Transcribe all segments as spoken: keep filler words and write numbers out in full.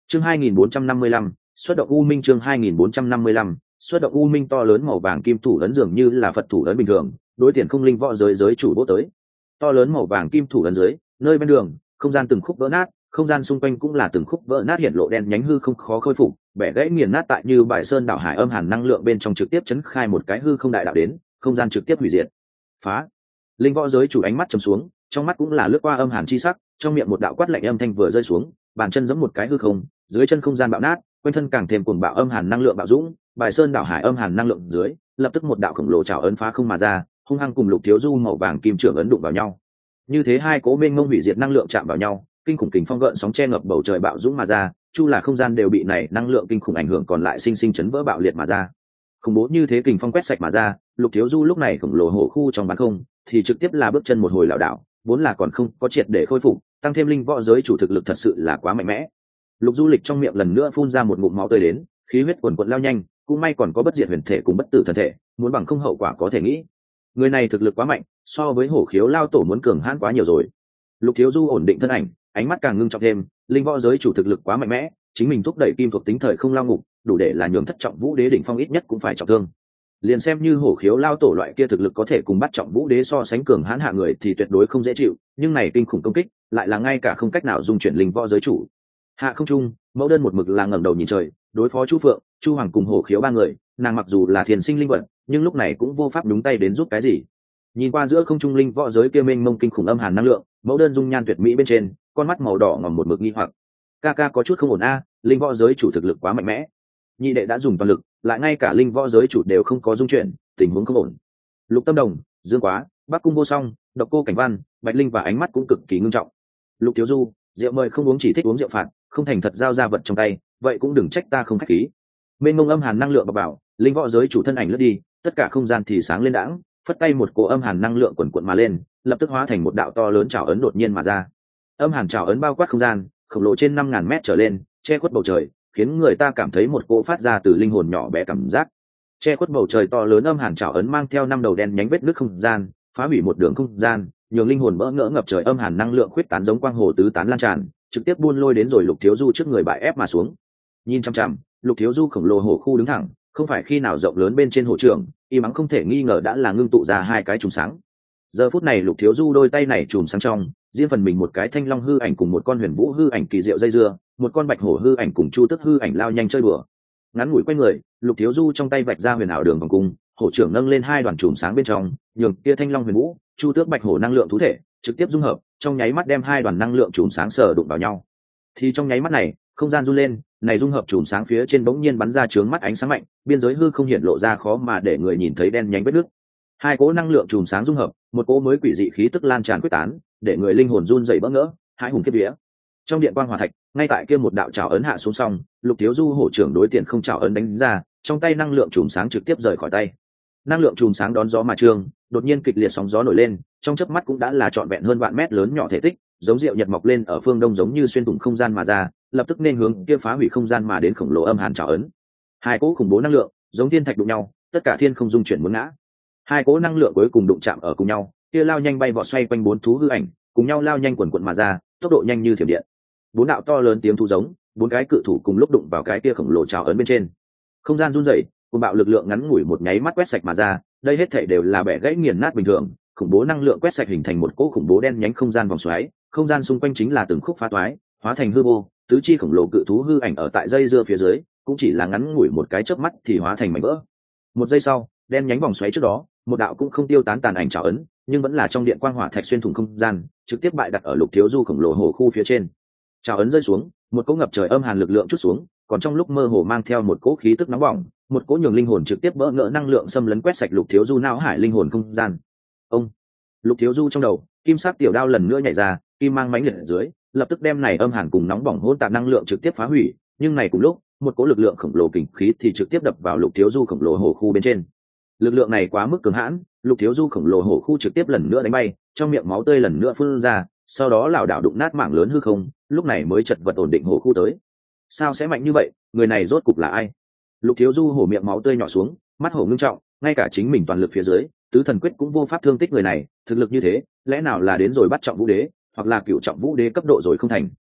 chương hai nghìn bốn trăm năm mươi lăm, xuất động u minh. Chương hai nghìn bốn trăm năm mươi lăm, xuất động u minh. To lớn màu vàng kim thủ ấn dường như là Phật thủ ấn bình thường, đối tiền không linh võ giới giới chủ bố tới. To lớn màu vàng kim thủ ấn dưới, nơi bên đường, không gian từng khúc vỡ nát, không gian xung quanh cũng là từng khúc vỡ nát hiện lộ đen nhánh hư không khó khôi phục, bẻ gãy nghiền nát tại như bãi sơn đảo hải âm hàn năng lượng bên trong trực tiếp chấn khai một cái hư không đại đạo đến, không gian trực tiếp hủy diệt. Phá! Linh võ giới chủ ánh mắt trầm xuống, trong mắt cũng là lướt qua âm hàn chi sắc, trong miệng một đạo quát lạnh âm thanh vừa rơi xuống, bàn chân giẫm một cái hư không, dưới chân không gian bạo nát, quanh thân càng thêm cuồng bạo âm hàn năng lượng bạo dũng, bãi sơn đảo hải âm hàn năng lượng dưới, lập tức một đạo khổng lồ trảo ấn phá không mà ra, hung hăng cùng Lục Thiếu Du màu vàng kim trưởng ấn đụng vào nhau. Như thế hai cố mênh mông hủy diệt năng lượng chạm vào nhau, kinh khủng kình phong gợn sóng che ngập bầu trời bạo dũng mà ra, chu là không gian đều bị này năng lượng kinh khủng ảnh hưởng còn lại sinh sinh chấn vỡ bạo liệt mà ra. Khủng bố như thế kình phong quét sạch mà ra, Lục Thiếu Du lúc này khổng lồ hổ khu trong bán không, thì trực tiếp là bước chân một hồi lảo đảo, vốn là còn không có triệt để khôi phục, tăng thêm linh võ giới chủ thực lực thật sự là quá mạnh mẽ. Lục Du Lịch trong miệng lần nữa phun ra một ngụm máu tươi đến, khí huyết cuồn cuộn lao nhanh, cũng may còn có bất diệt huyền thể cùng bất tử thần thể, muốn bằng không hậu quả có thể nghĩ. Người này thực lực quá mạnh, so với hổ khiếu lao tổ muốn cường hãn quá nhiều rồi. Lục Thiếu Du ổn định thân ảnh, ánh mắt càng ngưng trọng thêm, linh võ giới chủ thực lực quá mạnh mẽ, chính mình thúc đẩy kim thuộc tính thời không lao ngục, đủ để là nhường thất trọng vũ đế đỉnh phong ít nhất cũng phải trọng thương. Liền xem như hổ khiếu lao tổ loại kia thực lực có thể cùng bắt trọng vũ đế so sánh cường hãn hạ người thì tuyệt đối không dễ chịu, nhưng này kinh khủng công kích lại là ngay cả không cách nào dung chuyển linh võ giới chủ. Hạ không trung, mẫu đơn một mực là ngẩng đầu nhìn trời, đối phó chu phượng, chu hoàng cùng hổ khiếu ba người, nàng mặc dù là thiền sinh linh vật, nhưng lúc này cũng vô pháp đúng tay đến giúp cái gì. Nhìn qua giữa không trung linh võ giới kia mênh mông kinh khủng âm hàn năng lượng, mẫu đơn dung nhan tuyệt mỹ bên trên, con mắt màu đỏ ngòm một mực nghi hoặc. Ca ca có chút không ổn a, linh võ giới chủ thực lực quá mạnh mẽ. Nhị đệ đã dùng toàn lực, lại ngay cả linh võ giới chủ đều không có dung chuyển, tình huống không ổn. Lục Tâm Đồng, Dương Quá, Bắc Cung Vô Song, Độc Cô Cảnh Văn, Bạch Linh và ánh mắt cũng cực kỳ ngưng trọng. Lục Thiếu Du, rượu mời không uống chỉ thích uống rượu phạt, không thành thật giao ra vật trong tay, vậy cũng đừng trách ta không khách khí. Mênh mông âm hàn năng lượng bộc bảo, linh võ giới chủ thân ảnh lướt đi, tất cả không gian thì sáng lên đãng, phất tay một cỗ âm hàn năng lượng quần quần mà lên, lập tức hóa thành một đạo to lớn trảo ấn đột nhiên mà ra. Âm hàn trảo ấn bao quát không gian, khổng lồ trên năm ngàn mét trở lên, che khuất bầu trời, khiến người ta cảm thấy một cỗ phát ra từ linh hồn nhỏ bé cảm giác. Che khuất bầu trời to lớn âm hàn trảo ấn mang theo năm đầu đen nhánh vết nước không gian, phá hủy một đường không gian, nhường linh hồn bỡ ngỡ ngập trời âm hàn năng lượng khuyết tán giống quang hồ tứ tán lan tràn, trực tiếp buôn lôi đến rồi Lục Thiếu Du trước người bại ép mà xuống. Nhìn chăm chăm, Lục Thiếu Du khổng lồ hổ khu đứng thẳng, không phải khi nào rộng lớn bên trên hồ trường, y mắng không thể nghi ngờ đã là ngưng tụ ra hai cái chùm sáng. Giờ phút này Lục Thiếu Du đôi tay này chùm sáng trong, riêng phần mình một cái thanh long hư ảnh cùng một con huyền vũ hư ảnh kỳ diệu dây dưa, một con bạch hổ hư ảnh cùng chu tức hư ảnh lao nhanh chơi bừa. Ngắn ngủi quay người, Lục Thiếu Du trong tay vạch ra huyền ảo đường vòng cung, hổ trưởng nâng lên hai đoàn chùm sáng bên trong, nhường kia thanh long huyền vũ, chu tước bạch hổ năng lượng thú thể trực tiếp dung hợp, trong nháy mắt đem hai đoàn năng lượng chùm sáng sờ đụng vào nhau. Thì trong nháy mắt này, không gian run lên, này dung hợp chùm sáng phía trên bỗng nhiên bắn ra chướng mắt ánh sáng mạnh, biên giới hư không hiện lộ ra khó mà để người nhìn thấy đen nhánh vết nước. Hai cỗ năng lượng chùm sáng dung hợp, một cỗ mới quỷ dị khí tức lan tràn quyết tán, để người linh hồn run rẩy bỡ ngỡ, hãi hùng kiếp vía. Trong điện quang hỏa thạch, ngay tại kia một đạo trảo ấn hạ xuống xong, Lục Thiếu Du hổ trưởng đối tiền không trảo ấn đánh ra, trong tay năng lượng chùm sáng trực tiếp rời khỏi tay. Năng lượng chùm sáng đón gió mà trương, đột nhiên kịch liệt sóng gió nổi lên, trong chớp mắt cũng đã là trọn vẹn hơn vạn mét lớn nhỏ thể tích, giống rượu nhật mọc lên ở phương đông giống như xuyên thủng không gian mà ra, lập tức nên hướng kia phá hủy không gian mà đến khổng lồ âm hàn trảo ấn. Hai cỗ khủng bố năng lượng, giống thiên thạch đụng nhau, tất cả thiên không dung chuyển muốn ngã. Hai cỗ năng lượng cuối cùng đụng chạm ở cùng nhau, kia lao nhanh bay vọt xoay quanh bốn thú hư ảnh, cùng nhau lao nhanh quần quần mà ra, tốc độ nhanh như thiểm điện. Bốn đạo to lớn tiếng thú giống, bốn cái cự thủ cùng lúc đụng vào cái kia khổng lồ trảo ấn bên trên. Không gian run rẩy, cùng bạo lực lượng ngắn ngủi một nháy mắt quét sạch mà ra, đây hết thảy đều là bẻ gãy nghiền nát bình thường, khủng bố năng lượng quét sạch hình thành một cỗ khủng bố đen nhánh không gian vòng xoáy, không gian xung quanh chính là từng khúc phá toái, hóa thành hư vô, tứ chi khổng lồ cự thú hư ảnh ở tại dây dưa phía dưới, cũng chỉ là ngắn ngủi một cái chớp mắt thì hóa thành mảnh vỡ. Một giây sau, đen nhánh vòng xoáy trước đó, một đạo cũng không tiêu tán tàn ảnh trảo ấn, nhưng vẫn là trong điện quang hỏa thạch xuyên thủng không gian, trực tiếp bại đặt ở Lục Thiếu Du khổng lồ hổ khu phía trên. Trảo ấn rơi xuống, một cỗ ngập trời âm hàn lực lượng chút xuống, còn trong lúc mơ hồ mang theo một cỗ khí tức nóng bỏng, một cỗ nhường linh hồn trực tiếp bỡ ngỡ năng lượng xâm lấn quét sạch Lục Thiếu Du não hải linh hồn không gian. Ông, Lục Thiếu Du trong đầu, kim sắc tiểu đao lần nữa nhảy ra, kim mang mãnh liệt ở dưới, lập tức đem này âm hàn cùng nóng bỏng hỗn tạp năng lượng trực tiếp phá hủy, nhưng này cùng lúc, một cỗ lực lượng khổng lồ kình khí thì trực tiếp đập vào Lục Thiếu Du khổng lồ hổ khu bên trên. Lực lượng này quá mức cường hãn, Lục Thiếu Du khổng lồ hổ khu trực tiếp lần nữa đánh bay, trong miệng máu tươi lần nữa phun ra, sau đó lảo đảo đụng nát mảng lớn hư không, lúc này mới chật vật ổn định hổ khu tới. Sao sẽ mạnh như vậy, người này rốt cục là ai? Lục Thiếu Du hổ miệng máu tươi nhỏ xuống, mắt hổ ngưng trọng, ngay cả chính mình toàn lực phía dưới, tứ thần quyết cũng vô pháp thương tích người này, thực lực như thế, lẽ nào là đến rồi bắt trọng vũ đế, hoặc là cựu trọng vũ đế cấp độ rồi không thành.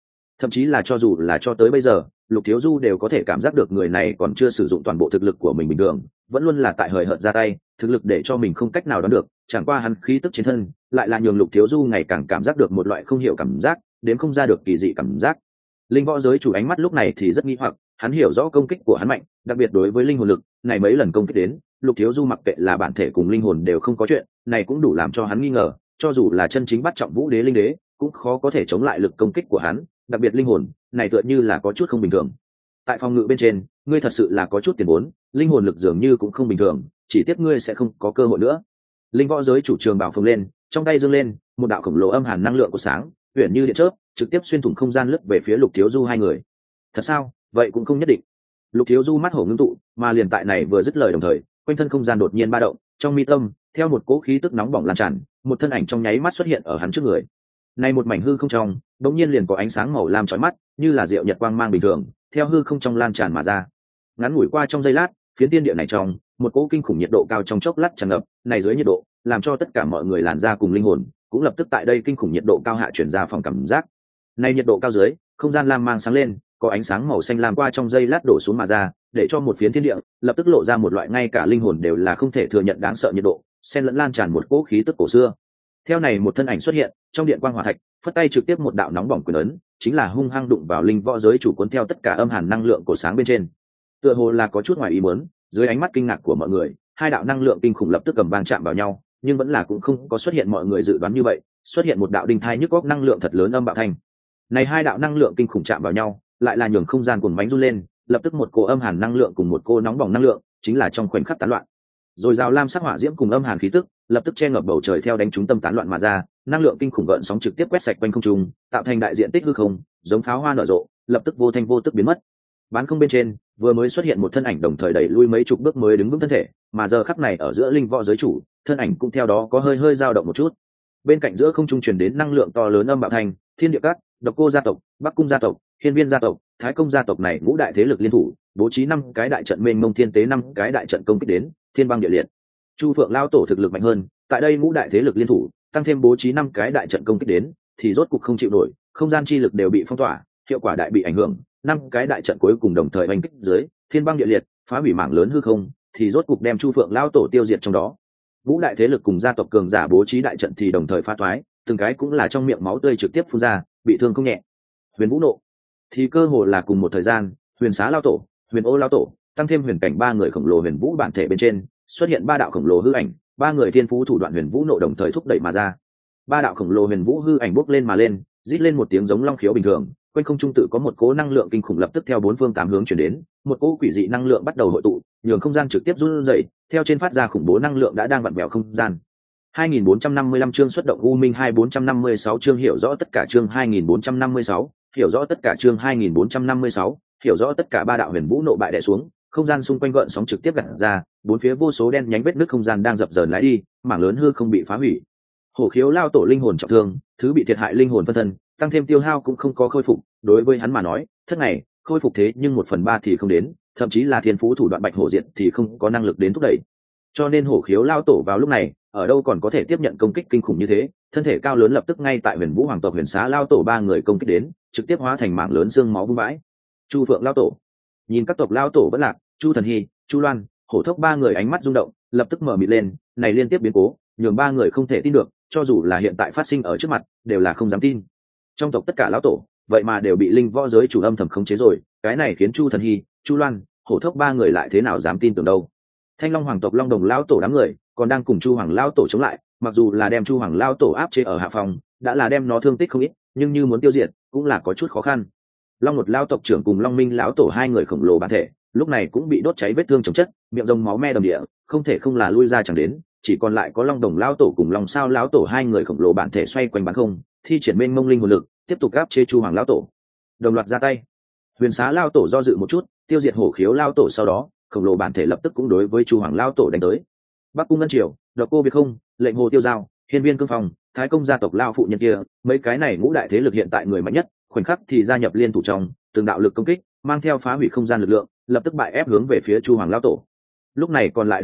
thậm chí là cho dù là cho tới bây giờ Lục Thiếu Du đều có thể cảm giác được người này còn chưa sử dụng toàn bộ thực lực của mình bình thường, vẫn luôn là tại hời hợt ra tay, thực lực để cho mình không cách nào đoán được, chẳng qua hắn khí tức trên thân lại là nhường Lục Thiếu Du ngày càng cảm giác được một loại không hiểu cảm giác, đến không ra được kỳ dị cảm giác. Linh võ giới chủ ánh mắt lúc này thì rất nghi hoặc, hắn hiểu rõ công kích của hắn mạnh, đặc biệt đối với linh hồn lực, này mấy lần công kích đến, Lục Thiếu Du mặc kệ là bản thể cùng linh hồn đều không có chuyện, này cũng đủ làm cho hắn nghi ngờ, cho dù là chân chính bắt trọng vũ đế linh đế, cũng khó có thể chống lại lực công kích của hắn, đặc biệt linh hồn, này tựa như là có chút không bình thường. Tại phòng ngự bên trên, ngươi thật sự là có chút tiền vốn, linh hồn lực dường như cũng không bình thường, chỉ tiếc ngươi sẽ không có cơ hội nữa. Linh võ giới chủ trường bảo phồng lên, trong tay giương lên, một đạo khổng lồ âm hàn năng lượng của sáng, huyền như điện chớp, trực tiếp xuyên thủng không gian lướt về phía Lục Thiếu Du hai người. Thật sao? Vậy cũng không nhất định. Lục Thiếu Du mắt hổ ngưng tụ, mà liền tại này vừa dứt lời đồng thời, quanh thân không gian đột nhiên ba động, trong mi tâm, theo một cỗ khí tức nóng bỏng lan tràn, một thân ảnh trong nháy mắt xuất hiện ở hắn trước người. Này một mảnh hư không trong, đột nhiên liền có ánh sáng màu lam chói mắt, như là diệu nhật quang mang bình thường, theo hư không trong lan tràn mà ra. Ngắn ngủi qua trong giây lát, phiến tiên địa này trong, một cỗ kinh khủng nhiệt độ cao trong chốc lát tràn ngập, này dưới nhiệt độ, làm cho tất cả mọi người làn da cùng linh hồn, cũng lập tức tại đây kinh khủng nhiệt độ cao hạ chuyển ra phòng cảm giác. Này nhiệt độ cao dưới, không gian lam mang sáng lên, có ánh sáng màu xanh lam qua trong giây lát đổ xuống mà ra, để cho một phiến thiên địa lập tức lộ ra một loại ngay cả linh hồn đều là không thể thừa nhận đáng sợ nhiệt độ, xen lẫn lan tràn một cỗ khí tức cổ xưa. Theo này một thân ảnh xuất hiện, trong điện quang hỏa thạch, phất tay trực tiếp một đạo nóng bỏng quyền ấn, chính là hung hăng đụng vào linh võ giới chủ cuốn theo tất cả âm hàn năng lượng cổ sáng bên trên. Tựa hồ là có chút ngoài ý muốn, dưới ánh mắt kinh ngạc của mọi người, hai đạo năng lượng kinh khủng lập tức cầm vang chạm vào nhau, nhưng vẫn là cũng không có xuất hiện mọi người dự đoán như vậy, xuất hiện một đạo đinh thai nhức góc năng lượng thật lớn âm bạo thanh. Này hai đạo năng lượng kinh khủng chạm vào nhau, lại là nhường không gian cuồng bánh run lên, lập tức một cô âm hàn năng lượng cùng một cô nóng bỏng năng lượng, chính là trong khoảnh khắc tán loạn. Rồi rào lam sắc hỏa diễm cùng âm hàn khí tức, lập tức che ngập bầu trời theo đánh trúng tâm tán loạn mà ra, năng lượng kinh khủng gợn sóng trực tiếp quét sạch quanh không trung, tạo thành đại diện tích hư không, giống pháo hoa nở rộ, lập tức vô thanh vô tức biến mất. Bán không bên trên, vừa mới xuất hiện một thân ảnh đồng thời đẩy lui mấy chục bước mới đứng vững thân thể, mà giờ khắc này ở giữa linh võ giới chủ, thân ảnh cũng theo đó có hơi hơi dao động một chút. Bên cạnh giữa không trung truyền đến năng lượng to lớn âm bạo thành, Thiên Địa Các, Độc Cô gia tộc, Bắc Cung gia tộc, Hiên Viên gia tộc, Thái Công gia tộc này ngũ đại thế lực liên thủ, bố trí năm cái đại trận mênh mông thiên tế năm cái đại trận công kích đến, thiên băng địa liệt. Chu Phượng lao tổ thực lực mạnh hơn, tại đây ngũ đại thế lực liên thủ, tăng thêm bố trí năm cái đại trận công kích đến, thì rốt cục không chịu nổi, không gian chi lực đều bị phong tỏa, hiệu quả đại bị ảnh hưởng, năm cái đại trận cuối cùng đồng thời hành kích dưới, thiên băng địa liệt, phá hủy mảng lớn hư không, thì rốt cục đem Chu Phượng lao tổ tiêu diệt trong đó. Ngũ đại thế lực cùng gia tộc cường giả bố trí đại trận thì đồng thời phá toái, từng cái cũng là trong miệng máu tươi trực tiếp phun ra, bị thương không nhẹ. Huyền Vũ nộ, thì cơ hồ là cùng một thời gian, Huyền Xá lao tổ, Huyền Ô lao tổ, tăng thêm huyền cảnh ba người khổng lồ Huyền Vũ bản thể bên trên, xuất hiện ba đạo khổng lồ hư ảnh, ba người thiên phú thủ đoạn Huyền Vũ nộ đồng thời thúc đẩy mà ra. Ba đạo khổng lồ Huyền Vũ hư ảnh bốc lên mà lên, rít lên một tiếng giống long khiếu bình thường, quanh không trung tự có một cỗ năng lượng kinh khủng lập tức theo bốn phương tám hướng chuyển đến, một cỗ quỷ dị năng lượng bắt đầu hội tụ, nhường không gian trực tiếp run rẩy, theo trên phát ra khủng bố năng lượng đã đang vặn vẹo không gian. hai nghìn bốn trăm năm mươi lăm chương xuất động U Minh hai bốn trăm năm mươi sáu chương hiểu rõ tất cả chương hai nghìn bốn trăm năm mươi sáu, hiểu rõ tất cả chương hai nghìn bốn trăm năm mươi sáu, hiểu rõ tất cả ba đạo Huyền Vũ nộ bại đè xuống, không gian xung quanh gợn sóng trực tiếp gặt ra, bốn phía vô số đen nhánh vết nứt không gian đang dập dờn lái đi, mảng lớn hư không bị phá hủy. Hổ khiếu lao tổ linh hồn trọng thương, thứ bị thiệt hại linh hồn phân thân, tăng thêm tiêu hao cũng không có khôi phục, đối với hắn mà nói, thất ngày, khôi phục thế nhưng một phần ba thì không đến, thậm chí là thiên phú thủ đoạn bạch hổ diện thì không có năng lực đến thúc đẩy. Cho nên hổ khiếu lao tổ vào lúc này, ở đâu còn có thể tiếp nhận công kích kinh khủng như thế, thân thể cao lớn lập tức ngay tại Huyền Vũ hoàng tộc Huyền Xá lao tổ ba người công kích đến, trực tiếp hóa thành mảng lớn xương máu vung vãi. Chu Phượng lao tổ, nhìn các tộc lao tổ bất lạc, Chu Thần Hy, Chu Loan, Hổ Thốc ba người ánh mắt rung động, lập tức mở mịt lên, này liên tiếp biến cố, nhường ba người không thể tin được, cho dù là hiện tại phát sinh ở trước mặt, đều là không dám tin. Trong tộc tất cả lão tổ, vậy mà đều bị linh võ giới chủ âm thầm khống chế rồi, cái này khiến Chu Thần Hy, Chu Loan, Hổ Thốc ba người lại thế nào dám tin tưởng đâu. Thanh Long hoàng tộc Long Đồng lão tổ đám người, còn đang cùng Chu Hoàng lão tổ chống lại, mặc dù là đem Chu Hoàng lão tổ áp chế ở hạ phòng, đã là đem nó thương tích không ít, nhưng như muốn tiêu diệt, cũng là có chút khó khăn. Long một lão tộc trưởng cùng Long Minh lão tổ hai người khổng lồ bản thể, lúc này cũng bị đốt cháy vết thương chồng chất, miệng rồng máu me đầm địa, không thể không là lui ra chẳng đến, chỉ còn lại có Long Đồng lão tổ cùng Long Sao lão tổ hai người khổng lồ bản thể xoay quanh bán không, thi triển mênh mông linh hồn lực, tiếp tục áp chế Chu Hoàng lão tổ. Đồng loạt ra tay. Huyền Xá lão tổ do dự một chút, tiêu diệt Hổ Khiếu lão tổ sau đó, khổng lồ bản thể lập tức cũng đối với Chu Hoàng lão tổ đánh tới. Bắc Cung Ngân Triều, Độc Cô Biệt Không, Lệnh Hồ Tiêu Giao, Hiên Viên Cương Phong, Thái Công gia tộc lão phụ nhân kia, mấy cái này ngũ đại thế lực hiện tại người mạnh nhất, khoảnh khắc thì gia nhập liên thủ trong, từng đạo lực công kích, mang theo phá hủy không gian lực lượng, lập tức bại ép hướng về phía Chu Hoàng lão tổ. Lúc này còn lại đế giả,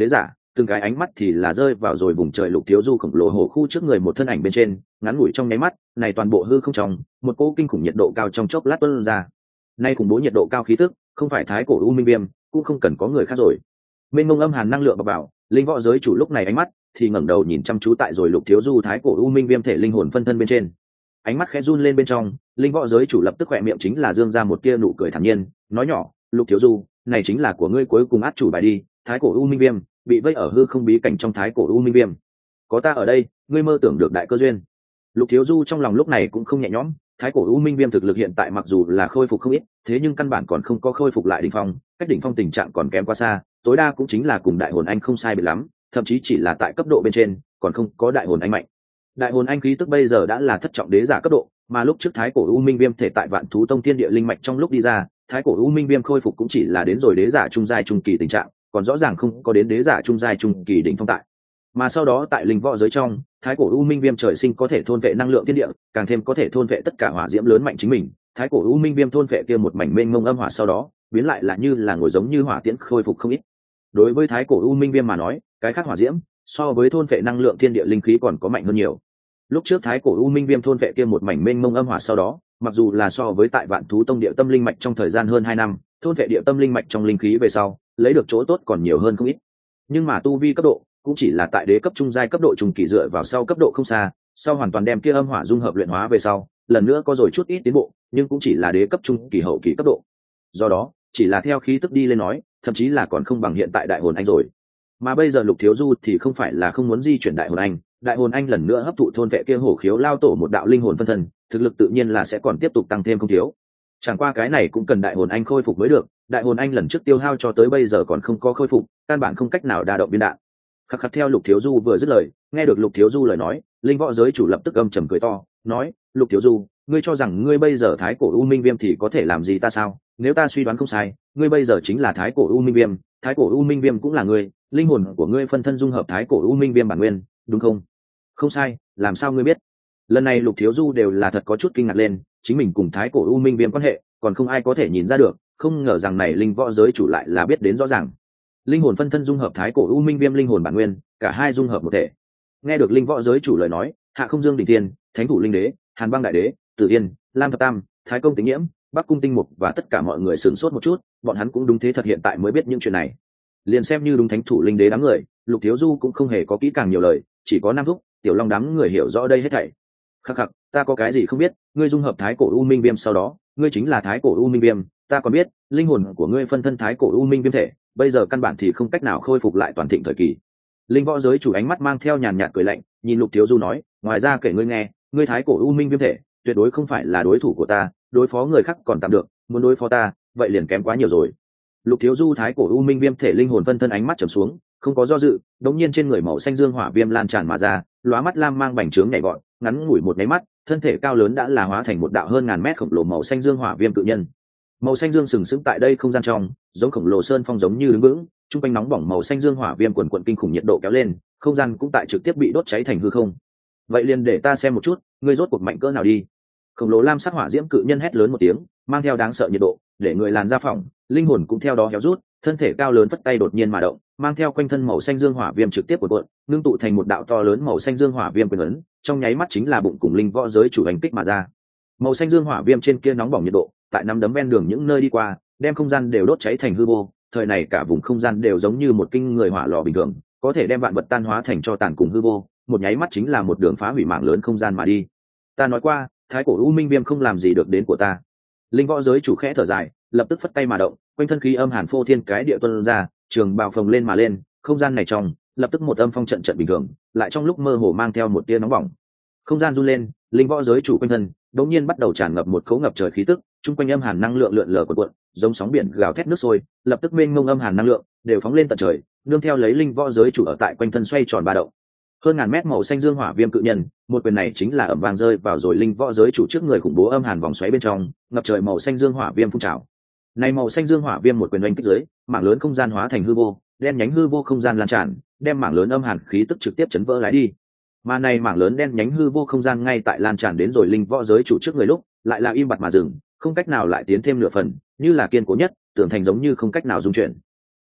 từng cái ánh mắt thì là rơi vào rồi vùng trời Lục Thiếu Du khổng lồ hổ khu trước người một thân ảnh bên trên, ngắn ngủi trong nháy mắt này toàn bộ hư không trong một cỗ kinh khủng nhiệt độ cao trong chốc lát tuôn ra. Nay khủng bố nhiệt độ cao khí tức không phải thái cổ u minh viêm, cũng không cần có người khác rồi. Mênh mông âm hàn năng lượng vào, vào linh võ giới chủ lúc này ánh mắt thì ngẩng đầu nhìn chăm chú tại rồi Lục Thiếu Du thái cổ u minh viêm thể linh hồn phân thân bên trên, ánh mắt khẽ run lên bên trong, linh võ giới chủ lập tức khỏe miệng chính là dương ra một tia nụ cười thản nhiên, nói nhỏ, Lục Thiếu Du, này chính là của ngươi cuối cùng át chủ bài đi, thái cổ u minh viêm bị vây ở hư không bí cảnh trong thái cổ u minh viêm, có ta ở đây, ngươi mơ tưởng được đại cơ duyên. Lục Thiếu Du trong lòng lúc này cũng không nhẹ nhõm, thái cổ u minh viêm thực lực hiện tại mặc dù là khôi phục không ít, thế nhưng căn bản còn không có khôi phục lại đỉnh phong, cách đỉnh phong tình trạng còn kém quá xa, tối đa cũng chính là cùng đại hồn anh không sai biệt lắm, thậm chí chỉ là tại cấp độ bên trên, còn không có đại hồn anh mạnh. Đại hồn anh khí tức bây giờ đã là thất trọng đế giả cấp độ, mà lúc trước thái cổ u minh viêm thể tại Vạn Thú Tông Thiên Địa linh mạch trong lúc đi ra, thái cổ u minh viêm khôi phục cũng chỉ là đến rồi đế giả trung giai trung kỳ tình trạng, còn rõ ràng không có đến đế giả trung giai trung kỳ đỉnh phong tại. Mà sau đó tại linh võ giới trong, thái cổ u minh viêm trời sinh có thể thôn vệ năng lượng thiên địa, càng thêm có thể thôn vệ tất cả hỏa diễm lớn mạnh chính mình. Thái cổ u minh viêm thôn vệ kia một mảnh mênh mông âm hỏa sau đó, biến lại là như là ngồi giống như hỏa tiễn khôi phục không ít. Đối với thái cổ u minh viêm mà nói, cái khác hỏa diễm so với thôn vệ năng lượng thiên địa linh khí còn có mạnh hơn nhiều. Lúc trước thái cổ u minh viêm thôn vệ kia một mảnh mênh mông âm hỏa sau đó, mặc dù là so với tại Vạn Thú Tông địa tâm linh mạch trong thời gian hơn hai năm, thôn vệ địa tâm linh mạch trong linh khí về sau, lấy được chỗ tốt còn nhiều hơn không ít. Nhưng mà tu vi cấp độ cũng chỉ là tại đế cấp trung giai cấp độ trung kỳ dựa vào sau cấp độ không xa, sau hoàn toàn đem kia âm hỏa dung hợp luyện hóa về sau, lần nữa có rồi chút ít tiến bộ, nhưng cũng chỉ là đế cấp trung kỳ hậu kỳ cấp độ. Do đó, chỉ là theo khí tức đi lên nói, thậm chí là còn không bằng hiện tại đại hồn anh rồi. Mà bây giờ Lục Thiếu Du thì không phải là không muốn di chuyển đại hồn anh, đại hồn anh lần nữa hấp thụ thôn vệ kia hổ khiếu lao tổ một đạo linh hồn phân thân, thực lực tự nhiên là sẽ còn tiếp tục tăng thêm không thiếu. Chẳng qua cái này cũng cần đại hồn anh khôi phục mới được, đại hồn anh lần trước tiêu hao cho tới bây giờ còn không có khôi phục, căn bản không cách nào đa động viên đạn. Khắc khắc theo Lục Thiếu Du vừa dứt lời, nghe được Lục Thiếu Du lời nói, linh võ giới chủ lập tức âm trầm cười to, nói, Lục Thiếu Du, ngươi cho rằng ngươi bây giờ thái cổ u minh viêm thì có thể làm gì ta sao? Nếu ta suy đoán không sai, ngươi bây giờ chính là thái cổ u minh viêm, thái cổ u minh viêm cũng là ngươi, linh hồn của ngươi phân thân dung hợp thái cổ u minh viêm bản nguyên, đúng không? Không sai, làm sao ngươi biết? Lần này Lục Thiếu Du đều là thật có chút kinh ngạc lên, chính mình cùng thái cổ u minh viêm quan hệ, còn không ai có thể nhìn ra được, không ngờ rằng này linh võ giới chủ lại là biết đến rõ ràng. Linh hồn phân thân dung hợp thái cổ u minh viêm linh hồn bản nguyên, cả hai dung hợp một thể. Nghe được linh võ giới chủ lời nói, Hạ Không Dương Đỉnh Thiên, Thánh Thủ Linh Đế, Hàn Băng Đại Đế, Tử Yên, Lam Thập Tam, Thái Công Tính Nhiễm, Bắc Cung Tinh Mục và tất cả mọi người sửng sốt một chút, bọn hắn cũng đúng thế thật hiện tại mới biết những chuyện này. Liền xem như đúng Thánh Thủ Linh Đế đám người, Lục Thiếu Du cũng không hề có kỹ càng nhiều lời, chỉ có Nam Thúc, Tiểu Long đám người hiểu rõ đây hết thảy. Khắc khắc, ta có cái gì không biết, ngươi dung hợp thái cổ u minh viêm sau đó, ngươi chính là thái cổ u minh viêm, ta còn biết, linh hồn của ngươi phân thân thái cổ u minh viêm thể, bây giờ căn bản thì không cách nào khôi phục lại toàn thịnh thời kỳ. Linh võ giới chủ ánh mắt mang theo nhàn nhạt cười lạnh, nhìn Lục Thiếu Du nói, ngoài ra kể ngươi nghe, ngươi thái cổ u minh viêm thể, tuyệt đối không phải là đối thủ của ta, đối phó người khác còn tạm được, muốn đối phó ta, vậy liền kém quá nhiều rồi. Lục Thiếu Du thái cổ u minh viêm thể linh hồn phân thân ánh mắt trầm xuống, không có do dự, đống nhiên trên người màu xanh dương hỏa viêm lan tràn mà ra, lóa mắt lam mang bành trướng nhảy vọt, ngắn ngủi một cái mắt, thân thể cao lớn đã là hóa thành một đạo hơn ngàn mét khổng lồ màu xanh dương hỏa viêm cự nhân. Màu xanh dương sừng sững tại đây không gian trong, giống khổng lồ sơn phong giống như đứng vững, trung quanh nóng bỏng màu xanh dương hỏa viêm quần quần kinh khủng nhiệt độ kéo lên, không gian cũng tại trực tiếp bị đốt cháy thành hư không. Vậy liền để ta xem một chút, ngươi rốt cuộc mạnh cỡ nào đi. Khổng lồ lam sắc hỏa diễm cự nhân hét lớn một tiếng, mang theo đáng sợ nhiệt độ, để người làn da phỏng, linh hồn cũng theo đó héo rút, thân thể cao lớn vất tay đột nhiên mà động, mang theo quanh thân màu xanh dương hỏa viêm trực tiếp cuộn cuộn, ngưng tụ thành một đạo to lớn màu xanh dương hỏa viêm quyền ấn, trong nháy mắt chính là bụng cùng linh võ giới chủ hành kích mà ra. Màu xanh dương hỏa viêm trên kia nóng bỏng nhiệt độ, tại năm đấm ven đường những nơi đi qua, đem không gian đều đốt cháy thành hư vô, thời này cả vùng không gian đều giống như một kinh người hỏa lò bình thường, có thể đem vạn vật tan hóa thành cho tàn cùng hư vô, một nháy mắt chính là một đường phá hủy mạng lớn không gian mà đi. Ta nói qua, thái cổ u minh viêm không làm gì được đến của ta. Linh võ giới chủ khẽ thở dài, lập tức phất tay mà động, quanh thân khí âm hàn phô thiên cái địa tuôn ra, trường bào phồng lên mà lên, không gian này trong, lập tức một âm phong trận trận bình thường, lại trong lúc mơ hồ mang theo một tia nóng bỏng. Không gian run lên, linh võ giới chủ quanh thân, đột nhiên bắt đầu tràn ngập một cấu ngập trời khí tức, trung quanh âm hàn năng lượng lượn lờ cuộn cuộn, giống sóng biển gào thét nước sôi, lập tức mênh mông âm hàn năng lượng đều phóng lên tận trời, nương theo lấy linh võ giới chủ ở tại quanh thân xoay tròn ba động. Hơn ngàn mét màu xanh dương hỏa viêm cự nhân, một quyền này chính là ầm vang rơi vào rồi linh võ giới chủ trước người khủng bố âm hàn vòng xoáy bên trong, ngập trời màu xanh dương hỏa viêm phun trào. Này màu xanh dương hỏa viêm một quyền oanh kích dưới, mảng lớn không gian hóa thành hư vô, đen nhánh hư vô không gian lan tràn, đem mảng lớn âm hàn khí tức trực tiếp chấn vỡ lái đi. Mà này mảng lớn đen nhánh hư vô không gian ngay tại lan tràn đến rồi linh võ giới chủ trước người lúc, lại là im bặt mà dừng, không cách nào lại tiến thêm nửa phần, như là kiên cố nhất, tưởng thành giống như không cách nào dung chuyển.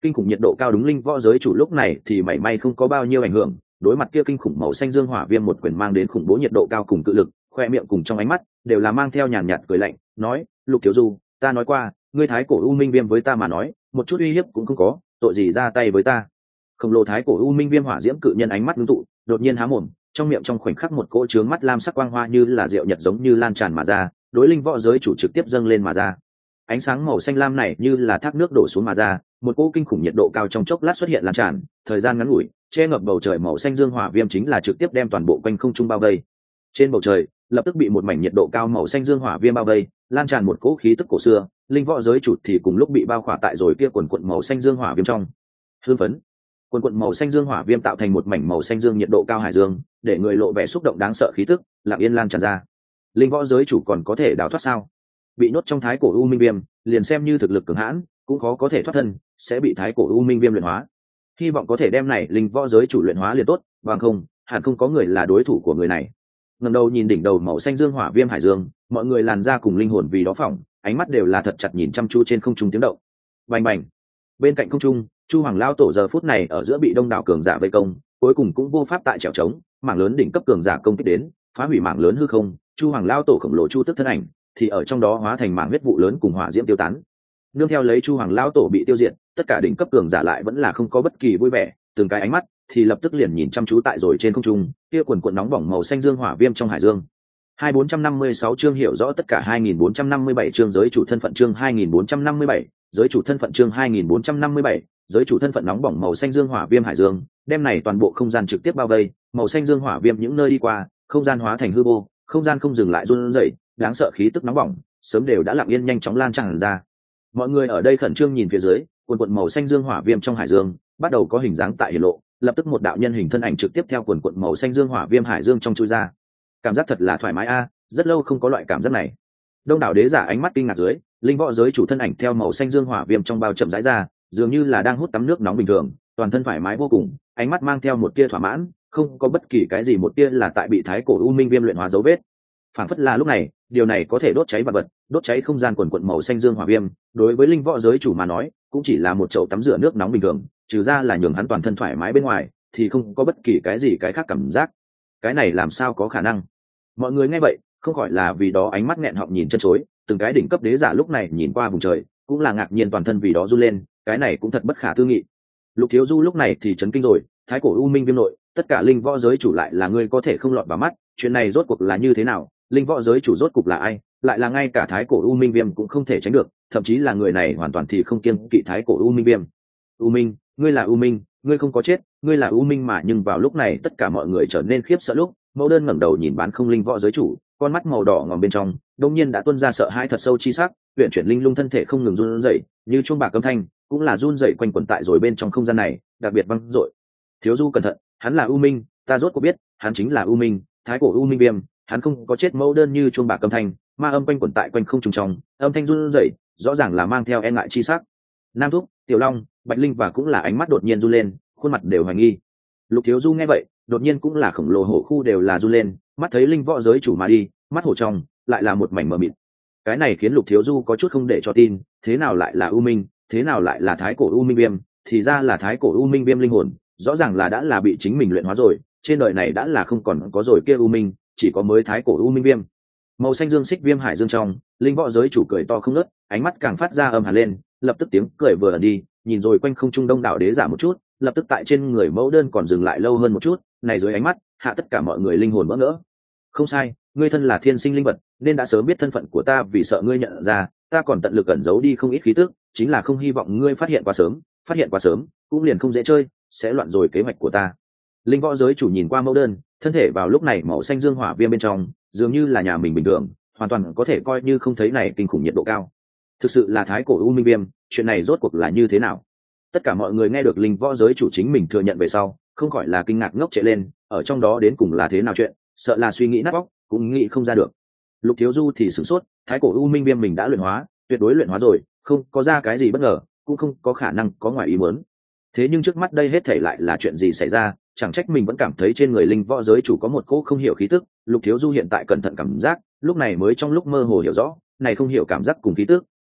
Kinh khủng nhiệt độ cao đúng linh võ giới chủ lúc này thì mảy may không có bao nhiêu ảnh hưởng, đối mặt kia kinh khủng màu xanh dương hỏa viêm một quyền mang đến khủng bố nhiệt độ cao cùng cự lực, khoe miệng cùng trong ánh mắt đều là mang theo nhàn nhạt cười lạnh, nói: Lục thiếu du, ta nói qua, ngươi thái cổ u minh viêm với ta mà nói một chút uy hiếp cũng không có, tội gì ra tay với ta. Khổng lồ thái cổ u minh viêm hỏa diễm cự nhân ánh mắt ngưng tụ, đột nhiên há mồm, trong miệng trong khoảnh khắc một cỗ trướng mắt lam sắc quang hoa như là rượu nhật giống như lan tràn mà ra, đối linh võ giới chủ trực tiếp dâng lên mà ra. Ánh sáng màu xanh lam này như là thác nước đổ xuống mà ra, một cỗ kinh khủng nhiệt độ cao trong chốc lát xuất hiện lan tràn, thời gian ngắn ngủi, che ngập bầu trời màu xanh dương hỏa viêm chính là trực tiếp đem toàn bộ quanh không trung bao vây. Trên bầu trời lập tức bị một mảnh nhiệt độ cao màu xanh dương hỏa viêm bao vây, lan tràn một cỗ khí tức cổ xưa, linh võ giới chủ thì cùng lúc bị bao khỏa tại rồi kia quần quần màu xanh dương hỏa viêm trong. Hương phấn, quần quần màu xanh dương hỏa viêm tạo thành một mảnh màu xanh dương nhiệt độ cao hải dương, để người lộ vẻ xúc động đáng sợ khí tức, lặng yên lan tràn ra. Linh võ giới chủ còn có thể đào thoát sao? Bị nhốt trong thái cổ u minh viêm, liền xem như thực lực cường hãn, cũng khó có thể thoát thân, sẽ bị thái cổ u minh viêm luyện hóa. Hy vọng có thể đem này linh võ giới chủ luyện hóa liền tốt, bằng không, hẳn không có người là đối thủ của người này. Ngẩng đầu nhìn đỉnh đầu màu xanh dương hỏa viêm hải dương, mọi người làn ra cùng linh hồn vì đó phỏng, ánh mắt đều là thật chặt nhìn chăm chú trên không trung tiếng động. Bành bành. Bên cạnh không trung, Chu Hoàng lão tổ giờ phút này ở giữa bị đông đảo cường giả vây công, cuối cùng cũng vô pháp tại trèo trống, mảng lớn đỉnh cấp cường giả công kích đến, phá hủy mảng lớn hư không, Chu Hoàng lão tổ khổng lồ chu tức thân ảnh, thì ở trong đó hóa thành mảng huyết vụ lớn cùng hỏa diễm tiêu tán. Nương theo lấy Chu Hoàng lão tổ bị tiêu diệt, tất cả đỉnh cấp cường giả lại vẫn là không có bất kỳ vui vẻ, từng cái ánh mắt thì lập tức liền nhìn chăm chú tại rồi trên không trung, kia quần cuộn nóng bỏng màu xanh dương hỏa viêm trong hải dương. hai bốn trăm năm mươi sáu chương hiểu rõ tất cả hai nghìn bốn trăm năm mươi bảy chương giới chủ thân phận chương hai nghìn bốn trăm năm mươi bảy, giới chủ thân phận chương hai nghìn bốn trăm năm mươi bảy, giới chủ thân phận nóng bỏng màu xanh dương hỏa viêm hải dương, đem này toàn bộ không gian trực tiếp bao vây, màu xanh dương hỏa viêm những nơi đi qua, không gian hóa thành hư vô, không gian không dừng lại run rẩy, đáng sợ khí tức nóng bỏng, sớm đều đã lặng yên nhanh chóng lan tràn ra. Mọi người ở đây khẩn trương nhìn phía dưới, quần quần màu xanh dương hỏa viêm trong hải dương, bắt đầu có hình dáng tại hiển lộ, lập tức một đạo nhân hình thân ảnh trực tiếp theo quần quần màu xanh dương hỏa viêm hải dương trong chui ra. Cảm giác thật là thoải mái a, rất lâu không có loại cảm giác này. Đông đảo đế giả ánh mắt kinh ngạc dưới, linh võ giới chủ thân ảnh theo màu xanh dương hỏa viêm trong bao chậm rãi ra, dường như là đang hút tắm nước nóng bình thường, toàn thân thoải mái vô cùng, ánh mắt mang theo một tia thỏa mãn, không có bất kỳ cái gì một tia là tại bị thái cổ u minh viêm luyện hóa dấu vết. Phản phất là lúc này, điều này có thể đốt cháy vật vật, đốt cháy không gian quần quần màu xanh dương hỏa viêm, đối với linh võ giới chủ mà nói, cũng chỉ là một chậu tắm rửa nước nóng bình thường, trừ ra là nhường hắn toàn thân thoải mái bên ngoài, thì không có bất kỳ cái gì cái khác cảm giác. Cái này làm sao có khả năng? Mọi người nghe vậy, không khỏi là vì đó ánh mắt nghẹn họng nhìn chân chối, từng cái đỉnh cấp đế giả lúc này nhìn qua vùng trời, cũng là ngạc nhiên toàn thân vì đó run lên, cái này cũng thật bất khả tư nghị. Lục Thiếu Du lúc này thì chấn kinh rồi, thái cổ u minh viêm nội, tất cả linh võ giới chủ lại là người có thể không lọt vào mắt, chuyện này rốt cuộc là như thế nào? Linh võ giới chủ rốt cuộc là ai? Lại là ngay cả thái cổ u minh viêm cũng không thể tránh được, thậm chí là người này hoàn toàn thì không kiêng kỵ thái cổ u minh viêm. U minh, ngươi là u minh, ngươi không có chết, ngươi là u minh mà. Nhưng vào lúc này tất cả mọi người trở nên khiếp sợ lúc, Mẫu Đơn ngẩng đầu nhìn bán không linh võ giới chủ, con mắt màu đỏ ngòm bên trong đông nhiên đã tuôn ra sợ hãi thật sâu chi sắc, huyện chuyển linh lung thân thể không ngừng run rẩy, như chuông bạc âm thanh cũng là run rẩy quanh quẩn tại rồi bên trong không gian này, đặc biệt vang dội. Thiếu Du cẩn thận, hắn là u minh, ta rốt cuộc biết, hắn chính là u minh, thái cổ u minh viêm, hắn không có chết. Mẫu Đơn như chuông bạc âm thanh, ma âm quanh quẩn tại quanh không trùng trong, âm thanh run rẩy, rõ ràng là mang theo e ngại chi sắc. Nam Thúc, Tiểu Long, Bạch Linh và cũng là ánh mắt đột nhiên run lên, khuôn mặt đều hoài nghi. Lục Thiếu Du nghe vậy, đột nhiên cũng là khổng lồ hổ khu đều là run lên, mắt thấy linh võ giới chủ mà đi, mắt hổ trong lại là một mảnh mờ mịt. Cái này khiến Lục Thiếu Du có chút không để cho tin, thế nào lại là u minh, thế nào lại là thái cổ u minh viêm? Thì ra là thái cổ u minh viêm linh hồn, rõ ràng là đã là bị chính mình luyện hóa rồi, trên đời này đã là không còn có rồi kia u minh, chỉ có mới thái cổ u minh viêm. Màu xanh dương xích viêm hải dương trong, linh võ giới chủ cười to không ngớt, ánh mắt càng phát ra âm hàn lên, lập tức tiếng cười vừa ẩn đi, nhìn rồi quanh không trung đông đảo đế giả một chút, lập tức tại trên người Mẫu Đơn còn dừng lại lâu hơn một chút, này dưới ánh mắt hạ tất cả mọi người linh hồn vỡ ngỡ. Không sai, ngươi thân là thiên sinh linh vật, nên đã sớm biết thân phận của ta, vì sợ ngươi nhận ra, ta còn tận lực cẩn giấu đi không ít khí tức, chính là không hy vọng ngươi phát hiện quá sớm, phát hiện quá sớm cũng liền không dễ chơi, sẽ loạn rồi kế hoạch của ta. Linh võ giới chủ nhìn qua Mẫu Đơn, thân thể vào lúc này màu xanh dương hỏa viêm bên trong, dường như là nhà mình bình thường, hoàn toàn có thể coi như không thấy này kinh khủng nhiệt độ cao. Thực sự là thái cổ u minh viêm, chuyện này rốt cuộc là như thế nào? Tất cả mọi người nghe được linh võ giới chủ chính mình thừa nhận về sau, không khỏi là kinh ngạc ngốc trệ lên, ở trong đó đến cùng là thế nào chuyện, sợ là suy nghĩ nát óc cũng nghĩ không ra được. Lục Thiếu Du thì sửng sốt, thái cổ u minh viêm mình đã luyện hóa, tuyệt đối luyện hóa rồi, không có ra cái gì bất ngờ, cũng không có khả năng có ngoài ý muốn. Thế nhưng trước mắt đây hết thảy lại là chuyện gì xảy ra? Chẳng trách mình vẫn cảm thấy trên người linh võ giới chủ có một cỗ không hiểu khí tức. Lục Thiếu Du hiện tại cẩn thận cảm giác, lúc này mới trong lúc mơ hồ hiểu rõ, này không hiểu cảm giác cùng khí tức,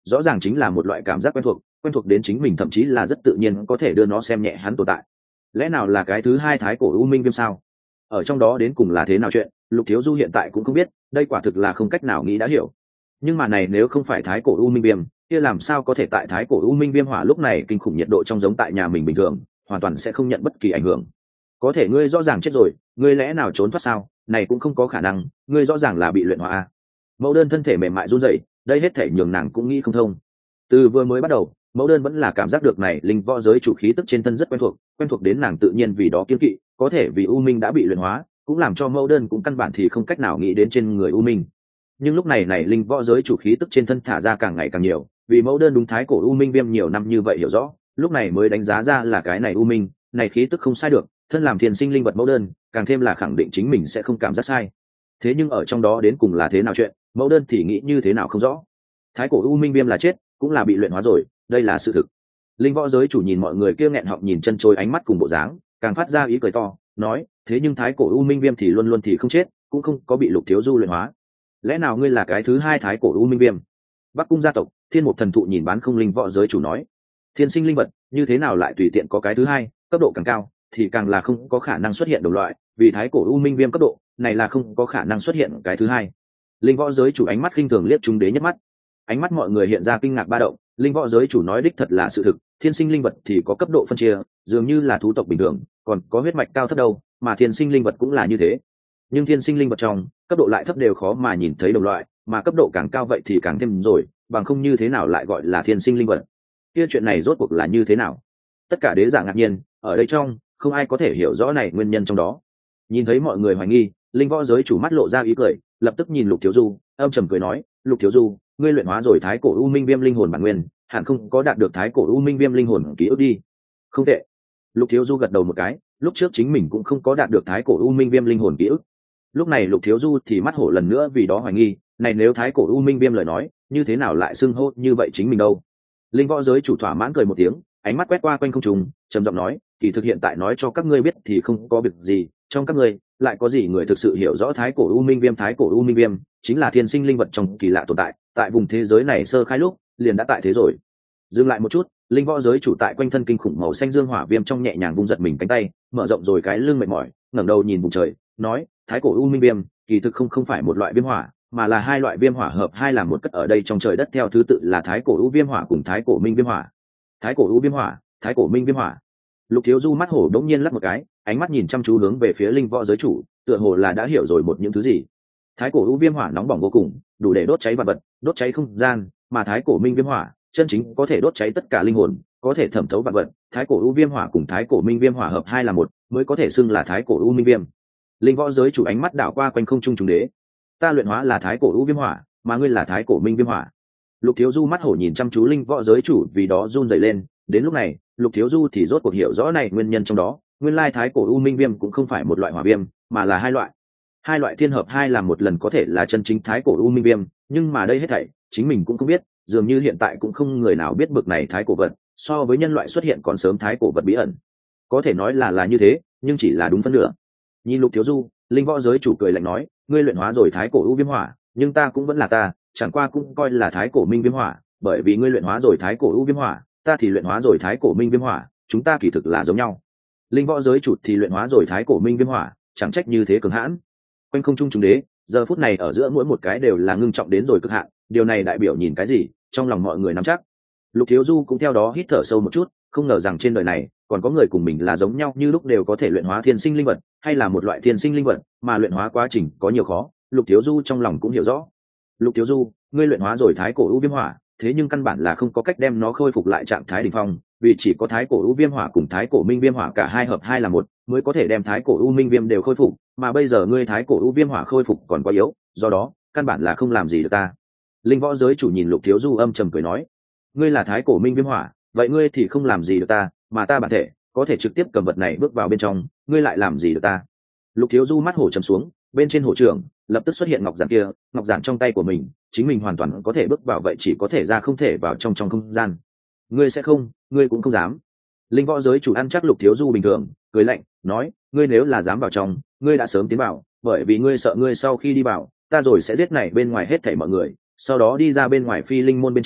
rõ ràng chính là một loại cảm giác quen thuộc, quen thuộc đến chính mình thậm chí là rất tự nhiên có thể đưa nó xem nhẹ hắn tồn tại. Lẽ nào là cái thứ hai thái cổ u minh viêm sao? Ở trong đó đến cùng là thế nào chuyện, Lục Thiếu Du hiện tại cũng không biết, đây quả thực là không cách nào nghĩ đã hiểu. Nhưng mà này nếu không phải thái cổ u minh viêm, kia làm sao có thể tại thái cổ u minh viêm hỏa lúc này kinh khủng nhiệt độ trong giống tại nhà mình bình thường, hoàn toàn sẽ không nhận bất kỳ ảnh hưởng. Có thể ngươi rõ ràng chết rồi, ngươi lẽ nào trốn thoát sao? Này cũng không có khả năng, ngươi rõ ràng là bị luyện hóa. Mẫu đơn thân thể mềm mại run rẩy, đây hết thể nhường nàng cũng nghĩ không thông. Từ vừa mới bắt đầu, mẫu đơn vẫn là cảm giác được này linh võ giới chủ khí tức trên thân rất quen thuộc, quen thuộc đến nàng tự nhiên vì đó kiêng kỵ, có thể vì u minh đã bị luyện hóa, cũng làm cho mẫu đơn cũng căn bản thì không cách nào nghĩ đến trên người u minh. Nhưng lúc này này linh võ giới chủ khí tức trên thân thả ra càng ngày càng nhiều, vì mẫu đơn đúng thái cổ u minh viêm nhiều năm như vậy hiểu rõ, lúc này mới đánh giá ra là cái này u minh, này khí tức không sai được, thân làm thiên sinh linh vật mẫu đơn, càng thêm là khẳng định chính mình sẽ không cảm giác sai. Thế nhưng ở trong đó đến cùng là thế nào chuyện, mẫu đơn thì nghĩ như thế nào không rõ. Thái cổ u minh viêm là chết, cũng là bị luyện hóa rồi, đây là sự thực. Linh võ giới chủ nhìn mọi người kia nghẹn họng nhìn chân chối ánh mắt cùng bộ dáng, càng phát ra ý cười to, nói, thế nhưng thái cổ u minh viêm thì luôn luôn thì không chết, cũng không có bị Lục Thiếu Du luyện hóa. Lẽ nào ngươi là cái thứ hai thái cổ u minh viêm? Bắc cung gia tộc Thiên Mục thần thụ nhìn bán không linh võ giới chủ nói, thiên sinh linh vật như thế nào lại tùy tiện có cái thứ hai, cấp độ càng cao thì càng là không có khả năng xuất hiện đồng loại, vì thái cổ u minh viêm cấp độ này là không có khả năng xuất hiện cái thứ hai. Linh võ giới chủ ánh mắt khinh thường liếc chúng đế nhất mắt, ánh mắt mọi người hiện ra kinh ngạc ba động. Linh võ giới chủ nói đích thật là sự thực, thiên sinh linh vật thì có cấp độ phân chia, dường như là thú tộc bình thường, còn có huyết mạch cao thấp đâu, mà thiên sinh linh vật cũng là như thế. Nhưng thiên sinh linh vật trong cấp độ lại thấp đều khó mà nhìn thấy đồng loại, mà cấp độ càng cao vậy thì càng thêm rồi, bằng không như thế nào lại gọi là thiên sinh linh vật? Kia chuyện này rốt cuộc là như thế nào? Tất cả đế giả ngạc nhiên, ở đây trong không ai có thể hiểu rõ này nguyên nhân trong đó. Nhìn thấy mọi người hoài nghi, linh võ giới chủ mắt lộ ra ý cười, lập tức nhìn Lục Thiếu Du, âm trầm cười nói, Lục Thiếu Du, ngươi luyện hóa rồi thái cổ u minh viêm linh hồn bản nguyên, hẳn không có đạt được thái cổ u minh viêm linh hồn ký ức đi. Không tệ. Lục Thiếu Du gật đầu một cái, lúc trước chính mình cũng không có đạt được thái cổ u minh viêm linh hồn ký ức. Lúc này Lục Thiếu Du thì mắt hổ lần nữa vì đó hoài nghi, này nếu thái cổ u minh viêm lời nói, như thế nào lại xưng hô như vậy chính mình đâu? Linh võ giới chủ thỏa mãn cười một tiếng, ánh mắt quét qua quanh không trung, trầm giọng nói, kỳ thực hiện tại nói cho các ngươi biết thì không có việc gì, trong các ngươi lại có gì người thực sự hiểu rõ thái cổ u minh viêm? Thái cổ u minh viêm chính là thiên sinh linh vật trong kỳ lạ tồn tại, tại vùng thế giới này sơ khai lúc liền đã tại thế rồi. Dừng lại một chút, linh võ giới chủ tại quanh thân kinh khủng màu xanh dương hỏa viêm trong nhẹ nhàng vung giật mình cánh tay, mở rộng rồi cái lưng mệt mỏi, ngẩng đầu nhìn vùng trời, nói, thái cổ u minh viêm kỳ thực không không phải một loại viêm hỏa, mà là hai loại viêm hỏa hợp hai làm một cất ở đây trong trời đất, theo thứ tự là thái cổ u viêm hỏa cùng thái cổ minh viêm hỏa. Thái cổ u viêm hỏa, thái cổ minh viêm hỏa. Lục Thiếu Du mắt hổ đống nhiên lắc một cái, ánh mắt nhìn chăm chú hướng về phía linh võ giới chủ, tựa hồ là đã hiểu rồi một những thứ gì. Thái cổ u viêm hỏa nóng bỏng vô cùng, đủ để đốt cháy vật vật, đốt cháy không gian, mà thái cổ minh viêm hỏa chân chính có thể đốt cháy tất cả linh hồn, có thể thẩm thấu vật vật. Thái cổ u viêm hỏa cùng thái cổ minh viêm hỏa hợp hai là một, mới có thể xưng là thái cổ u minh viêm. Linh võ giới chủ ánh mắt đảo qua quanh không trung trùng đế, ta luyện hóa là thái cổ u viêm hỏa, mà ngươi là thái cổ minh viêm hỏa. Lục Thiếu Du mắt hổ nhìn chăm chú linh võ giới chủ, vì đó run rẩy lên. Đến lúc này, Lục Thiếu Du thì rốt cuộc hiểu rõ này nguyên nhân trong đó, nguyên lai thái cổ u minh viêm cũng không phải một loại hỏa viêm, mà là hai loại. Hai loại thiên hợp hai làm một lần có thể là chân chính thái cổ u minh viêm, nhưng mà đây hết thảy chính mình cũng không biết, dường như hiện tại cũng không người nào biết bực này thái cổ vật, so với nhân loại xuất hiện còn sớm thái cổ vật bí ẩn. Có thể nói là là như thế, nhưng chỉ là đúng phân nửa. Nhìn Lục Thiếu Du, linh võ giới chủ cười lạnh nói, ngươi luyện hóa rồi thái cổ u viêm hỏa, nhưng ta cũng vẫn là ta, chẳng qua cũng coi là thái cổ minh viêm hỏa, bởi vì ngươi luyện hóa rồi thái cổ u viêm hỏa, ta thì luyện hóa rồi thái cổ minh viêm hỏa, chúng ta kỳ thực là giống nhau. Linh võ giới chủ thì luyện hóa rồi thái cổ minh viêm hỏa, chẳng trách như thế cường hãn. Quanh không trung trùng đế, giờ phút này ở giữa mỗi một cái đều là ngưng trọng đến rồi cực hạn, điều này đại biểu nhìn cái gì, trong lòng mọi người nắm chắc. Lục Thiếu Du cũng theo đó hít thở sâu một chút, không ngờ rằng trên đời này còn có người cùng mình là giống nhau như lúc đều có thể luyện hóa thiên sinh linh vật, hay là một loại thiên sinh linh vật, mà luyện hóa quá trình có nhiều khó, Lục Thiếu Du trong lòng cũng hiểu rõ. Lục Thiếu Du, ngươi luyện hóa rồi thái cổ u viêm hỏa, thế nhưng căn bản là không có cách đem nó khôi phục lại trạng thái đỉnh phong, vì chỉ có thái cổ u viêm hỏa cùng thái cổ minh viêm hỏa cả hai hợp hai là một, mới có thể đem thái cổ u minh viêm đều khôi phục, mà bây giờ ngươi thái cổ u viêm hỏa khôi phục còn quá yếu, do đó căn bản là không làm gì được ta. Linh võ giới chủ nhìn Lục Thiếu Du âm trầm cười nói, ngươi là thái cổ minh viêm hỏa, vậy ngươi thì không làm gì được ta, mà ta bản thể có thể trực tiếp cầm vật này bước vào bên trong, ngươi lại làm gì được ta? Lục Thiếu Du mắt hổ trầm xuống, bên trên hổ trưởng lập tức xuất hiện ngọc giản kia, ngọc giản trong tay của mình, chính mình hoàn toàn có thể bước vào, vậy chỉ có thể ra không thể vào trong trong không gian. Ngươi sẽ không, ngươi cũng không dám. Linh võ giới chủ ăn chắc Lục Thiếu Du bình thường, cười lạnh, nói, ngươi nếu là dám vào trong, ngươi đã sớm tiến vào, bởi vì ngươi sợ ngươi sau khi đi vào, ta rồi sẽ giết này bên ngoài hết thảy mọi người, sau đó đi ra bên ngoài phi linh môn bên trong,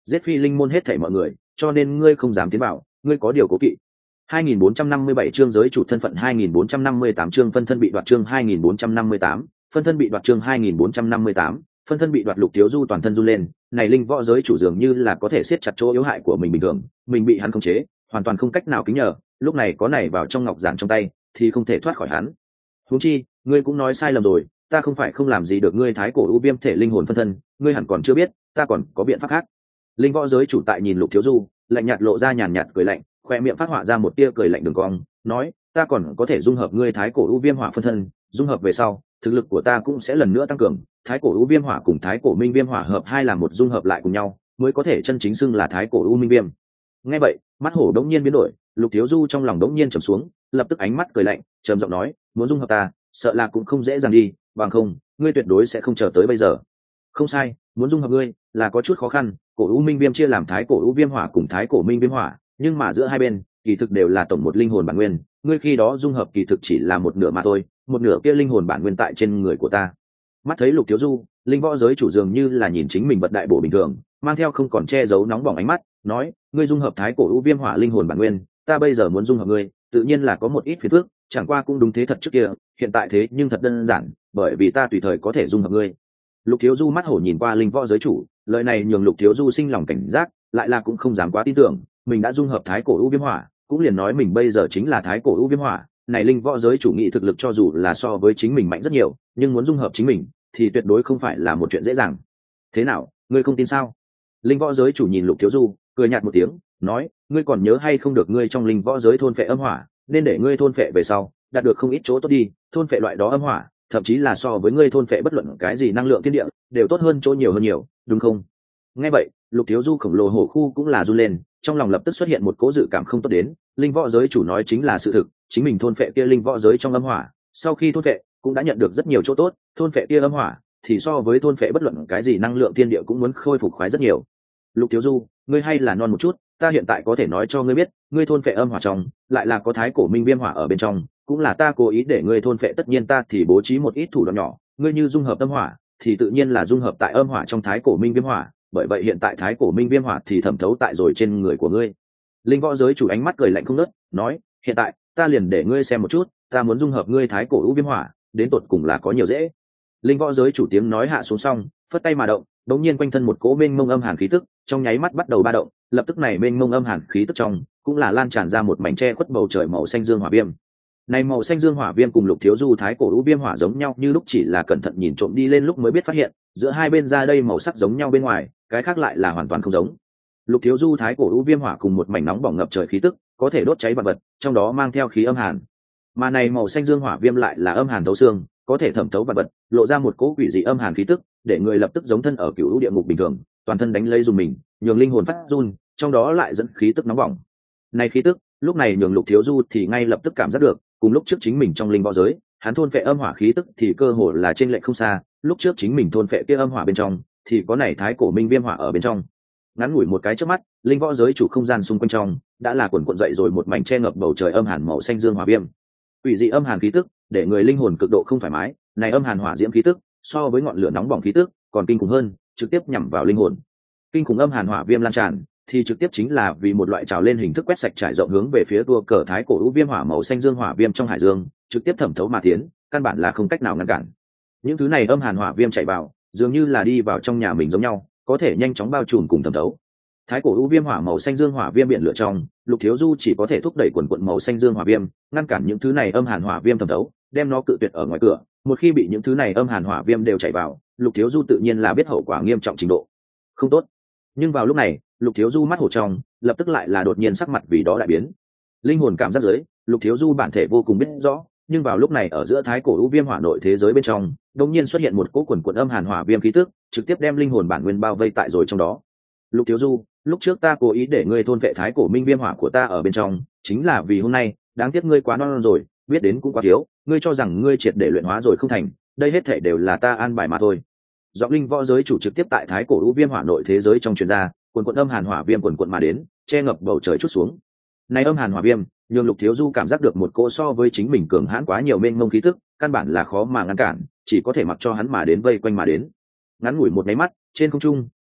giết phi linh môn hết thảy mọi người, cho nên ngươi không dám tiến vào, ngươi có điều cố kỵ. hai nghìn bốn trăm năm mươi bảy chương giới chủ thân phận hai nghìn bốn trăm năm mươi tám chương phân thân bị đoạt chương hai nghìn bốn trăm năm mươi tám, phân thân bị đoạt chương hai nghìn bốn trăm năm mươi tám, phân thân bị đoạt. Lục Thiếu Du toàn thân run lên, này linh võ giới chủ dường như là có thể siết chặt chỗ yếu hại của mình bình thường, mình bị hắn khống chế, hoàn toàn không cách nào kính nhờ, lúc này có này vào trong ngọc giản trong tay thì không thể thoát khỏi hắn. Huống chi, ngươi cũng nói sai lầm rồi, ta không phải không làm gì được ngươi thái cổ u viêm thể linh hồn phân thân, ngươi hẳn còn chưa biết, ta còn có biện pháp khác. Linh võ giới chủ tại nhìn Lục Thiếu Du, lạnh nhạt lộ ra nhàn nhạt cười lạnh, khoe miệng phát họa ra một tia cười lạnh đường cong, nói, ta còn có thể dung hợp ngươi thái cổ u viêm hỏa phân thân, dung hợp về sau, thực lực của ta cũng sẽ lần nữa tăng cường, thái cổ u viêm hỏa cùng thái cổ minh viêm hỏa hợp hai làm một, dung hợp lại cùng nhau mới có thể chân chính xưng là thái cổ u minh viêm. Nghe vậy, mắt hổ đống nhiên biến đổi, Lục Thiếu Du trong lòng đống nhiên trầm xuống, lập tức ánh mắt cười lạnh, trầm giọng nói, muốn dung hợp ta, sợ là cũng không dễ dàng đi, bằng không, ngươi tuyệt đối sẽ không chờ tới bây giờ. Không sai, muốn dung hợp ngươi là có chút khó khăn, cổ u minh viêm chia làm thái cổ u viêm hỏa cùng thái cổ minh viêm hỏa, nhưng mà giữa hai bên kỳ thực đều là tổng một linh hồn bản nguyên, ngươi khi đó dung hợp kỳ thực chỉ là một nửa mà thôi, một nửa kia linh hồn bản nguyên tại trên người của ta. Mắt thấy Lục Thiếu Du, linh võ giới chủ dường như là nhìn chính mình vật đại bổ bình thường, mang theo không còn che giấu nóng bỏng ánh mắt, nói, ngươi dung hợp thái cổ u viêm hỏa linh hồn bản nguyên, ta bây giờ muốn dung hợp ngươi, tự nhiên là có một ít phiền phức, chẳng qua cũng đúng thế thật trước kia, hiện tại thế nhưng thật đơn giản, bởi vì ta tùy thời có thể dung hợp ngươi. Lục Thiếu Du mắt hổ nhìn qua linh võ giới chủ, lời này nhường Lục Thiếu Du sinh lòng cảnh giác, lại là cũng không dám quá tin tưởng, mình đã dung hợp thái cổ u viêm hỏa, cũng liền nói mình bây giờ chính là thái cổ u viêm hỏa. Này linh võ giới chủ nghị thực lực cho dù là so với chính mình mạnh rất nhiều, nhưng muốn dung hợp chính mình thì tuyệt đối không phải là một chuyện dễ dàng. Thế nào, ngươi không tin sao? Linh võ giới chủ nhìn Lục Thiếu Du, cười nhạt một tiếng, nói, ngươi còn nhớ hay không được ngươi trong linh võ giới thôn phệ âm hỏa, nên để ngươi thôn phệ về sau, đạt được không ít chỗ tốt đi, thôn phệ loại đó âm hỏa, thậm chí là so với ngươi thôn phệ bất luận cái gì năng lượng thiên địa, đều tốt hơn chỗ nhiều hơn nhiều, đúng không? Nghe vậy, Lục Thiếu Du khổng lồ hổ khu cũng là run lên, trong lòng lập tức xuất hiện một cố dự cảm không tốt đến, linh võ giới chủ nói chính là sự thực, chính mình thôn phệ kia linh võ giới trong âm hỏa, sau khi thôn phệ cũng đã nhận được rất nhiều chỗ tốt, thôn phệ kia âm hỏa thì so với thôn phệ bất luận cái gì năng lượng thiên địa cũng muốn khôi phục khoái rất nhiều. Lục Thiếu Du, ngươi hay là non một chút, ta hiện tại có thể nói cho ngươi biết, ngươi thôn phệ âm hỏa trong lại là có thái cổ minh viêm hỏa ở bên trong, cũng là ta cố ý để ngươi thôn phệ, tất nhiên ta thì bố trí một ít thủ đoạn nhỏ, ngươi như dung hợp âm hỏa thì tự nhiên là dung hợp tại âm hỏa trong thái cổ minh viêm hỏa, bởi vậy hiện tại thái cổ minh viêm hỏa thì thẩm thấu tại rồi trên người của ngươi. Linh võ giới chủ ánh mắt cười lạnh không ngớt, nói, hiện tại ta liền để ngươi xem một chút, ta muốn dung hợp ngươi thái cổ u viêm hỏa, đến tột cùng là có nhiều dễ. Linh võ giới chủ tiếng nói hạ xuống xong, phất tay mà động, đống nhiên quanh thân một cỗ mênh mông âm hàn khí tức trong nháy mắt bắt đầu ba động, lập tức này mênh mông âm hàn khí tức trong cũng là lan tràn ra một mảnh che khuất bầu trời màu xanh dương hỏa viêm. Này màu xanh dương hỏa viêm cùng Lục Thiếu Du thái cổ u viêm hỏa giống nhau như lúc, chỉ là cẩn thận nhìn trộm đi lên lúc mới biết phát hiện, giữa hai bên ra đây màu sắc giống nhau bên ngoài, cái khác lại là hoàn toàn không giống. Lục Thiếu Du thái cổ u viêm hỏa cùng một mảnh nóng bỏng ngập trời khí tức, có thể đốt cháy vật vật, trong đó mang theo khí âm hàn. Mà này màu xanh dương hỏa viêm lại là âm hàn thấu xương, có thể thẩm thấu vật vật, lộ ra một cỗ quỷ dị âm hàn khí tức, để người lập tức giống thân ở cựu lũ địa ngục bình thường, toàn thân đánh lấy dùng mình, nhường linh hồn phát run, trong đó lại dẫn khí tức nóng bỏng. Này khí tức, lúc này nhường Lục Thiếu Du thì ngay lập tức cảm giác được, cùng lúc trước chính mình trong linh võ giới, hắn thôn phệ âm hỏa khí tức thì cơ hồ là trên lệch không xa, lúc trước chính mình thôn phệ kia âm hỏa bên trong, thì có này thái cổ minh viêm hỏa ở bên trong. Ngắn ngủi một cái chớp mắt, linh võ giới chủ không gian xung quanh trong đã là quần cuộn dậy rồi một mảnh che ngập bầu trời âm hàn màu xanh dương hỏa viêm. Quỷ dị âm hàn khí tức, để người linh hồn cực độ không thoải mái, này âm hàn hỏa diễm khí tức, so với ngọn lửa nóng bỏng khí tức, còn kinh khủng hơn, trực tiếp nhắm vào linh hồn. Kinh khủng âm hàn hỏa viêm lan tràn, thì trực tiếp chính là vì một loại trào lên hình thức quét sạch trải rộng hướng về phía tua cờ thái cổ u viêm hỏa màu xanh dương hỏa viêm trong hải dương, trực tiếp thẩm thấu mà tiến, căn bản là không cách nào ngăn cản. Những thứ này âm hàn hỏa viêm chạy vào, dường như là đi vào trong nhà mình giống nhau, có thể nhanh chóng bao trùm cùng thẩm thấu. Thái cổ u viêm hỏa màu xanh dương hỏa viêm biển lửa trong, Lục Thiếu Du chỉ có thể thúc đẩy quần quần màu xanh dương hỏa viêm, ngăn cản những thứ này âm hàn hỏa viêm thẩm thấu, đem nó cự tuyệt ở ngoài cửa. Một khi bị những thứ này âm hàn hỏa viêm đều chạy vào, Lục Thiếu Du tự nhiên là biết hậu quả nghiêm trọng trình độ không tốt. Nhưng vào lúc này, Lục Thiếu Du mắt hổ trong lập tức lại là đột nhiên sắc mặt vì đó đại biến. Linh hồn cảm giác giới, Lục Thiếu Du bản thể vô cùng biết rõ, nhưng vào lúc này ở giữa thái cổ u viêm hỏa nội thế giới bên trong, đột nhiên xuất hiện một cỗ quần quần âm hàn hỏa viêm khí tức, trực tiếp đem linh hồn bản nguyên bao vây tại rồi trong đó. Lục Thiếu Du, lúc trước ta cố ý để ngươi thôn vệ thái cổ minh viêm hỏa của ta ở bên trong, chính là vì hôm nay, đáng tiếc ngươi quá non, non rồi, biết đến cũng quá thiếu, ngươi cho rằng ngươi triệt để luyện hóa rồi không thành, đây hết thảy đều là ta an bài mà thôi. Giọng linh võ giới chủ trực tiếp tại thái cổ u viêm hỏa nội thế giới trong truyền ra, quần quần âm hàn hỏa viêm quần quần mà đến, che ngập bầu trời chút xuống. Này âm hàn hỏa viêm, nhường Lục Thiếu Du cảm giác được một cỗ so với chính mình cường hãn quá nhiều mênh mông khí tức, căn bản là khó mà ngăn cản, chỉ có thể mặc cho hắn mà đến vây quanh mà đến. Ngắn ngủi một cái mắt, trên không trung,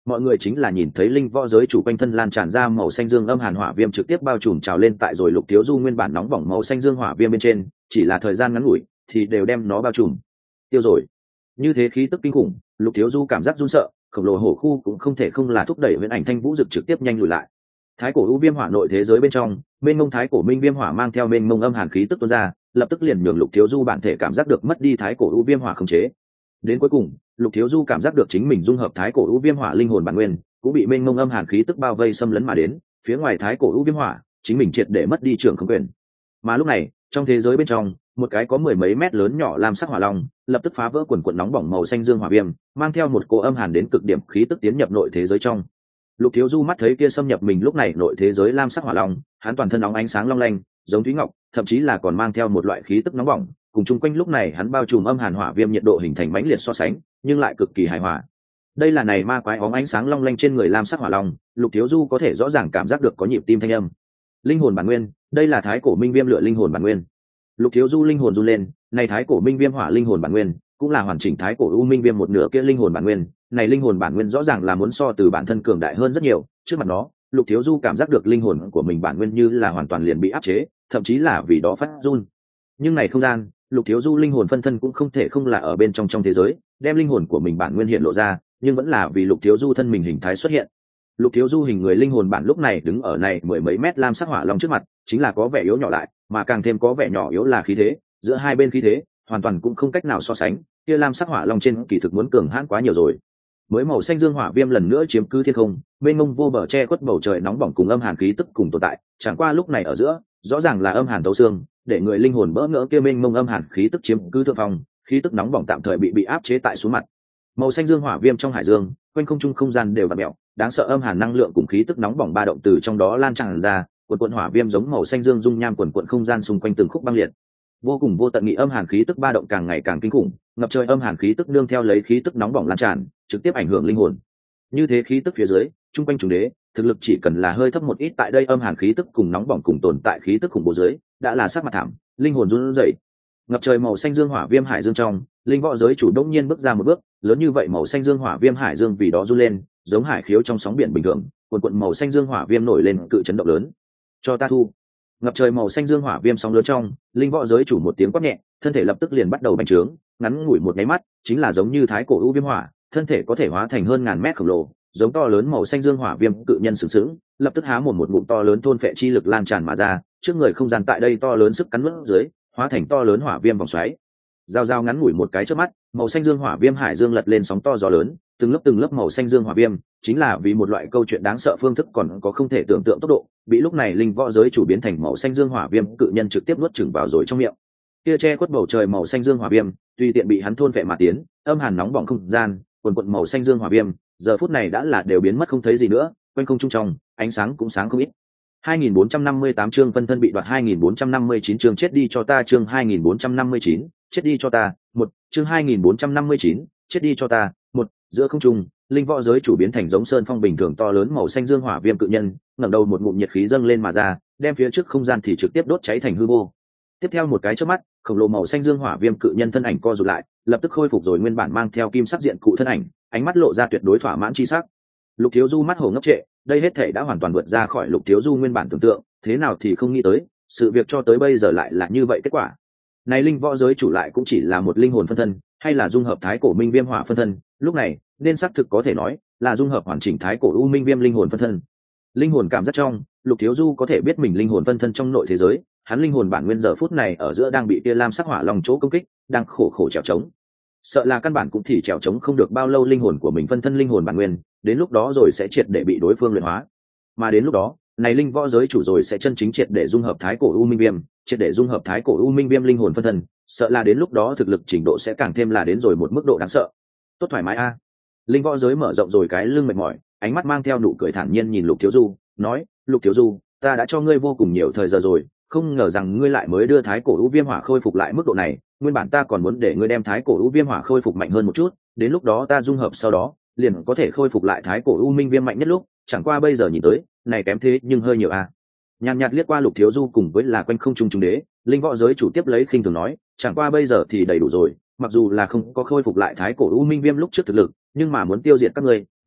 mọi người chính là nhìn thấy linh võ giới chủ quanh thân lan tràn ra màu xanh dương âm hàn hỏa viêm trực tiếp bao trùm trào lên tại rồi Lục Thiếu Du nguyên bản nóng bỏng màu xanh dương hỏa viêm bên trên, chỉ là thời gian ngắn ngủi thì đều đem nó bao trùm tiêu rồi. Như thế khí tức kinh khủng, Lục Thiếu Du cảm giác run sợ, khổng lồ hổ khu cũng không thể không là thúc đẩy Viễn Ảnh Thanh Vũ Dực trực tiếp nhanh lùi lại. Thái cổ u viêm hỏa nội thế giới bên trong, mênh mông thái cổ minh viêm hỏa mang theo mênh mông âm hàn khí tức tuôn ra, lập tức liền nhường Lục Thiếu Du bản thể cảm giác được mất đi thái cổ u viêm hỏa khống chế. Đến cuối cùng, Lục Thiếu Du cảm giác được chính mình dung hợp thái cổ u viêm hỏa linh hồn bản nguyên, cũng bị mênh mông âm hàn khí tức bao vây xâm lấn mà đến, phía ngoài thái cổ u viêm hỏa, chính mình triệt để mất đi trưởng không quyền. Mà lúc này, trong thế giới bên trong, một cái có mười mấy mét lớn nhỏ lam sắc hỏa long, lập tức phá vỡ quần quần nóng bỏng màu xanh dương hỏa viêm, mang theo một cỗ âm hàn đến cực điểm khí tức tiến nhập nội thế giới trong. Lục Thiếu Du mắt thấy kia xâm nhập mình lúc này nội thế giới lam sắc hỏa long, hắn toàn thân nóng ánh sáng long lanh, giống thúy ngọc, thậm chí là còn mang theo một loại khí tức nóng bỏng, cùng chung quanh lúc này hắn bao trùm âm hàn hỏa viêm nhiệt độ hình thành mãnh liệt so sánh, nhưng lại cực kỳ hài hòa. Đây là này ma quái óng ánh sáng long lanh trên người lam sắc hỏa long, Lục Thiếu Du có thể rõ ràng cảm giác được có nhịp tim thanh âm. Linh hồn bản nguyên, đây là thái cổ minh viêm lựa linh hồn bản nguyên. Lục Thiếu Du linh hồn run lên, này thái cổ minh viêm hỏa linh hồn bản nguyên, cũng là hoàn chỉnh thái cổ u minh viêm một nửa kia linh hồn bản nguyên, này linh hồn bản nguyên rõ ràng là muốn so từ bản thân cường đại hơn rất nhiều, trước mặt nó, Lục Thiếu Du cảm giác được linh hồn của mình bản nguyên như là hoàn toàn liền bị áp chế, thậm chí là vì đó phát run. Nhưng này không gian, Lục Thiếu Du linh hồn phân thân cũng không thể không là ở bên trong trong thế giới, đem linh hồn của mình bản nguyên hiện lộ ra, nhưng vẫn là vì Lục Thiếu Du thân mình hình thái xuất hiện. Lục Thiếu Du hình người linh hồn bản lúc này đứng ở này mười mấy mét lam sắc hỏa long trước mặt, chính là có vẻ yếu nhỏ lại, mà càng thêm có vẻ nhỏ yếu là khí thế, giữa hai bên khí thế, hoàn toàn cũng không cách nào so sánh, kia lam sắc hỏa long trên kỳ thực muốn cường hãn quá nhiều rồi. Mới màu xanh dương hỏa viêm lần nữa chiếm cứ thiên không, mênh mông vô bờ che khuất bầu trời nóng bỏng cùng âm hàn khí tức cùng tồn tại, chẳng qua lúc này ở giữa, rõ ràng là âm hàn thấu xương, để người linh hồn bỡ ngỡ kia mênh mông âm hàn khí tức chiếm cứ thượng phong, khí tức nóng bỏng tạm thời bị bị áp chế tại xuống mặt. Màu xanh dương hỏa viêm trong hải dương, quanh không trung không gian đều vặn mèo, đáng sợ âm hàn năng lượng cùng khí tức nóng bỏng ba động từ trong đó lan tràn ra, quần quần hỏa viêm giống màu xanh dương dung nham quần quần không gian xung quanh từng khúc băng liệt. Vô cùng vô tận nghị âm hàn khí tức ba động càng ngày càng kinh khủng, ngập trời âm hàn khí tức nương theo lấy khí tức nóng bỏng lan tràn, trực tiếp ảnh hưởng linh hồn. Như thế khí tức phía dưới, trung quanh chúng đế, thực lực chỉ cần là hơi thấp một ít tại đây âm hàn khí tức cùng nóng bỏng cùng tồn tại khí tức khủng bố dưới, đã là sắc mặt thảm, linh hồn run rẩy. Ngập trời màu xanh dương hỏa viêm hải dương trong, linh võ giới chủ đống nhiên bước ra một bước, lớn như vậy màu xanh dương hỏa viêm hải dương vì đó run lên, giống hải khiếu trong sóng biển bình thường, cuồn cuộn màu xanh dương hỏa viêm nổi lên cự chấn động lớn. Cho ta thu. Ngập trời màu xanh dương hỏa viêm sóng lớn trong, linh võ giới chủ một tiếng quát nhẹ, thân thể lập tức liền bắt đầu bành trướng, ngắn ngủi một cái mắt, chính là giống như thái cổ u viêm hỏa, thân thể có thể hóa thành hơn ngàn mét khổng lồ, giống to lớn màu xanh dương hỏa viêm cự nhân sừng sững, lập tức há một một ngụm to lớn thôn phệ chi lực lan tràn mà ra, trước người không gian tại đây to lớn sức cắn nuốt dưới, hóa thành to lớn hỏa viêm vòng xoáy. Giao giao ngắn ngủi một cái chớp mắt, màu xanh dương hỏa viêm hải dương lật lên sóng to gió lớn, từng lớp từng lớp màu xanh dương hỏa viêm, chính là vì một loại câu chuyện đáng sợ phương thức còn có không thể tưởng tượng tốc độ, bị lúc này linh võ giới chủ biến thành màu xanh dương hỏa viêm cự nhân trực tiếp nuốt chửng vào rồi trong miệng. Kia che khuất bầu trời màu xanh dương hỏa viêm, tùy tiện bị hắn thôn phệ mà tiến, âm hàn nóng bỏng không gian, quần quần màu xanh dương hỏa viêm, giờ phút này đã là đều biến mất không thấy gì nữa, quanh không trung trong, ánh sáng cũng sáng không ít. hai nghìn bốn trăm năm mươi tám chương phân thân bị đoạt hai nghìn bốn trăm năm mươi chín chương chết đi cho ta chương hai nghìn bốn trăm năm mươi chín, chết đi cho ta, một, chương hai nghìn bốn trăm năm mươi chín, chết đi cho ta, một, giữa không trung, linh võ giới chủ biến thành giống sơn phong bình thường to lớn màu xanh dương hỏa viêm cự nhân, ngẩng đầu một ngụm nhiệt khí dâng lên mà ra, đem phía trước không gian thì trực tiếp đốt cháy thành hư vô. Tiếp theo một cái chớp mắt, khổng lồ màu xanh dương hỏa viêm cự nhân thân ảnh co rụt lại, lập tức khôi phục rồi nguyên bản mang theo kim sắc diện cụ thân ảnh, ánh mắt lộ ra tuyệt đối thỏa mãn chi sắc. Lục Thiếu Du mắt hồ ngốc trệ, đây hết thể đã hoàn toàn vượt ra khỏi Lục Thiếu Du nguyên bản tưởng tượng, thế nào thì không nghĩ tới, sự việc cho tới bây giờ lại là như vậy kết quả. Này linh võ giới chủ lại cũng chỉ là một linh hồn phân thân, hay là dung hợp thái cổ minh viêm hỏa phân thân, lúc này, nên xác thực có thể nói là dung hợp hoàn chỉnh thái cổ u minh viêm linh hồn phân thân. Linh hồn cảm giác trong, Lục Thiếu Du có thể biết mình linh hồn phân thân trong nội thế giới, hắn linh hồn bản nguyên giờ phút này ở giữa đang bị tia lam sắc hỏa lòng chỗ công kích, đang khổ khổ trèo trống. Sợ là căn bản cũng thì trèo trống không được bao lâu linh hồn của mình phân thân linh hồn bản nguyên, đến lúc đó rồi sẽ triệt để bị đối phương luyện hóa. Mà đến lúc đó, này linh võ giới chủ rồi sẽ chân chính triệt để dung hợp thái cổ u minh viêm, triệt để dung hợp thái cổ u minh viêm linh hồn phân thân, sợ là đến lúc đó thực lực trình độ sẽ càng thêm là đến rồi một mức độ đáng sợ. Tốt thoải mái a. Linh võ giới mở rộng rồi cái lưng mệt mỏi, ánh mắt mang theo nụ cười thản nhiên nhìn Lục Thiếu Du, nói: "Lục Thiếu Du, ta đã cho ngươi vô cùng nhiều thời giờ rồi, không ngờ rằng ngươi lại mới đưa thái cổ u viêm hỏa khôi phục lại mức độ này, nguyên bản ta còn muốn để ngươi đem thái cổ u viêm hỏa khôi phục mạnh hơn một chút, đến lúc đó ta dung hợp sau đó, liền có thể khôi phục lại thái cổ u minh viêm mạnh nhất lúc, chẳng qua bây giờ nhìn tới, này kém thế nhưng hơi nhiều a." Nhàn nhạt liếc qua Lục Thiếu Du cùng với là quanh không trung trung đế, linh võ giới chủ tiếp lấy khinh thường nói: "Chẳng qua bây giờ thì đầy đủ rồi, mặc dù là không có khôi phục lại thái cổ u minh viêm lúc trước thực lực, nhưng mà muốn tiêu diệt các ngươi,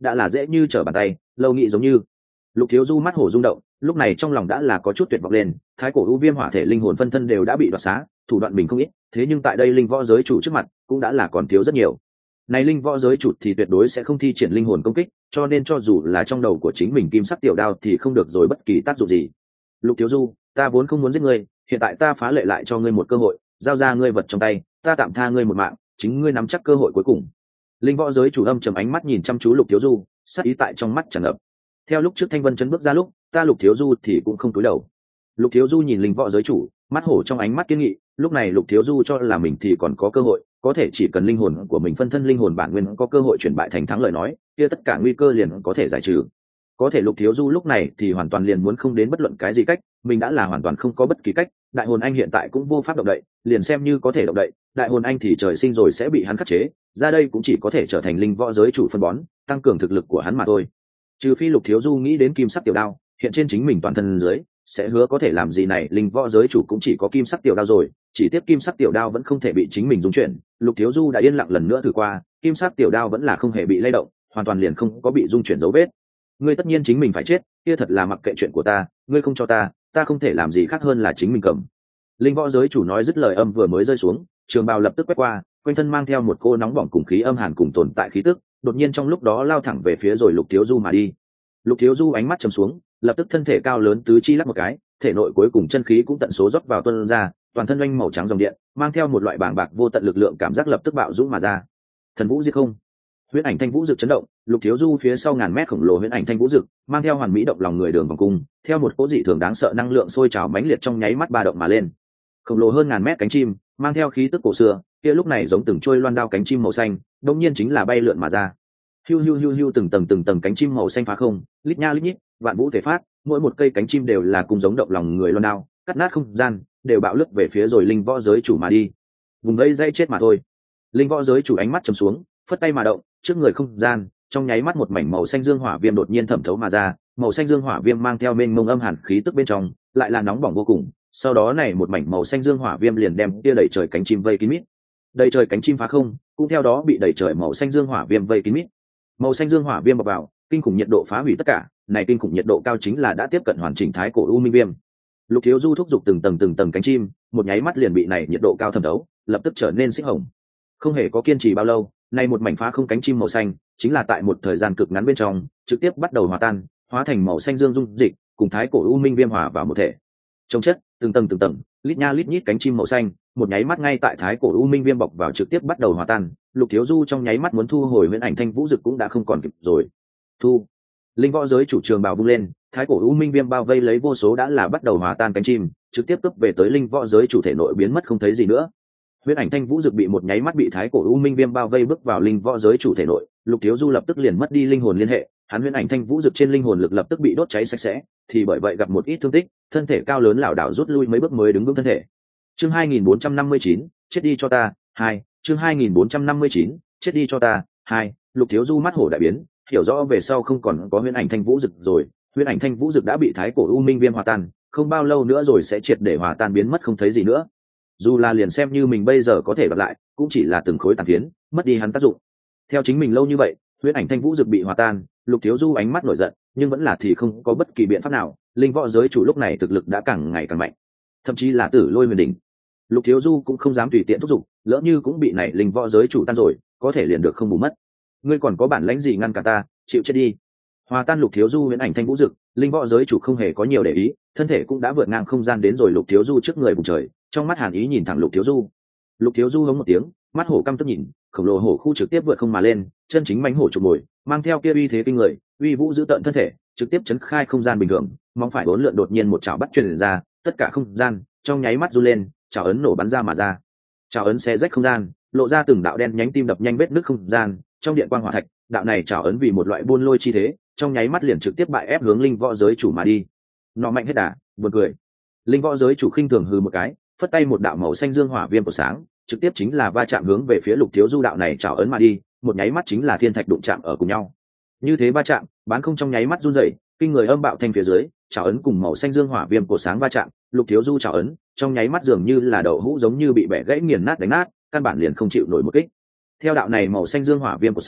đã là dễ như trở bàn tay, lâu nghĩ giống như. Lục Thiếu Du mắt hổ rung động, lúc này trong lòng đã là có chút tuyệt vọng lên, thái cổ u viêm hỏa thể linh hồn phân thân đều đã bị đoạt xá, thủ đoạn mình không ít, thế nhưng tại đây linh võ giới chủ trước mặt cũng đã là còn thiếu rất nhiều. Này linh võ giới chủ thì tuyệt đối sẽ không thi triển linh hồn công kích, cho nên cho dù là trong đầu của chính mình kim sắc tiểu đao thì không được rồi bất kỳ tác dụng gì. Lục Thiếu Du, ta vốn không muốn giết ngươi, hiện tại ta phá lệ lại cho ngươi một cơ hội, giao ra ngươi vật trong tay, ta tạm tha ngươi một mạng, chính ngươi nắm chắc cơ hội cuối cùng. Linh võ giới chủ âm trầm ánh mắt nhìn chăm chú Lục Thiếu Du, sát ý tại trong mắt tràn ngập. Theo lúc trước Thanh Vân Chấn bước ra lúc, ta Lục Thiếu Du thì cũng không cúi đầu. Lục Thiếu Du nhìn linh võ giới chủ, mắt hổ trong ánh mắt kiên nghị, lúc này Lục Thiếu Du cho là mình thì còn có cơ hội, có thể chỉ cần linh hồn của mình phân thân linh hồn bản nguyên có cơ hội chuyển bại thành thắng lời nói, kia tất cả nguy cơ liền có thể giải trừ. Có thể Lục Thiếu Du lúc này thì hoàn toàn liền muốn không đến bất luận cái gì cách, mình đã là hoàn toàn không có bất kỳ cách, đại hồn anh hiện tại cũng vô pháp động đậy, liền xem như có thể động đậy, đại hồn anh thì trời sinh rồi sẽ bị hắn khắc chế, ra đây cũng chỉ có thể trở thành linh võ giới chủ phân bón, tăng cường thực lực của hắn mà thôi. Trừ phi Lục Thiếu Du nghĩ đến kim sắc tiểu đao, hiện trên chính mình toàn thân dưới, sẽ hứa có thể làm gì này, linh võ giới chủ cũng chỉ có kim sắc tiểu đao rồi, chỉ tiếp kim sắc tiểu đao vẫn không thể bị chính mình dung chuyển. Lục Thiếu Du đã yên lặng lần nữa thử qua, kim sắc tiểu đao vẫn là không hề bị lay động, hoàn toàn liền không có bị dung chuyển dấu vết. Ngươi tất nhiên chính mình phải chết, kia thật là mặc kệ chuyện của ta, ngươi không cho ta, ta không thể làm gì khác hơn là chính mình cầm. Linh võ giới chủ nói dứt lời âm vừa mới rơi xuống, trường bào lập tức quét qua, quanh thân mang theo một cô nóng bỏng cùng khí âm hàn cùng tồn tại khí tức, đột nhiên trong lúc đó lao thẳng về phía rồi Lục Thiếu Du mà đi. Lục Thiếu Du ánh mắt trầm xuống, lập tức thân thể cao lớn tứ chi lắc một cái, thể nội cuối cùng chân khí cũng tận số rót vào tuôn ra, toàn thân oanh màu trắng dòng điện, mang theo một loại bàng bạc vô tận lực lượng cảm giác lập tức bạo dũng mà ra. Thần vũ diệt không, huyễn ảnh thanh vũ dực chấn động, Lục Thiếu Du phía sau ngàn mét khổng lồ huyễn ảnh thanh vũ dực, mang theo hoàn mỹ động lòng người đường vòng cung, theo một cỗ dị thường đáng sợ năng lượng sôi trào mãnh liệt trong nháy mắt ba động mà lên. Khổng lồ hơn ngàn mét cánh chim, mang theo khí tức cổ xưa, kia lúc này giống từng trôi loan đao cánh chim màu xanh, đột nhiên chính là bay lượn mà ra. Hiu hiu hiu hiu từng tầng từng tầng cánh chim màu xanh phá không, lít nha lít nhít, vạn vũ thể phát, mỗi một cây cánh chim đều là cùng giống động lòng người loan đao, cắt nát không gian, đều bạo lướt về phía rồi linh võ giới chủ mà đi. Vùng vây dây chết mà thôi. Linh võ giới chủ ánh mắt trầm xuống, phất tay mà động, trước người không gian, trong nháy mắt một mảnh màu xanh dương hỏa viêm đột nhiên thẩm thấu mà ra, màu xanh dương hỏa viêm mang theo mênh mông âm hàn khí tức bên trong, lại là nóng bỏng vô cùng. Sau đó này một mảnh màu xanh dương hỏa viêm liền đem tia đẩy trời cánh chim vây kín mít. Đầy trời cánh chim phá không, cũng theo đó bị đẩy trời màu xanh dương hỏa viêm vây kín mít. Màu xanh dương hỏa viêm bọc vào, kinh khủng nhiệt độ phá hủy tất cả, này kinh khủng nhiệt độ cao chính là đã tiếp cận hoàn chỉnh thái cổ u minh viêm. Lục Thiếu Du thúc giục từng tầng từng tầng cánh chim, một nháy mắt liền bị này nhiệt độ cao thẩm thấu, lập tức trở nên xích hồng. Không hề có kiên trì bao lâu, này một mảnh phá không cánh chim màu xanh, chính là tại một thời gian cực ngắn bên trong, trực tiếp bắt đầu hòa tan, hóa thành màu xanh dương dung dịch, cùng thái cổ u minh viêm hòa vào một thể. Trong chất, từng tầng từng tầng, lít nha lít nhít cánh chim màu xanh, một nháy mắt ngay tại thái cổ u minh viêm bọc vào trực tiếp bắt đầu hòa tan. Lục Thiếu Du trong nháy mắt muốn thu hồi huyễn ảnh thanh vũ dực cũng đã không còn kịp rồi. Thu. Linh võ giới chủ trường bào vung lên, thái cổ u minh viêm bao vây lấy vô số đã là bắt đầu hòa tan cánh chim, trực tiếp cướp về tới linh võ giới chủ thể nội biến mất không thấy gì nữa. Huyễn ảnh thanh vũ dực bị một nháy mắt bị thái cổ u minh viêm bao vây bước vào linh võ giới chủ thể nội, Lục Thiếu Du lập tức liền mất đi linh hồn liên hệ, hắn huyễn ảnh thanh vũ dực trên linh hồn lực lập tức bị đốt cháy sạch sẽ, thì bởi vậy gặp một ít thương tích, thân thể cao lớn lảo đảo rút lui mấy bước mới đứng vững thân thể. Chương hai nghìn bốn trăm năm mươi chín, chết đi cho ta, hai, chương hai nghìn bốn trăm năm mươi chín, chết đi cho ta, hai. Lục Thiếu Du mắt hổ đại biến, hiểu rõ về sau không còn có huyễn ảnh thanh vũ dực rồi, huyễn ảnh thanh vũ dực đã bị thái cổ u minh viêm hòa tan, không bao lâu nữa rồi sẽ triệt để hòa tan biến mất không thấy gì nữa. Dù là liền xem như mình bây giờ có thể đoạt lại, cũng chỉ là từng khối tàn phiến, mất đi hắn tác dụng. Theo chính mình lâu như vậy, huyễn ảnh thanh vũ dực bị hòa tan, Lục Thiếu Du ánh mắt nổi giận, nhưng vẫn là thì không có bất kỳ biện pháp nào, linh võ giới chủ lúc này thực lực đã càng ngày càng mạnh, thậm chí là tử lôi huyền đỉnh. Lục Thiếu Du cũng không dám tùy tiện thúc giục, lỡ như cũng bị này linh võ giới chủ tan rồi, có thể liền được không bù mất. Ngươi còn có bản lãnh gì ngăn cả ta, chịu chết đi. Hòa tan Lục Thiếu Du huyễn ảnh thanh vũ dực, linh võ giới chủ không hề có nhiều để ý, thân thể cũng đã vượt ngang không gian đến rồi Lục Thiếu Du trước người vùng trời, trong mắt hàn ý nhìn thẳng Lục Thiếu Du. Lục Thiếu Du hống một tiếng, mắt hổ căm tức nhìn, khổng lồ hổ khu trực tiếp vượt không mà lên, chân chính mãnh hổ chụp mồi, mang theo kia uy thế kinh người, uy vũ giữ tận thân thể, trực tiếp chấn khai không gian bình thường, mong phải bốn lượn đột nhiên một chảo bắt truyền ra, tất cả không gian trong nháy mắt run lên, chảo ấn nổ bắn ra mà ra. Chảo ấn xé rách không gian, lộ ra từng đạo đen nhánh tim đập nhanh vết nứt không gian, trong điện quang hỏa thạch, đạo này chảo ấn vì một loại buôn lôi chi thế, trong nháy mắt liền trực tiếp bại ép hướng linh võ giới chủ mà đi. Nó mạnh hết đà, buồn cười. Linh võ giới chủ khinh thường hừ một cái, phất tay một đạo màu xanh dương hỏa viêm của sáng, trực tiếp chính là va chạm hướng về phía Lục Thiếu Du đạo này chảo ấn mà đi, một nháy mắt chính là thiên thạch đụng chạm ở cùng nhau. Như thế va chạm, bán không trong nháy mắt run rẩy, kinh người âm bạo thành phía dưới, chảo ấn cùng màu xanh dương hỏa viêm của sáng va chạm, Lục Thiếu Du chảo ấn, trong nháy mắt dường như là đậu hũ giống như bị bẻ gãy nghiền nát đánh nát, căn bản liền không chịu nổi một kích. Theo đạo này màu xanh dương hỏa viêm của sáng,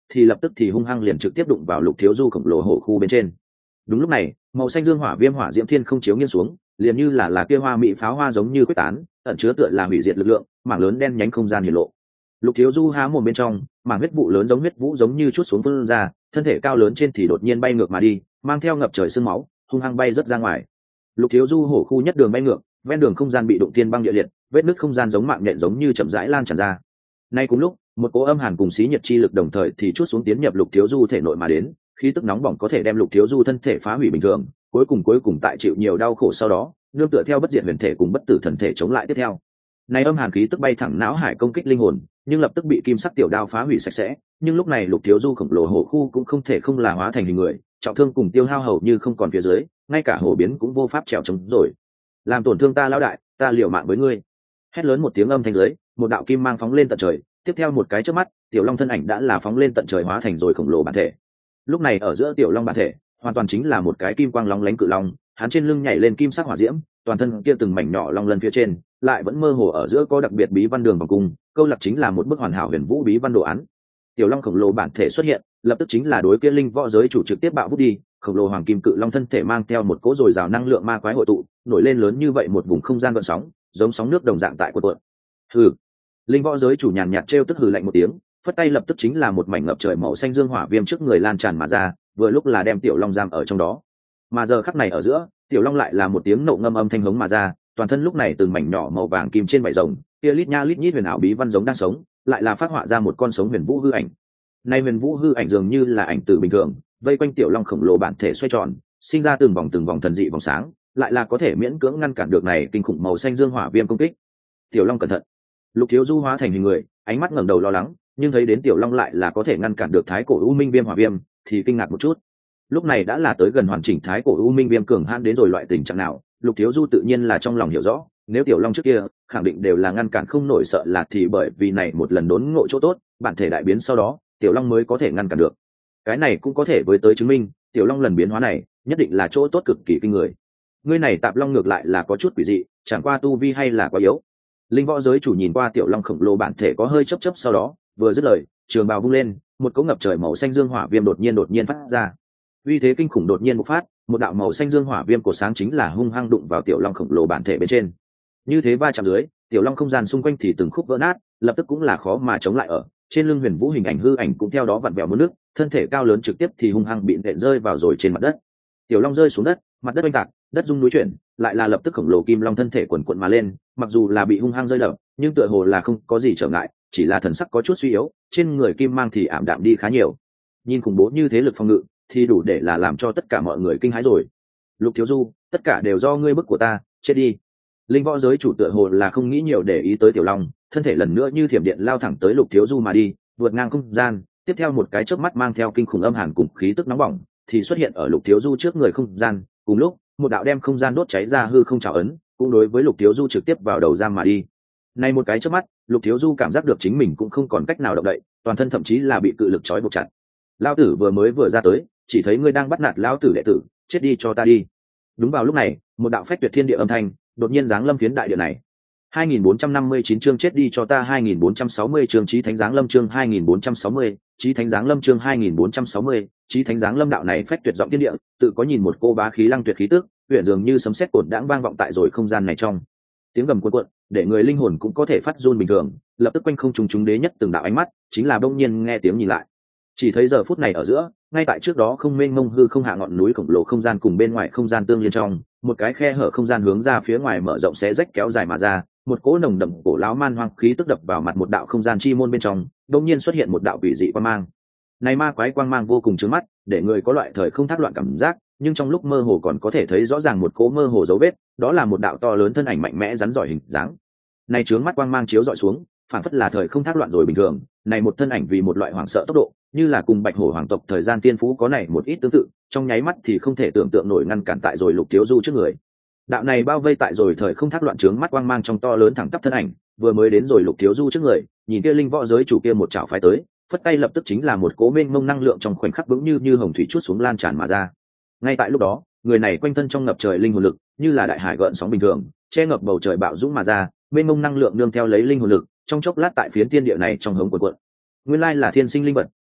thì lập tức thì hung hăng liền trực tiếp đụng vào Lục Thiếu Du khổng lồ hổ khu bên trên. Đúng lúc này, màu xanh dương hỏa viêm hỏa diễm thiên không chiếu nghiêng xuống, liền như là là kia hoa mỹ pháo hoa giống như quyết tán, ẩn chứa tựa là hủy diệt lực lượng, mảng lớn đen nhánh không gian hiển lộ. Lục Thiếu Du há mồm bên trong, mảng huyết vụ lớn giống huyết vũ giống như chút xuống phun ra, thân thể cao lớn trên thì đột nhiên bay ngược mà đi, mang theo ngập trời sương máu, hung hăng bay rất ra ngoài. Lục Thiếu Du hổ khu nhất đường bay ngược, ven đường không gian bị đụng thiên băng địa liệt, vết nứt không gian giống mạng nhện giống như chậm rãi lan tràn ra. Nay cùng lúc, một cỗ âm hàn cùng xí nhiệt chi lực đồng thời thì chút xuống tiến nhập Lục Thiếu Du thể nội mà đến, khí tức nóng bỏng có thể đem Lục Thiếu Du thân thể phá hủy bình thường, cuối cùng cuối cùng tại chịu nhiều đau khổ sau đó, nương tựa theo bất diệt huyền thể cùng bất tử thần thể chống lại tiếp theo. Này âm hàn khí tức bay thẳng não hải công kích linh hồn, nhưng lập tức bị kim sắc tiểu đao phá hủy sạch sẽ, nhưng lúc này Lục Thiếu Du khổng lồ hổ khu cũng không thể không là hóa thành hình người, trọng thương cùng tiêu hao hầu như không còn phía dưới, ngay cả hổ biến cũng vô pháp trèo chống rồi. Làm tổn thương ta lão đại, ta liều mạng với ngươi. Hét lớn một tiếng âm thanh dưới, một đạo kim mang phóng lên tận trời, tiếp theo một cái chớp mắt, tiểu long thân ảnh đã là phóng lên tận trời hóa thành rồi khổng lồ bản thể. Lúc này ở giữa tiểu long bản thể, hoàn toàn chính là một cái kim quang long lánh cự long, hắn trên lưng nhảy lên kim sắc hỏa diễm, toàn thân kia từng mảnh nhỏ long lân phía trên, lại vẫn mơ hồ ở giữa có đặc biệt bí văn đường vòng cung, câu lạc chính là một bức hoàn hảo huyền vũ bí văn đồ án. Tiểu long khổng lồ bản thể xuất hiện, lập tức chính là đối kia linh võ giới chủ trực tiếp bạo vút đi, khổng lồ hoàng kim cự long thân thể mang theo một cỗ dồi dào năng lượng ma quái hội tụ, nổi lên lớn như vậy một vùng không gian gợn sóng, giống sóng nước đồng dạng tại cuộn cuộn. Hừ. Linh võ giới chủ nhàn nhạt trêu tức hừ lạnh một tiếng, phất tay lập tức chính là một mảnh ngập trời màu xanh dương hỏa viêm trước người lan tràn mà ra, vừa lúc là đem tiểu long giam ở trong đó. Mà giờ khắc này ở giữa, tiểu long lại là một tiếng nộ ngâm âm thanh hống mà ra, toàn thân lúc này từng mảnh nhỏ màu vàng kim trên vảy rồng, kia lít nha lít nhít huyền ảo bí văn giống đang sống, lại là phát họa ra một con sống huyền vũ hư ảnh. Nay huyền vũ hư ảnh dường như là ảnh tử bình thường, vây quanh tiểu long khổng lồ bản thể xoay tròn, sinh ra từng vòng từng vòng thần dị vòng sáng, lại là có thể miễn cưỡng ngăn cản được này kinh khủng màu xanh dương hỏa viêm công kích. Tiểu long cẩn thận. Lục Thiếu Du hóa thành hình người, ánh mắt ngẩng đầu lo lắng, nhưng thấy đến tiểu long lại là có thể ngăn cản được thái cổ u minh viêm hỏa viêm, thì kinh ngạc một chút. Lúc này đã là tới gần hoàn chỉnh thái cổ u minh viêm cường hãn đến rồi loại tình trạng nào, Lục Thiếu Du tự nhiên là trong lòng hiểu rõ, nếu tiểu long trước kia khẳng định đều là ngăn cản không nổi, sợ là thì bởi vì này một lần đốn ngộ chỗ tốt, bản thể đại biến sau đó, tiểu long mới có thể ngăn cản được. Cái này cũng có thể với tới chứng minh, tiểu long lần biến hóa này, nhất định là chỗ tốt cực kỳ kinh người. Ngươi này tạp long ngược lại là có chút quỷ dị, chẳng qua tu vi hay là quá yếu. Linh võ giới chủ nhìn qua tiểu long khổng lồ bản thể có hơi chớp chớp, sau đó vừa dứt lời, trường bào vung lên, một cỗ ngập trời màu xanh dương hỏa viêm đột nhiên đột nhiên phát ra. Uy thế kinh khủng đột nhiên bộc phát, một đạo màu xanh dương hỏa viêm của sáng chính là hung hăng đụng vào tiểu long khổng lồ bản thể bên trên. Như thế va chạm dưới, tiểu long không gian xung quanh thì từng khúc vỡ nát, lập tức cũng là khó mà chống lại ở. Trên lưng huyền vũ hình ảnh hư ảnh cũng theo đó vặn vẹo muốn nước, thân thể cao lớn trực tiếp thì hung hăng bị nện rơi vào rồi trên mặt đất. Tiểu long rơi xuống đất, mặt đất oanh tạc, đất rung núi chuyển, lại là lập tức khổng lồ kim long thân thể quần quận mà lên, mặc dù là bị hung hăng rơi đập, nhưng tựa hồ là không có gì trở ngại, chỉ là thần sắc có chút suy yếu, trên người kim mang thì ảm đạm đi khá nhiều. Nhìn khủng bố như thế lực phòng ngự, thì đủ để là làm cho tất cả mọi người kinh hãi rồi. Lục Thiếu Du, tất cả đều do ngươi bức của ta, chết đi. Linh võ giới chủ tựa hồ là không nghĩ nhiều để ý tới tiểu long, thân thể lần nữa như thiểm điện lao thẳng tới Lục Thiếu Du mà đi, vượt ngang không gian, tiếp theo một cái chớp mắt mang theo kinh khủng âm hàn cùng khí tức nóng bỏng, thì xuất hiện ở Lục Thiếu Du trước người không gian. Cùng lúc, một đạo đem không gian đốt cháy ra hư không trào ấn, cũng đối với Lục Thiếu Du trực tiếp vào đầu giam mà đi. Này một cái chớp mắt, Lục Thiếu Du cảm giác được chính mình cũng không còn cách nào động đậy, toàn thân thậm chí là bị cự lực trói buộc chặt. Lão tử vừa mới vừa ra tới, chỉ thấy ngươi đang bắt nạt lão tử đệ tử, chết đi cho ta đi. Đúng vào lúc này, một đạo phách tuyệt thiên địa âm thanh đột nhiên giáng lâm phiến đại địa này. hai nghìn bốn trăm năm mươi chín chương chết đi cho ta, hai nghìn bốn trăm sáu mươi chương chí thánh giáng lâm, chương hai nghìn bốn trăm sáu mươi, chí thánh giáng lâm, chương hai nghìn bốn trăm sáu mươi, chí thánh giáng lâm. Đạo này phách tuyệt giọng thiên địa, tự có nhìn một cô bá khí lăng tuyệt khí tức, huyền dường như sấm sét cột đãng vang vọng tại rồi không gian này trong. Tiếng gầm cuộn cuộn, để người linh hồn cũng có thể phát run bình thường, lập tức quanh không trùng trùng đế nhất từng đạo ánh mắt, chính là đông nhiên nghe tiếng nhìn lại. Chỉ thấy giờ phút này ở giữa, ngay tại trước đó không mênh mông hư không hạ ngọn núi khổng lồ không gian cùng bên ngoài không gian tương liên trong, một cái khe hở không gian hướng ra phía ngoài mở rộng xé rách kéo dài mà ra, một cỗ nồng đậm cổ lão man hoang khí tức đập vào mặt một đạo không gian chi môn bên trong, đột nhiên xuất hiện một đạo quỷ dị quang mang. Này ma quái quang mang vô cùng chói mắt, để người có loại thời không thác loạn cảm giác, nhưng trong lúc mơ hồ còn có thể thấy rõ ràng một cỗ mơ hồ dấu vết, đó là một đạo to lớn thân ảnh mạnh mẽ rắn giỏi hình dáng. Này chướng mắt quang mang chiếu dọi xuống, phản phất là thời không thác loạn rồi bình thường, này một thân ảnh vì một loại hoảng sợ tốc độ, như là cùng bạch hổ hoàng tộc thời gian tiên phú có này một ít tương tự, trong nháy mắt thì không thể tưởng tượng nổi ngăn cản tại rồi Lục Thiếu Du trước người. Đạo này bao vây tại rồi thời không thác loạn chướng mắt quang mang trong to lớn thẳng tắp thân ảnh, vừa mới đến rồi Lục Thiếu Du trước người, nhìn kia linh võ giới chủ kia một chảo phái tới, phất tay lập tức chính là một cố mênh mông năng lượng trong khoảnh khắc vững như như hồng thủy chút xuống lan tràn mà ra. Ngay tại lúc đó, người này quanh thân trong ngập trời linh hồn lực, như là đại hải gợn sóng bình thường, che ngập bầu trời bạo dũng mà ra, mênh mông năng lượng nương theo lấy linh hồn lực, trong chốc lát tại phiến thiên địa này trong hống cuộn cuộn. Nguyên lai là thiên sinh linh vật,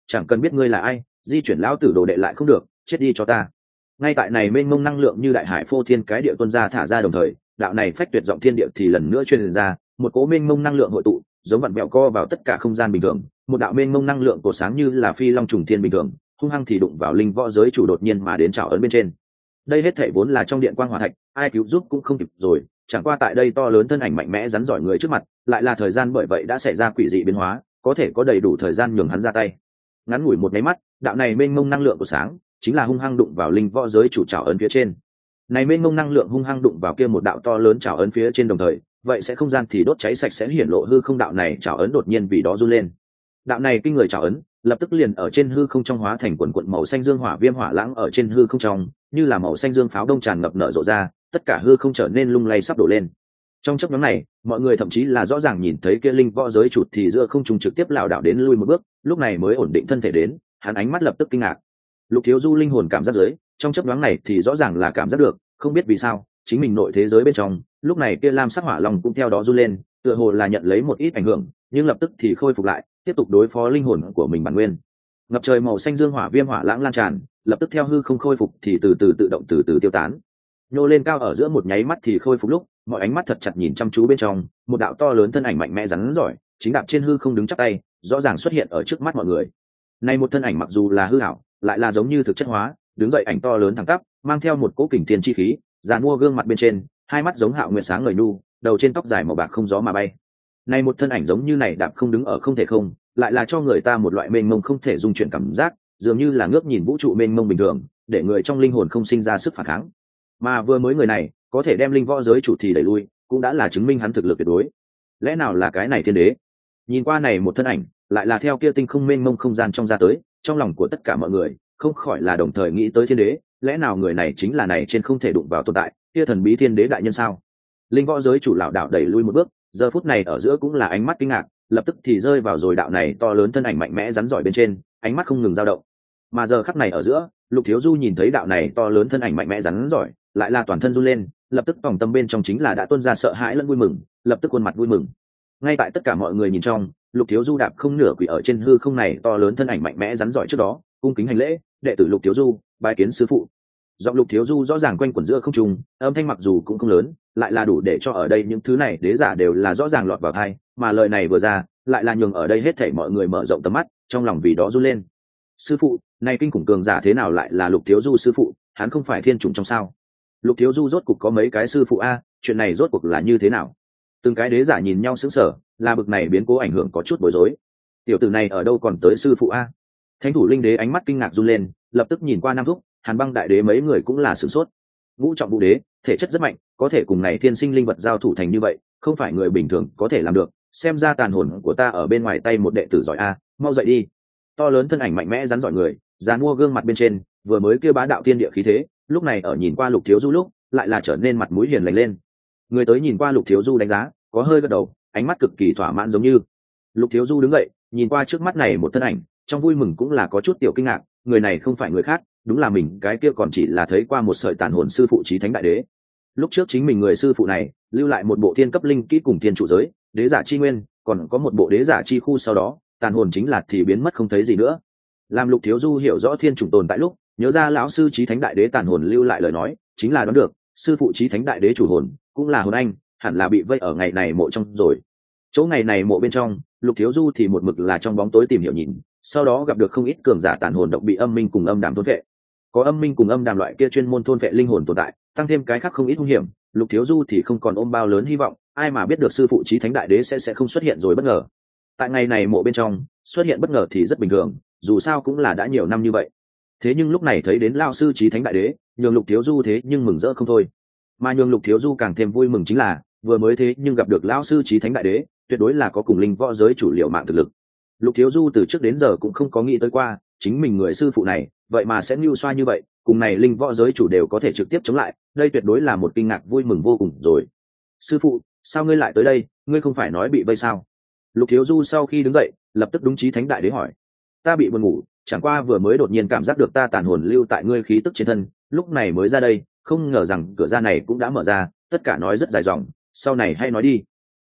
chẳng cần biết ngươi là ai, di chuyển lão tử đồ đệ lại không được, chết đi cho ta. Ngay tại này mênh mông năng lượng như đại hải phô thiên cái địa tuôn ra thả ra đồng thời, đạo này phách tuyệt giọng thiên địa thì lần nữa truyền ra, một cỗ mênh mông năng lượng hội tụ, giống vặn vẹo co vào tất cả không gian bình thường, một đạo mênh mông năng lượng cổ sáng như là phi long trùng thiên bình thường, hung hăng thì đụng vào linh võ giới chủ đột nhiên mà đến trảo ấn bên trên. Đây hết thảy vốn là trong điện quang hỏa thạch, ai cứu giúp cũng không kịp rồi, chẳng qua tại đây to lớn thân ảnh mạnh mẽ rắn giỏi người trước mặt, lại là thời gian bởi vậy đã xảy ra quỷ dị biến hóa, có thể có đầy đủ thời gian nhường hắn ra tay. Ngắn ngủi một cái mắt, đạo này mênh mông năng lượng của sáng, chính là hung hăng đụng vào linh võ giới chủ trảo ấn phía trên. Này mênh mông năng lượng hung hăng đụng vào kia một đạo to lớn trảo ấn phía trên đồng thời, vậy sẽ không gian thì đốt cháy sạch sẽ hiển lộ hư không đạo này trảo ấn đột nhiên vì đó run lên. Đạo này kinh người trảo ấn, lập tức liền ở trên hư không trong hóa thành quần quần màu xanh dương hỏa viêm hỏa lãng ở trên hư không trong, như là màu xanh dương pháo đông tràn ngập nở rộ ra, tất cả hư không trở nên lung lay sắp đổ lên. Trong chốc ngắn này, mọi người thậm chí là rõ ràng nhìn thấy kia linh võ giới chủ thì giữa không trung trực tiếp lảo đảo đến lui một bước, lúc này mới ổn định thân thể đến, hắn ánh mắt lập tức kinh ngạc. Lục Thiếu Du linh hồn cảm giác giới, trong chốc ngắn này thì rõ ràng là cảm giác được, không biết vì sao, chính mình nội thế giới bên trong, lúc này kia lam sắc hỏa long cũng theo đó du lên, tựa hồ là nhận lấy một ít ảnh hưởng, nhưng lập tức thì khôi phục lại, tiếp tục đối phó linh hồn của mình bản nguyên. Ngập trời màu xanh dương hỏa viêm hỏa lãng lan tràn, lập tức theo hư không khôi phục thì từ từ tự động từ từ tiêu tán. Nhô lên cao ở giữa một nháy mắt thì khôi phục lúc, mọi ánh mắt thật chặt nhìn chăm chú bên trong, một đạo to lớn thân ảnh mạnh mẽ rắn giỏi, chính đạp trên hư không đứng chắp tay, rõ ràng xuất hiện ở trước mắt mọi người. Này một thân ảnh mặc dù là hư ảo, lại là giống như thực chất hóa, đứng dậy ảnh to lớn thẳng tắp, mang theo một cỗ kình thiên chi khí, giàn mua gương mặt bên trên, hai mắt giống hạo nguyệt sáng ngời nu, đầu trên tóc dài màu bạc không gió mà bay. Này một thân ảnh giống như này đạp không đứng ở không thể không, lại là cho người ta một loại mênh mông không thể dung chuyển cảm giác, dường như là ngước nhìn vũ trụ mênh mông bình thường, để người trong linh hồn không sinh ra sức phản kháng. Mà vừa mới người này có thể đem linh võ giới chủ thì đẩy lui, cũng đã là chứng minh hắn thực lực tuyệt đối. Lẽ nào là cái này thiên đế? Nhìn qua này một thân ảnh, lại là theo kia tinh không mênh mông không gian trong ra tới, trong lòng của tất cả mọi người không khỏi là đồng thời nghĩ tới thiên đế, lẽ nào người này chính là này trên không thể đụng vào tồn tại, kia thần bí thiên đế đại nhân sao? Linh võ giới chủ lão đạo đẩy lui một bước, giờ phút này ở giữa cũng là ánh mắt kinh ngạc, lập tức thì rơi vào rồi đạo này to lớn thân ảnh mạnh mẽ rắn giỏi bên trên, ánh mắt không ngừng dao động. Mà giờ khắc này ở giữa, Lục Thiếu Du nhìn thấy đạo này to lớn thân ảnh mạnh mẽ rắn giỏi, lại là toàn thân run lên, lập tức vòng tâm bên trong chính là đã tuôn ra sợ hãi lẫn vui mừng, lập tức khuôn mặt vui mừng. Ngay tại tất cả mọi người nhìn trong, Lục Thiếu Du đạp không nửa quỷ ở trên hư không này to lớn thân ảnh mạnh mẽ rắn giỏi trước đó, cung kính hành lễ, đệ tử Lục Thiếu Du, bái kiến sư phụ. Giọng Lục Thiếu Du rõ ràng quanh quẩn giữa không trung, âm thanh mặc dù cũng không lớn, lại là đủ để cho ở đây những thứ này đế giả đều là rõ ràng lọt vào tai, mà lời này vừa ra, lại là nhường ở đây hết thảy mọi người mở rộng tầm mắt, trong lòng vì đó run lên. Sư phụ, này kinh khủng cường giả thế nào lại là Lục Thiếu Du sư phụ, hắn không phải thiên chủng trong sao? Lục Thiếu Du rốt cuộc có mấy cái sư phụ a, chuyện này rốt cuộc là như thế nào? Từng cái đế giả nhìn nhau sững sờ, là bực này biến cố ảnh hưởng có chút bối rối. Tiểu tử này ở đâu còn tới sư phụ a? Thánh thủ linh đế ánh mắt kinh ngạc run lên, lập tức nhìn qua Nam Thúc, Hàn Băng đại đế mấy người cũng là sửng sốt. Ngũ trọng vũ đế, thể chất rất mạnh, có thể cùng này thiên sinh linh vật giao thủ thành như vậy, không phải người bình thường có thể làm được, xem ra tàn hồn của ta ở bên ngoài tay một đệ tử giỏi a, mau dậy đi. To lớn thân ảnh mạnh mẽ rắn giỏi người, dàn mua gương mặt bên trên, vừa mới kêu bá đạo thiên địa khí thế, lúc này ở nhìn qua Lục Thiếu Du lúc, lại là trở nên mặt mũi hiền lành lên. Người tới nhìn qua Lục Thiếu Du đánh giá, có hơi gật đầu, ánh mắt cực kỳ thỏa mãn giống như. Lục Thiếu Du đứng dậy, nhìn qua trước mắt này một thân ảnh, trong vui mừng cũng là có chút tiểu kinh ngạc, người này không phải người khác, đúng là mình cái kia còn chỉ là thấy qua một sợi tàn hồn sư phụ Chí Thánh đại đế. Lúc trước chính mình người sư phụ này lưu lại một bộ thiên cấp linh kỹ cùng thiên trụ giới, đế giả chi nguyên, còn có một bộ đế giả chi khu, sau đó tàn hồn chính là thì biến mất không thấy gì nữa. Làm Lục Thiếu Du hiểu rõ thiên chủng tồn tại lúc, nhớ ra lão sư Chí Thánh đại đế tàn hồn lưu lại lời nói, chính là đoán được sư phụ Chí Thánh đại đế chủ hồn cũng là hồn anh, hẳn là bị vây ở ngày này mộ trong rồi. Chỗ ngày này mộ bên trong, Lục Thiếu Du thì một mực là trong bóng tối tìm hiểu nhìn, sau đó gặp được không ít cường giả tàn hồn độc bị âm minh cùng âm đàm thôn vệ. Có âm minh cùng âm đàm loại kia chuyên môn thôn vệ linh hồn tồn tại, tăng thêm cái khác không ít hung hiểm, Lục Thiếu Du thì không còn ôm bao lớn hy vọng, ai mà biết được sư phụ Chí Thánh đại đế sẽ sẽ không xuất hiện rồi bất ngờ. Tại ngày này mộ bên trong, xuất hiện bất ngờ thì rất bình thường, dù sao cũng là đã nhiều năm như vậy. Thế nhưng lúc này thấy đến lão sư Chí Thánh đại đế, nhường Lục Thiếu Du thế nhưng mừng rỡ không thôi. Mà nhường Lục Thiếu Du càng thêm vui mừng chính là, vừa mới thế nhưng gặp được lão sư Chí Thánh đại đế, tuyệt đối là có cùng linh võ giới chủ liệu mạng thực lực. Lục Thiếu Du từ trước đến giờ cũng không có nghĩ tới qua, chính mình người sư phụ này, vậy mà sẽ nhu xoa như vậy, cùng này linh võ giới chủ đều có thể trực tiếp chống lại, đây tuyệt đối là một kinh ngạc vui mừng vô cùng rồi. Sư phụ, sao ngươi lại tới đây, ngươi không phải nói bị vây sao? Lục Thiếu Du sau khi đứng dậy, lập tức đúng Chí Thánh đại đế hỏi. Ta bị buồn ngủ, chẳng qua vừa mới đột nhiên cảm giác được ta tàn hồn lưu tại ngươi khí tức trên thân, lúc này mới ra đây, không ngờ rằng cửa ra này cũng đã mở ra, tất cả nói rất dài dòng, sau này hay nói đi.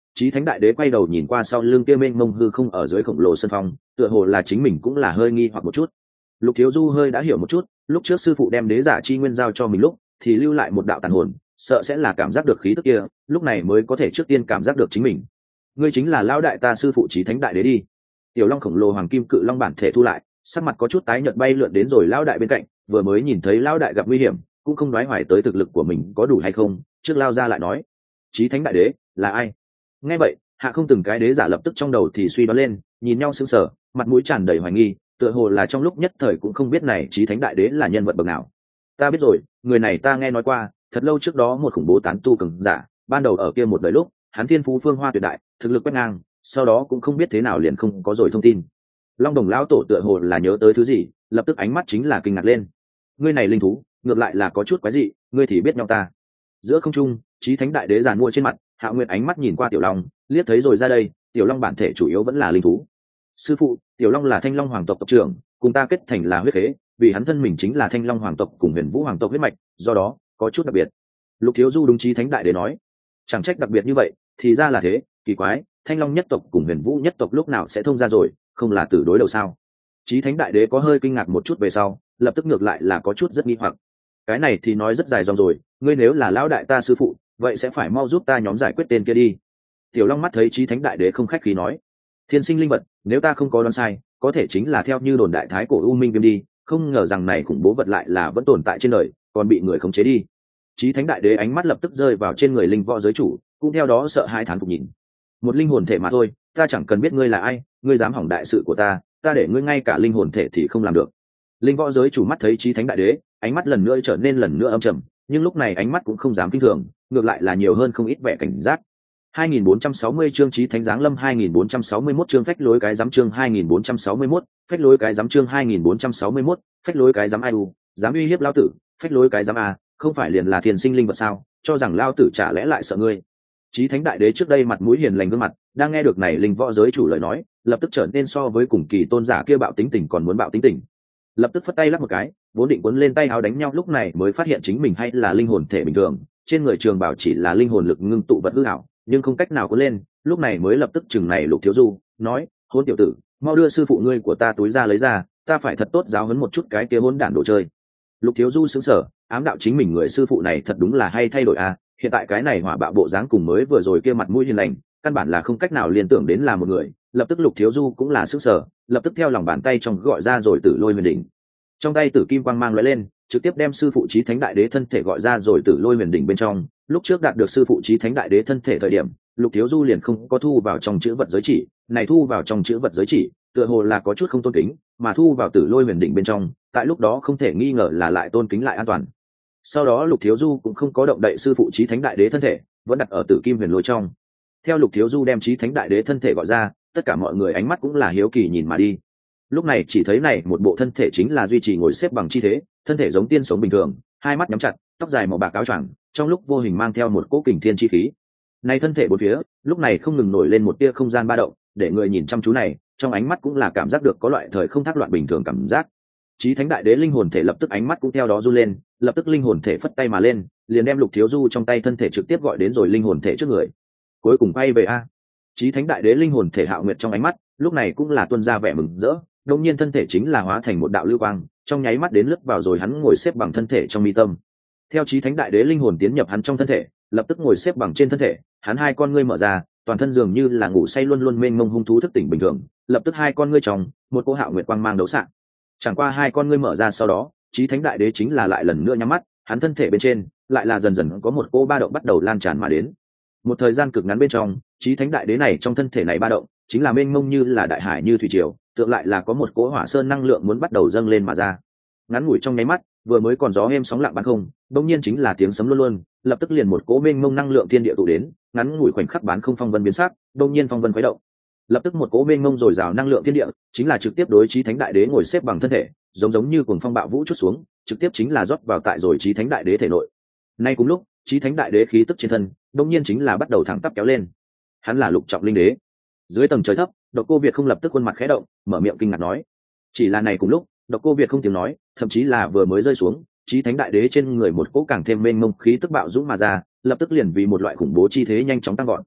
Chí Thánh Đại Đế quay đầu nhìn qua sau lưng kia mênh mông hư không ở dưới khổng lồ sân phong, tựa hồ là chính mình cũng là hơi nghi hoặc một chút. Lục Thiếu Du hơi đã hiểu một chút, lúc trước sư phụ đem đế giả chi nguyên giao cho mình lúc, thì lưu lại một đạo tàn hồn, sợ sẽ là cảm giác được khí tức kia, lúc này mới có thể trước tiên cảm giác được chính mình. Ngươi chính là lão đại ta sư phụ Chí Thánh Đại Đế đi. Tiểu Long khổng lồ hoàng kim cự long bản thể thu lại, sắc mặt có chút tái nhợt bay lượn đến rồi lão đại bên cạnh, vừa mới nhìn thấy lão đại gặp nguy hiểm, cũng không đoái hoài tới thực lực của mình có đủ hay không, trước lao ra lại nói: Chí Thánh Đại Đế là ai? Nghe vậy, hạ không từng cái đế giả lập tức trong đầu thì suy đoán lên, nhìn nhau sững sờ, mặt mũi tràn đầy hoài nghi, tựa hồ là trong lúc nhất thời cũng không biết này Chí Thánh Đại Đế là nhân vật bậc nào. Ta biết rồi, người này ta nghe nói qua, thật lâu trước đó một khủng bố tán tu cường giả, ban đầu ở kia một đời lúc, hắn thiên phú phương hoa tuyệt đại, thực lực quét ngang, sau đó cũng không biết thế nào liền không có rồi thông tin. Long Đồng lão tổ tựa hồ là nhớ tới thứ gì, lập tức ánh mắt chính là kinh ngạc lên. Ngươi này linh thú, ngược lại là có chút quái dị, ngươi thì biết nhau ta. Giữa không trung, Chí Thánh Đại Đế giàn mua trên mặt, Hạ Nguyệt ánh mắt nhìn qua Tiểu Long, liếc thấy rồi ra đây, Tiểu Long bản thể chủ yếu vẫn là linh thú. Sư phụ, Tiểu Long là Thanh Long hoàng tộc tộc trưởng, cùng ta kết thành là huyết khế, vì hắn thân mình chính là Thanh Long hoàng tộc cùng Huyền Vũ hoàng tộc huyết mạch, do đó có chút đặc biệt. Lục Thiếu Du đúng Chí Thánh Đại Đế nói, chẳng trách đặc biệt như vậy, thì ra là thế, kỳ quái, Thanh Long nhất tộc cùng Huyền Vũ nhất tộc lúc nào sẽ thông ra rồi, không là tử đối đầu sao? Chí Thánh Đại Đế có hơi kinh ngạc một chút về sau, lập tức ngược lại là có chút rất nghi hoặc. Cái này thì nói rất dài dòng rồi, ngươi nếu là lão đại ta sư phụ, vậy sẽ phải mau giúp ta nhóm giải quyết tên kia đi. Tiểu Long mắt thấy Chí Thánh Đại Đế không khách khí nói, thiên sinh linh vật, nếu ta không có đoán sai, có thể chính là theo như đồn đại thái cổ u minh viêm đi, không ngờ rằng này khủng bố vật lại là vẫn tồn tại trên đời, còn bị người khống chế đi. Chí Thánh Đại Đế ánh mắt lập tức rơi vào trên người linh võ giới chủ, cũng theo đó sợ hai thán phục nhìn. Một linh hồn thể mà thôi, ta chẳng cần biết ngươi là ai, ngươi dám hỏng đại sự của ta, ta để ngươi ngay cả linh hồn thể thì không làm được. Linh võ giới chủ mắt thấy Chí Thánh Đại Đế, ánh mắt lần nữa trở nên lần nữa âm trầm, nhưng lúc này ánh mắt cũng không dám kinh thường, ngược lại là nhiều hơn không ít vẻ cảnh giác. hai nghìn bốn trăm sáu mươi chương Chí Thánh giáng lâm, hai nghìn bốn trăm sáu mươi mốt chương phách lối cái giám chương hai nghìn bốn trăm sáu mươi mốt, phách lối cái giám chương hai nghìn bốn trăm sáu mươi mốt, phách lối cái giám ai u, dám uy hiếp lão tử, phách lối cái giám a, không phải liền là thiên sinh linh vật sao, cho rằng lão tử chả lẽ lại sợ ngươi. Chí Thánh Đại Đế trước đây mặt mũi hiền lành gương mặt, đang nghe được này linh võ giới chủ lời nói, lập tức trở nên so với cùng kỳ tôn giả kia bạo tính tình còn muốn bạo tính tình. Lập tức phất tay lắc một cái, vốn định cuốn lên tay áo đánh nhau lúc này mới phát hiện chính mình hay là linh hồn thể bình thường, trên người trường bảo chỉ là linh hồn lực ngưng tụ vật hư ảo, nhưng không cách nào cuốn lên, lúc này mới lập tức chừng này Lục Thiếu Du, nói: "Hôn tiểu tử, mau đưa sư phụ ngươi của ta túi ra lấy ra, ta phải thật tốt giáo huấn một chút cái kia hỗn đản đồ chơi." Lục Thiếu Du sững sờ, ám đạo chính mình người sư phụ này thật đúng là hay thay đổi à, hiện tại cái này hỏa bạo bộ dáng cùng mới vừa rồi kia mặt mũi hiền lành, căn bản là không cách nào liên tưởng đến là một người. Lập tức Lục Thiếu Du cũng là sững sờ, lập tức theo lòng bàn tay trong gọi ra rồi Tử Lôi Huyền đỉnh. Trong tay Tử Kim quang mang lóe lên, trực tiếp đem sư phụ Chí Thánh Đại Đế thân thể gọi ra rồi Tử Lôi Huyền đỉnh bên trong. Lúc trước đạt được sư phụ Chí Thánh Đại Đế thân thể thời điểm, Lục Thiếu Du liền không có thu vào trong chữ vật giới chỉ, này thu vào trong chữ vật giới chỉ, tựa hồ là có chút không tôn kính, mà thu vào Tử Lôi Huyền đỉnh bên trong, tại lúc đó không thể nghi ngờ là lại tôn kính lại an toàn. Sau đó Lục Thiếu Du cũng không có động đậy sư phụ Chí Thánh Đại Đế thân thể, vẫn đặt ở Tử Kim Huyền Lôi trong. Theo Lục Thiếu Du đem Chí Thánh Đại Đế thân thể gọi ra, tất cả mọi người ánh mắt cũng là hiếu kỳ nhìn mà đi. Lúc này chỉ thấy này một bộ thân thể chính là duy trì ngồi xếp bằng chi thế, thân thể giống tiên sống bình thường, hai mắt nhắm chặt, tóc dài màu bạc áo choàng, trong lúc vô hình mang theo một cỗ kình thiên chi khí. Này thân thể bốn phía, lúc này không ngừng nổi lên một tia không gian ba động, để người nhìn chăm chú này, trong ánh mắt cũng là cảm giác được có loại thời không thác loạn bình thường cảm giác. Chí Thánh Đại Đế linh hồn thể lập tức ánh mắt cũng theo đó run lên, lập tức linh hồn thể phất tay mà lên, liền đem Lục Thiếu Du trong tay thân thể trực tiếp gọi đến rồi linh hồn thể trước người. Cuối cùng bay về a. Chí Thánh Đại Đế linh hồn thể Hạo Nguyệt trong ánh mắt, lúc này cũng là tuôn ra vẻ mừng rỡ, đột nhiên thân thể chính là hóa thành một đạo lưu quang, trong nháy mắt đến lướt vào rồi hắn ngồi xếp bằng thân thể trong mi tâm. Theo Chí Thánh Đại Đế linh hồn tiến nhập hắn trong thân thể, lập tức ngồi xếp bằng trên thân thể, hắn hai con ngươi mở ra, toàn thân dường như là ngủ say luôn luôn mênh mông hung thú thức tỉnh bình thường, lập tức hai con ngươi trong, một cỗ Hạo Nguyệt quang mang đấu sạng. Chẳng qua hai con ngươi mở ra sau đó, Chí Thánh Đại Đế chính là lại lần nữa nhắm mắt, hắn thân thể bên trên lại là dần dần có một cỗ ba động bắt đầu lan tràn mà đến. Một thời gian cực ngắn bên trong, Chí Thánh Đại Đế này trong thân thể này ba động, chính là mênh mông như là đại hải như thủy triều, tượng lại là có một cỗ hỏa sơn năng lượng muốn bắt đầu dâng lên mà ra. Ngắn ngủi trong nháy mắt, vừa mới còn gió êm sóng lặng bắn không, đột nhiên chính là tiếng sấm luôn luôn, lập tức liền một cỗ mênh mông năng lượng thiên địa tụ đến, ngắn ngủi khoảnh khắc bán không phong vân biến sắc, đột nhiên phong vân khuấy động. Lập tức một cỗ mênh mông dồi dào năng lượng thiên địa, chính là trực tiếp đối Chí Thánh Đại Đế ngồi xếp bằng thân thể, giống giống như cuồng phong bạo vũ chút xuống, trực tiếp chính là rót vào tại rồi Chí Thánh Đại Đế thể nội. Nay cùng lúc, Chí Thánh Đại Đế khí tức trên thân, đột nhiên chính là bắt đầu thẳng tắp kéo lên. Hắn là Lục Trọng Linh Đế. Dưới tầng trời thấp, Độc Cô Việt không lập tức khuôn mặt khẽ động, mở miệng kinh ngạc nói. Chỉ là này cùng lúc, Độc Cô Việt không tiếng nói, thậm chí là vừa mới rơi xuống, Chí Thánh Đại Đế trên người một cỗ càng thêm mênh mông khí tức bạo dũng mà ra, lập tức liền vì một loại khủng bố chi thế nhanh chóng tăng vọt.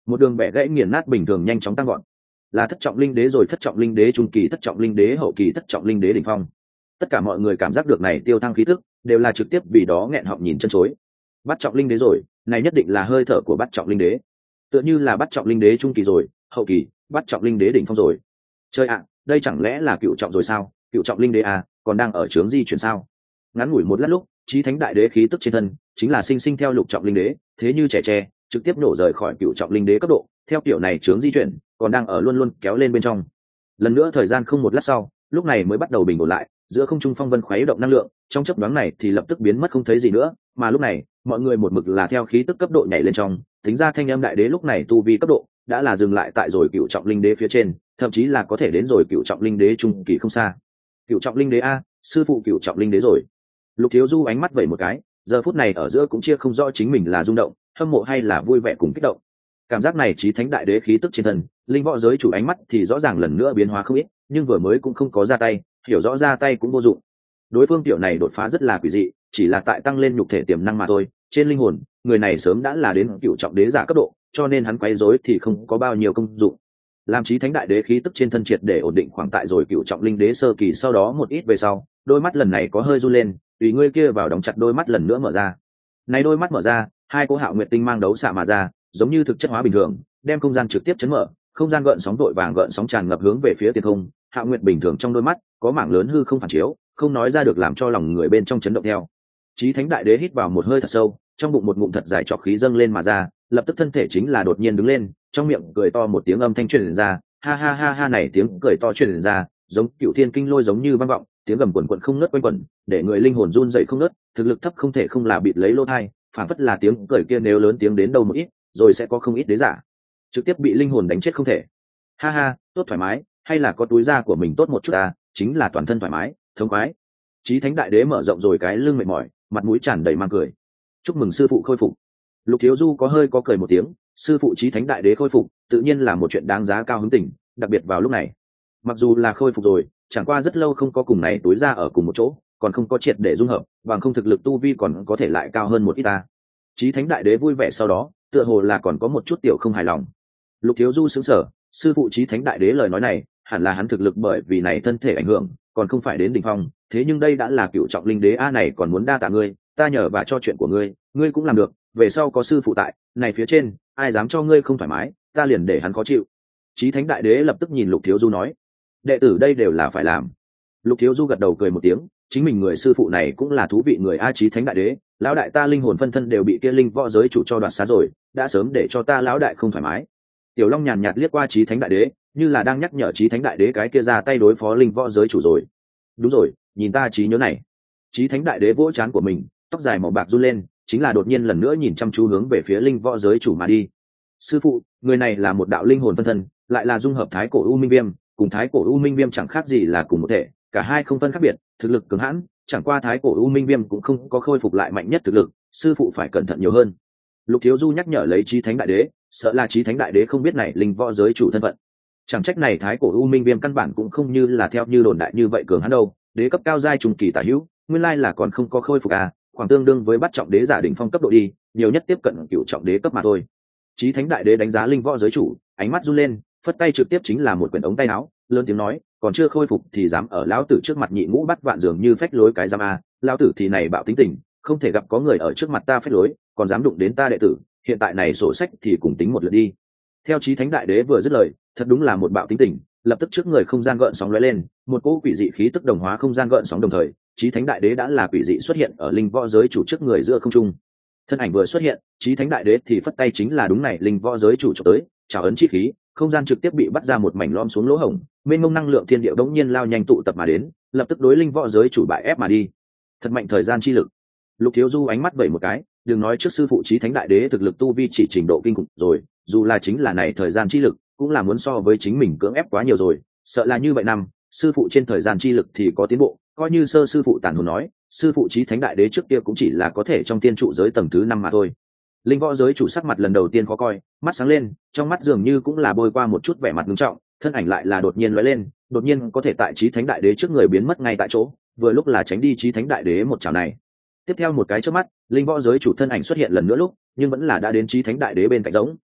một đường bẻ gãy nghiền nát bình thường nhanh chóng tăng gọn. Là thất trọng linh đế rồi, thất trọng linh đế trung kỳ, thất trọng linh đế hậu kỳ, thất trọng linh đế đỉnh phong. Tất cả mọi người cảm giác được này tiêu thăng khí tức, đều là trực tiếp vì đó nghẹn họng nhìn chân chối. Bắt trọng linh đế rồi, này nhất định là hơi thở của bắt trọng linh đế. Tựa như là bắt trọng linh đế trung kỳ rồi, hậu kỳ, bắt trọng linh đế đỉnh phong rồi. Chơi ạ, đây chẳng lẽ là cựu trọng rồi sao? Cựu trọng linh đế à, còn đang ở chướng di chuyển sao? Ngắn ngủi một lát lúc, chí thánh đại đế khí tức trên thân chính là sinh sinh theo lục trọng linh đế, thế như trẻ tre, trực tiếp nổ rời khỏi cựu trọng linh đế cấp độ, theo kiểu này chướng di chuyển, còn đang ở luôn luôn kéo lên bên trong. Lần nữa thời gian không một lát sau, lúc này mới bắt đầu bình ổn lại, giữa không trung phong vân khuấy động năng lượng, trong chớp nhoáng này thì lập tức biến mất không thấy gì nữa, mà lúc này, mọi người một mực là theo khí tức cấp độ nhảy lên trong, tính ra thanh âm đại đế lúc này tu vi cấp độ đã là dừng lại tại rồi cựu trọng linh đế phía trên, thậm chí là có thể đến rồi cựu trọng linh đế trung kỳ không xa. Cựu trọng linh đế a, sư phụ cựu trọng linh đế rồi. Lục Thiếu Du ánh mắt vẩy một cái, giờ phút này ở giữa cũng chia không rõ chính mình là rung động, hâm mộ hay là vui vẻ cùng kích động. Cảm giác này chí thánh đại đế khí tức trên thân, linh võ giới chủ ánh mắt thì rõ ràng lần nữa biến hóa không ít, nhưng vừa mới cũng không có ra tay, hiểu rõ ra tay cũng vô dụng. Đối phương tiểu này đột phá rất là quỷ dị, chỉ là tại tăng lên nhục thể tiềm năng mà thôi, trên linh hồn, người này sớm đã là đến cựu trọng đế giả cấp độ, cho nên hắn quấy rối thì không có bao nhiêu công dụng. Làm chí thánh đại đế khí tức trên thân triệt để ổn định khoảng tại rồi cựu trọng linh đế sơ kỳ, sau đó một ít về sau, đôi mắt lần này có hơi run lên, tùy ngươi kia vào đóng chặt đôi mắt lần nữa mở ra. Này đôi mắt mở ra, hai cỗ Hạo Nguyệt tinh mang đấu xạ mà ra, giống như thực chất hóa bình thường, đem không gian trực tiếp chấn mở, không gian gợn sóng vội vàng gợn sóng tràn ngập hướng về phía tiền không. Hạo Nguyệt bình thường trong đôi mắt có mảng lớn hư không phản chiếu, không nói ra được làm cho lòng người bên trong chấn động theo. Chí thánh đại đế hít vào một hơi thật sâu, trong bụng một ngụm thật dài trọc khí dâng lên mà ra, lập tức thân thể chính là đột nhiên đứng lên, trong miệng cười to một tiếng âm thanh truyền ra, ha ha ha ha, này tiếng cười to truyền ra, giống cựu thiên kinh lôi giống như vang vọng, tiếng gầm quần quần không ngớt quanh quẩn, để người linh hồn run dậy không ngớt, thực lực thấp không thể không là bịt lấy lỗ tai, phản phất là tiếng cười kia nếu lớn tiếng đến đâu một ít, rồi sẽ có không ít đế giả trực tiếp bị linh hồn đánh chết không thể. Ha ha, tốt thoải mái, hay là có túi da của mình tốt một chút à, chính là toàn thân thoải mái, thống khoái. Chí thánh đại đế mở rộng rồi cái lưng mệt mỏi, mặt mũi tràn đầy mang cười. Chúc mừng sư phụ khôi phục. Lục Thiếu Du có hơi có cười một tiếng, sư phụ chí thánh đại đế khôi phục, tự nhiên là một chuyện đáng giá cao hứng tình, đặc biệt vào lúc này. Mặc dù là khôi phục rồi, chẳng qua rất lâu không có cùng này túi da ở cùng một chỗ, còn không có triệt để dung hợp, bằng không thực lực tu vi còn có thể lại cao hơn một ít ta. Chí thánh đại đế vui vẻ sau đó, tựa hồ là còn có một chút tiểu không hài lòng. Lục Thiếu Du sững sờ, sư phụ chí thánh đại đế lời nói này, hẳn là hắn thực lực bởi vì này thân thể ảnh hưởng, còn không phải đến đỉnh phong, thế nhưng đây đã là cựu trọng linh đế a, này còn muốn đa tạ ngươi, ta nhờ và cho chuyện của ngươi, ngươi cũng làm được, về sau có sư phụ tại, này phía trên, ai dám cho ngươi không thoải mái, ta liền để hắn khó chịu. Chí thánh đại đế lập tức nhìn Lục Thiếu Du nói, đệ tử đây đều là phải làm. Lục Thiếu Du gật đầu cười một tiếng, chính mình người sư phụ này cũng là thú vị người a. Chí thánh đại đế, lão đại ta linh hồn phân thân đều bị kia linh võ giới chủ cho đoạt xá rồi, đã sớm để cho ta lão đại không thoải mái. Tiểu Long nhàn nhạt liếc qua Chí thánh đại đế, như là đang nhắc nhở Chí thánh đại đế cái kia ra tay đối phó linh võ giới chủ rồi. Đúng rồi, nhìn ta trí nhớ này. Chí thánh đại đế vỗ trán của mình, tóc dài màu bạc run lên, chính là đột nhiên lần nữa nhìn chăm chú hướng về phía linh võ giới chủ mà đi. Sư phụ, người này là một đạo linh hồn phân thân, lại là dung hợp thái cổ u minh viêm, cùng thái cổ u minh viêm chẳng khác gì là cùng một thể, cả hai không phân khác biệt, thực lực cường hãn, chẳng qua thái cổ u minh viêm cũng không có khôi phục lại mạnh nhất thực lực, sư phụ phải cẩn thận nhiều hơn. Lục Thiếu Du nhắc nhở lấy Chí thánh đại đế, sợ là Chí thánh đại đế không biết này linh võ giới chủ thân phận. Chẳng trách này thái cổ u minh viêm căn bản cũng không như là theo như đồn đại như vậy cường hắn đâu, đế cấp cao giai trùng kỳ tả hữu, nguyên lai là còn không có khôi phục à, khoảng tương đương với bắt trọng đế giả đỉnh phong cấp độ đi, nhiều nhất tiếp cận cựu trọng đế cấp mà thôi. Chí thánh đại đế đánh giá linh võ giới chủ, ánh mắt run lên, phất tay trực tiếp chính là một quyển ống tay áo, lớn tiếng nói, còn chưa khôi phục thì dám ở lão tử trước mặt nhị ngũ bắt vạn dường như phách lối cái giam a, lão tử thì này bạo tính tình, không thể gặp có người ở trước mặt ta phách lối, còn dám đụng đến ta đệ tử, hiện tại này sổ sách thì cùng tính một lượt đi. Theo Chí thánh đại đế vừa dứt lời, thật đúng là một bạo tính tình, lập tức trước người không gian gợn sóng lóe lên, một cỗ quỷ dị khí tức đồng hóa không gian gợn sóng đồng thời, Chí thánh đại đế đã là quỷ dị xuất hiện ở linh võ giới chủ trước người giữa không trung. Thân ảnh vừa xuất hiện, Chí thánh đại đế thì phất tay chính là đúng này linh võ giới chủ chụp tới, chào ấn chi khí, không gian trực tiếp bị bắt ra một mảnh lõm xuống lỗ hổng, mênh mông năng lượng thiên địa đống nhiên lao nhanh tụ tập mà đến, lập tức đối linh võ giới chủ bại ép mà đi. Thật mạnh thời gian chi lực. Lục Thiếu Du ánh mắt vẩy một cái, đừng nói trước sư phụ Chí thánh đại đế thực lực tu vi chỉ trình độ kinh khủng rồi, dù là chính là này thời gian chi lực, cũng là muốn so với chính mình cưỡng ép quá nhiều rồi, sợ là như vậy năm, sư phụ trên thời gian chi lực thì có tiến bộ, coi như sơ sư phụ tàn hồn nói, sư phụ Chí thánh đại đế trước kia cũng chỉ là có thể trong tiên trụ giới tầng thứ năm mà thôi. Linh võ giới chủ sắc mặt lần đầu tiên khó coi, mắt sáng lên, trong mắt dường như cũng là bôi qua một chút vẻ mặt nghiêm trọng, thân ảnh lại là đột nhiên lóe lên, đột nhiên có thể tại Chí thánh đại đế trước người biến mất ngay tại chỗ, vừa lúc là tránh đi Chí thánh đại đế một chảo này. Tiếp theo một cái chớp mắt, linh võ giới chủ thân ảnh xuất hiện lần nữa lúc, nhưng vẫn là đã đến Chí thánh đại đế bên cạnh giống.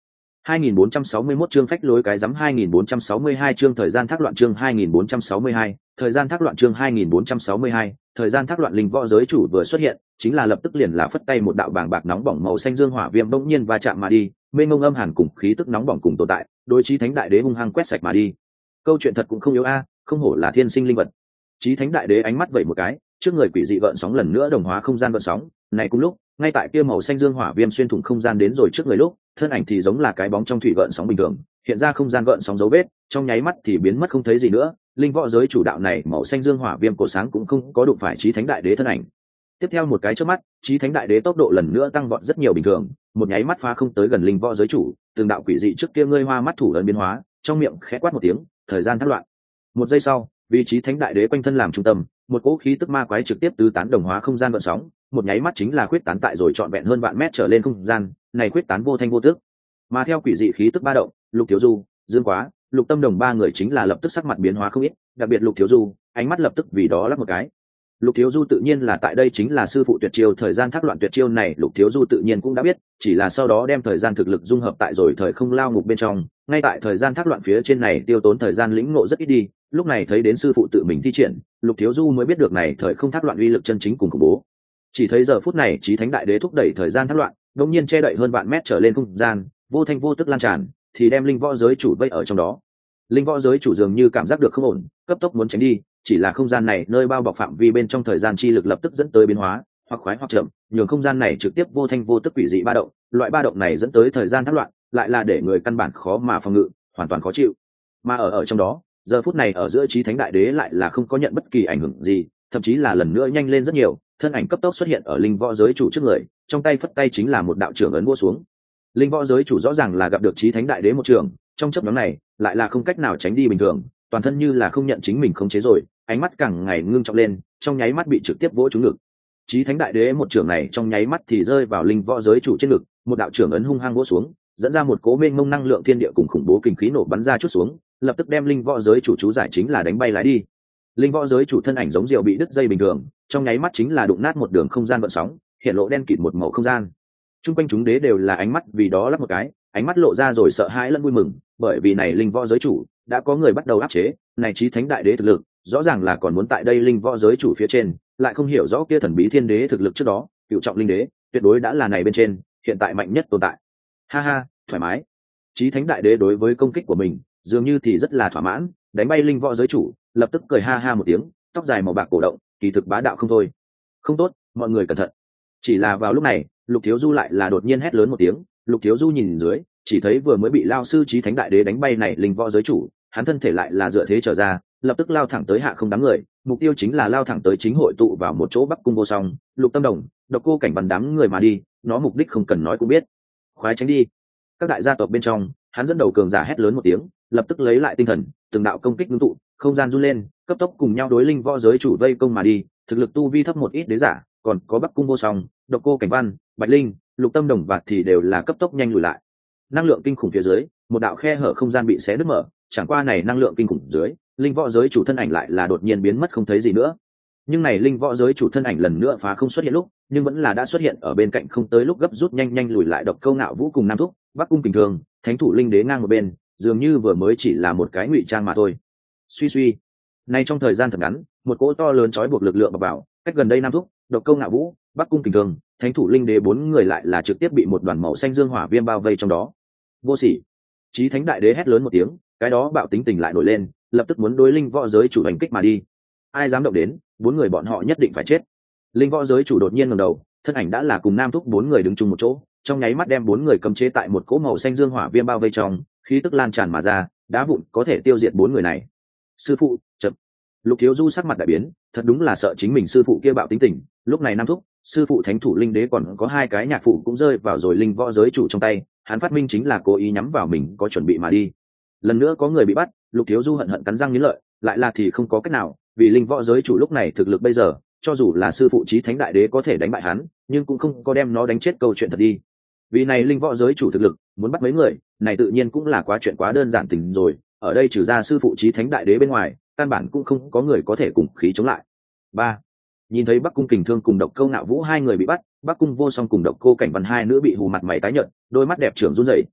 hai nghìn bốn trăm sáu mươi mốt chương phách lối cái giám hai nghìn bốn trăm sáu mươi hai chương thời gian thác loạn chương hai nghìn bốn trăm sáu mươi hai, thời gian thác loạn chương hai nghìn bốn trăm sáu mươi hai, thời gian thác loạn linh võ giới chủ vừa xuất hiện, chính là lập tức liền là phất tay một đạo bàng bạc nóng bỏng màu xanh dương hỏa viêm bỗng nhiên va chạm mà đi, mênh mông âm hàn cùng khí tức nóng bỏng cùng tồn tại, đối chí thánh đại đế hung hăng quét sạch mà đi. Câu chuyện thật cũng không yếu a, không hổ là thiên sinh linh vật. Chí thánh đại đế ánh mắt vẩy một cái, trước người quỷ dị gợn sóng lần nữa đồng hóa không gian gợn sóng, này cùng lúc, ngay tại kia màu xanh dương hỏa viêm xuyên thủng không gian đến rồi trước người lúc, thân ảnh thì giống là cái bóng trong thủy gợn sóng bình thường, hiện ra không gian gợn sóng dấu vết, trong nháy mắt thì biến mất không thấy gì nữa. Linh võ giới chủ đạo này màu xanh dương hỏa viêm cổ sáng cũng không có đụng phải chí thánh đại đế thân ảnh. Tiếp theo một cái chớp mắt, chí thánh đại đế tốc độ lần nữa tăng vọt rất nhiều bình thường, một nháy mắt phá không tới gần linh võ giới chủ, từng đạo quỷ dị trước kia ngươi hoa mắt thủ lớn biến hóa, trong miệng khẽ quát một tiếng, thời gian thất loạn. Một giây sau, vị trí thánh đại đế quanh thân làm trung tâm, một cỗ khí tức ma quái trực tiếp tứ tán đồng hóa không gian gợn sóng, một nháy mắt chính là khuyết tán tại rồi trọn vẹn hơn vạn mét trở lên không gian, này khuyết tán vô thanh vô tức. Mà theo quỷ dị khí tức ba động, Lục Thiếu Du, Dương Quá, Lục Tâm Đồng ba người chính là lập tức sắc mặt biến hóa không ít, đặc biệt Lục Thiếu Du, ánh mắt lập tức vì đó lắp một cái. Lục Thiếu Du tự nhiên là tại đây chính là sư phụ tuyệt chiêu thời gian thác loạn tuyệt chiêu này, Lục Thiếu Du tự nhiên cũng đã biết, chỉ là sau đó đem thời gian thực lực dung hợp tại rồi thời không lao ngục bên trong, ngay tại thời gian thác loạn phía trên này tiêu tốn thời gian lĩnh ngộ rất ít đi, lúc này thấy đến sư phụ tự mình thi triển, Lục Thiếu Du mới biết được này thời không thác loạn uy lực chân chính cùng khủng bố. Chỉ thấy giờ phút này chí thánh đại đế thúc đẩy thời gian thác loạn, đột nhiên che đậy hơn vạn mét trở lên không gian, vô thanh vô tức lan tràn, thì đem linh võ giới chủ vây ở trong đó. Linh võ giới chủ dường như cảm giác được không ổn, cấp tốc muốn tránh đi, chỉ là không gian này nơi bao bọc phạm vi bên trong thời gian chi lực lập tức dẫn tới biến hóa, hoặc khoái hoặc chậm, nhường không gian này trực tiếp vô thanh vô tức quỷ dị ba động, loại ba động này dẫn tới thời gian thác loạn, lại là để người căn bản khó mà phòng ngự, hoàn toàn khó chịu. Mà ở ở trong đó, giờ phút này ở giữa chí thánh đại đế lại là không có nhận bất kỳ ảnh hưởng gì, thậm chí là lần nữa nhanh lên rất nhiều, thân ảnh cấp tốc xuất hiện ở linh võ giới chủ trước người, trong tay phất tay chính là một đạo trưởng ấn vua xuống. Linh võ giới chủ rõ ràng là gặp được chí thánh đại đế một trường, trong chớp nhoáng này lại là không cách nào tránh đi bình thường, toàn thân như là không nhận chính mình khống chế rồi, ánh mắt càng ngày ngưng trọng lên, trong nháy mắt bị trực tiếp vỗ trúng ngực. Chí thánh đại đế một trường này trong nháy mắt thì rơi vào linh võ giới chủ trên ngực, một đạo trưởng ấn hung hăng vỗ xuống, dẫn ra một cỗ mênh mông năng lượng thiên địa cùng khủng bố kinh khí nổ bắn ra chút xuống, lập tức đem linh võ giới chủ chú giải chính là đánh bay lái đi. Linh võ giới chủ thân ảnh giống diều bị đứt dây bình thường, trong nháy mắt chính là đụng nát một đường không gian gợn sóng, hiện lộ đen kịt một màu không gian. Trung quanh chúng đế đều là ánh mắt vì đó lắp một cái, ánh mắt lộ ra rồi sợ hãi lẫn vui mừng, bởi vì này linh võ giới chủ đã có người bắt đầu áp chế, này chí thánh đại đế thực lực, rõ ràng là còn muốn tại đây linh võ giới chủ phía trên, lại không hiểu rõ kia thần bí thiên đế thực lực trước đó, cựu trọng linh đế, tuyệt đối đã là này bên trên, hiện tại mạnh nhất tồn tại. Ha ha, thoải mái. Chí thánh đại đế đối với công kích của mình, dường như thì rất là thỏa mãn, đánh bay linh võ giới chủ, lập tức cười ha ha một tiếng, tóc dài màu bạc cổ động, kỳ thực bá đạo không thôi. Không tốt, mọi người cẩn thận. Chỉ là vào lúc này, Lục Thiếu Du lại là đột nhiên hét lớn một tiếng, Lục Thiếu Du nhìn dưới, chỉ thấy vừa mới bị lao sư chí thánh đại đế đánh bay này linh võ giới chủ, hắn thân thể lại là dựa thế trở ra, lập tức lao thẳng tới hạ không đám người, mục tiêu chính là lao thẳng tới chính hội tụ vào một chỗ Bắc Cung Vô Song, Lục Tâm Đồng, Độc Cô Cảnh bắn đám người mà đi, nó mục đích không cần nói cũng biết. Khoái tránh đi. Các đại gia tộc bên trong, hắn dẫn đầu cường giả hét lớn một tiếng, lập tức lấy lại tinh thần, từng đạo công kích ngưng tụ, không gian run lên, cấp tốc cùng nhau đối linh võ giới chủ vây công mà đi, thực lực tu vi thấp một ít đế giả, còn có Bắc Cung Vô Song, Độc Cô Cảnh Văn, Bạch Linh, Lục Tâm Đồng vạt thì đều là cấp tốc nhanh lùi lại. Năng lượng kinh khủng phía dưới, một đạo khe hở không gian bị xé nứt mở, chẳng qua này năng lượng kinh khủng dưới, linh võ giới chủ thân ảnh lại là đột nhiên biến mất không thấy gì nữa. Nhưng này linh võ giới chủ thân ảnh lần nữa phá không xuất hiện lúc, nhưng vẫn là đã xuất hiện ở bên cạnh không tới lúc gấp rút nhanh nhanh lùi lại Độc Câu Ngạo Vũ cùng Nam Thúc, Bắc Cung Kình Thường, Thánh Thủ Linh Đế ngang một bên, dường như vừa mới chỉ là một cái ngụy trang mà thôi. Suy suy, nay trong thời gian thật ngắn, một cỗ to lớn trói buộc lực lượng vào vào, cách gần đây Nam Thúc, Độc Câu Ngạo Vũ, Bắc Cung Kình Thường, Thánh Thủ Linh Đế bốn người lại là trực tiếp bị một đoàn màu xanh dương hỏa viêm bao vây trong đó. Vô sỉ. Chí thánh đại đế hét lớn một tiếng, cái đó bạo tính tình lại nổi lên, lập tức muốn đối linh võ giới chủ hành kích mà đi. Ai dám động đến, bốn người bọn họ nhất định phải chết. Linh võ giới chủ đột nhiên ngẩng đầu, thân ảnh đã là cùng Nam Thúc bốn người đứng chung một chỗ, trong nháy mắt đem bốn người cầm chế tại một cỗ màu xanh dương hỏa viêm bao vây trong, khí tức lan tràn mà ra, đá vụn có thể tiêu diệt bốn người này. Sư phụ, chậm. Lục Thiếu Du sắc mặt đại biến, thật đúng là sợ chính mình sư phụ kia bạo tính tình, lúc này Nam Thúc, sư phụ Thánh Thủ Linh Đế còn có hai cái nhạc phụ cũng rơi vào rồi linh võ giới chủ trong tay, hắn phát minh chính là cố ý nhắm vào mình có chuẩn bị mà đi. Lần nữa có người bị bắt, Lục Thiếu Du hận hận cắn răng nghiến lợi, lại là thì không có cách nào, vì linh võ giới chủ lúc này thực lực bây giờ, cho dù là sư phụ chí thánh đại đế có thể đánh bại hắn, nhưng cũng không có đem nó đánh chết câu chuyện thật đi. Vì này linh võ giới chủ thực lực, muốn bắt mấy người, này tự nhiên cũng là quá chuyện quá đơn giản tình rồi, ở đây trừ ra sư phụ chí thánh đại đế bên ngoài, căn bản cũng không có người có thể cùng khí chống lại. Ba, nhìn thấy Bắc Cung Kình Thương cùng Độc Câu Ngạo Vũ hai người bị bắt, Bắc Cung Vô Song cùng Độc Cô Cảnh Văn hai nữ bị hù mặt mày tái nhợt, đôi mắt đẹp trưởng run rẩy.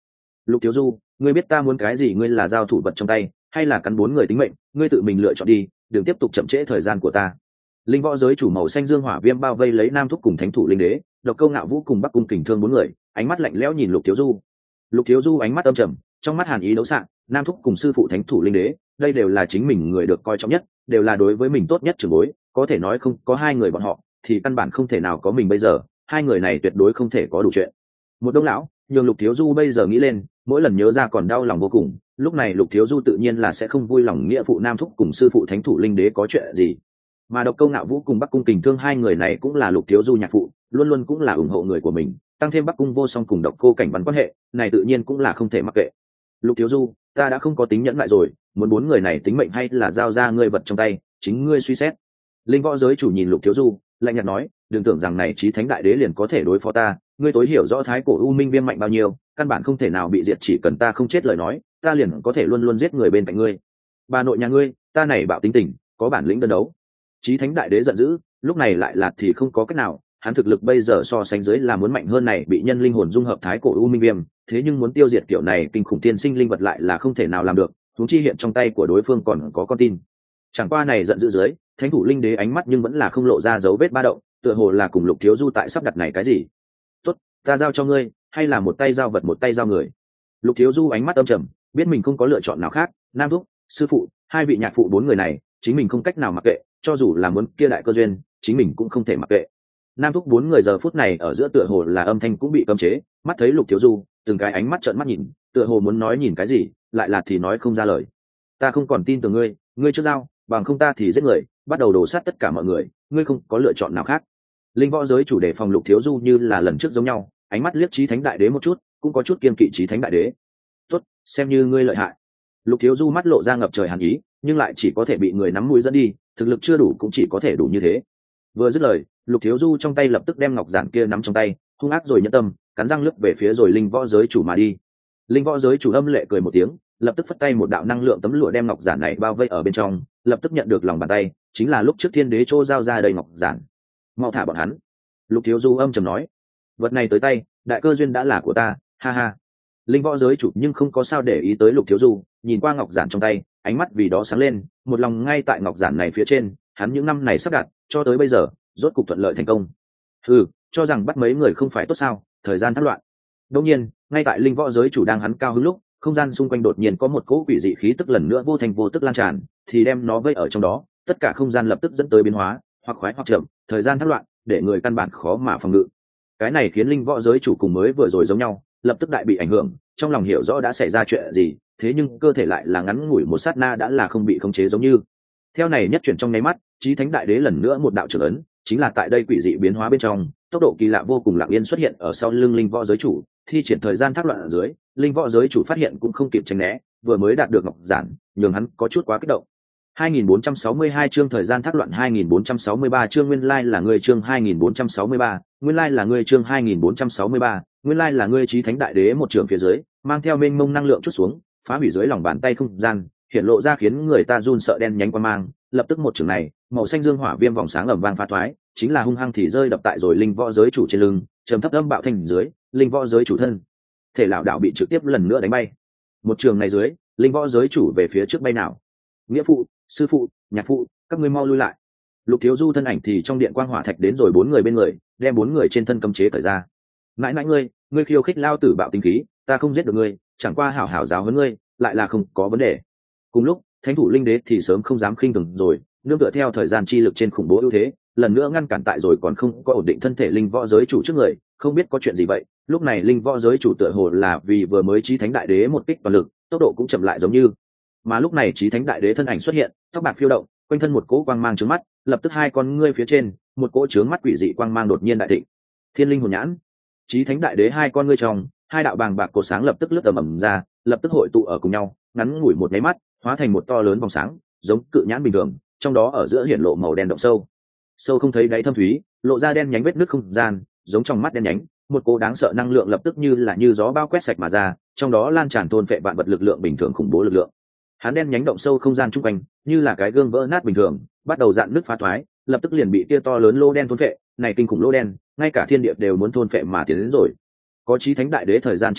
Lục thiếu du, ngươi biết ta muốn cái gì? Ngươi là giao thủ vật trong tay hay là cắn bốn người tính mệnh? Ngươi tự mình lựa chọn đi, đừng tiếp tục chậm trễ thời gian của ta. Linh võ giới chủ màu xanh dương hỏa viêm bao vây lấy nam thúc cùng thánh thủ linh đế, độc câu ngạo vũ cùng bắc cung kình thương bốn người, ánh mắt lạnh lẽo nhìn lục thiếu du. Lục thiếu du ánh mắt âm trầm, trong mắt hàn ý đấu sạng. Nam thúc cùng sư phụ thánh thủ linh đế, đây đều là chính mình người được coi trọng nhất, đều là đối với mình tốt nhất trưởng bối, có thể nói không có hai người bọn họ thì căn bản không thể nào có mình bây giờ. Hai người này tuyệt đối không thể có đủ chuyện. Một đông lão nhường lục thiếu du bây giờ nghĩ lên, mỗi lần nhớ ra còn đau lòng vô cùng. Lúc này lục thiếu du tự nhiên là sẽ không vui lòng nghĩa phụ nam thúc cùng sư phụ thánh thủ linh đế có chuyện gì. Mà độc câu ngạo vũ cùng bắc cung kình thương hai người này cũng là lục thiếu du nhạc phụ, luôn luôn cũng là ủng hộ người của mình, tăng thêm bắc cung vô song cùng độc cô cảnh văn quan hệ này tự nhiên cũng là không thể mặc kệ. Lục thiếu du, ta đã không có tính nhẫn lại rồi, muốn bốn người này tính mệnh hay là giao ra ngươi vật trong tay, chính ngươi suy xét. Linh võ giới chủ nhìn lục thiếu du lạnh nhạt nói, đừng tưởng rằng này chí thánh đại đế liền có thể đối phó ta, ngươi tối hiểu rõ thái cổ u minh viêm mạnh bao nhiêu, căn bản không thể nào bị diệt, chỉ cần ta không chết lời nói, ta liền có thể luôn luôn giết người bên cạnh ngươi. Bà nội nhà ngươi, ta này bạo tính tình, có bản lĩnh đơn đấu. Chí thánh đại đế giận dữ, lúc này lại là thì không có cách nào, hắn thực lực bây giờ so sánh dưới là muốn mạnh hơn này bị nhân linh hồn dung hợp thái cổ u minh viêm, thế nhưng muốn tiêu diệt kiểu này kinh khủng tiên sinh linh vật lại là không thể nào làm được, huống chi hiện trong tay của đối phương còn có con tin. Chẳng qua này giận dữ dưới, thánh thủ linh đế ánh mắt nhưng vẫn là không lộ ra dấu vết ba động, tựa hồ là cùng lục thiếu du tại sắp đặt này cái gì. Tốt, ta giao cho ngươi, hay là một tay giao vật một tay giao người. Lục thiếu du ánh mắt âm trầm, biết mình không có lựa chọn nào khác, nam thúc, sư phụ, hai vị nhạc phụ bốn người này, chính mình không cách nào mặc kệ, cho dù là muốn kia đại cơ duyên, chính mình cũng không thể mặc kệ. Nam thúc bốn người giờ phút này ở giữa tựa hồ là âm thanh cũng bị cấm chế, mắt thấy lục thiếu du, từng cái ánh mắt trợn mắt nhìn, tựa hồ muốn nói nhìn cái gì, lại là thì nói không ra lời. Ta không còn tin tưởng ngươi, ngươi chưa giao, bằng không ta thì giết người, bắt đầu đổ sát tất cả mọi người, ngươi không có lựa chọn nào khác. Linh võ giới chủ đề phòng lục thiếu du như là lần trước giống nhau, ánh mắt liếc chí thánh đại đế một chút, cũng có chút kiên kỵ chí thánh đại đế. Tốt, xem như ngươi lợi hại. Lục thiếu du mắt lộ ra ngập trời hàn ý, nhưng lại chỉ có thể bị người nắm mũi dẫn đi, thực lực chưa đủ cũng chỉ có thể đủ như thế. Vừa dứt lời, lục thiếu du trong tay lập tức đem ngọc giản kia nắm trong tay, hung ác rồi nhẫn tâm, cắn răng lướt về phía rồi linh võ giới chủ mà đi. Linh võ giới chủ âm lệ cười một tiếng, lập tức phất tay một đạo năng lượng tấm lụa đem ngọc giản này bao vây ở bên trong, lập tức nhận được lòng bàn tay, chính là lúc trước thiên đế trô giao ra đầy ngọc giản. Mau thả bọn hắn. Lục thiếu du âm trầm nói, vật này tới tay, đại cơ duyên đã là của ta, ha ha. Linh võ giới chủ nhưng không có sao để ý tới lục thiếu du, nhìn qua ngọc giản trong tay, ánh mắt vì đó sáng lên, một lòng ngay tại ngọc giản này phía trên, hắn những năm này sắp đặt, cho tới bây giờ, rốt cục thuận lợi thành công. Ừ, cho rằng bắt mấy người không phải tốt sao? Thời gian thất loạn. Đương nhiên, ngay tại linh võ giới chủ đang hắn cao hứng lúc, không gian xung quanh đột nhiên có một cỗ quỷ dị khí tức lần nữa vô thành vô tức lan tràn, thì đem nó vây ở trong đó, tất cả không gian lập tức dẫn tới biến hóa, hoặc khoái hoặc chậm, thời gian thất loạn, để người căn bản khó mà phòng ngự. Cái này khiến linh võ giới chủ cùng mới vừa rồi giống nhau, lập tức đại bị ảnh hưởng, trong lòng hiểu rõ đã xảy ra chuyện gì, thế nhưng cơ thể lại là ngắn ngủi một sát na đã là không bị khống chế giống như. Theo này nhất chuyển trong nháy mắt, chí thánh đại đế lần nữa một đạo trưởng ấn, chính là tại đây quỷ dị biến hóa bên trong, tốc độ kỳ lạ vô cùng lặng yên xuất hiện ở sau lưng linh võ giới chủ, thi triển thời gian thác loạn ở dưới, linh võ giới chủ phát hiện cũng không kịp tránh né, vừa mới đạt được ngọc giản, nhường hắn có chút quá kích động. hai nghìn bốn trăm sáu mươi hai chương thời gian thác loạn, hai nghìn bốn trăm sáu mươi ba chương nguyên lai là ngươi, chương hai nghìn bốn trăm sáu mươi ba, nguyên lai là ngươi, chương hai nghìn bốn trăm sáu mươi ba, nguyên lai là ngươi. Chí thánh đại đế một trường phía dưới, mang theo mênh mông năng lượng chút xuống, phá hủy dưới lòng bàn tay không gian, hiện lộ ra khiến người ta run sợ đen nhánh quang mang, lập tức một trường này, màu xanh dương hỏa viêm vòng sáng ầm vang phá thoái, chính là hung hăng thì rơi đập tại rồi linh võ giới chủ trên lưng, trầm thấp âm bạo thành dưới, linh võ giới chủ thân thể lão đạo bị trực tiếp lần nữa đánh bay. Một trường này dưới, linh võ giới chủ về phía trước bay nào. Nghĩa phụ, sư phụ, nhạc phụ, các ngươi mau lui lại. Lục thiếu du thân ảnh thì trong điện quang hỏa thạch đến rồi bốn người bên người, đem bốn người trên thân cấm chế cởi ra. Mãi mãi ngươi, ngươi khiêu khích lao tử bạo tính khí, ta không giết được ngươi, chẳng qua hảo hảo giáo huấn ngươi, lại là không có vấn đề. Cùng lúc, thánh thủ linh đế thì sớm không dám khinh thường rồi, nương tựa theo thời gian chi lực trên khủng bố ưu thế, lần nữa ngăn cản tại rồi còn không có ổn định thân thể linh võ giới chủ trước người, không biết có chuyện gì vậy. Lúc này linh võ giới chủ tựa hồ là vì vừa mới chí thánh đại đế một kích toàn lực, tốc độ cũng chậm lại giống như. Mà lúc này chí thánh đại đế thân ảnh xuất hiện, tóc bạc phiêu động, quanh thân một cỗ quang mang trướng mắt, lập tức hai con ngươi phía trên, một cỗ trướng mắt quỷ dị quang mang đột nhiên đại thịnh. Thiên linh hồn nhãn. Chí thánh đại đế hai con ngươi trong, hai đạo bàng bạc cột sáng lập tức lướt ầm ầm ra, lập tức hội tụ ở cùng nhau, ngắn ngủi một cái mắt, hóa thành một to lớn vòng sáng, giống cự nhãn bình thường, trong đó ở giữa hiển lộ màu đen động sâu. Sâu không thấy đáy thâm thúy, lộ ra đen nhánh vết nứt không gian, giống trong mắt đen nhánh, một cỗ đáng sợ năng lượng lập tức như là như gió bao quét sạch mà ra, trong đó lan tràn thôn phệ vạn vật lực lượng bình thường khủng bố lực lượng. Hắn đen nhánh động sâu không gian trung quanh, như là cái gương vỡ nát bình thường, bắt đầu dạn nứt phá thoái, lập tức liền bị tia to lớn lô đen thôn phệ, này kinh khủng lô đen, ngay cả thiên địa đều muốn thôn phệ mà tiến đến rồi. Có chí thánh đại đế thời gian chi lực,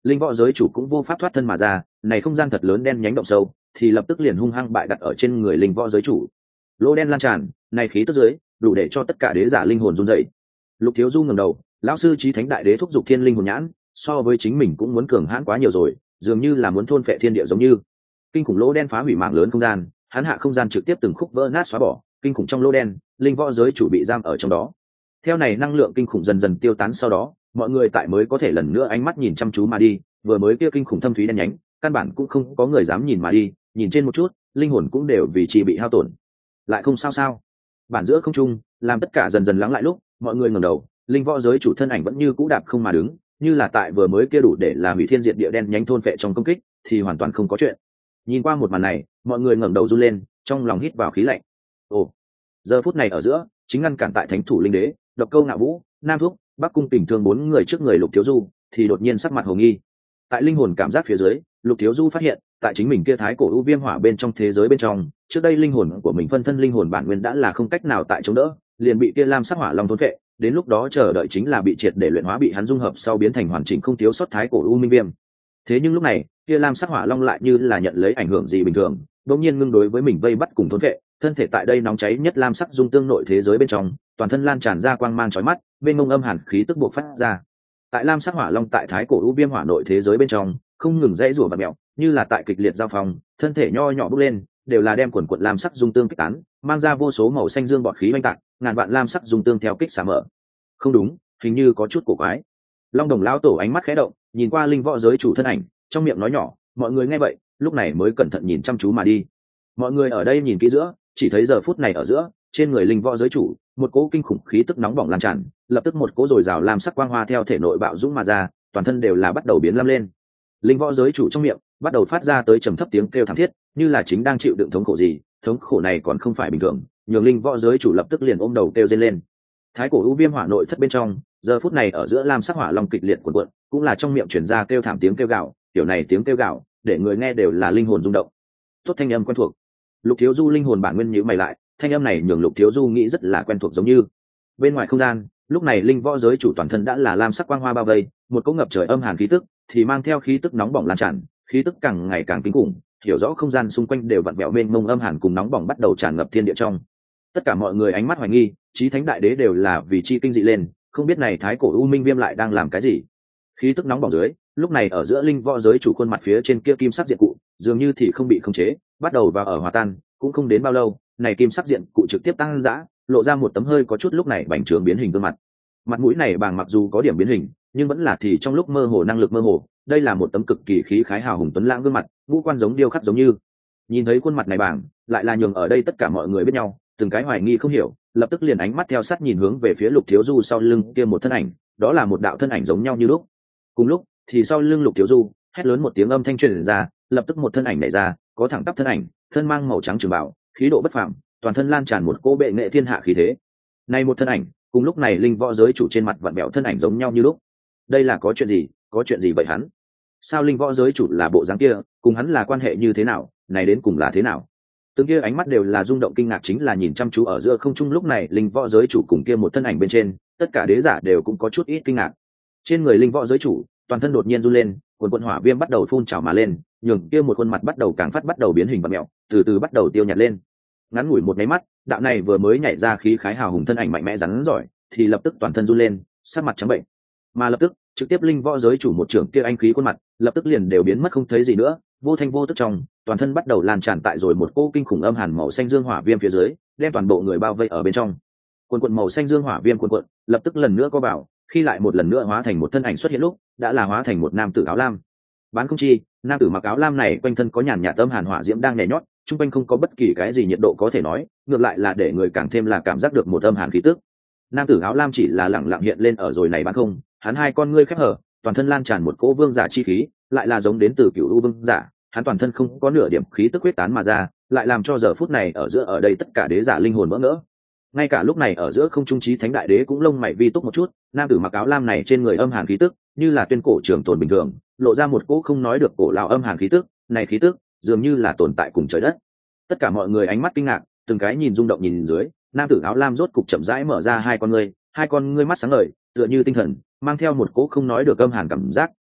linh võ giới chủ cũng vô pháp thoát thân mà ra, này không gian thật lớn đen nhánh động sâu thì lập tức liền hung hăng bại đặt ở trên người linh võ giới chủ. Lỗ đen lan tràn, này khí tức dưới đủ để cho tất cả đế giả linh hồn run dậy. Lục Thiếu Du ngẩng đầu, lão sư chí thánh đại đế thúc giục thiên linh hồn nhãn, so với chính mình cũng muốn cường hãn quá nhiều rồi, dường như là muốn thôn phệ thiên địa giống như. Kinh khủng lỗ đen phá hủy mạng lớn không gian, hắn hạ không gian trực tiếp từng khúc vỡ nát xóa bỏ, kinh khủng trong lỗ đen, linh võ giới chủ bị giam ở trong đó. Theo này năng lượng kinh khủng dần dần tiêu tán sau đó, mọi người tại mới có thể lần nữa ánh mắt nhìn chăm chú mà đi, vừa mới kia kinh khủng thâm thúy đen nhánh, căn bản cũng không có người dám nhìn mà đi, nhìn trên một chút, linh hồn cũng đều vì chỉ bị hao tổn. Lại không sao sao. Bản giữa không trung, làm tất cả dần dần lắng lại lúc, mọi người ngẩng đầu, linh võ giới chủ thân ảnh vẫn như cũ đạp không mà đứng, như là tại vừa mới kia đủ để là hủy thiên diệt địa đen nhánh thôn phệ trong công kích, thì hoàn toàn không có chuyện. Nhìn qua một màn này, mọi người ngẩng đầu run lên, trong lòng hít vào khí lạnh. Ồ, giờ phút này ở giữa, chính ngăn cản tại thánh thủ linh đế, độc câu ngạo vũ, nam thúc, bắc cung tình thương bốn người trước người Lục Thiếu Du, thì đột nhiên sắc mặt hồ nghi. Tại linh hồn cảm giác phía dưới, Lục Thiếu Du phát hiện, tại chính mình kia thái cổ u viêm hỏa bên trong thế giới bên trong, trước đây linh hồn của mình phân thân linh hồn bản nguyên đã là không cách nào tại chống đỡ, liền bị kia lam sắc hỏa long thôn phệ, đến lúc đó chờ đợi chính là bị triệt để luyện hóa, bị hắn dung hợp sau biến thành hoàn chỉnh không thiếu sót thái cổ u minh viêm. Thế nhưng lúc này, kia lam sắc hỏa long lại như là nhận lấy ảnh hưởng gì bình thường, đột nhiên ngưng đối với mình vây bắt cùng thôn phệ, thân thể tại đây nóng cháy nhất lam sắc dung tương nội thế giới bên trong, toàn thân lan tràn ra quang mang chói mắt, bên ngông âm hàn khí tức bộc phát ra. Tại lam sắc hỏa long tại thái cổ u viêm hỏa nội thế giới bên trong, không ngừng dãy rủa và mèo, như là tại kịch liệt giao phong, thân thể nho nhỏ bốc lên, đều là đem quần quần lam sắc dung tương kích tán, mang ra vô số màu xanh dương bọt khí oanh tạc, ngàn vạn lam sắc dung tương theo kích xả mở. Không đúng, hình như có chút cổ quái. Long Đồng lão tổ ánh mắt khẽ động, nhìn qua linh võ giới chủ thân ảnh, trong miệng nói nhỏ, mọi người nghe vậy, lúc này mới cẩn thận nhìn chăm chú mà đi. Mọi người ở đây nhìn kỹ giữa, chỉ thấy giờ phút này ở giữa, trên người linh võ giới chủ, một cỗ kinh khủng khí tức nóng bỏng lan tràn, lập tức một cỗ dồi dào lam sắc quang hoa theo thể nội bạo dũng mà ra, toàn thân đều là bắt đầu biến lam lên. Linh võ giới chủ trong miệng bắt đầu phát ra tới trầm thấp tiếng kêu thảm thiết, như là chính đang chịu đựng thống khổ gì, thống khổ này còn không phải bình thường, nhường linh võ giới chủ lập tức liền ôm đầu kêu rên lên. Thái cổ u viêm hỏa nội thất bên trong, giờ phút này ở giữa lam sắc hỏa long kịch liệt cuộn cuộn, cũng là trong miệng truyền ra kêu thảm tiếng kêu gào, kiểu này tiếng kêu gào, để người nghe đều là linh hồn rung động. Tốt thanh âm quen thuộc. Lục Thiếu Du linh hồn bản nguyên nhíu mày lại, thanh âm này nhường Lục Thiếu Du nghĩ rất là quen thuộc giống như. Bên ngoài không gian, lúc này linh võ giới chủ toàn thân đã là lam sắc quang hoa bao vây, một cỗ ngập trời âm hàn khí tức, thì mang theo khí tức nóng bỏng lan tràn, khí tức càng ngày càng kinh khủng, hiểu rõ không gian xung quanh đều vặn vẹo mênh mông âm hàn cùng nóng bỏng bắt đầu tràn ngập thiên địa trong. Tất cả mọi người ánh mắt hoài nghi, chí thánh đại đế đều là vì chi kinh dị lên, không biết này thái cổ u minh viêm lại đang làm cái gì. Khí tức nóng bỏng dưới, lúc này ở giữa linh võ giới chủ khuôn mặt phía trên kia kim sắc diện cụ, dường như thì không bị khống chế, bắt đầu vào ở hòa tan, cũng không đến bao lâu, này kim sắc diện cụ trực tiếp tăng dã, lộ ra một tấm hơi có chút lúc này bành trướng biến hình gương mặt. Mặt mũi này bàng mặc dù có điểm biến hình, nhưng vẫn là thì trong lúc mơ hồ năng lực mơ hồ, đây là một tấm cực kỳ khí khái hào hùng tuấn lãng gương mặt, ngũ quan giống điêu khắc giống như. Nhìn thấy khuôn mặt này bàng, lại là nhường ở đây tất cả mọi người biết nhau, từng cái hoài nghi không hiểu, lập tức liền ánh mắt theo sát nhìn hướng về phía Lục Thiếu Du sau lưng kia một thân ảnh, đó là một đạo thân ảnh giống nhau như lúc. Cùng lúc, thì sau lưng Lục Thiếu Du, hét lớn một tiếng âm thanh truyền ra, lập tức một thân ảnh nhảy ra, có thẳng tắp thân ảnh, thân mang màu trắng trường bào, khí độ bất phàm, toàn thân lan tràn một cỗ bệ nghệ thiên hạ khí thế. Này một thân ảnh, cùng lúc này linh võ giới chủ trên mặt vặn bẹo thân ảnh giống nhau như lúc. Đây là có chuyện gì, có chuyện gì vậy hắn? Sao linh võ giới chủ là bộ dáng kia, cùng hắn là quan hệ như thế nào, này đến cùng là thế nào? Từng kia ánh mắt đều là rung động kinh ngạc, chính là nhìn chăm chú ở giữa không trung lúc này linh võ giới chủ cùng kia một thân ảnh bên trên, tất cả đế giả đều cũng có chút ít kinh ngạc. Trên người linh võ giới chủ, toàn thân đột nhiên run lên, quần quần hỏa viêm bắt đầu phun trào mà lên, nhường kia một khuôn mặt bắt đầu càng phát bắt đầu biến hình vặn mèo, từ từ bắt đầu tiêu nhạt lên. Ngắn ngủi một cái mắt, đạo này vừa mới nhảy ra khí khái hào hùng thân ảnh mạnh mẽ rắn giỏi, thì lập tức toàn thân run lên, sắc mặt trắng bệnh. Mà lập tức, trực tiếp linh võ giới chủ một trưởng kia anh khí khuôn mặt, lập tức liền đều biến mất không thấy gì nữa, vô thanh vô tức trong, toàn thân bắt đầu lan tràn tại rồi một cỗ kinh khủng âm hàn màu xanh dương hỏa viêm phía dưới, đem toàn bộ người bao vây ở bên trong. Cuồn cuộn màu xanh dương hỏa viêm cuồn cuộn, lập tức lần nữa có bảo, khi lại một lần nữa hóa thành một thân ảnh xuất hiện lúc, đã là hóa thành một nam tử áo lam. Bán không chi, nam tử mặc áo lam này quanh thân có nhàn nhạt âm hàn hỏa diễm đang nhảy nhót, trung quanh không có bất kỳ cái gì nhiệt độ có thể nói, ngược lại là để người càng thêm là cảm giác được một âm hàn khí tức. Nam tử áo lam chỉ là lẳng lặng hiện lên ở rồi này bán không, hắn hai con ngươi khép hở, toàn thân lan tràn một cỗ vương giả chi khí, lại là giống đến từ cựu u vương giả, hắn toàn thân không có nửa điểm khí tức huyết tán mà ra, lại làm cho giờ phút này ở giữa ở đây tất cả đế giả linh hồn vỡ ngỡ. Ngay cả lúc này ở giữa không trung trí thánh đại đế cũng lông mày vi túc một chút, nam tử mặc áo lam này trên người âm hàn khí tức, như là tuyên cổ trường tồn bình thường, lộ ra một cỗ không nói được cổ lão âm hàn khí tức, này khí tức dường như là tồn tại cùng trời đất. Tất cả mọi người ánh mắt kinh ngạc, từng cái nhìn rung động nhìn dưới, nam tử áo lam rốt cục chậm rãi mở ra hai con ngươi, hai con ngươi mắt sáng ngời, tựa như tinh thần, mang theo một cỗ không nói được âm hàn cảm giác,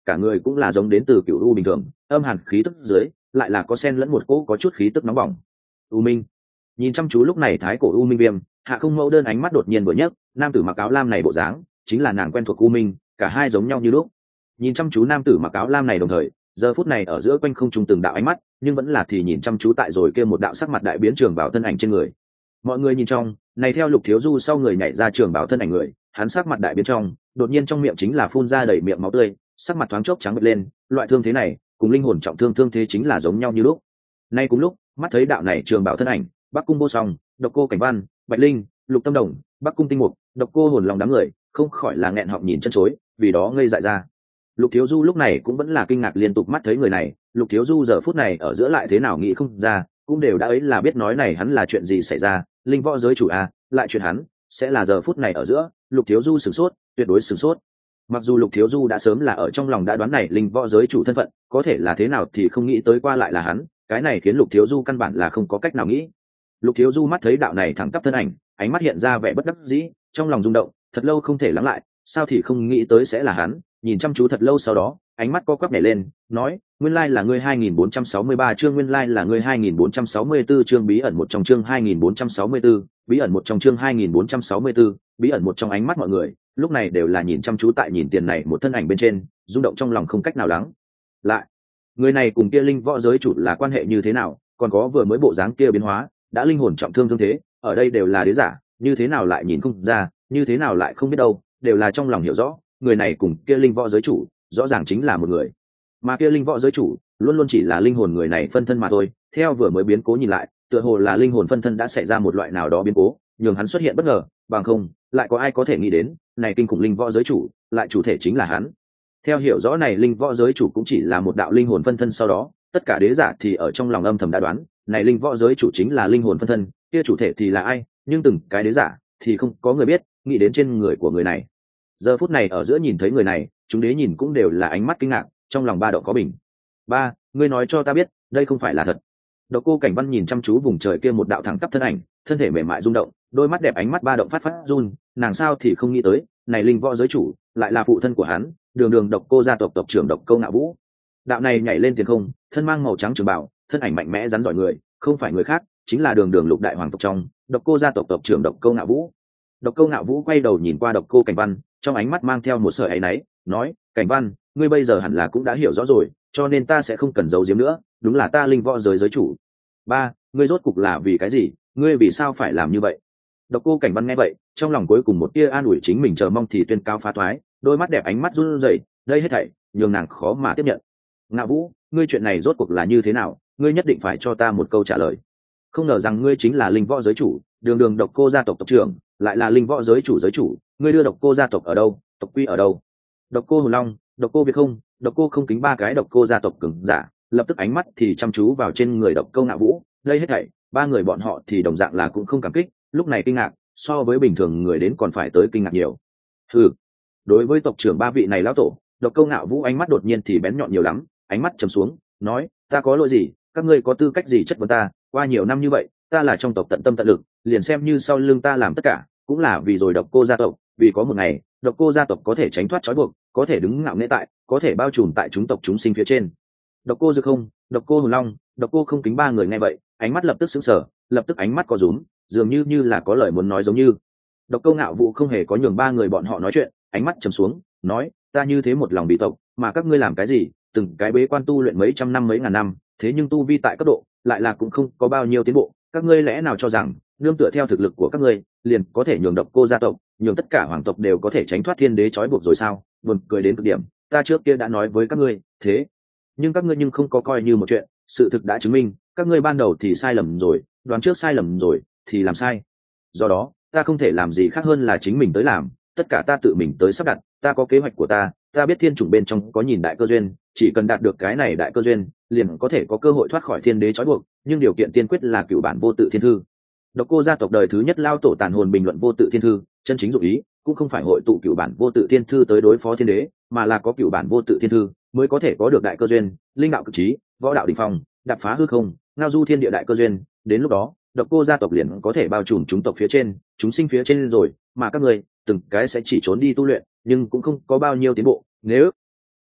cả người cũng là giống đến từ cựu u bình thường, âm hàn khí tức dưới lại là có sen lẫn một cỗ có chút khí tức nóng bỏng. U minh nhìn chăm chú lúc này thái cổ u minh viêm, Hạ Không Mẫu đơn ánh mắt đột nhiên vừa nhấc, nam tử mặc áo lam này bộ dáng chính là nàng quen thuộc u minh, cả hai giống nhau như lúc. Nhìn chăm chú nam tử mặc áo lam này đồng thời, giờ phút này ở giữa quanh không trung từng đạo ánh mắt, nhưng vẫn là thì nhìn chăm chú tại rồi kia một đạo sắc mặt đại biến trường bảo thân ảnh trên người. Mọi người nhìn trong, này theo Lục Thiếu Du sau người nhảy ra trường bảo thân ảnh người, hắn sắc mặt đại biến trong, đột nhiên trong miệng chính là phun ra đầy miệng máu tươi, sắc mặt thoáng chốc trắng bệch lên, loại thương thế này, cùng linh hồn trọng thương thương thế chính là giống nhau như lúc. Nay cùng lúc, mắt thấy đạo này trường bảo thân ảnh, Bắc Cung Vô Song, Độc Cô Cảnh Văn, Bạch Linh, Lục Tâm Đồng, Bắc Cung Tinh Mục, Độc Cô Hồn lòng đám người, không khỏi là nghẹn họng nhìn chân chối, vì đó ngây dại ra. Lục Thiếu Du lúc này cũng vẫn là kinh ngạc liên tục mắt thấy người này, Lục Thiếu Du giờ phút này ở giữa lại thế nào nghĩ không ra, cũng đều đã ấy là biết nói này hắn là chuyện gì xảy ra, linh võ giới chủ a, lại chuyện hắn sẽ là giờ phút này ở giữa, Lục Thiếu Du sửng sốt, tuyệt đối sửng sốt. Mặc dù Lục Thiếu Du đã sớm là ở trong lòng đã đoán này linh võ giới chủ thân phận, có thể là thế nào thì không nghĩ tới qua lại là hắn, cái này khiến Lục Thiếu Du căn bản là không có cách nào nghĩ. Lục Thiếu Du mắt thấy đạo này thẳng tắp thân ảnh, ánh mắt hiện ra vẻ bất đắc dĩ, trong lòng rung động, thật lâu không thể lắng lại, sao thì không nghĩ tới sẽ là hắn, nhìn chăm chú thật lâu sau đó, ánh mắt co quắp nhảy lên, nói, nguyên lai là ngươi hai nghìn bốn trăm sáu mươi ba chương, nguyên lai là ngươi hai nghìn bốn trăm sáu mươi tư chương, bí ẩn một trong chương hai nghìn bốn trăm sáu mươi tư, bí ẩn một trong chương hai nghìn bốn trăm sáu mươi tư, bí ẩn một trong ánh mắt mọi người, lúc này đều là nhìn chăm chú tại nhìn tiền này một thân ảnh bên trên, rung động trong lòng không cách nào lắng lại. Người này cùng kia linh võ giới chủ là quan hệ như thế nào, còn có vừa mới bộ dáng kia biến hóa, đã linh hồn trọng thương thương thế, ở đây đều là đế giả, như thế nào lại nhìn không ra, như thế nào lại không biết đâu, đều là trong lòng hiểu rõ, người này cùng kia linh võ giới chủ rõ ràng chính là một người, mà kia linh võ giới chủ luôn luôn chỉ là linh hồn người này phân thân mà thôi. Theo vừa mới biến cố nhìn lại, tựa hồ là linh hồn phân thân đã xảy ra một loại nào đó biến cố, nhường hắn xuất hiện bất ngờ, bằng không lại có ai có thể nghĩ đến này kinh khủng linh võ giới chủ lại chủ thể chính là hắn. Theo hiểu rõ này linh võ giới chủ cũng chỉ là một đạo linh hồn phân thân, sau đó tất cả đế giả thì ở trong lòng âm thầm đã đoán này linh võ giới chủ chính là linh hồn phân thân, kia chủ thể thì là ai, nhưng từng cái đế giả thì không có người biết nghĩ đến trên người của người này. Giờ phút này ở giữa nhìn thấy người này, chúng đế nhìn cũng đều là ánh mắt kinh ngạc, trong lòng ba độ có bình. Ba, ngươi nói cho ta biết, đây không phải là thật. Độc Cô Cảnh Văn nhìn chăm chú vùng trời kia một đạo thẳng tắp thân ảnh, thân thể mềm mại rung động, đôi mắt đẹp ánh mắt ba động phát phát run, nàng sao thì không nghĩ tới, này linh võ giới chủ lại là phụ thân của hắn, đường đường Độc Cô gia tộc tộc trưởng Độc Cô Ngạo Vũ. Đạo này nhảy lên tiền không, thân mang màu trắng trường bào, thân ảnh mạnh mẽ rắn giỏi người, không phải người khác, chính là đường đường lục đại hoàng tộc trong Độc Cô gia tộc tộc trưởng Độc Cô Ngạo Vũ. Độc Cô Ngạo Vũ quay đầu nhìn qua Độc Cô Cảnh Văn, trong ánh mắt mang theo một sợi áy náy, nói, Cảnh Văn, ngươi bây giờ hẳn là cũng đã hiểu rõ rồi, cho nên ta sẽ không cần giấu giếm nữa, đúng là ta linh võ giới giới chủ. Ba, ngươi rốt cục là vì cái gì, ngươi vì sao phải làm như vậy? Độc Cô Cảnh Văn nghe vậy, trong lòng cuối cùng một tia an ủi chính mình chờ mong thì tuyên cáo phá thoái, đôi mắt đẹp ánh mắt run rẩy, đây hết thảy nhường nàng khó mà tiếp nhận. Ngạo Vũ, ngươi chuyện này rốt cuộc là như thế nào, ngươi nhất định phải cho ta một câu trả lời. Không ngờ rằng ngươi chính là linh võ giới chủ, đường đường Độc Cô gia tộc tộc trưởng, lại là linh võ giới chủ giới chủ, ngươi đưa Độc Cô gia tộc ở đâu, tộc quy ở đâu? Độc Cô Hồn Long, Độc Cô Việt Không, Độc Cô Không Kính ba cái Độc Cô gia tộc cường giả, lập tức ánh mắt thì chăm chú vào trên người Độc Cô Ngạo Vũ, đây hết thảy, ba người bọn họ thì đồng dạng là cũng không cảm kích, lúc này kinh ngạc, so với bình thường người đến còn phải tới kinh ngạc nhiều. Hừ, đối với tộc trưởng ba vị này lão tổ, Độc Cô Ngạo Vũ ánh mắt đột nhiên thì bén nhọn nhiều lắm, ánh mắt trầm xuống, nói, ta có lỗi gì, các ngươi có tư cách gì chất vấn ta, qua nhiều năm như vậy, ta là trong tộc tận tâm tận lực, liền xem như sau lưng ta làm tất cả, cũng là vì rồi Độc Cô gia tộc, vì có một ngày, Độc Cô gia tộc có thể tránh thoát trói buộc, có thể đứng ngạo nghễ tại, có thể bao trùm tại chúng tộc chúng sinh phía trên. Độc Cô Dược Không, Độc Cô Hồn Long, Độc Cô Không Kính ba người nghe vậy, ánh mắt lập tức sững sờ, lập tức ánh mắt co rúm, dường như như là có lời muốn nói giống như. Độc Cô Ngạo Vũ không hề có nhường ba người bọn họ nói chuyện, ánh mắt trầm xuống, nói, ta như thế một lòng bị tộc, mà các ngươi làm cái gì, từng cái bế quan tu luyện mấy trăm năm mấy ngàn năm, thế nhưng tu vi tại cấp độ lại là cũng không có bao nhiêu tiến bộ, các ngươi lẽ nào cho rằng nương tựa theo thực lực của các ngươi liền có thể nhường Độc Cô gia tộc, nhường tất cả hoàng tộc đều có thể tránh thoát thiên đế trói buộc rồi sao? Buồn cười đến cực điểm, ta trước kia đã nói với các ngươi, thế nhưng các ngươi nhưng không có coi như một chuyện, sự thực đã chứng minh, các ngươi ban đầu thì sai lầm rồi, đoán trước sai lầm rồi, thì làm sai. Do đó, ta không thể làm gì khác hơn là chính mình tới làm, tất cả ta tự mình tới sắp đặt, ta có kế hoạch của ta, ta biết thiên chủng bên trong có nhìn đại cơ duyên, chỉ cần đạt được cái này đại cơ duyên, liền có thể có cơ hội thoát khỏi thiên đế trói buộc, nhưng điều kiện tiên quyết là cửu bản vô tự thiên thư. Độc Cô gia tộc đời thứ nhất lao tổ tàn hồn bình luận vô tự thiên thư, chân chính dụng ý cũng không phải hội tụ cửu bản vô tự thiên thư tới đối phó thiên đế, mà là có cửu bản vô tự thiên thư mới có thể có được đại cơ duyên, linh đạo cực trí, võ đạo đỉnh phong, đạp phá hư không, ngao du thiên địa đại cơ duyên, đến lúc đó, Độc Cô gia tộc liền có thể bao trùm chúng tộc phía trên, chúng sinh phía trên rồi, mà các ngươi từng cái sẽ chỉ trốn đi tu luyện, nhưng cũng không có bao nhiêu tiến bộ, nếu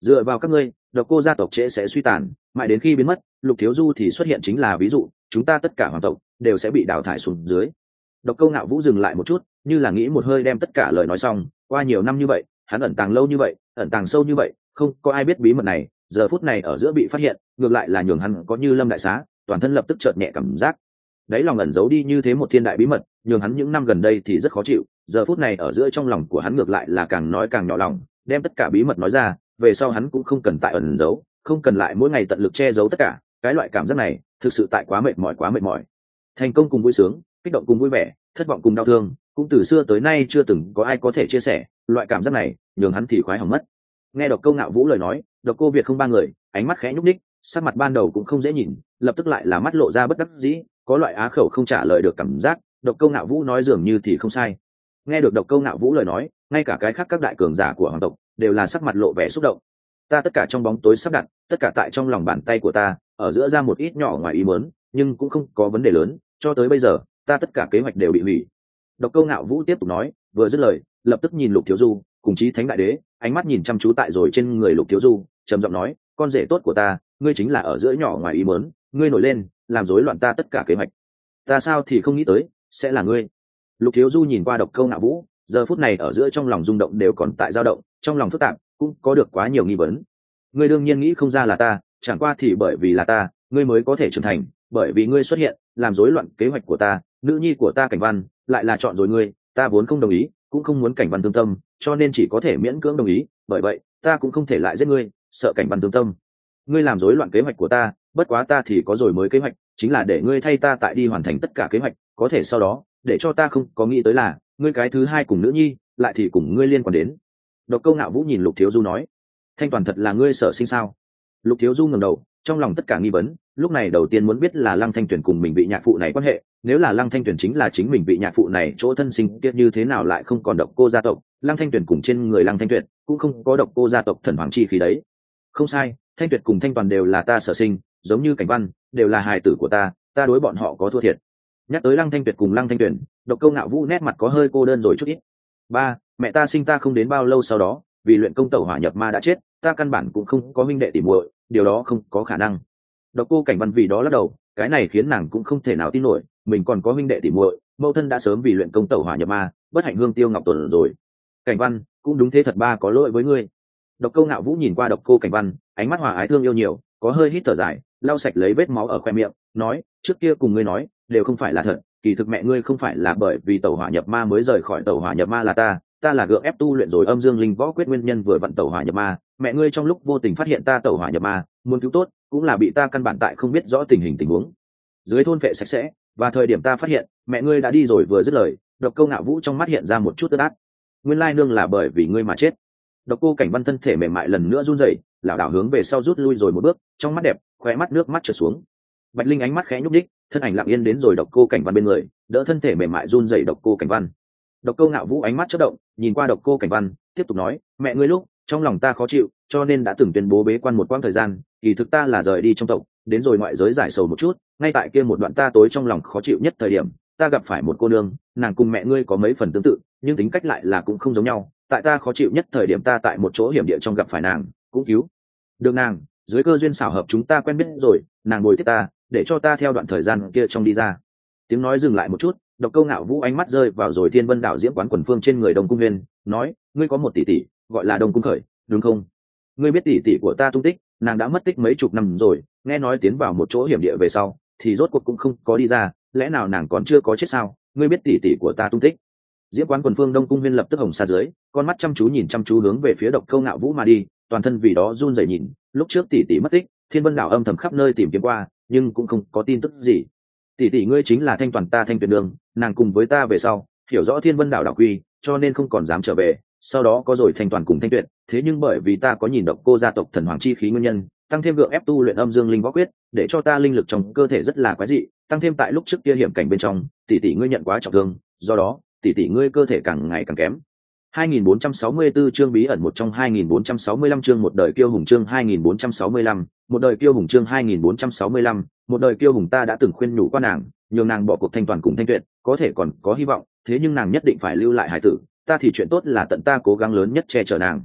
dựa vào các ngươi, độc cô gia tộc trễ sẽ suy tàn, mãi đến khi biến mất, Lục Thiếu Du thì xuất hiện chính là ví dụ, chúng ta tất cả hoàng tộc đều sẽ bị đào thải xuống dưới. Độc Câu Ngạo Vũ dừng lại một chút, như là nghĩ một hơi đem tất cả lời nói xong. Qua nhiều năm như vậy, hắn ẩn tàng lâu như vậy, ẩn tàng sâu như vậy, không có ai biết bí mật này, giờ phút này ở giữa bị phát hiện, ngược lại là nhường hắn có như lâm đại xá, toàn thân lập tức chợt nhẹ cảm giác. Đấy lòng ẩn giấu đi như thế một thiên đại bí mật, nhường hắn những năm gần đây thì rất khó chịu, giờ phút này ở giữa trong lòng của hắn ngược lại là càng nói càng nhỏ lòng, đem tất cả bí mật nói ra, về sau hắn cũng không cần tại ẩn giấu, không cần lại mỗi ngày tận lực che giấu tất cả, cái loại cảm giác này, thực sự tại quá mệt mỏi quá mệt mỏi. Thành công cùng vui sướng, kích động cùng vui vẻ, thất vọng cùng đau thương, cũng từ xưa tới nay chưa từng có ai có thể chia sẻ, loại cảm giác này, nhường hắn thì khoái hỏng mất. Nghe Độc Câu Ngạo Vũ lời nói, Độc Cô Việt không ba người, ánh mắt khẽ nhúc nhích, sắc mặt ban đầu cũng không dễ nhìn, lập tức lại là mắt lộ ra bất đắc dĩ, có loại á khẩu không trả lời được cảm giác. Độc Câu Ngạo Vũ nói dường như thì không sai. Nghe được Độc Câu Ngạo Vũ lời nói, ngay cả cái khác các đại cường giả của hoàng tộc đều là sắc mặt lộ vẻ xúc động. Ta tất cả trong bóng tối sắp đặt, tất cả tại trong lòng bàn tay của ta, ở giữa ra một ít nhỏ ngoài ý muốn, nhưng cũng không có vấn đề lớn, cho tới bây giờ, ta tất cả kế hoạch đều bị hủy. Độc Câu Ngạo Vũ tiếp tục nói, vừa dứt lời, lập tức nhìn Lục Thiếu Du, cùng Chí Thánh Đại Đế, ánh mắt nhìn chăm chú tại rồi trên người Lục Thiếu Du, trầm giọng nói, con rể tốt của ta, ngươi chính là ở giữa nhỏ ngoài ý muốn, ngươi nổi lên, làm rối loạn ta tất cả kế hoạch. Ta sao thì không nghĩ tới, sẽ là ngươi. Lục Thiếu Du nhìn qua Độc Câu Ngạo Vũ, giờ phút này ở giữa trong lòng rung động đều còn tại dao động, trong lòng phức tạp, cũng có được quá nhiều nghi vấn. Ngươi đương nhiên nghĩ không ra là ta, chẳng qua thì bởi vì là ta, ngươi mới có thể trưởng thành, bởi vì ngươi xuất hiện, làm rối loạn kế hoạch của ta, nữ nhi của ta Cảnh Văn, lại là chọn rồi ngươi, ta vốn không đồng ý, cũng không muốn Cảnh Văn thương tâm, cho nên chỉ có thể miễn cưỡng đồng ý, bởi vậy, ta cũng không thể lại giết ngươi, sợ Cảnh Văn thương tâm. Ngươi làm rối loạn kế hoạch của ta, bất quá ta thì có rồi mới kế hoạch, chính là để ngươi thay ta tại đi hoàn thành tất cả kế hoạch, có thể sau đó, để cho ta không có nghĩ tới là, ngươi cái thứ hai cùng nữ nhi, lại thì cùng ngươi liên quan đến. Độc Câu Ngạo Vũ nhìn Lục Thiếu Du nói, Thanh Toàn thật là ngươi sở sinh sao? Lục Thiếu Du ngẩng đầu, trong lòng tất cả nghi vấn, lúc này đầu tiên muốn biết là Lăng Thanh Tuyển cùng mình bị nhạc phụ này quan hệ, nếu là Lăng Thanh Tuyển chính là chính mình bị nhạc phụ này chỗ thân sinh, kia như thế nào lại không còn Độc Cô gia tộc, Lăng Thanh Tuyển cùng trên người Lăng Thanh Tuyển cũng không có Độc Cô gia tộc thần hoàng chi khí đấy. Không sai, Thanh Tuyệt cùng Thanh Toàn đều là ta sở sinh, giống như Cảnh Văn, đều là hài tử của ta, ta đối bọn họ có thua thiệt. Nhắc tới Lăng Thanh Tuyệt cùng Lăng Thanh Tuyển, Độc Câu Ngạo Vũ nét mặt có hơi cô đơn rồi chút ít. Ba, mẹ ta sinh ta không đến bao lâu sau đó, vì luyện công tẩu hỏa nhập ma đã chết, ta căn bản cũng không có huynh đệ tỉ muội, điều đó không có khả năng. Độc Cô Cảnh Văn vì đó lắc đầu, cái này khiến nàng cũng không thể nào tin nổi, mình còn có huynh đệ tỉ muội, mẫu thân đã sớm vì luyện công tẩu hỏa nhập ma, bất hạnh hương tiêu ngọc tổn rồi. Cảnh Văn, cũng đúng thế thật, ba có lỗi với ngươi. Độc Câu Ngạo Vũ nhìn qua Độc Cô Cảnh Văn, ánh mắt hòa ái thương yêu nhiều, có hơi hít thở dài, lau sạch lấy vết máu ở khoe miệng, nói, trước kia cùng ngươi nói, đều không phải là thật, kỳ thực mẹ ngươi không phải là bởi vì tẩu hỏa nhập ma mới rời khỏi tẩu hỏa nhập ma, là ta, ta là gượng ép tu luyện rồi âm dương linh võ quyết nguyên nhân vừa vặn tẩu hỏa nhập ma, mẹ ngươi trong lúc vô tình phát hiện ta tẩu hỏa nhập ma, muốn cứu tốt, cũng là bị ta căn bản tại không biết rõ tình hình tình huống dưới thôn vệ sạch sẽ, và thời điểm ta phát hiện mẹ ngươi đã đi rồi vừa dứt lời, Độc Câu Ngạo Vũ trong mắt hiện ra một chút ướt át. Nguyên lai nương là bởi vì ngươi mà chết. Độc Cô Cảnh Văn thân thể mềm mại lần nữa run rẩy, lảo đảo hướng về sau rút lui rồi một bước, trong mắt đẹp, khóe mắt nước mắt trượt xuống. Bạch Linh ánh mắt khẽ nhúc nhích, thân ảnh lặng yên đến rồi Độc Cô Cảnh Văn bên người, đỡ thân thể mềm mại run rẩy Độc Cô Cảnh Văn. Độc Câu Ngạo Vũ ánh mắt chớp động, nhìn qua Độc Cô Cảnh Văn, tiếp tục nói, mẹ ngươi lúc trong lòng ta khó chịu, cho nên đã từng tuyên bố bế quan một quãng thời gian, kỳ thực ta là rời đi trong tộc, đến rồi ngoại giới giải sầu một chút, ngay tại kia một đoạn ta tối trong lòng khó chịu nhất thời điểm, ta gặp phải một cô nương, nàng cùng mẹ ngươi có mấy phần tương tự, nhưng tính cách lại là cũng không giống nhau, tại ta khó chịu nhất thời điểm ta tại một chỗ hiểm địa trong gặp phải nàng, cũng cứu được nàng, dưới cơ duyên xảo hợp chúng ta quen biết rồi, nàng bồi tiếp ta, để cho ta theo đoạn thời gian kia trong đi ra. Tiếng nói dừng lại một chút, Độc Câu Ngạo Vũ ánh mắt rơi vào rồi Thiên Vân Đạo Diễm quán quần phương trên người Đông Cung Huyên, nói, ngươi có một tỷ tỷ, gọi là Đông Cung Khởi, đúng không? Ngươi biết tỷ tỷ của ta tung tích, nàng đã mất tích mấy chục năm rồi, nghe nói tiến vào một chỗ hiểm địa về sau, thì rốt cuộc cũng không có đi ra, lẽ nào nàng còn chưa có chết sao? Ngươi biết tỷ tỷ của ta tung tích? Diễm quán quần phương Đông Cung Huyên lập tức hồng xa dưới, con mắt chăm chú nhìn chăm chú hướng về phía Độc Câu Ngạo Vũ mà đi, toàn thân vì đó run rẩy nhìn, lúc trước tỷ tỷ mất tích, Thiên Vân Đảo âm thầm khắp nơi tìm kiếm qua, nhưng cũng không có tin tức gì. Tỷ tỷ ngươi chính là Thanh Toàn ta Thanh Tuyền Đường, nàng cùng với ta về sau, hiểu rõ Thiên Vân Đảo đảo quy, cho nên không còn dám trở về, sau đó có rồi Thanh Toàn cùng Thanh Tuyệt, thế nhưng bởi vì ta có nhìn Độc Cô gia tộc thần hoàng chi khí nguyên nhân, tăng thêm gượng ép tu luyện âm dương linh võ quyết, để cho ta linh lực trong cơ thể rất là quái dị, tăng thêm tại lúc trước kia hiểm cảnh bên trong, tỷ tỷ ngươi nhận quá trọng thương, do đó, tỷ tỷ ngươi cơ thể càng ngày càng kém. hai nghìn bốn trăm sáu mươi tư chương bí ẩn một trong hai nghìn bốn trăm sáu mươi lăm chương một đời kiêu hùng chương hai nghìn bốn trăm sáu mươi lăm, một đời kiêu hùng chương hai nghìn bốn trăm sáu mươi lăm, một đời kiêu hùng ta đã từng khuyên nhủ qua nàng, nhường nàng bỏ cuộc Thanh Toàn cùng Thanh Tuyệt, có thể còn có hy vọng, thế nhưng nàng nhất định phải lưu lại hải tử, ta thì chuyện tốt là tận ta cố gắng lớn nhất che chở nàng.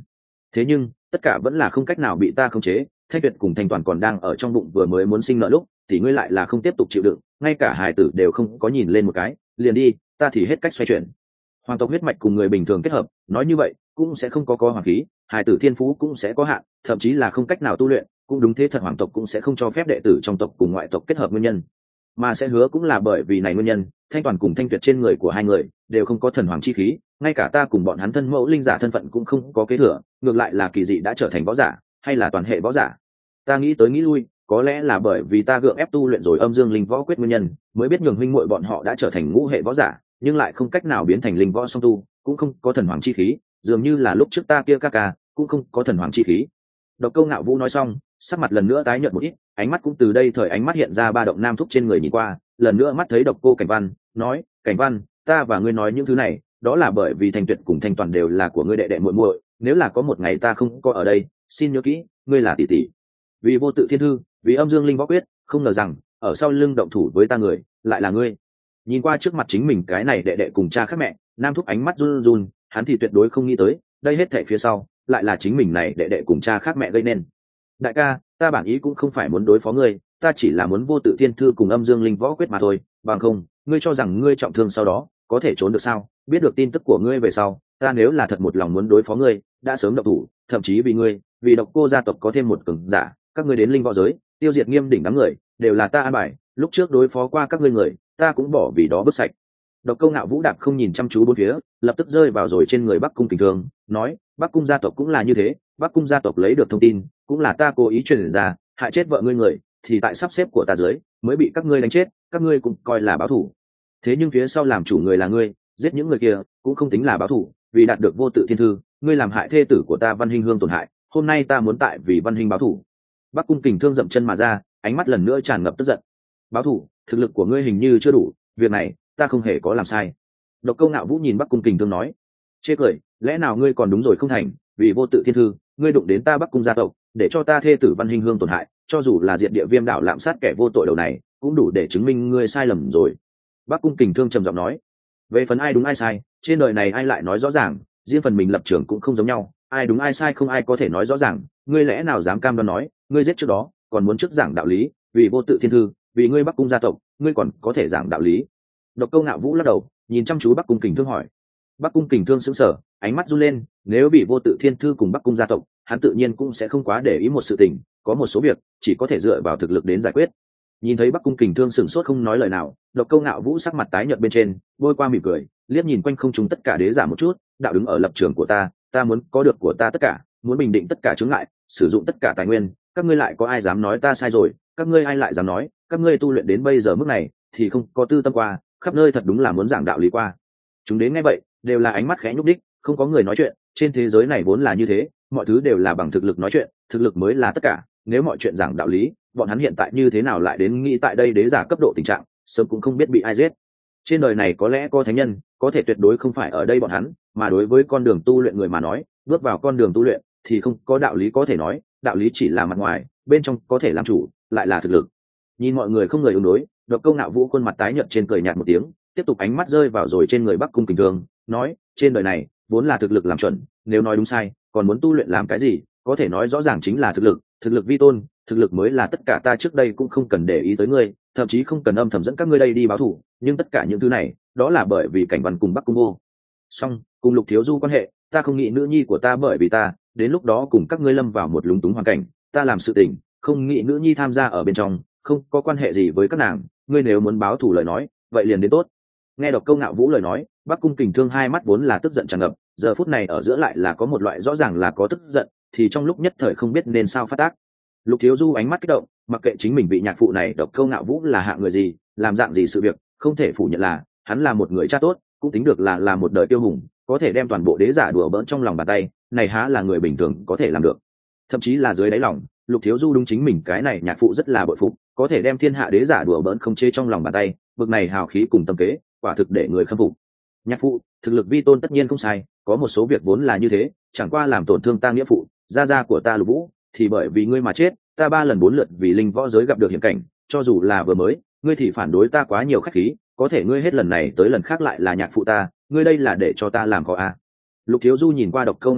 thế nhưng tất cả vẫn là không cách nào bị ta khống chế. Thanh Tuyệt cùng Thanh Toàn còn đang ở trong bụng vừa mới muốn sinh nợ lúc thì ngươi lại là không tiếp tục chịu đựng, ngay cả hài tử đều không có nhìn lên một cái liền đi, ta thì hết cách xoay chuyển. Hoàng tộc huyết mạch cùng người bình thường kết hợp, nói như vậy cũng sẽ không có có hoàng khí, hài tử thiên phú cũng sẽ có hạn, thậm chí là không cách nào tu luyện. Cũng đúng thế thật, hoàng tộc cũng sẽ không cho phép đệ tử trong tộc cùng ngoại tộc kết hợp nguyên nhân, mà sẽ hứa cũng là bởi vì này nguyên nhân. Thanh Toàn cùng Thanh Tuyệt trên người của hai người đều không có thần hoàng chi khí, ngay cả ta cùng bọn hắn thân mẫu linh giả thân phận cũng không có kế thừa, ngược lại là kỳ dị đã trở thành võ giả, hay là toàn hệ võ giả. Ta nghĩ tới nghĩ lui, có lẽ là bởi vì ta gượng ép tu luyện rồi âm dương linh võ quyết nguyên nhân, mới biết nhường huynh muội bọn họ đã trở thành ngũ hệ võ giả, nhưng lại không cách nào biến thành linh võ song tu, cũng không có thần hoàng chi khí, dường như là lúc trước ta kia ca ca cũng không có thần hoàng chi khí. Độc Câu Ngạo Vũ nói xong, sắc mặt lần nữa tái nhợt một ít, ánh mắt cũng từ đây thời ánh mắt hiện ra ba động nam thúc trên người nhìn qua, lần nữa mắt thấy Độc Cô Cảnh Văn, nói: Cảnh Văn, ta và ngươi nói những thứ này, đó là bởi vì Thanh Tuyệt cùng Thanh Toàn đều là của ngươi đệ đệ muội muội, nếu là có một ngày ta không có ở đây, xin nhớ kỹ, ngươi là tỷ tỷ. Vì vô tự thiên thư, vì âm dương linh võ quyết, không ngờ rằng ở sau lưng động thủ với ta người lại là ngươi. Nhìn qua trước mặt chính mình cái này đệ đệ cùng cha khác mẹ, nam thúc ánh mắt run run, hắn thì tuyệt đối không nghĩ tới, đây hết thảy phía sau lại là chính mình này đệ đệ cùng cha khác mẹ gây nên. Đại ca, ta bản ý cũng không phải muốn đối phó ngươi, ta chỉ là muốn vô tự thiên thư cùng âm dương linh võ quyết mà thôi, bằng không, ngươi cho rằng ngươi trọng thương sau đó có thể trốn được sao? Biết được tin tức của ngươi về sau, ta nếu là thật một lòng muốn đối phó ngươi, đã sớm động thủ, thậm chí vì ngươi, vì Độc Cô gia tộc có thêm một cường giả, các ngươi đến linh võ giới, tiêu diệt Nghiêm Đỉnh đám người, đều là ta an bài, lúc trước đối phó qua các ngươi người, ta cũng bỏ vì đó vứt sạch. Độc Câu Ngạo Vũ đạp không nhìn chăm chú bốn phía, lập tức rơi vào rồi trên người Bắc Cung Kình Thương, nói: Bắc Cung gia tộc cũng là như thế, Bắc Cung gia tộc lấy được thông tin, cũng là ta cố ý truyền ra, hại chết vợ ngươi người, thì tại sắp xếp của ta dưới, mới bị các ngươi đánh chết, các ngươi cũng coi là báo thù. Thế nhưng phía sau làm chủ người là ngươi, giết những người kia cũng không tính là báo thù, vì đạt được vô tự thiên thư, ngươi làm hại thê tử của ta Văn Hinh Hương tổn hại, hôm nay ta muốn tại vì Văn Hinh báo thù. Bắc Cung Kình Thương dậm chân mà ra, ánh mắt lần nữa tràn ngập tức giận. Báo thù, thực lực của ngươi hình như chưa đủ, việc này ta không hề có làm sai. Độc Câu Ngạo Vũ nhìn Bắc Cung Kình Thương nói: chê cười, lẽ nào ngươi còn đúng rồi không thành, vì vô tự thiên thư, ngươi đụng đến ta Bắc Cung gia tộc, để cho ta thê tử Văn Hinh Hương tổn hại, cho dù là diệt địa viêm đảo lạm sát kẻ vô tội đầu này, cũng đủ để chứng minh ngươi sai lầm rồi. Bắc Cung Kình Thương trầm giọng nói: về phần ai đúng ai sai, trên đời này ai lại nói rõ ràng, riêng phần mình lập trường cũng không giống nhau, ai đúng ai sai không ai có thể nói rõ ràng, ngươi lẽ nào dám cam đoan nói, ngươi giết trước đó còn muốn trước giảng đạo lý, vì vô tự thiên thư, vì ngươi Bắc Cung gia tộc, ngươi còn có thể giảng đạo lý? Độc Câu Ngạo Vũ lắc đầu, nhìn chăm chú Bắc Cung Kình Thương hỏi. Bắc Cung Kình Thương sững sờ, ánh mắt run lên, nếu bị vô tự thiên thư cùng Bắc Cung gia tộc, hắn tự nhiên cũng sẽ không quá để ý một sự tình, có một số việc chỉ có thể dựa vào thực lực đến giải quyết. Nhìn thấy Bắc Cung Kình Thương sửng sốt không nói lời nào, Độc Câu Ngạo Vũ sắc mặt tái nhợt bên trên, bôi qua mỉm cười, liếc nhìn quanh không trung tất cả đế giả một chút, đạo đứng ở lập trường của ta, ta muốn có được của ta tất cả, muốn bình định tất cả chướng ngại, sử dụng tất cả tài nguyên, các ngươi lại có ai dám nói ta sai rồi, các ngươi ai lại dám nói, các ngươi tu luyện đến bây giờ mức này thì không có tư tâm qua, khắp nơi thật đúng là muốn giảng đạo lý qua. Chúng đến nghe vậy, đều là ánh mắt khẽ nhúc đích, không có người nói chuyện, trên thế giới này vốn là như thế, mọi thứ đều là bằng thực lực nói chuyện, thực lực mới là tất cả, nếu mọi chuyện giảng đạo lý, bọn hắn hiện tại như thế nào lại đến nghĩ tại đây đế giả cấp độ tình trạng, sớm cũng không biết bị ai giết. Trên đời này có lẽ có thánh nhân, có thể tuyệt đối không phải ở đây bọn hắn, mà đối với con đường tu luyện người mà nói, bước vào con đường tu luyện thì không có đạo lý có thể nói, đạo lý chỉ là mặt ngoài, bên trong có thể làm chủ, lại là thực lực. Nhìn mọi người không người ứng đối, Độc Câu Ngạo Vũ khuôn mặt tái nhợt trên cười nhạt một tiếng, tiếp tục ánh mắt rơi vào rồi trên người Bắc Cung Kình Thương, nói: trên đời này vốn là thực lực làm chuẩn, nếu nói đúng sai, còn muốn tu luyện làm cái gì, có thể nói rõ ràng chính là thực lực, thực lực vi tôn, thực lực mới là tất cả, ta trước đây cũng không cần để ý tới ngươi, thậm chí không cần âm thầm dẫn các ngươi đây đi báo thù, nhưng tất cả những thứ này, đó là bởi vì Cảnh Văn cùng Bắc Cung vô song cùng Lục Thiếu Du quan hệ, ta không nghĩ nữ nhi của ta bởi vì ta, đến lúc đó cùng các ngươi lâm vào một lúng túng hoàn cảnh, ta làm sự tình, không nghĩ nữ nhi tham gia ở bên trong, không có quan hệ gì với các nàng, ngươi nếu muốn báo thù lời nói, vậy liền đến tốt. Nghe Độc Câu Ngạo Vũ lời nói, Bắc Cung Kình Thương hai mắt vốn là tức giận tràn ngập, giờ phút này ở giữa lại là có một loại rõ ràng là có tức giận, thì trong lúc nhất thời không biết nên sao phát tác. Lục Thiếu Du ánh mắt kích động, mặc kệ chính mình vị nhạc phụ này Độc Câu Ngạo Vũ là hạng người gì, làm dạng gì sự việc, không thể phủ nhận là hắn là một người cha tốt, cũng tính được là là một đời tiêu hùng, có thể đem toàn bộ đế giả đùa bỡn trong lòng bàn tay, này há là người bình thường có thể làm được. Thậm chí là dưới đáy lòng, Lục Thiếu Du đúng chính mình cái này nhạc phụ rất là bội phục, có thể đem thiên hạ đế giả đùa bỡn không chế trong lòng bàn tay, bực này hào khí cùng tâm kế, quả thực để người khâm phục. Nhạc phụ, thực lực vi tôn tất nhiên không sai, có một số việc vốn là như thế, chẳng qua làm tổn thương ta nghĩa phụ, gia gia của ta Lục Vũ, thì bởi vì ngươi mà chết, ta ba lần bốn lượt vì linh võ giới gặp được hiểm cảnh, cho dù là vừa mới, ngươi thì phản đối ta quá nhiều khách khí, có thể ngươi hết lần này tới lần khác lại là nhạc phụ ta, ngươi đây là để cho ta làm khó à? Lục Thiếu Du nhìn qua Độc Câu Ngạo Vũ,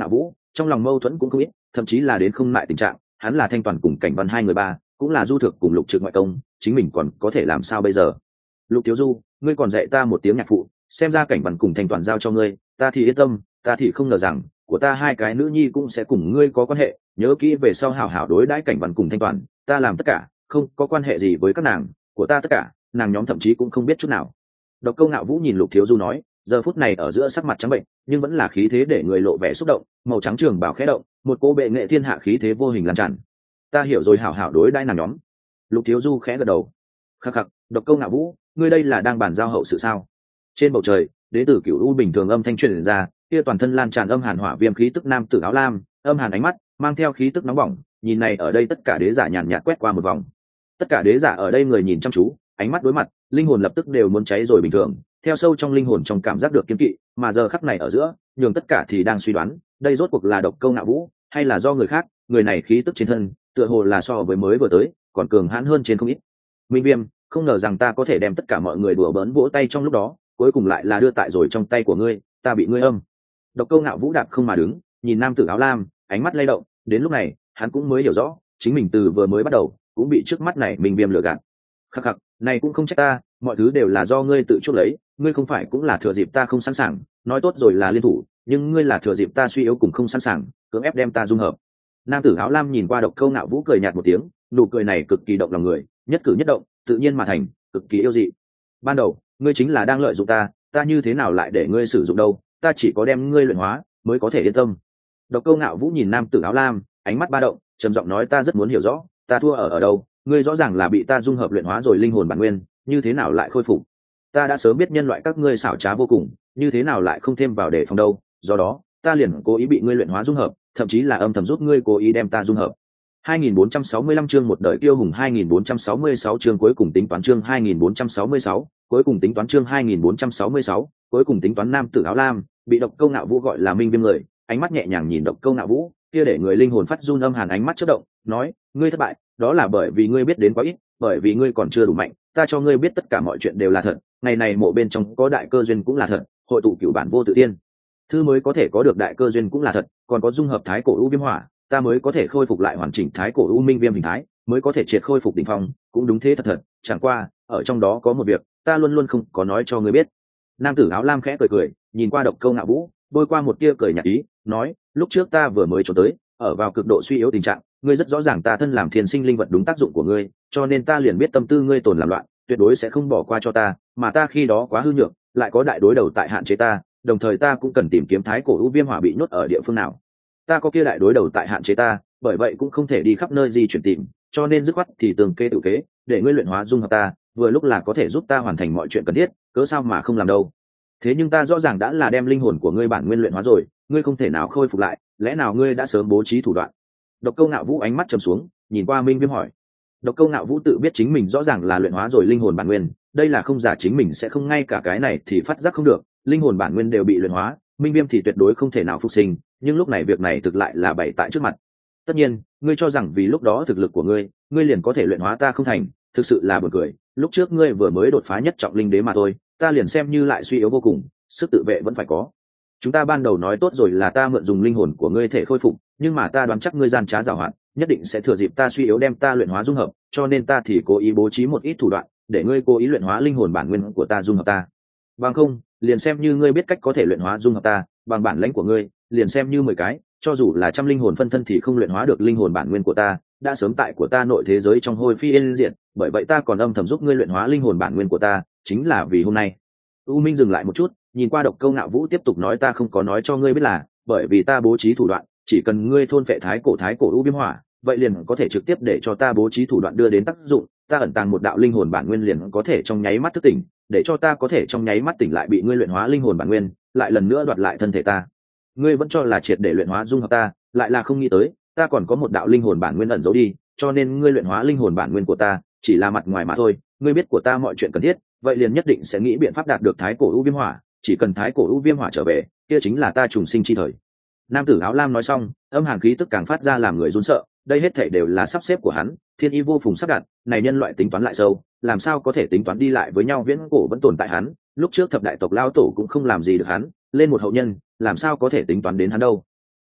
trong lòng mâu thuẫn cũng không ít, thậm chí là đến không lại tình trạng hắn là Thanh Toàn cùng Cảnh Văn hai người ba, cũng là Du Thực cùng Lục Trực ngoại công, chính mình còn có thể làm sao bây giờ? Lục Thiếu Du, ngươi còn dạy ta một tiếng nhạc phụ, xem ra Cảnh Văn cùng Thanh Toàn giao cho ngươi, ta thì yên tâm, ta thì không ngờ rằng của ta hai cái nữ nhi cũng sẽ cùng ngươi có quan hệ, nhớ kỹ về sau hảo hảo đối đãi Cảnh Văn cùng Thanh Toàn, ta làm tất cả không có quan hệ gì với các nàng, của ta tất cả nàng nhóm thậm chí cũng không biết chút nào. Độc Câu Ngạo Vũ nhìn Lục Thiếu Du nói, giờ phút này ở giữa sắc mặt trắng bệnh, nhưng vẫn là khí thế để người lộ vẻ xúc động, màu trắng trường bảo khẽ động, một cô bệ nghệ thiên hạ khí thế vô hình lan tràn. Ta hiểu rồi, hảo hảo đối đãi nàng nhóm. Lục Thiếu Du khẽ gật đầu. Khắc khắc, Độc Câu Ngạo Vũ, ngươi đây là đang bàn giao hậu sự sao? Trên bầu trời, đế tử Cửu U bình thường âm thanh truyền ra, kia toàn thân lan tràn âm hàn hỏa viêm khí tức nam tử áo lam, âm hàn ánh mắt, mang theo khí tức nóng bỏng, nhìn này ở đây tất cả đế giả nhàn nhạt quét qua một vòng. Tất cả đế giả ở đây người nhìn chăm chú, ánh mắt đối mặt, linh hồn lập tức đều muốn cháy rồi bình thường, theo sâu trong linh hồn trong cảm giác được kiên kỵ, mà giờ khắc này ở giữa, nhường tất cả thì đang suy đoán, đây rốt cuộc là Độc Câu Ngạo Vũ, hay là do người khác, người này khí tức trên thân, tựa hồ là so với mới vừa tới, còn cường hãn hơn trên không ít. Minh Viêm, không ngờ rằng ta có thể đem tất cả mọi người đùa bỡn vỗ tay trong lúc đó, cuối cùng lại là đưa tại rồi trong tay của ngươi, ta bị ngươi âm. Độc Câu Ngạo Vũ đạp không mà đứng, nhìn nam tử áo lam, ánh mắt lay động, đến lúc này, hắn cũng mới hiểu rõ, chính mình từ vừa mới bắt đầu, cũng bị trước mắt này Minh Viêm lừa gạt. Khắc khắc, này cũng không trách ta, mọi thứ đều là do ngươi tự chuốc lấy, ngươi không phải cũng là thừa dịp ta không sẵn sàng, nói tốt rồi là liên thủ, nhưng ngươi là thừa dịp ta suy yếu cùng không sẵn sàng, cưỡng ép đem ta dung hợp. Nam tử áo lam nhìn qua Độc Câu Ngạo Vũ cười nhạt một tiếng, nụ cười này cực kỳ động lòng người, nhất cử nhất động, tự nhiên mà thành, cực kỳ yêu dị. Ban đầu, ngươi chính là đang lợi dụng ta, ta như thế nào lại để ngươi sử dụng đâu, ta chỉ có đem ngươi luyện hóa, mới có thể yên tâm. Độc Câu Ngạo Vũ nhìn nam tử áo lam, ánh mắt ba động, trầm giọng nói, ta rất muốn hiểu rõ, ta thua ở ở đâu, ngươi rõ ràng là bị ta dung hợp luyện hóa rồi linh hồn bản nguyên, như thế nào lại khôi phục? Ta đã sớm biết nhân loại các ngươi xảo trá vô cùng, như thế nào lại không thêm vào để phòng đâu, do đó, ta liền cố ý bị ngươi luyện hóa dung hợp, thậm chí là âm thầm giúp ngươi cố ý đem ta dung hợp. hai nghìn bốn trăm sáu mươi lăm chương một đời tiêu hùng, hai nghìn bốn trăm sáu mươi sáu chương cuối cùng tính toán, chương hai nghìn bốn trăm sáu mươi sáu, cuối cùng tính toán, chương hai nghìn bốn trăm sáu mươi sáu, cuối cùng tính toán. Nam tử áo lam bị Độc Câu Ngạo Vũ gọi là Minh Viêm người, ánh mắt nhẹ nhàng nhìn Độc Câu Ngạo Vũ, kia để người linh hồn phát run âm hàn ánh mắt chớp động, nói, ngươi thất bại, đó là bởi vì ngươi biết đến quá ít, bởi vì ngươi còn chưa đủ mạnh, ta cho ngươi biết tất cả mọi chuyện đều là thật, ngày này mộ bên trong có đại cơ duyên cũng là thật, hội tụ cửu bản vô tự tiên thư mới có thể có được đại cơ duyên cũng là thật, còn có dung hợp thái cổ u viêm hỏa, ta mới có thể khôi phục lại hoàn chỉnh thái cổ u minh viêm hình thái, mới có thể triệt khôi phục đỉnh phong, cũng đúng thế thật thật, chẳng qua, ở trong đó có một việc, ta luôn luôn không có nói cho ngươi biết. Nam tử áo lam khẽ cười cười, nhìn qua Độc Câu Ngạo Vũ, bôi qua một tia cười nhạt ý, nói, lúc trước ta vừa mới trốn tới, ở vào cực độ suy yếu tình trạng, ngươi rất rõ ràng ta thân làm thiên sinh linh vật đúng tác dụng của ngươi, cho nên ta liền biết tâm tư ngươi tồn làm loạn, tuyệt đối sẽ không bỏ qua cho ta, mà ta khi đó quá hư nhược, lại có đại đối đầu tại hạn chế ta, đồng thời ta cũng cần tìm kiếm thái cổ u viêm hỏa bị nhốt ở địa phương nào. Ta có kia đại đối đầu tại hạn chế ta, bởi vậy cũng không thể đi khắp nơi di chuyển tìm, cho nên dứt khoát thì tường kê tự kế, để ngươi luyện hóa dung hợp ta, vừa lúc là có thể giúp ta hoàn thành mọi chuyện cần thiết, cớ sao mà không làm đâu. Thế nhưng ta rõ ràng đã là đem linh hồn của ngươi bản nguyên luyện hóa rồi, ngươi không thể nào khôi phục lại, lẽ nào ngươi đã sớm bố trí thủ đoạn? Độc Câu Ngạo Vũ ánh mắt trầm xuống, nhìn qua Minh Viêm hỏi. Độc Câu Ngạo Vũ tự biết chính mình rõ ràng là luyện hóa rồi linh hồn bản nguyên, đây là không giả, chính mình sẽ không ngay cả cái này thì phát giác không được, linh hồn bản nguyên đều bị luyện hóa, Minh Viêm thì tuyệt đối không thể nào phục sinh, nhưng lúc này việc này thực lại là bày tại trước mặt. Tất nhiên, ngươi cho rằng vì lúc đó thực lực của ngươi, ngươi liền có thể luyện hóa ta không thành, thực sự là buồn cười, lúc trước ngươi vừa mới đột phá nhất trọng linh đế mà thôi, ta liền xem như lại suy yếu vô cùng, sức tự vệ vẫn phải có. Chúng ta ban đầu nói tốt rồi là ta mượn dùng linh hồn của ngươi thể khôi phục, nhưng mà ta đoán chắc ngươi gian trá giàu hạn, nhất định sẽ thừa dịp ta suy yếu đem ta luyện hóa dung hợp, cho nên ta thì cố ý bố trí một ít thủ đoạn, để ngươi cố ý luyện hóa linh hồn bản nguyên của ta dung hợp ta. Bằng không, liền xem như ngươi biết cách có thể luyện hóa dung hợp ta, bằng bản lãnh của ngươi, liền xem như mười cái, cho dù là trăm linh hồn phân thân thì không luyện hóa được linh hồn bản nguyên của ta, đã sớm tại của ta nội thế giới trong hôi phi yên diệt, bởi vậy ta còn âm thầm giúp ngươi luyện hóa linh hồn bản nguyên của ta, chính là vì hôm nay. U Minh dừng lại một chút, nhìn qua Độc Câu Ngạo Vũ tiếp tục nói, ta không có nói cho ngươi biết là, bởi vì ta bố trí thủ đoạn, chỉ cần ngươi thôn phệ thái cổ thái cổ u viêm hỏa, vậy liền có thể trực tiếp để cho ta bố trí thủ đoạn đưa đến tác dụng, ta ẩn tàng một đạo linh hồn bản nguyên liền có thể trong nháy mắt thức tỉnh, để cho ta có thể trong nháy mắt tỉnh lại bị ngươi luyện hóa linh hồn bản nguyên, lại lần nữa đoạt lại thân thể ta. Ngươi vẫn cho là triệt để luyện hóa dung hợp ta, lại là không nghĩ tới, ta còn có một đạo linh hồn bản nguyên ẩn giấu đi, cho nên ngươi luyện hóa linh hồn bản nguyên của ta, chỉ là mặt ngoài mà thôi, ngươi biết của ta mọi chuyện cần thiết, vậy liền nhất định sẽ nghĩ biện pháp đạt được thái cổ u viêm hỏa, chỉ cần thái cổ u viêm hỏa trở về, kia chính là ta trùng sinh chi thời. Nam tử áo lam nói xong, âm hàn khí tức càng phát ra làm người run sợ, đây hết thảy đều là sắp xếp của hắn, thiên y vô phùng sắp đặt, này nhân loại tính toán lại sâu, làm sao có thể tính toán đi lại với nhau, viễn cổ vẫn tồn tại hắn, lúc trước thập đại tộc lao tổ cũng không làm gì được hắn, lên một hậu nhân, làm sao có thể tính toán đến hắn đâu.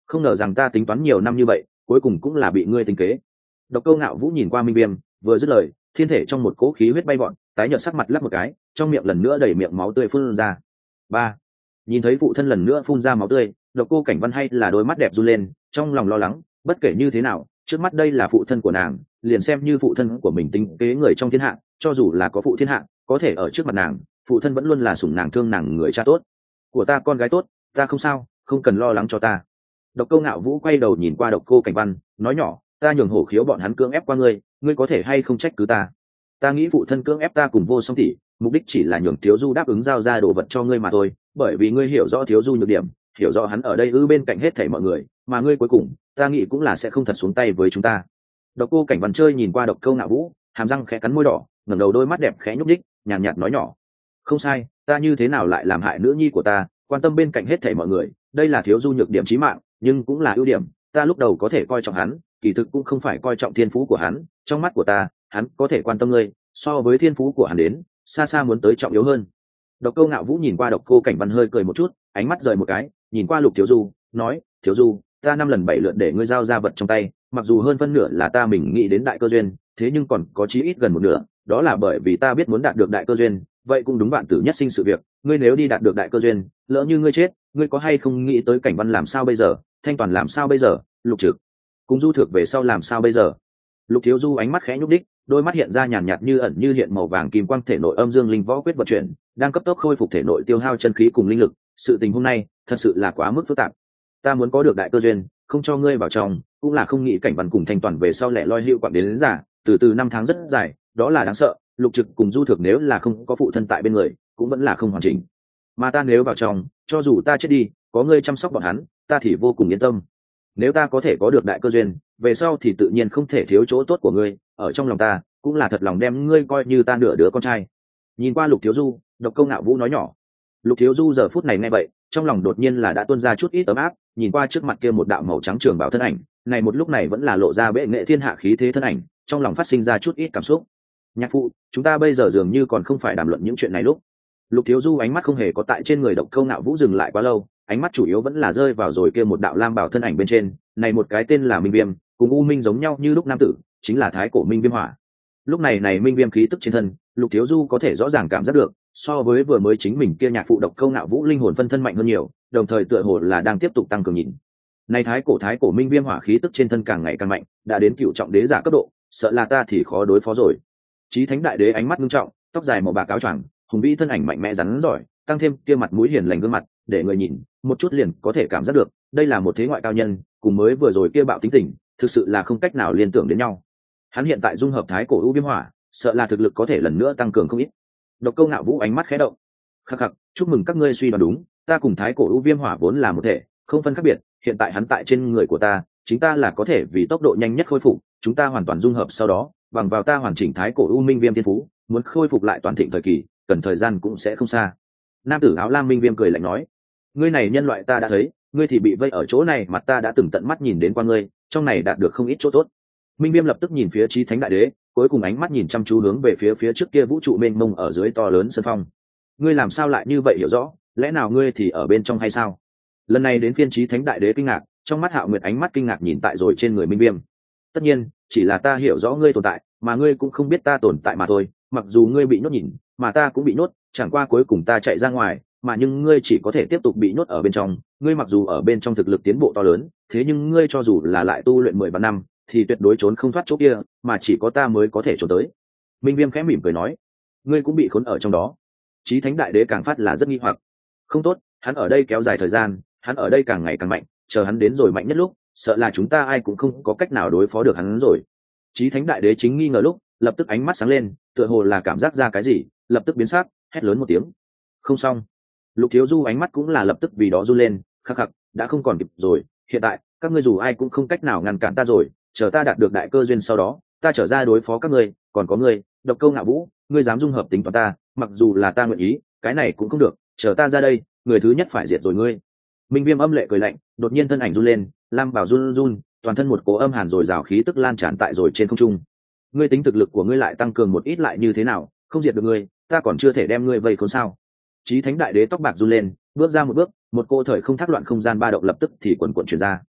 không ngờ rằng ta tính toán nhiều năm như vậy cuối cùng cũng là bị ngươi tính kế. Độc Câu Ngạo Vũ nhìn qua Minh Viêm, vừa dứt lời, thiên thể trong một cỗ khí huyết bay vọt, tái nhợt sắc mặt lắc một cái, trong miệng lần nữa đầy miệng máu tươi phun ra. Ba. Nhìn thấy phụ thân lần nữa phun ra máu tươi, Độc Cô Cảnh Văn hay là đôi mắt đẹp run lên, trong lòng lo lắng, bất kể như thế nào, trước mắt đây là phụ thân của nàng, liền xem như phụ thân của mình tính kế người trong thiên hạ, cho dù là có phụ thiên hạ, có thể ở trước mặt nàng, phụ thân vẫn luôn là sủng nàng thương nàng người cha tốt. Của ta con gái tốt, ta không sao, không cần lo lắng cho ta. Độc Câu Ngạo Vũ quay đầu nhìn qua Độc Cô Cảnh Văn, nói nhỏ, ta nhường hổ khiếu bọn hắn cưỡng ép qua ngươi, ngươi có thể hay không trách cứ ta. Ta nghĩ phụ thân cưỡng ép ta cùng Vô Song tỷ, mục đích chỉ là nhường Thiếu Du đáp ứng giao ra đồ vật cho ngươi mà thôi, bởi vì ngươi hiểu rõ Thiếu Du nhược điểm, hiểu rõ hắn ở đây ư bên cạnh hết thảy mọi người, mà ngươi cuối cùng, ta nghĩ cũng là sẽ không thật xuống tay với chúng ta. Độc Cô Cảnh Văn chơi nhìn qua Độc Câu Ngạo Vũ, hàm răng khẽ cắn môi đỏ, ngẩng đầu đôi mắt đẹp khẽ nhúc nhích, nhàn nhạt, nhạt nói nhỏ, không sai, ta như thế nào lại làm hại nữ nhi của ta, quan tâm bên cạnh hết thảy mọi người, đây là Thiếu Du nhược điểm chí mạng, nhưng cũng là ưu điểm, ta lúc đầu có thể coi trọng hắn, kỳ thực cũng không phải coi trọng thiên phú của hắn, trong mắt của ta, hắn có thể quan tâm ngươi, so với thiên phú của hắn đến, xa xa muốn tới trọng yếu hơn. Độc Câu Ngạo Vũ nhìn qua Độc Cô Cảnh Văn hơi cười một chút, ánh mắt rời một cái, nhìn qua Lục Thiếu Du, nói, Thiếu Du, ta năm lần bảy lượt để ngươi giao ra vật trong tay, mặc dù hơn phân nửa là ta mình nghĩ đến đại cơ duyên, thế nhưng còn có chí ít gần một nửa, đó là bởi vì ta biết muốn đạt được đại cơ duyên, vậy cũng đúng vạn tử nhất sinh sự việc, ngươi nếu đi đạt được đại cơ duyên, lỡ như ngươi chết, ngươi có hay không nghĩ tới Cảnh Văn làm sao bây giờ, Thanh Toàn làm sao bây giờ, Lục Trực cùng Du Thược về sau làm sao bây giờ. Lục Thiếu Du ánh mắt khẽ nhúc đích, đôi mắt hiện ra nhàn nhạt như ẩn như hiện màu vàng kim quang, thể nội âm dương linh võ quyết vận chuyển, đang cấp tốc khôi phục thể nội tiêu hao chân khí cùng linh lực. Sự tình hôm nay thật sự là quá mức phức tạp, ta muốn có được đại cơ duyên, không cho ngươi vào trong, cũng là không nghĩ Cảnh Văn cùng Thanh Toàn về sau lẻ loi hữu quạng đến, đến giả, từ từ năm tháng rất dài, đó là đáng sợ. Lục Trực cùng Du Thược nếu là không có phụ thân tại bên người, cũng vẫn là không hoàn chỉnh, mà ta nếu vào trong, cho dù ta chết đi, có ngươi chăm sóc bọn hắn, ta thì vô cùng yên tâm. Nếu ta có thể có được đại cơ duyên, về sau thì tự nhiên không thể thiếu chỗ tốt của ngươi, ở trong lòng ta cũng là thật lòng đem ngươi coi như ta nửa đứa con trai. Nhìn qua Lục Thiếu Du, Độc Câu Ngạo Vũ nói nhỏ. Lục Thiếu Du giờ phút này nghe vậy, trong lòng đột nhiên là đã tuôn ra chút ít ấm áp, nhìn qua trước mặt kia một đạo màu trắng trường bảo thân ảnh, này một lúc này vẫn là lộ ra bệ nghệ thiên hạ khí thế thân ảnh, trong lòng phát sinh ra chút ít cảm xúc. Nhạc phụ, chúng ta bây giờ dường như còn không phải đàm luận những chuyện này lúc. Lục Thiếu Du ánh mắt không hề có tại trên người Độc Câu Ngạo Vũ dừng lại quá lâu, ánh mắt chủ yếu vẫn là rơi vào rồi kia một đạo lam bảo thân ảnh bên trên, này một cái tên là Minh Viêm, cùng U Minh giống nhau như lúc nam tử, chính là thái cổ Minh Viêm hỏa. Lúc này này Minh Viêm khí tức trên thân, Lục Thiếu Du có thể rõ ràng cảm giác được, so với vừa mới chính mình kia nhạc phụ Độc Câu Ngạo Vũ linh hồn phân thân mạnh hơn nhiều, đồng thời tựa hồ là đang tiếp tục tăng cường nhìn. Này thái cổ thái cổ Minh Viêm hỏa khí tức trên thân càng ngày càng mạnh, đã đến cựu trọng đế giả cấp độ, sợ là ta thì khó đối phó rồi. Chí Thánh Đại Đế ánh mắt nghiêm trọng, tóc dài màu bạc áo choàng, hùng vĩ thân ảnh mạnh mẽ rắn giỏi, tăng thêm kia mặt mũi hiền lành gương mặt, để người nhìn một chút liền có thể cảm giác được, đây là một thế ngoại cao nhân, cùng mới vừa rồi kia bạo tính tình, thực sự là không cách nào liên tưởng đến nhau. Hắn hiện tại dung hợp thái cổ u viêm hỏa, sợ là thực lực có thể lần nữa tăng cường không ít. Độc Câu Ngạo Vũ ánh mắt khẽ động, khắc khắc, chúc mừng các ngươi suy đoán đúng, ta cùng thái cổ u viêm hỏa vốn là một thể, không phân khác biệt, hiện tại hắn tại trên người của ta, chính ta là có thể vì tốc độ nhanh nhất khôi phục, chúng ta hoàn toàn dung hợp sau đó, bằng vào ta hoàn chỉnh thái cổ u minh viêm thiên phú, muốn khôi phục lại toàn thịnh thời kỳ, cần thời gian cũng sẽ không xa. Nam tử áo lam Minh Viêm cười lạnh nói, ngươi này nhân loại ta đã thấy, ngươi thì bị vây ở chỗ này, mặt ta đã từng tận mắt nhìn đến qua ngươi, trong này đạt được không ít chỗ tốt. Minh Viêm lập tức nhìn phía Chí Thánh Đại Đế, cuối cùng ánh mắt nhìn chăm chú hướng về phía phía trước kia vũ trụ mênh mông ở dưới to lớn sơn phong. Ngươi làm sao lại như vậy hiểu rõ, lẽ nào ngươi thì ở bên trong hay sao? Lần này đến phiên Chí Thánh Đại Đế kinh ngạc, trong mắt Hạo Nguyệt ánh mắt kinh ngạc nhìn tại rồi trên người Minh Viêm. Tất nhiên, chỉ là ta hiểu rõ ngươi tồn tại, mà ngươi cũng không biết ta tồn tại mà thôi, mặc dù ngươi bị nhốt nhìn, mà ta cũng bị nhốt, chẳng qua cuối cùng ta chạy ra ngoài, mà nhưng ngươi chỉ có thể tiếp tục bị nhốt ở bên trong. Ngươi mặc dù ở bên trong thực lực tiến bộ to lớn, thế nhưng ngươi cho dù là lại tu luyện mười vạn năm, thì tuyệt đối trốn không thoát chỗ kia, mà chỉ có ta mới có thể trốn tới. Minh Viêm khẽ mỉm cười nói, ngươi cũng bị khốn ở trong đó. Chí Thánh Đại Đế càng phát là rất nghi hoặc. Không tốt, hắn ở đây kéo dài thời gian, hắn ở đây càng ngày càng mạnh, chờ hắn đến rồi mạnh nhất lúc, sợ là chúng ta ai cũng không có cách nào đối phó được hắn rồi. Chí Thánh Đại Đế chính nghi ngờ lúc, lập tức ánh mắt sáng lên, tựa hồ là cảm giác ra cái gì, lập tức biến sắc, hét lớn một tiếng. Không xong. Lục Thiếu Du ánh mắt cũng là lập tức vì đó run lên, khắc khắc, đã không còn kịp rồi, hiện tại các ngươi dù ai cũng không cách nào ngăn cản ta rồi, chờ ta đạt được đại cơ duyên sau đó, ta trở ra đối phó các ngươi, còn có ngươi, Độc Câu Ngạo Vũ, ngươi dám dung hợp tính toán ta, mặc dù là ta nguyện ý, cái này cũng không được, chờ ta ra đây, người thứ nhất phải diệt rồi ngươi. Minh Viêm âm lệ cười lạnh, đột nhiên thân ảnh run lên, lam bảo run run, toàn thân một cỗ âm hàn rồi rào khí tức lan tràn tại rồi trên không trung. Ngươi tính thực lực của ngươi lại tăng cường một ít lại như thế nào, không diệt được ngươi, ta còn chưa thể đem ngươi vây khốn sao? Chí Thánh Đại Đế tóc bạc run lên, bước ra một bước, một cô thời không thác loạn không gian ba động lập tức thì quần quần truyền ra.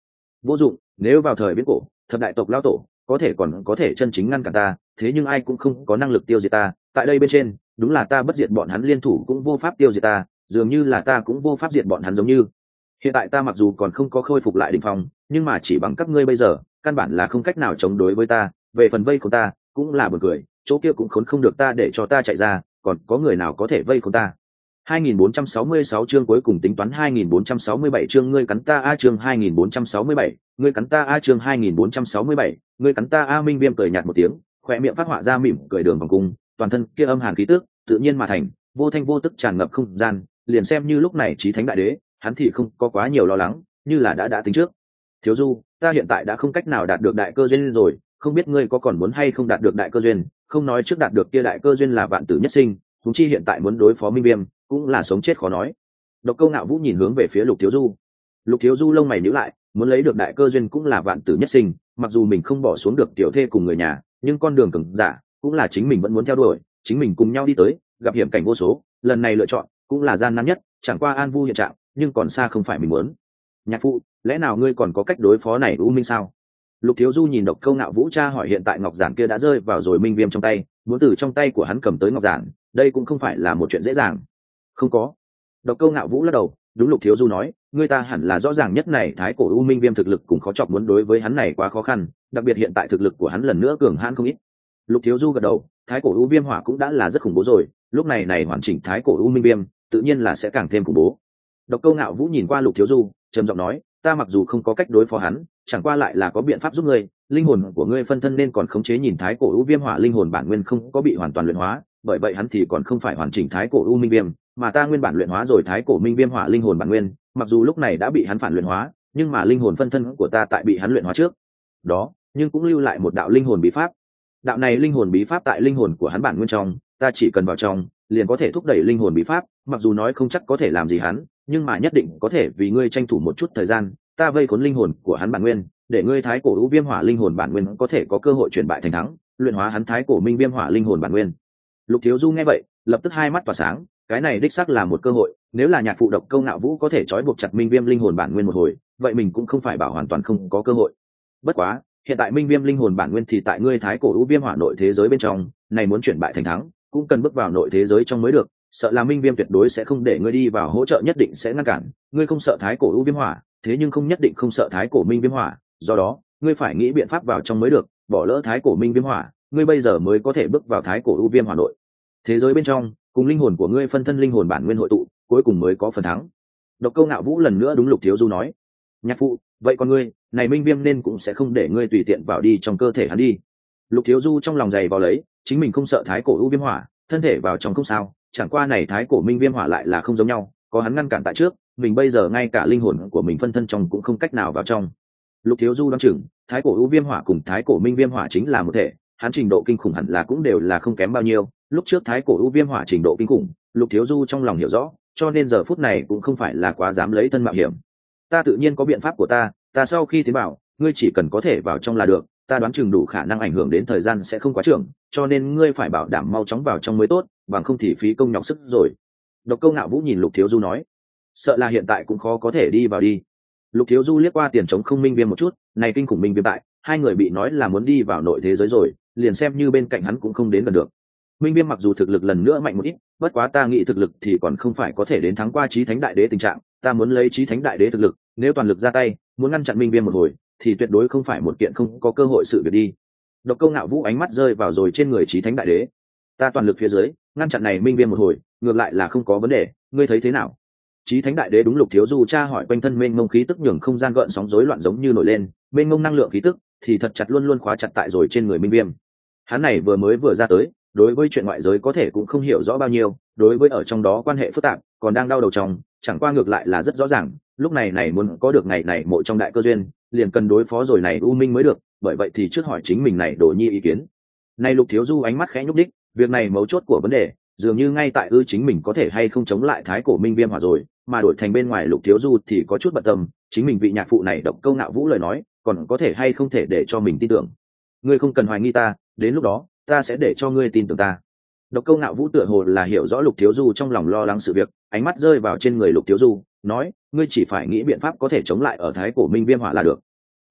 Vô dụng, nếu vào thời viễn cổ thập đại tộc lao tổ có thể còn có thể chân chính ngăn cản ta, thế nhưng ai cũng không có năng lực tiêu diệt ta. Tại đây bên trên đúng là ta bất diệt bọn hắn, liên thủ cũng vô pháp tiêu diệt ta, dường như là ta cũng vô pháp diệt bọn hắn giống như. Hiện tại ta mặc dù còn không có khôi phục lại đỉnh phong, nhưng mà chỉ bằng các ngươi bây giờ căn bản là không cách nào chống đối với ta. Về phần vây của ta cũng là buồn cười, chỗ kia cũng khốn không được ta, để cho ta chạy ra còn có người nào có thể vây của ta. hai nghìn bốn trăm sáu mươi sáu chương cuối cùng tính toán. Hai nghìn bốn trăm sáu mươi bảy chương ngươi cắn ta a. Chương hai nghìn bốn trăm sáu mươi bảy ngươi cắn ta a. Chương hai nghìn bốn trăm sáu mươi bảy ngươi cắn ta a. Minh Viêm cười nhạt một tiếng, khoe miệng phát họa ra mỉm cười đường vòng cung, toàn thân kia âm hàn khí tức tự nhiên mà thành, vô thanh vô tức tràn ngập không gian. Liền xem như lúc này Chí Thánh Đại Đế hắn thì không có quá nhiều lo lắng, như là đã đã tính trước. Thiếu Du, ta hiện tại đã không cách nào đạt được đại cơ duyên rồi, không biết ngươi có còn muốn hay không đạt được đại cơ duyên. Không nói trước đạt được kia đại cơ duyên là vạn tử nhất sinh, chúng chi hiện tại muốn đối phó Minh Viêm cũng là sống chết khó nói. Độc Câu Ngạo Vũ nhìn hướng về phía Lục Thiếu Du. Lục Thiếu Du lông mày nhíu lại, muốn lấy được đại cơ duyên cũng là vạn tử nhất sinh, mặc dù mình không bỏ xuống được tiểu thê cùng người nhà, nhưng con đường cường giả cũng là chính mình vẫn muốn theo đuổi, chính mình cùng nhau đi tới, gặp hiểm cảnh vô số, lần này lựa chọn cũng là gian nan nhất, chẳng qua an vu hiện trạng, nhưng còn xa không phải mình muốn. Nhạc phụ, lẽ nào ngươi còn có cách đối phó này U Minh sao? Lục Thiếu Du nhìn Độc Câu Ngạo Vũ tra hỏi. Hiện tại ngọc giản kia đã rơi vào rồi Minh Viêm trong tay, muốn từ trong tay của hắn cầm tới ngọc giản, đây cũng không phải là một chuyện dễ dàng. Không có. Độc Câu Ngạo Vũ lắc đầu, đúng. Lục Thiếu Du nói, ngươi ta hẳn là rõ ràng nhất này thái cổ U Minh Viêm thực lực cùng khó chọc, muốn đối với hắn này quá khó khăn, đặc biệt hiện tại thực lực của hắn lần nữa cường hãn không ít. Lục Thiếu Du gật đầu, thái cổ U Viêm hỏa cũng đã là rất khủng bố rồi, lúc này này hoàn chỉnh thái cổ U Minh Viêm tự nhiên là sẽ càng thêm khủng bố. Độc Câu Ngạo Vũ nhìn qua Lục Thiếu Du, trầm giọng nói, ta mặc dù không có cách đối phó hắn, chẳng qua lại là có biện pháp giúp ngươi. Linh hồn của ngươi phân thân nên còn khống chế, nhìn thái cổ U Viêm hỏa linh hồn bản nguyên không có bị hoàn toàn luyện hóa, bởi vậy hắn thì còn không phải hoàn chỉnh thái cổ U Minh Viêm, mà ta nguyên bản luyện hóa rồi thái cổ Minh Viêm hỏa linh hồn bản nguyên, mặc dù lúc này đã bị hắn phản luyện hóa, nhưng mà linh hồn phân thân của ta tại bị hắn luyện hóa trước đó, nhưng cũng lưu lại một đạo linh hồn bí pháp. Đạo này linh hồn bí pháp tại linh hồn của hắn bản nguyên trong, ta chỉ cần vào trong liền có thể thúc đẩy linh hồn bí pháp, mặc dù nói không chắc có thể làm gì hắn, nhưng mà nhất định có thể vì ngươi tranh thủ một chút thời gian, ta vây khốn linh hồn của hắn bản nguyên, để ngươi thái cổ U Viêm hỏa linh hồn bản nguyên có thể có cơ hội chuyển bại thành thắng, luyện hóa hắn thái cổ Minh Viêm hỏa linh hồn bản nguyên. Lục Thiếu Du nghe vậy, lập tức hai mắt tỏa sáng, cái này đích xác là một cơ hội, nếu là nhạc phụ Độc Câu Ngạo Vũ có thể trói buộc chặt Minh Viêm linh hồn bản nguyên một hồi, vậy mình cũng không phải bảo hoàn toàn không có cơ hội. Bất quá, hiện tại Minh Viêm linh hồn bản nguyên thì tại ngươi thái cổ U Viêm hỏa nội thế giới bên trong, này muốn chuyển bại thành thắng, cũng cần bước vào nội thế giới trong mới được, sợ là Minh Viêm tuyệt đối sẽ không để ngươi đi vào hỗ trợ, nhất định sẽ ngăn cản. Ngươi không sợ thái cổ U Viêm hỏa, thế nhưng không nhất định không sợ thái cổ Minh Viêm hỏa, do đó, ngươi phải nghĩ biện pháp vào trong mới được, bỏ lỡ thái cổ Minh Viêm hỏa, ngươi bây giờ mới có thể bước vào thái cổ U Viêm hỏa nội thế giới bên trong, cùng linh hồn của ngươi phân thân linh hồn bản nguyên hội tụ, cuối cùng mới có phần thắng. Độc Câu Ngạo Vũ lần nữa đúng Lục Thiếu Du nói, nhạc phụ, vậy còn ngươi, này Minh Viêm nên cũng sẽ không để ngươi tùy tiện vào đi trong cơ thể hắn đi. Lục Thiếu Du trong lòng dày vào lấy, chính mình không sợ thái cổ U Viêm hỏa, thân thể vào trong không sao, chẳng qua này thái cổ Minh Viêm hỏa lại là không giống nhau, có hắn ngăn cản tại trước, mình bây giờ ngay cả linh hồn của mình phân thân trong cũng không cách nào vào trong. Lục Thiếu Du đoán chừng, thái cổ U Viêm hỏa cùng thái cổ Minh Viêm hỏa chính là một thể, hắn trình độ kinh khủng hẳn là cũng đều là không kém bao nhiêu. Lúc trước thái cổ U Viêm hỏa trình độ kinh khủng, Lục Thiếu Du trong lòng hiểu rõ, cho nên giờ phút này cũng không phải là quá dám lấy thân mạo hiểm. Ta tự nhiên có biện pháp của ta, ta sau khi tiến vào, ngươi chỉ cần có thể vào trong là được, ta đoán chừng đủ khả năng ảnh hưởng đến thời gian sẽ không quá trưởng, cho nên ngươi phải bảo đảm mau chóng vào trong mới tốt, bằng không thì phí công nhọc sức rồi. Độc Câu Ngạo Vũ nhìn Lục Thiếu Du nói, sợ là hiện tại cũng khó có thể đi vào đi. Lục Thiếu Du liếc qua tiền trống không Minh Viêm một chút, này kinh khủng Minh Viêm tại, hai người bị nói là muốn đi vào nội thế giới rồi, liền xem như bên cạnh hắn cũng không đến gần được. Minh Viêm mặc dù thực lực lần nữa mạnh một ít, bất quá ta nghĩ thực lực thì còn không phải có thể đến thắng qua Chí Thánh Đại Đế tình trạng, ta muốn lấy Chí Thánh Đại Đế thực lực, nếu toàn lực ra tay, muốn ngăn chặn Minh Viêm một hồi, thì tuyệt đối không phải một kiện không có cơ hội sự việc đi. Độc Câu Ngạo Vũ ánh mắt rơi vào rồi trên người Chí Thánh Đại Đế, ta toàn lực phía dưới, ngăn chặn này Minh Viêm một hồi, ngược lại là không có vấn đề, ngươi thấy thế nào? Chí Thánh Đại Đế đúng Lục Thiếu Du tra hỏi, quanh thân mênh mông khí tức nhường không gian gợn sóng rối loạn giống như nổi lên, mênh mông năng lượng khí tức thì thật chặt luôn luôn khóa chặt tại rồi trên người Minh Viêm. Hắn này vừa mới vừa ra tới, đối với chuyện ngoại giới có thể cũng không hiểu rõ bao nhiêu, đối với ở trong đó quan hệ phức tạp, còn đang đau đầu trong, chẳng qua ngược lại là rất rõ ràng, lúc này này muốn có được ngày này mộ trong đại cơ duyên, liền cần đối phó rồi này U Minh mới được, bởi vậy thì trước hỏi chính mình này Đồ Nhi ý kiến. Này Lục Thiếu Du ánh mắt khẽ nhúc đích, việc này mấu chốt của vấn đề, dường như ngay tại ư chính mình có thể hay không chống lại thái cổ Minh Viêm hỏa rồi, mà đổi thành bên ngoài Lục Thiếu Du thì có chút bận tâm, chính mình vị nhạc phụ này Độc Câu Ngạo Vũ lời nói, còn có thể hay không thể để cho mình tin tưởng. Ngươi không cần hoài nghi ta, đến lúc đó, ta sẽ để cho ngươi tin tưởng ta. Độc Câu Ngạo Vũ tựa hồ là hiểu rõ Lục Thiếu Du trong lòng lo lắng sự việc, ánh mắt rơi vào trên người Lục Thiếu Du, nói, ngươi chỉ phải nghĩ biện pháp có thể chống lại ở thái cổ Minh Viêm hỏa là được.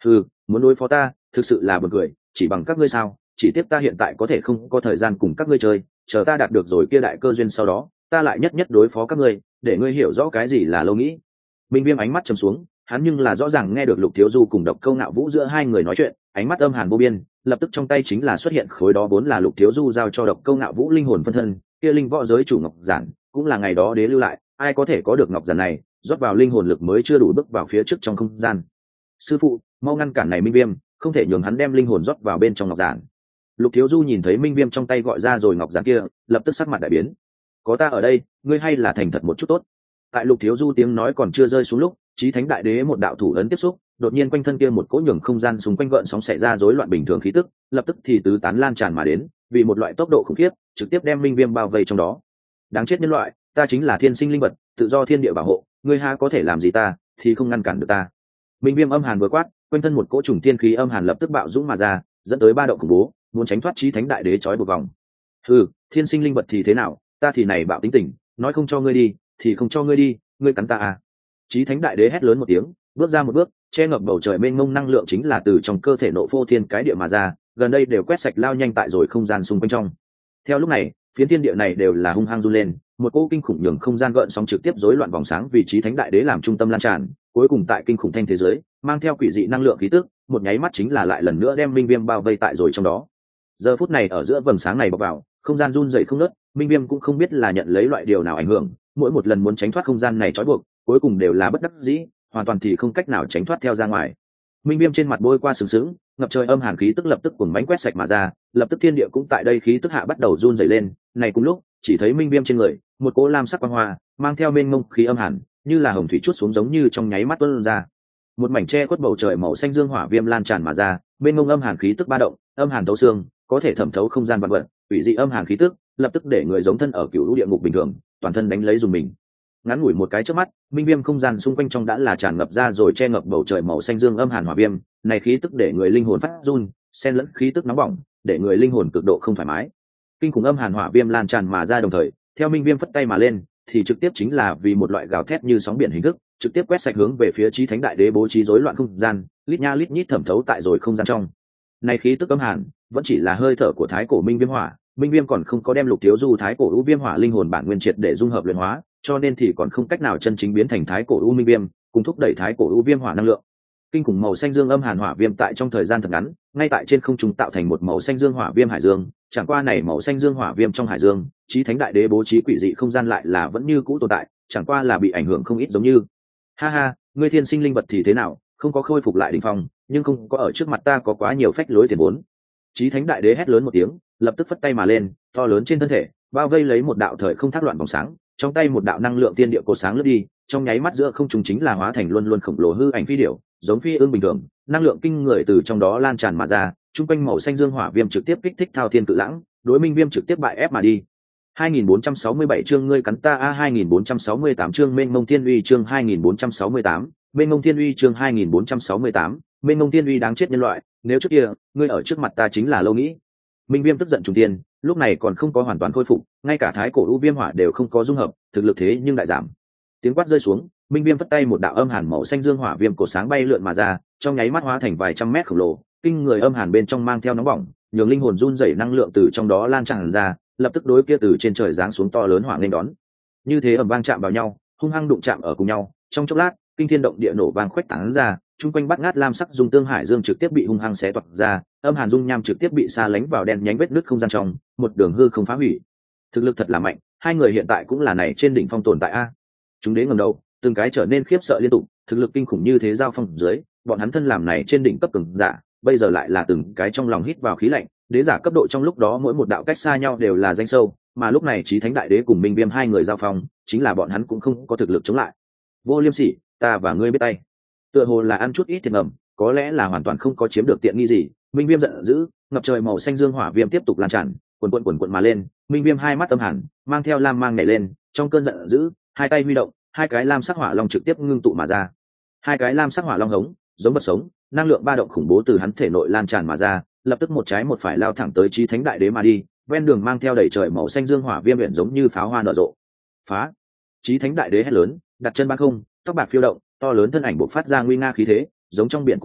Ừ, muốn đối phó ta thực sự là buồn cười, chỉ bằng các ngươi sao? Chỉ tiếp ta hiện tại có thể không có thời gian cùng các ngươi chơi, chờ ta đạt được rồi kia đại cơ duyên sau đó ta lại nhất nhất đối phó các ngươi, để ngươi hiểu rõ cái gì là lâu nghĩ. Minh Viêm ánh mắt trầm xuống, hắn nhưng là rõ ràng nghe được Lục Thiếu Du cùng Độc Câu Ngạo Vũ giữa hai người nói chuyện, ánh mắt âm hàn vô biên, lập tức trong tay chính là xuất hiện khối đó vốn là Lục Thiếu Du giao cho Độc Câu Ngạo Vũ linh hồn phân thân, kia linh võ giới chủ ngọc giản, cũng là ngày đó đế lưu lại, ai có thể có được ngọc giản này, rót vào linh hồn lực mới chưa đủ bước vào phía trước trong không gian. Sư phụ, mau ngăn cản này Minh Viêm, không thể nhường hắn đem linh hồn rót vào bên trong ngọc giản. Lục Thiếu Du nhìn thấy Minh Viêm trong tay gọi ra rồi ngọc giản kia, lập tức sắc mặt đại biến. Có ta ở đây, ngươi hay là thành thật một chút tốt. Tại Lục Thiếu Du tiếng nói còn chưa rơi xuống lúc, Chí Thánh Đại Đế một đạo thủ ấn tiếp xúc, đột nhiên quanh thân kia một cỗ nhường không gian xung quanh gợn sóng xảy ra rối loạn bình thường khí tức, lập tức thì tứ tán lan tràn mà đến, vì một loại tốc độ khủng khiếp, trực tiếp đem Minh Viêm bao vây trong đó. Đáng chết nhân loại, ta chính là thiên sinh linh vật, tự do thiên địa bảo hộ, ngươi ha có thể làm gì ta, thì không ngăn cản được ta. Minh Viêm âm hàn vừa quát, quanh thân một cỗ trùng thiên khí âm hàn lập tức bạo dũng mà ra, dẫn tới ba động khủng bố, muốn tránh thoát Chí Thánh Đại Đế trói buộc vòng. Hừ, thiên sinh linh vật thì thế nào, ta thì này bạo tính tình, nói không cho ngươi đi thì không cho ngươi đi, ngươi cắn ta à. Chí Thánh Đại Đế hét lớn một tiếng, bước ra một bước, che ngập bầu trời mênh mông năng lượng chính là từ trong cơ thể nộ phô thiên cái địa mà ra, gần đây đều quét sạch lao nhanh tại rồi không gian xung quanh trong. Theo lúc này, phiến thiên địa này đều là hung hăng run lên, một cỗ kinh khủng nhường không gian gợn sóng trực tiếp rối loạn vòng sáng vị trí Thánh Đại Đế làm trung tâm lan tràn, cuối cùng tại kinh khủng thanh thế giới, mang theo quỷ dị năng lượng khí tức, một nháy mắt chính là lại lần nữa đem Minh Viêm bao vây tại rồi trong đó. Giờ phút này ở giữa vầng sáng này bộc vào, không gian run rẩy không ngớt, Minh Viêm cũng không biết là nhận lấy loại điều nào ảnh hưởng, mỗi một lần muốn tránh thoát không gian này trói buộc, cuối cùng đều là bất đắc dĩ, hoàn toàn thì không cách nào tránh thoát theo ra ngoài. Minh Viêm trên mặt bôi qua sừng sững, ngập trời âm hàn khí tức lập tức cuồng mãnh quét sạch mà ra, lập tức thiên địa cũng tại đây khí tức hạ bắt đầu run rẩy lên. Này cùng lúc, chỉ thấy Minh Viêm trên người, một cỗ lam sắc quang hoa, mang theo mênh mông khí âm hàn, như là hồng thủy chút xuống giống như trong nháy mắt tuôn ra. Một mảnh che khuất bầu trời màu xanh dương hỏa viêm lan tràn mà ra, mênh mông âm hàn khí tức ba động, âm hàn thấu xương, có thể thẩm thấu không gian vạn vật, ủy dị âm hàn khí tức, lập tức để người giống thân ở cựu lũ địa ngục bình thường, toàn thân đánh lấy dùng mình. Ngắn ngủi một cái chớp mắt, Minh Viêm không gian xung quanh trong đã là tràn ngập ra rồi che ngập bầu trời màu xanh dương âm hàn hỏa viêm, này khí tức để người linh hồn phát run, xen lẫn khí tức nóng bỏng, để người linh hồn cực độ không thoải mái. Kinh khủng âm hàn hỏa viêm lan tràn mà ra đồng thời, theo Minh Viêm phất tay mà lên, thì trực tiếp chính là vì một loại gào thét như sóng biển hình thức, trực tiếp quét sạch hướng về phía Chí Thánh Đại Đế bố trí rối loạn không gian, lít nha lít nhít thẩm thấu tại rồi không gian trong. Này khí tức âm hàn, vẫn chỉ là hơi thở của thái cổ Minh Viêm hỏa, Minh Viêm còn không có đem Lục Thiếu Du thái cổ u viêm hỏa linh hồn bản nguyên triệt để dung hợp luyện hóa, cho nên thì còn không cách nào chân chính biến thành thái cổ u minh viêm, cùng thúc đẩy thái cổ u viêm hỏa năng lượng. Kinh khủng màu xanh dương âm hàn hỏa viêm tại trong thời gian thật ngắn, ngay tại trên không trung tạo thành một màu xanh dương hỏa viêm hải dương, chẳng qua này màu xanh dương hỏa viêm trong hải dương, Chí Thánh Đại Đế bố trí quỷ dị không gian lại là vẫn như cũ tồn tại, chẳng qua là bị ảnh hưởng không ít giống như. Ha ha, ngươi thiên sinh linh vật thì thế nào, không có khôi phục lại đỉnh phong, nhưng không có ở trước mặt ta có quá nhiều phách lối tiền vốn. Chí Thánh Đại Đế hét lớn một tiếng, lập tức phất tay mà lên, to lớn trên thân thể, bao vây lấy một đạo thời không thác loạn vòng sáng, trong tay một đạo năng lượng tiên địa cột sáng lướt đi, trong nháy mắt giữa không trung chính là hóa thành luôn luôn khổng lồ hư ảnh phi điểu, giống phi ương bình thường, năng lượng kinh người từ trong đó lan tràn mà ra, trung quanh màu xanh dương hỏa viêm trực tiếp kích thích thao thiên cự lãng, đối Minh Viêm trực tiếp bại ép mà đi. hai nghìn bốn trăm sáu mươi bảy chương ngươi cắn ta a hai nghìn bốn trăm sáu mươi tám chương mênh mông thiên uy chương hai nghìn bốn trăm sáu mươi tám, mênh mông thiên uy chương hai nghìn bốn trăm sáu mươi tám, mênh mông thiên uy đáng chết nhân loại, nếu trước kia, ngươi ở trước mặt ta chính là lâu nghĩ. Minh Viêm tức giận trùng tiên, lúc này còn không có hoàn toàn khôi phục, ngay cả thái cổ u viêm hỏa đều không có dung hợp, thực lực thế nhưng đại giảm. Tiếng quát rơi xuống, Minh Viêm vất tay một đạo âm hàn màu xanh dương hỏa viêm cổ sáng bay lượn mà ra, trong nháy mắt hóa thành vài trăm mét khổng lồ, kinh người âm hàn bên trong mang theo nóng bỏng, nhường linh hồn run rẩy năng lượng từ trong đó lan tràn ra, lập tức đối kia từ trên trời giáng xuống to lớn hỏa nên đón. Như thế ầm vang chạm vào nhau, hung hăng đụng chạm ở cùng nhau, trong chốc lát, kinh thiên động địa nổ vang khuếch tán ra, chung quanh bát ngát lam sắc dung tương hải dương trực tiếp bị hung hăng xé toạc ra, âm hàn dung nham trực tiếp bị xa lánh vào đen nhánh vết nứt không gian trong, một đường hư không phá hủy. Thực lực thật là mạnh, hai người hiện tại cũng là này trên đỉnh phong tồn tại a. Chúng đến ngầm đầu, từng cái trở nên khiếp sợ liên tục, thực lực kinh khủng như thế giao phong dưới, bọn hắn thân làm này trên đỉnh cấp cường giả, bây giờ lại là từng cái trong lòng hít vào khí lạnh, đế giả cấp độ trong lúc đó mỗi một đạo cách xa nhau đều là danh sâu, mà lúc này Chí Thánh Đại Đế cùng Minh Viêm hai người giao phong, chính là bọn hắn cũng không có thực lực chống lại. Vô Liêm Sỉ, ta và ngươi biết tay. Tựa hồ là ăn chút ít thiệt ngầm, có lẽ là hoàn toàn không có chiếm được tiện nghi gì, Minh Viêm giận dữ, ngập trời màu xanh dương hỏa viêm tiếp tục lan tràn, cuồn cuộn cuồn cuộn mà lên, Minh Viêm hai mắt âm hàn, mang theo lam mang nhảy lên, trong cơn giận dữ, hai tay huy động, hai cái lam sắc hỏa long trực tiếp ngưng tụ mà ra. Hai cái lam sắc hỏa long hống, giống vật sống, năng lượng ba động khủng bố từ hắn thể nội lan tràn mà ra, lập tức một trái một phải lao thẳng tới Chí Thánh Đại Đế mà đi, ven đường mang theo đầy trời màu xanh dương hỏa viêm biển giống như pháo hoa nở rộ. Phá! Chí Thánh Đại Đế hét lớn, đặt chân ban không, tóc bạc phiêu động, to lớn thân ảnh bộc phát ra nguy nga khí thế, giống trong biển cô đảo,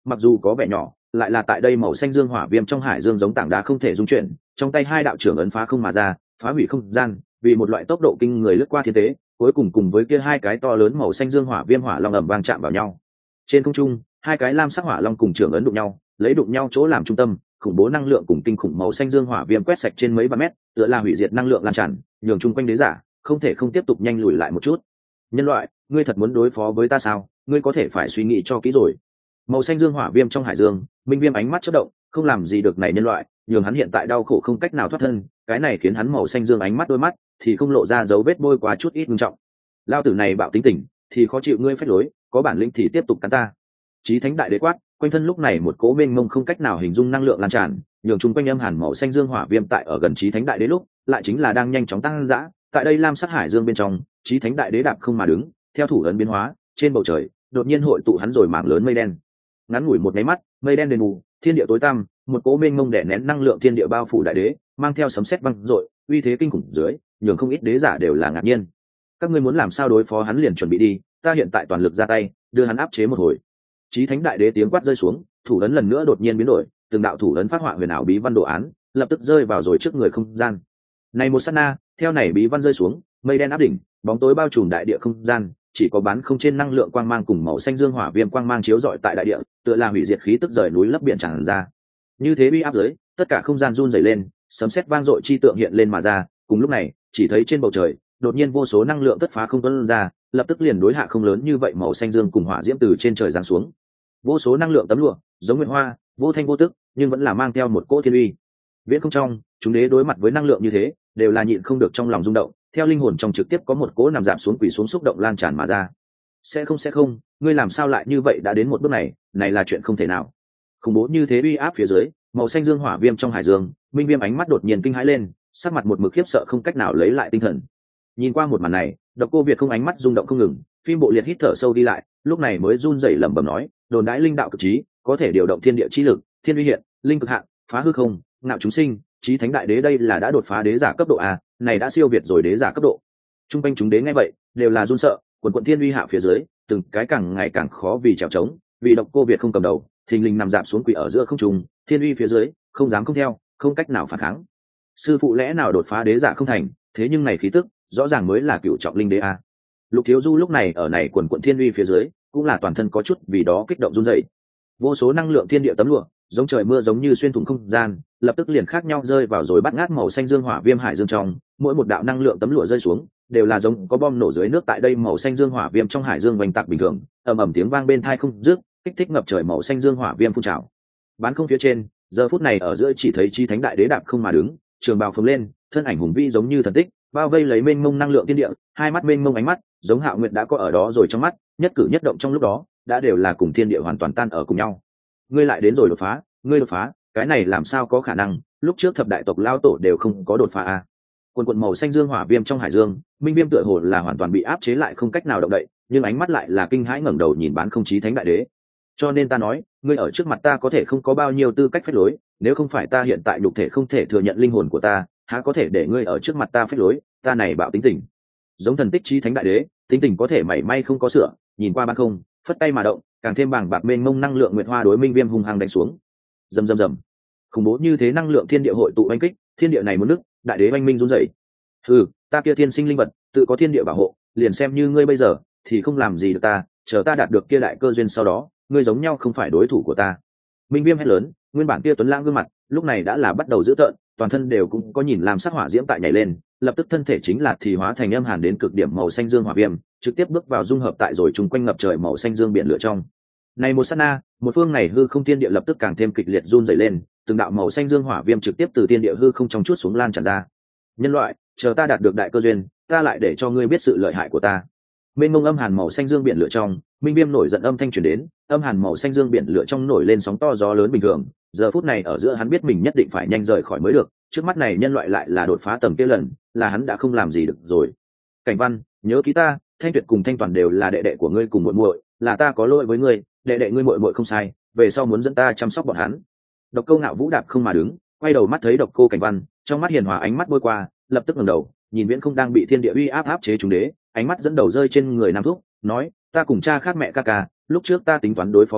mặc dù có vẻ nhỏ, lại là tại đây màu xanh dương hỏa viêm trong hải dương giống tảng đá không thể dung chuyển, trong tay hai đạo trưởng ấn phá không mà ra, phá hủy không gian, vì một loại tốc độ kinh người lướt qua thiên tế, cuối cùng cùng với kia hai cái to lớn màu xanh dương hỏa viêm hỏa long ầm vang chạm vào nhau. Trên không trung, hai cái lam sắc hỏa long cùng trưởng ấn đụng nhau, lấy đụng nhau chỗ làm trung tâm, khủng bố năng lượng cùng kinh khủng màu xanh dương hỏa viêm quét sạch trên mấy ba mét, tựa là hủy diệt năng lượng lan tràn, nhường chung quanh đế giả không thể không tiếp tục nhanh lùi lại một chút. Nhân loại, ngươi thật muốn đối phó với ta sao? Ngươi có thể phải suy nghĩ cho kỹ rồi. Màu xanh dương hỏa viêm trong hải dương, minh viêm ánh mắt chớp động, không làm gì được này nhân loại, nhường hắn hiện tại đau khổ không cách nào thoát thân, cái này khiến hắn màu xanh dương ánh mắt đôi mắt thì không lộ ra dấu vết bôi quá chút ít nghiêm trọng. Lao tử này bạo tính tình, thì khó chịu ngươi phách lối, có bản lĩnh thì tiếp tục cắn ta. Chí thánh đại đế quát, quanh thân lúc này một cỗ mênh mông không cách nào hình dung năng lượng lan tràn, nhường chung quanh âm hàn màu xanh dương hỏa viêm tại ở gần chí thánh đại đế lúc, lại chính là đang nhanh chóng tăng dã. Tại đây lam sắc hải dương bên trong, chí thánh đại đế đạp không mà đứng, theo thủ ấn biến hóa, trên bầu trời đột nhiên hội tụ hắn rồi mảng lớn mây đen. Ngắn ngủi một máy mắt, mây đen đền mù, thiên địa tối tăm, một cỗ mênh mông đè nén năng lượng thiên địa bao phủ đại đế, mang theo sấm sét vang dội, uy thế kinh khủng dưới, nhường không ít đế giả đều là ngạc nhiên. Các ngươi muốn làm sao đối phó hắn liền chuẩn bị đi, ta hiện tại toàn lực ra tay, đưa hắn áp chế một hồi. Chí thánh đại đế tiếng quát rơi xuống, thủ ấn lần nữa đột nhiên biến đổi, từng đạo thủ ấn phát họa huyền ảo bí văn đồ án, lập tức rơi vào rồi trước người không gian. Này một sát na, theo này bí văn rơi xuống, mây đen áp đỉnh, bóng tối bao trùm đại địa không gian, chỉ có bán không trên năng lượng quang mang cùng màu xanh dương hỏa viêm quang mang chiếu rọi tại đại địa, tựa là hủy diệt khí tức rời núi lấp biển tràn ra. Như thế uy áp dưới, tất cả không gian run rẩy lên, sấm sét vang dội chi tượng hiện lên mà ra, cùng lúc này, chỉ thấy trên bầu trời, đột nhiên vô số năng lượng tất phá không tuôn ra, lập tức liền đối hạ không lớn như vậy màu xanh dương cùng hỏa diễm từ trên trời giáng xuống. Vô số năng lượng tấm lụa, giống nguyệt hoa, vô thanh vô tức, nhưng vẫn là mang theo một cỗ thiên uy. Viễn không trong, chúng đế đối mặt với năng lượng như thế, đều là nhịn không được trong lòng rung động, theo linh hồn trong trực tiếp có một cỗ nằm giảm xuống quỳ xuống xúc động lan tràn mà ra. Sẽ không sẽ không, ngươi làm sao lại như vậy đã đến một bước này, này là chuyện không thể nào. Khủng bố như thế uy áp phía dưới, màu xanh dương hỏa viêm trong hải dương, minh viêm ánh mắt đột nhiên kinh hãi lên, sắc mặt một mực khiếp sợ không cách nào lấy lại tinh thần. Nhìn qua một màn này, Độc Cô Việt không ánh mắt rung động không ngừng, phim bộ liệt hít thở sâu đi lại, lúc này mới run rẩy lẩm bẩm nói, đồn đãi linh đạo cực trí, có thể điều động thiên địa chi lực, thiên uy hiện, linh cực hạn, phá hư không, ngạo chúng sinh, chí thánh đại đế đây là đã đột phá đế giả cấp độ a, này đã siêu việt rồi đế giả cấp độ. Trung quanh chúng đế nghe vậy, đều là run sợ, quần quần thiên uy hạ phía dưới, từng cái càng ngày càng khó vì trèo trống, vì Độc Cô Việt không cầm đầu, thình lình nằm dạp xuống quỳ ở giữa không trung, thiên uy phía dưới, không dám không theo, không cách nào phản kháng. Sư phụ lẽ nào đột phá đế giả không thành, thế nhưng này khí tức, rõ ràng mới là cựu trọng linh đế a. Lục Thiếu Du lúc này ở này quần quần thiên uy phía dưới, cũng là toàn thân có chút vì đó kích động run rẩy. Vô số năng lượng thiên địa tấm lụa, giống trời mưa giống như xuyên thủng không gian, lập tức liền khác nhau rơi vào rồi bắt ngát màu xanh dương hỏa viêm hải dương trong, mỗi một đạo năng lượng tấm lụa rơi xuống, đều là giống có bom nổ dưới nước tại đây màu xanh dương hỏa viêm trong hải dương vành tạc bình thường, ầm ầm tiếng vang bên tai không dứt, kích thích ngập trời màu xanh dương hỏa viêm phun trào. Bán không phía trên, giờ phút này ở giữa chỉ thấy chi thánh đại đế đạp không mà đứng, trường bào phồng lên, thân ảnh hùng vĩ giống như thần tích, bao vây lấy mênh mông năng lượng thiên địa, hai mắt mênh mông ánh mắt, giống Hạo Nguyệt đã có ở đó rồi trong mắt, nhất cử nhất động trong lúc đó, đã đều là cùng thiên địa hoàn toàn tan ở cùng nhau. Ngươi lại đến rồi đột phá, ngươi đột phá, cái này làm sao có khả năng, lúc trước thập đại tộc lao tổ đều không có đột phá à. Quần quần màu xanh dương hỏa viêm trong hải dương, minh viêm tựa hồ là hoàn toàn bị áp chế lại không cách nào động đậy, nhưng ánh mắt lại là kinh hãi ngẩng đầu nhìn bán không chí thánh đại đế. Cho nên ta nói, ngươi ở trước mặt ta có thể không có bao nhiêu tư cách phép lối, nếu không phải ta hiện tại nhục thể không thể thừa nhận linh hồn của ta, há có thể để ngươi ở trước mặt ta phép lối, ta này bạo tính tình. Giống thần tích chí thánh đại đế, tính tình có thể mảy may không có sửa, nhìn qua ban không, phất tay mà động, càng thêm bàng bạc mênh mông năng lượng nguyệt hoa đối minh viêm hung hăng đánh xuống. Rầm rầm rầm. Khủng bố như thế năng lượng thiên địa hội tụ oanh kích, thiên địa này muốn nứt, đại đế oanh minh run rẩy. Hừ, ta kia thiên sinh linh vật, tự có thiên địa bảo hộ, liền xem như ngươi bây giờ thì không làm gì được ta, chờ ta đạt được kia đại cơ duyên sau đó, ngươi giống nhau không phải đối thủ của ta. Minh viêm hét lớn, nguyên bản kia tuấn lãng gương mặt, lúc này đã là bắt đầu dữ tợn, toàn thân đều cũng có nhìn làm sắc hỏa diễm tại nhảy lên, lập tức thân thể chính là thì hóa thành âm hàn đến cực điểm màu xanh dương hỏa viêm, trực tiếp bước vào dung hợp tại rồi chung quanh ngập trời màu xanh dương biển lửa trong. Này một sát na, một phương này hư không thiên địa lập tức càng thêm kịch liệt run rẩy lên, từng đạo màu xanh dương hỏa viêm trực tiếp từ thiên địa hư không trong chút xuống lan tràn ra. Nhân loại, chờ ta đạt được đại cơ duyên, ta lại để cho ngươi biết sự lợi hại của ta. Mênh mông âm hàn màu xanh dương biển lửa trong, minh viêm nổi giận âm thanh truyền đến, âm hàn màu xanh dương biển lửa trong nổi lên sóng to gió lớn bình thường. Giờ phút này ở giữa hắn biết mình nhất định phải nhanh rời khỏi mới được, trước mắt này nhân loại lại là đột phá tầm kia lần, là hắn đã không làm gì được rồi. Cảnh Văn, nhớ ký ta, Thanh Tuyệt cùng Thanh Toàn đều là đệ đệ của ngươi cùng muội muội, là ta có lỗi với ngươi, đệ đệ ngươi muội muội không sai, về sau muốn dẫn ta chăm sóc bọn hắn. Độc Cô Ngạo Vũ đạp không mà đứng, quay đầu mắt thấy Độc Cô Cảnh Văn, trong mắt hiền hòa ánh mắt bôi qua, lập tức ngẩng đầu, nhìn Viễn không đang bị thiên địa uy áp áp chế chúng đế, ánh mắt dẫn đầu rơi trên người Nam Thúc, nói, ta cùng cha khác mẹ ca ca, lúc trước ta tính toán đối phó ngươi,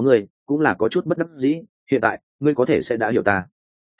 cũng là có chút bất đắc dĩ. Hiện tại ngươi có thể sẽ đã hiểu ta.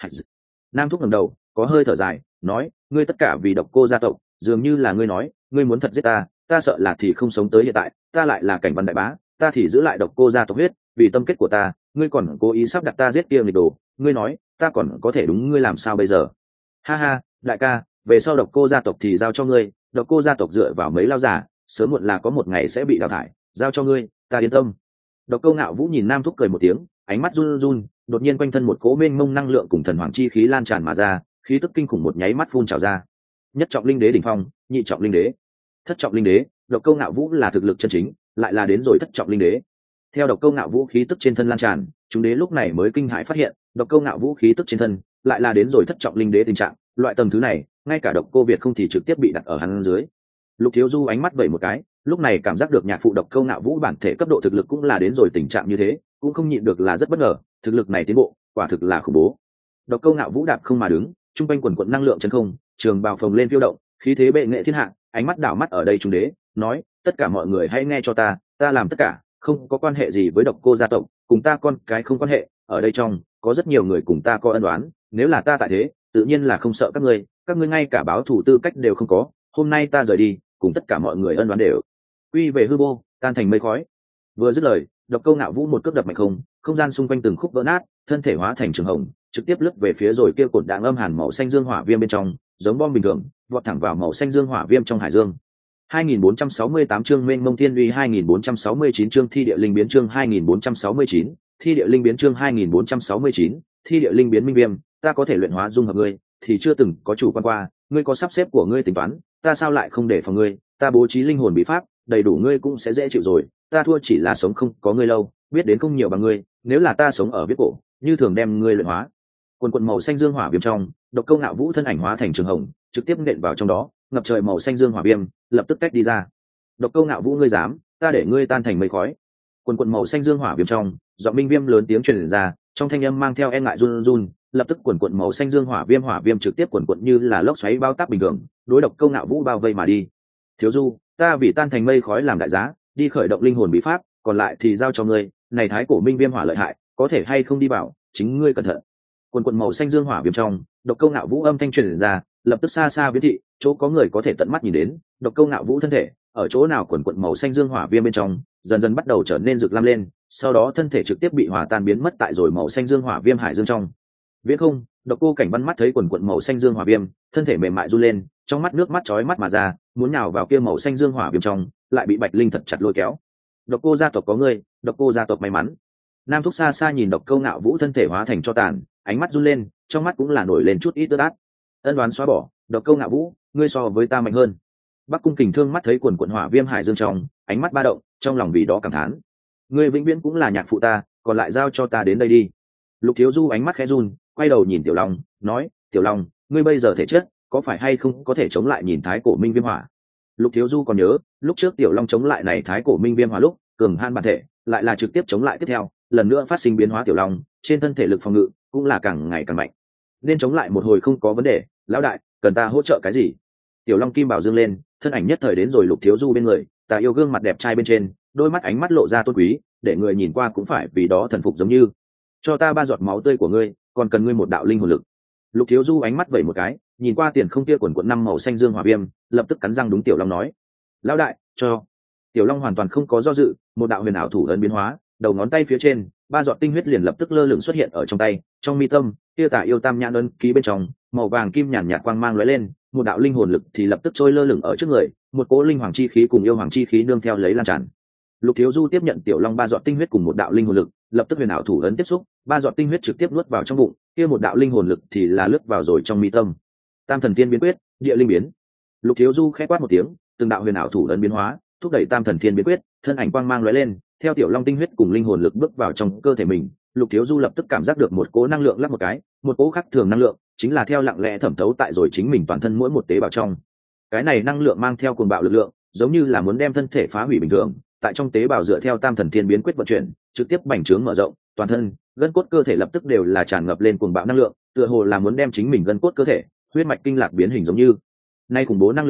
Nam thúc ngẩng đầu, có hơi thở dài, nói, ngươi tất cả vì độc cô gia tộc, dường như là ngươi nói, ngươi muốn thật giết ta, ta sợ là thì không sống tới hiện tại. Ta lại là cảnh văn đại bá, ta thì giữ lại độc cô gia tộc huyết, vì tâm kết của ta, ngươi còn cố ý sắp đặt ta giết kia nghịch đồ. Ngươi nói, ta còn có thể đúng ngươi làm sao bây giờ? Ha ha, đại ca, về sau độc cô gia tộc thì giao cho ngươi. Độc cô gia tộc dựa vào mấy lao giả, sớm muộn là có một ngày sẽ bị đào thải, giao cho ngươi, ta yên tâm. Độc Câu Ngạo Vũ nhìn Nam thúc cười một tiếng, ánh mắt run run, đột nhiên quanh thân một cỗ mênh mông năng lượng cùng thần hoàng chi khí lan tràn mà ra, khí tức kinh khủng một nháy mắt phun trào ra. Nhất trọng linh đế đỉnh phong, nhị trọng linh đế, thất trọng linh đế. Độc Câu Ngạo Vũ là thực lực chân chính, lại là đến rồi thất trọng linh đế. Theo Độc Câu Ngạo Vũ khí tức trên thân lan tràn, chúng đế lúc này mới kinh hãi phát hiện, Độc Câu Ngạo Vũ khí tức trên thân lại là đến rồi thất trọng linh đế tình trạng. Loại tầng thứ này, ngay cả Độc Cô Việt không thì trực tiếp bị đặt ở hắn dưới. Lục Thiếu Du ánh mắt vẩy một cái, lúc này cảm giác được nhạc phụ Độc Câu Ngạo Vũ bản thể cấp độ thực lực cũng là đến rồi tình trạng như thế, cũng không nhịn được là rất bất ngờ, thực lực này tiến bộ, quả thực là khủng bố. Độc Câu Ngạo Vũ đạp không mà đứng, trung quanh quần quần năng lượng chân không, trường bào phồng lên phiêu động, khí thế bệ nghệ thiên hạ, ánh mắt đảo mắt ở đây trung đế, nói, tất cả mọi người hãy nghe cho ta, ta làm tất cả, không có quan hệ gì với Độc Cô gia tộc, cùng ta con cái không quan hệ, ở đây trong có rất nhiều người cùng ta có ân oán, nếu là ta tại thế, tự nhiên là không sợ các ngươi, các ngươi ngay cả báo thù tư cách đều không có, hôm nay ta rời đi, cùng tất cả mọi người ân oán đều quy về hư vô, tan thành mây khói. Vừa dứt lời, Độc Câu Ngạo Vũ một cước đập mạnh không, không gian xung quanh từng khúc vỡ nát, thân thể hóa thành trường hồng, trực tiếp lướt về phía rồi kia cột đạn âm hàn màu xanh dương hỏa viêm bên trong, giống bom bình thường, vọt thẳng vào màu xanh dương hỏa viêm trong hải dương. hai nghìn bốn trăm sáu mươi tám chương mênh mông thiên uy, hai nghìn bốn trăm sáu mươi chín chương thi địa linh biến, chương hai nghìn bốn trăm sáu mươi chín, thi địa linh biến, chương hai nghìn bốn trăm sáu mươi chín, thi địa linh biến minh viêm, ta có thể luyện hóa dung hợp ngươi, thì chưa từng có chủ quan qua, ngươi có sắp xếp của ngươi tính toán, ta sao lại không để phòng ngươi, ta bố trí linh hồn bí pháp, đầy đủ ngươi cũng sẽ dễ chịu rồi, ta thua chỉ là sống không có ngươi lâu, biết đến không nhiều bằng ngươi, nếu là ta sống ở biết cổ, như thường đem ngươi luyện hóa. Quần quần màu xanh dương hỏa viêm trong, Độc Câu Ngạo Vũ thân ảnh hóa thành trường hồng, trực tiếp nện vào trong đó, ngập trời màu xanh dương hỏa viêm, lập tức tách đi ra. Độc Câu Ngạo Vũ ngươi dám, ta để ngươi tan thành mây khói. Quần quần màu xanh dương hỏa viêm trong, giọng minh viêm lớn tiếng truyền ra, trong thanh âm mang theo e ngại run run, lập tức quần quần màu xanh dương hỏa viêm hỏa viêm trực tiếp quần quần như là lốc xoáy bao tác bình thường, đối Độc Câu Ngạo Vũ bao vây mà đi. Thiếu Du, ta vì tan thành mây khói làm đại giá, đi khởi động linh hồn bí pháp, còn lại thì giao cho ngươi, này thái cổ minh viêm hỏa lợi hại, có thể hay không đi bảo, chính ngươi cẩn thận. Quần quần màu xanh dương hỏa viêm trong, Độc Câu Ngạo Vũ âm thanh truyền ra, lập tức xa xa viễn thị, chỗ có người có thể tận mắt nhìn đến, Độc Câu Ngạo Vũ thân thể, ở chỗ nào quần quần màu xanh dương hỏa viêm bên trong, dần dần bắt đầu trở nên rực lam lên, sau đó thân thể trực tiếp bị hòa tan biến mất tại rồi màu xanh dương hỏa viêm hải dương trong. Viễn không, Độc Cô Cảnh Văn mắt thấy quần quần màu xanh dương hỏa viêm, thân thể mềm mại run lên, trong mắt nước mắt chói mắt mà ra, muốn nhào vào kia màu xanh dương hỏa viêm trong, lại bị Bạch Linh thật chặt lôi kéo. Độc Cô gia tộc có ngươi, Độc Cô gia tộc may mắn. Nam thúc xa xa nhìn Độc Câu Ngạo Vũ thân thể hóa thành cho tàn, ánh mắt run lên, trong mắt cũng là nổi lên chút ít ướt át. Ân đoán xóa bỏ, Độc Câu Ngạo Vũ, ngươi so với ta mạnh hơn. Bắc Cung Kình Thương mắt thấy quần quần hỏa viêm hải dương trong, ánh mắt ba động, trong lòng vì đó cảm thán. Ngươi vĩnh viễn cũng là nhạc phụ ta, còn lại giao cho ta đến đây đi. Lục Thiếu Du ánh mắt khẽ run, quay đầu nhìn Tiểu Long, nói, Tiểu Long, ngươi bây giờ thể chất, có phải hay không có thể chống lại nhìn thái cổ minh viêm hỏa? Lục Thiếu Du còn nhớ, lúc trước Tiểu Long chống lại này thái cổ minh viêm hỏa lúc, cường han bản thể, lại là trực tiếp chống lại tiếp theo, lần nữa phát sinh biến hóa Tiểu Long, trên thân thể lực phòng ngự cũng là càng ngày càng mạnh. Nên chống lại một hồi không có vấn đề, lão đại, cần ta hỗ trợ cái gì? Tiểu Long kim bảo dương lên, thân ảnh nhất thời đến rồi Lục Thiếu Du bên người, ta yêu gương mặt đẹp trai bên trên, đôi mắt ánh mắt lộ ra tôn quý, để người nhìn qua cũng phải vì đó thần phục giống như. Cho ta ba giọt máu tươi của ngươi, còn cần ngươi một đạo linh hồn lực. Lục Thiếu Du ánh mắt vẩy một cái, nhìn qua tiền không kia quần quần năm màu xanh dương hỏa viêm, lập tức cắn răng đúng Tiểu Long nói, lão đại, cho. Tiểu Long hoàn toàn không có do dự, một đạo huyền ảo thủ ấn biến hóa, đầu ngón tay phía trên, ba giọt tinh huyết liền lập tức lơ lửng xuất hiện ở trong tay, trong mi tâm, kia tả yêu tam nhãn ấn ký bên trong, màu vàng kim nhàn nhạt quang mang lóe lên, một đạo linh hồn lực thì lập tức trôi lơ lửng ở trước người, một cỗ linh hoàng chi khí cùng yêu hoàng chi khí nương theo lấy lan tràn. Lục Thiếu Du tiếp nhận Tiểu Long ba giọt tinh huyết cùng một đạo linh hồn lực, lập tức huyền ảo thủ ấn tiếp xúc, ba giọt tinh huyết trực tiếp nuốt vào trong bụng, kia một đạo linh hồn lực thì là lướt vào rồi trong mi tâm. Tam thần thiên biến quyết, địa linh biến. Lục Thiếu Du khẽ quát một tiếng, từng đạo huyền ảo thủ ấn biến hóa, thúc đẩy tam thần thiên biến quyết, thân ảnh quang mang lóe lên, theo Tiểu Long tinh huyết cùng linh hồn lực bước vào trong cơ thể mình, Lục Thiếu Du lập tức cảm giác được một cỗ năng lượng lắc một cái, một cỗ khác thường năng lượng, chính là theo lặng lẽ thẩm thấu tại rồi chính mình toàn thân mỗi một tế bào trong. Cái này năng lượng mang theo cuồng bạo lực lượng, giống như là muốn đem thân thể phá hủy bình thường, tại trong tế bào dựa theo tam thần thiên biến quyết vận chuyển, trực tiếp bành trướng mở rộng, toàn thân, gân cốt cơ thể lập tức đều là tràn ngập lên cuồng bạo năng lượng, tựa hồ là muốn đem chính mình gân cốt cơ thể, huyết mạch kinh lạc biến hình giống như. Nay khủng bố năng lượng dưới,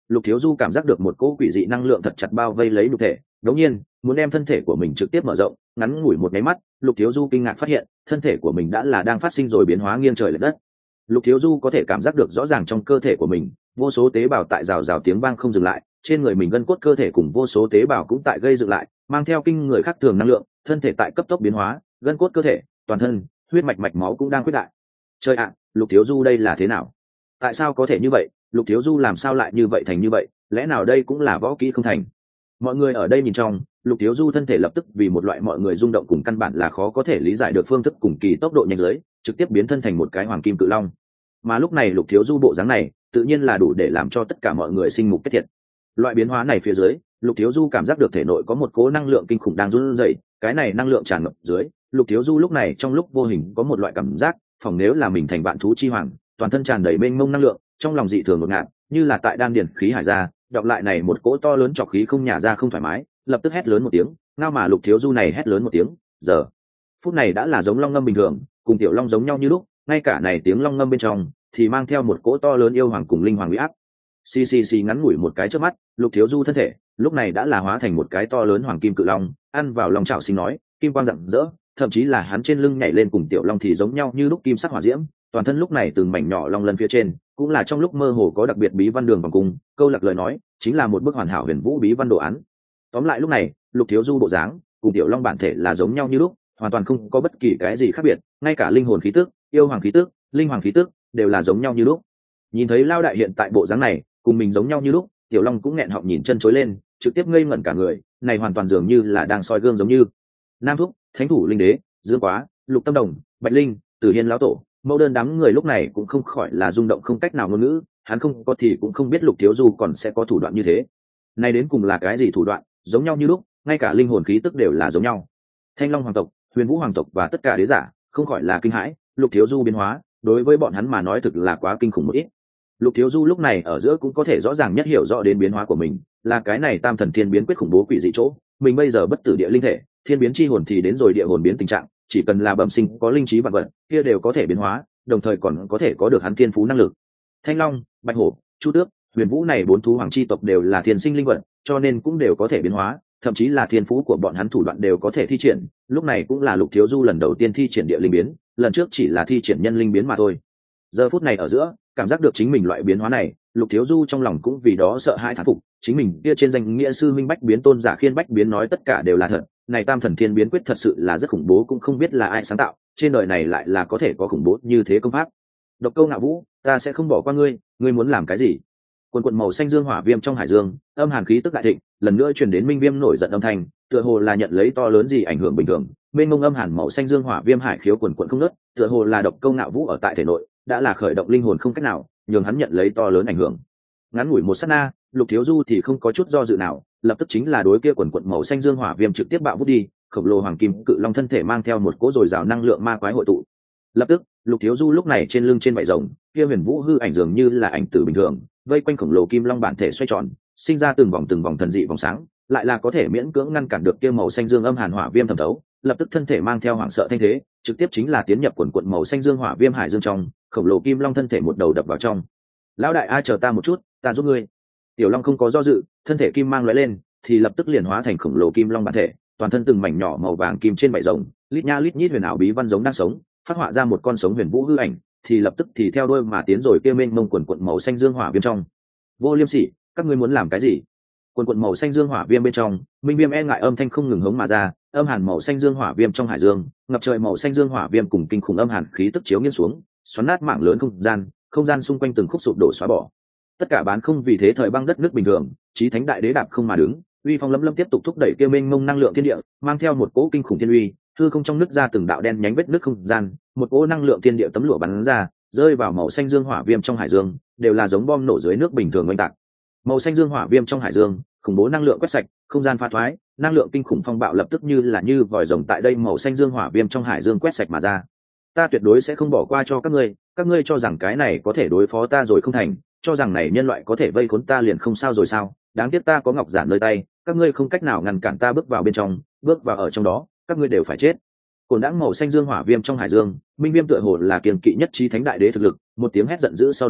Lục Thiếu Du cảm giác được một cỗ quỷ dị năng lượng thật chặt bao vây lấy nhục thể, đống nhiên muốn đem thân thể của mình trực tiếp mở rộng. Ngắn ngủi một cái mắt, Lục Thiếu Du kinh ngạc phát hiện thân thể của mình đã là đang phát sinh rồi biến hóa nghiêng trời lệch đất. Lục Thiếu Du có thể cảm giác được rõ ràng trong cơ thể của mình vô số tế bào tại rào rào tiếng vang không dừng lại, trên người mình gân cốt cơ thể cùng vô số tế bào cũng tại gây dựng lại, mang theo kinh người khác thường năng lượng, thân thể tại cấp tốc biến hóa, gân cốt cơ thể, toàn thân, huyết mạch mạch máu cũng đang quyết đại. Trời ạ, Lục Thiếu Du đây là thế nào? Tại sao có thể như vậy? Lục Thiếu Du làm sao lại như vậy thành như vậy? Lẽ nào đây cũng là võ kỹ không thành? Mọi người ở đây nhìn trong, Lục Thiếu Du thân thể lập tức vì một loại mọi người rung động cùng căn bản là khó có thể lý giải được phương thức cùng kỳ tốc độ nhanh dưới, trực tiếp biến thân thành một cái hoàng kim cự long. Mà lúc này Lục Thiếu Du bộ dáng này, tự nhiên là đủ để làm cho tất cả mọi người sinh mục kết thiệt. Loại biến hóa này phía dưới, Lục Thiếu Du cảm giác được thể nội có một cỗ năng lượng kinh khủng đang run rẩy, cái này năng lượng tràn ngập dưới, Lục Thiếu Du lúc này trong lúc vô hình có một loại cảm giác, phỏng nếu là mình thành vạn thú chi hoàng, toàn thân tràn đầy mênh mông năng lượng, trong lòng dị thường ngột ngạt, như là tại đan điền khí hải ra, đọc lại này một cỗ to lớn trọc khí không nhả ra không thoải mái, lập tức hét lớn một tiếng, ngao mà Lục Thiếu Du này hét lớn một tiếng, giờ phút này đã là giống long ngâm bình thường, cùng tiểu long giống nhau như lúc, ngay cả này tiếng long ngâm bên trong thì mang theo một cỗ to lớn yêu hoàng cùng linh hoàng uy áp. Xì xì xì ngắn ngủi một cái trước mắt, Lục Thiếu Du thân thể lúc này đã là hóa thành một cái to lớn hoàng kim cự long, ăn vào lòng chảo sinh nói, kim quang rạng rỡ, thậm chí là hắn trên lưng nhảy lên cùng tiểu long thì giống nhau như lúc kim sắc hỏa diễm, toàn thân lúc này từng mảnh nhỏ long lân phía trên cũng là trong lúc mơ hồ có đặc biệt bí văn đường vòng cung, câu lạc lời nói chính là một bức hoàn hảo huyền vũ bí văn đồ án. Tóm lại lúc này Lục Thiếu Du bộ dáng cùng tiểu long bản thể là giống nhau như lúc, hoàn toàn không có bất kỳ cái gì khác biệt, ngay cả linh hồn khí tức, yêu hoàng khí tức, linh hoàng khí tức đều là giống nhau như lúc. Nhìn thấy Lao đại hiện tại bộ dáng này cùng mình giống nhau như lúc, tiểu long cũng nghẹn họng nhìn chân chối lên, trực tiếp ngây ngẩn cả người, này hoàn toàn dường như là đang soi gương giống như. Nam Thúc, Thánh Thủ Linh Đế, Dương Quá, Lục Tâm Đồng, Bạch Linh, Tử Hiên lão tổ, mẫu đơn đám người lúc này cũng không khỏi là rung động không cách nào ngôn ngữ, hắn không có thì cũng không biết Lục Thiếu Du còn sẽ có thủ đoạn như thế. Này đến cùng là cái gì thủ đoạn, giống nhau như lúc, ngay cả linh hồn khí tức đều là giống nhau. Thanh Long hoàng tộc, Huyền Vũ hoàng tộc và tất cả đế giả không khỏi là kinh hãi, Lục Thiếu Du biến hóa đối với bọn hắn mà nói thực là quá kinh khủng một ít. Lục Thiếu Du lúc này ở giữa cũng có thể rõ ràng nhất hiểu rõ đến biến hóa của mình, là cái này Tam Thần Thiên biến quyết khủng bố quỷ dị chỗ, mình bây giờ bất tử địa linh thể, thiên biến chi hồn thì đến rồi địa hồn biến tình trạng, chỉ cần là bẩm sinh có linh trí vạn vật, kia đều có thể biến hóa, đồng thời còn có thể có được hắn thiên phú năng lực. Thanh Long, Bạch Hổ, Chu Tước, Huyền Vũ này bốn thú hoàng chi tộc đều là thiên sinh linh vật, cho nên cũng đều có thể biến hóa, thậm chí là thiên phú của bọn hắn thủ đoạn đều có thể thi triển, lúc này cũng là Lục Thiếu Du lần đầu tiên thi triển địa linh biến, lần trước chỉ là thi triển nhân linh biến mà thôi. Giờ phút này ở giữa, cảm giác được chính mình loại biến hóa này, Lục Thiếu Du trong lòng cũng vì đó sợ hãi thán phục, chính mình kia trên danh nghĩa sư minh bách biến tôn giả khiên bách biến nói tất cả đều là thật, này Tam Thần Thiên biến quyết thật sự là rất khủng bố, cũng không biết là ai sáng tạo, trên đời này lại là có thể có khủng bố như thế công pháp. Độc Câu Ngạo Vũ, ta sẽ không bỏ qua ngươi, ngươi muốn làm cái gì? Quần quần màu xanh dương hỏa viêm trong hải dương, âm hàn khí tức đại thịnh, lần nữa truyền đến Minh Viêm nổi giận âm thanh, tựa hồ là nhận lấy to lớn gì ảnh hưởng bình thường, mênh mông âm hàn màu xanh dương hỏa viêm hải khiếu quần quần không ngớt, tựa hồ là Độc Câu Ngạo Vũ ở tại thể nội, đã là khởi động linh hồn không cách nào, nhường hắn nhận lấy to lớn ảnh hưởng. Ngắn ngủi một sát na, Lục Thiếu Du thì không có chút do dự nào, lập tức chính là đối kia quần quần màu xanh dương hỏa viêm trực tiếp bạo vút đi, khổng lồ hoàng kim cự long thân thể mang theo một cỗ dồi dào năng lượng ma quái hội tụ. Lập tức, Lục Thiếu Du lúc này trên lưng trên vảy rồng, kia huyền vũ hư ảnh dường như là ảnh tử bình thường, vây quanh khổng lồ kim long bản thể xoay tròn, sinh ra từng vòng từng vòng thần dị vòng sáng, lại là có thể miễn cưỡng ngăn cản được kia màu xanh dương âm hàn hỏa viêm thẩm thấu, lập tức thân thể mang theo hoảng sợ thanh thế, trực tiếp chính là tiến nhập quần quần màu xanh dương hỏa viêm hải dương trong, khổng lồ kim long thân thể một đầu đập vào trong. Lão đại a, chờ ta một chút, ta giúp ngươi. Tiểu long không có do dự, thân thể kim mang lóe lên, thì lập tức liền hóa thành khổng lồ kim long bản thể, toàn thân từng mảnh nhỏ màu vàng kim trên vảy rồng, lít nha lít nhít huyền ảo bí văn giống đang sống, phát họa ra một con sống huyền vũ hư ảnh, thì lập tức thì theo đuôi mà tiến rồi kia mênh mông quần quần màu xanh dương hỏa viêm trong. Vô Liêm Sỉ, các ngươi muốn làm cái gì? Quần quần màu xanh dương hỏa viêm bên trong, Minh Viêm e ngại âm thanh không ngừng hống mà ra, âm hàn màu xanh dương hỏa viêm trong hải dương, ngập trời màu xanh dương hỏa viêm cùng kinh khủng âm hàn khí tức chiếu nghiêng xuống, xoắn nát mạng lớn không gian, không gian xung quanh từng khúc sụp đổ xóa bỏ. Tất cả bán không vì thế thời băng đất nước bình thường, chí thánh đại đế đạp không mà đứng, uy phong lấm lấm tiếp tục thúc đẩy kia mênh mông năng lượng thiên địa, mang theo một cỗ kinh khủng thiên uy, hư không trong nước ra từng đạo đen nhánh vết nước không gian, một cỗ năng lượng thiên địa tấm lụa bắn ra, rơi vào màu xanh dương hỏa viêm trong hải dương, đều là giống bom nổ dưới nước bình thường oanh tạc. Màu xanh dương hỏa viêm trong hải dương, khủng bố năng lượng quét sạch, không gian pha thoái, năng lượng kinh khủng phong bạo lập tức như là như vòi rồng tại đây màu xanh dương hỏa viêm trong hải dương quét sạch mà ra. Ta tuyệt đối sẽ không bỏ qua cho các ngươi, các ngươi cho rằng cái này có thể đối phó ta rồi không thành, cho rằng này nhân loại có thể vây khốn ta liền không sao rồi sao? Đáng tiếc ta có ngọc giản nơi tay, các ngươi không cách nào ngăn cản ta bước vào bên trong, bước vào ở trong đó, các ngươi đều phải chết. Cồn đãng màu xanh dương hỏa viêm trong hải dương, Minh Viêm tựa hồ là kiềm kỵ nhất trí thánh đại đế thực lực, một tiếng hét giận dữ sau đó,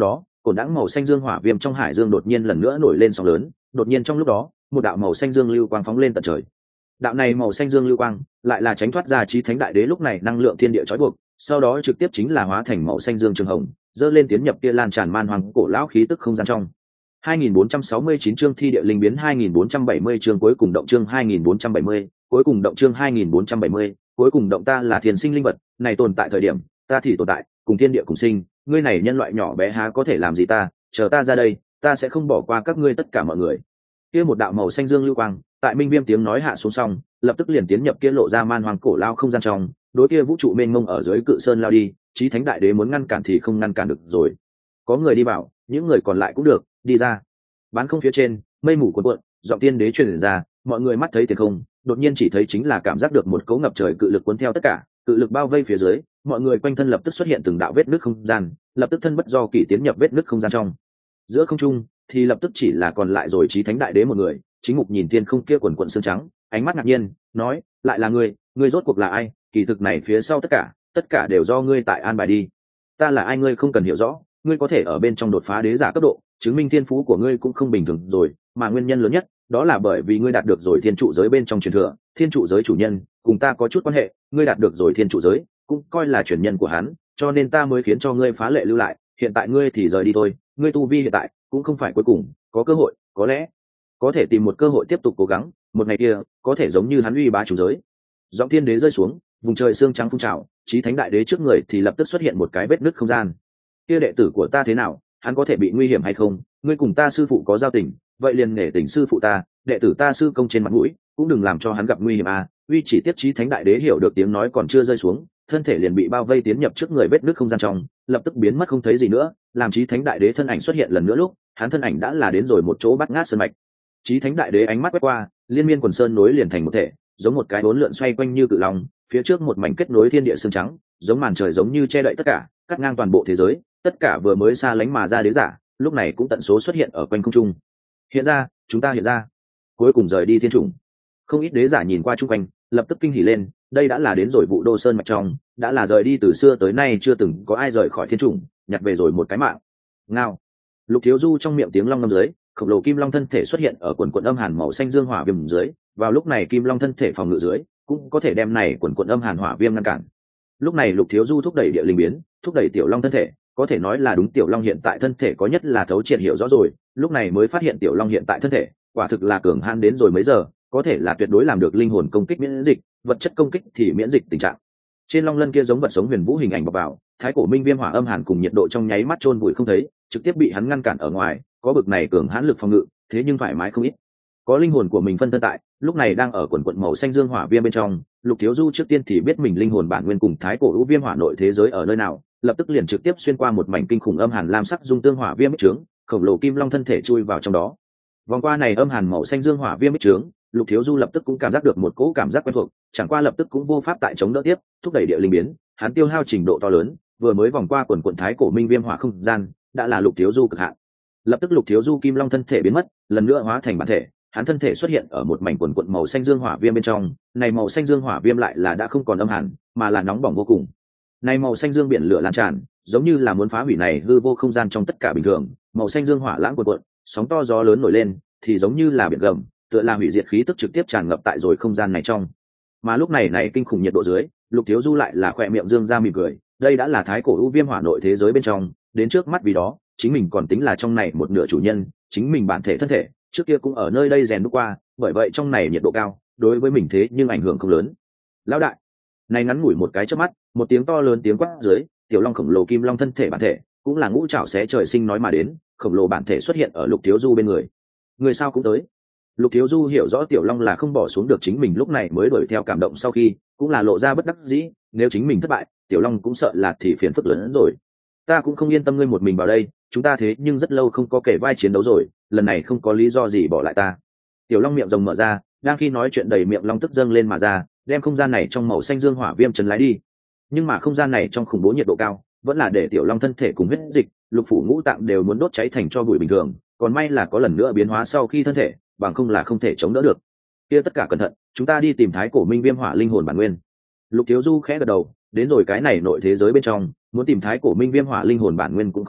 cổn đãng màu xanh dương hỏa viêm trong hải dương đột nhiên lần nữa nổi lên sóng lớn. Đột nhiên trong lúc đó, một đạo màu xanh dương lưu quang phóng lên tận trời. Đạo này màu xanh dương lưu quang lại là tránh thoát ra Chí Thánh Đại Đế lúc này năng lượng thiên địa trói buộc, sau đó trực tiếp chính là hóa thành màu xanh dương trường hồng, dơ lên tiến nhập kia lan tràn man hoàng cổ lão khí tức không gian trong. hai nghìn bốn trăm sáu mươi chín chương thi địa linh biến hai nghìn bốn trăm bảy mươi chương cuối cùng động chương hai nghìn bốn trăm bảy mươi, cuối cùng động chương hai nghìn bốn trăm bảy mươi, cuối cùng động ta là thiên sinh linh vật, này tồn tại thời điểm, ta thì tồn tại, cùng thiên địa cùng sinh, ngươi này nhân loại nhỏ bé há có thể làm gì ta, chờ ta ra đây, ta sẽ không bỏ qua các ngươi tất cả mọi người. Kia một đạo màu xanh dương lưu quang, tại Minh Viêm tiếng nói hạ xuống xong, lập tức liền tiến nhập kia lộ ra man hoàng cổ lao không gian trong, đối kia vũ trụ mênh mông ở dưới cự sơn lao đi, Chí Thánh Đại Đế muốn ngăn cản thì không ngăn cản được rồi. Có người đi vào, những người còn lại cũng được, đi ra. Bán không phía trên, mây mù cuộn cuộn, giọng tiên đế truyền ra, mọi người mắt thấy tiền không, đột nhiên chỉ thấy chính là cảm giác được một cỗ ngập trời cự lực cuốn theo tất cả, cự lực bao vây phía dưới, mọi người quanh thân lập tức xuất hiện từng đạo vết nứt không gian, lập tức thân bất do kỳ tiến nhập vết nứt không gian trong. Giữa không trung thì lập tức chỉ là còn lại rồi Chí Thánh Đại Đế một người, chính mục nhìn thiên không kia quần quần sương trắng, ánh mắt ngạc nhiên, nói, lại là ngươi, ngươi rốt cuộc là ai? Kỳ thực này phía sau tất cả, tất cả đều do ngươi tại an bài đi. Ta là ai ngươi không cần hiểu rõ, ngươi có thể ở bên trong đột phá đế giả cấp độ, chứng minh thiên phú của ngươi cũng không bình thường rồi, mà nguyên nhân lớn nhất, đó là bởi vì ngươi đạt được rồi thiên trụ giới bên trong truyền thừa, thiên trụ giới chủ nhân, cùng ta có chút quan hệ, ngươi đạt được rồi thiên trụ giới, cũng coi là truyền nhân của hắn, cho nên ta mới khiến cho ngươi phá lệ lưu lại, hiện tại ngươi thì rời đi thôi, ngươi tu vi hiện tại cũng không phải cuối cùng, có cơ hội, có lẽ có thể tìm một cơ hội tiếp tục cố gắng, một ngày kia có thể giống như hắn uy bá chủ giới. Giọng thiên đế rơi xuống, vùng trời xương trắng phun trào, Chí Thánh Đại Đế trước người thì lập tức xuất hiện một cái vết nứt không gian. Kia đệ tử của ta thế nào, hắn có thể bị nguy hiểm hay không? Ngươi cùng ta sư phụ có giao tình, vậy liền nể tình sư phụ ta, đệ tử ta sư công trên mặt mũi, cũng đừng làm cho hắn gặp nguy hiểm à. Uy chỉ tiếp Chí Thánh Đại Đế hiểu được tiếng nói còn chưa rơi xuống, thân thể liền bị bao vây tiến nhập trước người vết nứt không gian trong, lập tức biến mất không thấy gì nữa. Làm Chí Thánh Đại Đế thân ảnh xuất hiện lần nữa lúc, hắn thân ảnh đã là đến rồi một chỗ bắt ngát sơn mạch. Chí Thánh Đại Đế ánh mắt quét qua, liên miên quần sơn nối liền thành một thể, giống một cái uốn lượn xoay quanh như cự long, phía trước một mảnh kết nối thiên địa sương trắng, giống màn trời giống như che đậy tất cả, cắt ngang toàn bộ thế giới, tất cả vừa mới xa lánh mà ra đế giả, lúc này cũng tận số xuất hiện ở quanh không trung. Hiện ra, chúng ta hiện ra, cuối cùng rời đi thiên trùng. Không ít đế giả nhìn qua chung quanh, lập tức kinh hỉ lên, đây đã là đến rồi Vũ Đô Sơn mạch trong, đã là rời đi từ xưa tới nay chưa từng có ai rời khỏi thiên trùng, nhặt về rồi một cái mạng. Ngao. Lục Thiếu Du trong miệng tiếng long ngâm dưới, khổng lồ kim long thân thể xuất hiện ở quần quần âm hàn màu xanh dương hỏa viêm dưới, vào lúc này kim long thân thể phòng ngự dưới, cũng có thể đem này quần quần âm hàn hỏa viêm ngăn cản. Lúc này Lục Thiếu Du thúc đẩy địa linh biến, thúc đẩy tiểu long thân thể, có thể nói là đúng tiểu long hiện tại thân thể có nhất là thấu triệt hiểu rõ rồi, lúc này mới phát hiện tiểu long hiện tại thân thể, quả thực là cường han đến rồi mấy giờ, có thể là tuyệt đối làm được linh hồn công kích miễn dịch, vật chất công kích thì miễn dịch tình trạng. Trên long lân kia giống vật sống huyền vũ hình ảnh bọc vào, thái cổ minh viêm hỏa âm hàn cùng nhiệt độ trong nháy mắt chôn vùi không thấy, trực tiếp bị hắn ngăn cản ở ngoài, có bực này cường hãn lực phòng ngự, thế nhưng thoải mái không ít. Có linh hồn của mình phân thân tại, lúc này đang ở quần quần màu xanh dương hỏa viêm bên trong, Lục Thiếu Du trước tiên thì biết mình linh hồn bản nguyên cùng thái cổ u viêm hỏa nội thế giới ở nơi nào, lập tức liền trực tiếp xuyên qua một mảnh kinh khủng âm hàn lam sắc dung tương hỏa viêm bích trướng, khổng lồ kim long thân thể chui vào trong đó. Vòng qua này âm hàn màu xanh dương hỏa viêm bích trướng, Lục Thiếu Du lập tức cũng cảm giác được một cỗ cảm giác quen thuộc, chẳng qua lập tức cũng vô pháp tại chống đỡ tiếp, thúc đẩy địa linh biến, hắn tiêu hao trình độ to lớn, vừa mới vòng qua quần quần thái cổ minh viêm hỏa không gian, đã là Lục Thiếu Du cực hạn. Lập tức Lục Thiếu Du kim long thân thể biến mất, lần nữa hóa thành bản thể, hắn thân thể xuất hiện ở một mảnh quần quần màu xanh dương hỏa viêm bên trong, này màu xanh dương hỏa viêm lại là đã không còn âm hàn, mà là nóng bỏng vô cùng. Này màu xanh dương biển lửa lan tràn, giống như là muốn phá hủy này hư vô không gian trong tất cả bình thường, màu xanh dương hỏa lãng cuộn cuộn, sóng to gió lớn nổi lên, thì giống như là biển gầm, tựa là hủy diệt khí tức trực tiếp tràn ngập tại rồi không gian này trong. Mà lúc này này kinh khủng nhiệt độ dưới, Lục Thiếu Du lại là khỏe miệng dương ra mỉm cười, đây đã là thái cổ u viêm hỏa nội thế giới bên trong, đến trước mắt vì đó, chính mình còn tính là trong này một nửa chủ nhân, chính mình bản thể thân thể, trước kia cũng ở nơi đây rèn đúc qua, bởi vậy trong này nhiệt độ cao, đối với mình thế nhưng ảnh hưởng không lớn. Lão đại, này ngắn ngủi một cái chớp mắt, một tiếng to lớn tiếng quát dưới, tiểu long khổng lồ kim long thân thể bản thể, cũng là ngũ trảo xé trời sinh nói mà đến, khổng lồ bản thể xuất hiện ở Lục Thiếu Du bên người. Người sao cũng tới. Lục Thiếu Du hiểu rõ tiểu long là không bỏ xuống được chính mình, lúc này mới đuổi theo cảm động, sau khi cũng là lộ ra bất đắc dĩ, nếu chính mình thất bại, tiểu long cũng sợ là thì phiền phức lớn hơn rồi. Ta cũng không yên tâm ngươi một mình vào đây, chúng ta thế nhưng rất lâu không có kể vai chiến đấu rồi, lần này không có lý do gì bỏ lại ta. Tiểu long miệng rồng mở ra, đang khi nói chuyện đầy miệng long tức dâng lên mà ra, đem không gian này trong màu xanh dương hỏa viêm chấn lái đi. Nhưng mà không gian này trong khủng bố nhiệt độ cao, vẫn là để tiểu long thân thể cùng huyết dịch, lục phủ ngũ tạng đều muốn đốt cháy thành tro bụi bình thường, còn may là có lần nữa biến hóa sau khi thân thể, bằng không là không thể chống đỡ được. Kia tất cả cẩn thận, chúng ta đi tìm thái cổ minh viêm hỏa linh hồn bản nguyên. Lục Thiếu Du khẽ gật đầu, đến rồi cái này nội thế giới bên trong, muốn tìm thái cổ minh viêm hỏa linh hồn bản nguyên cũng không khó,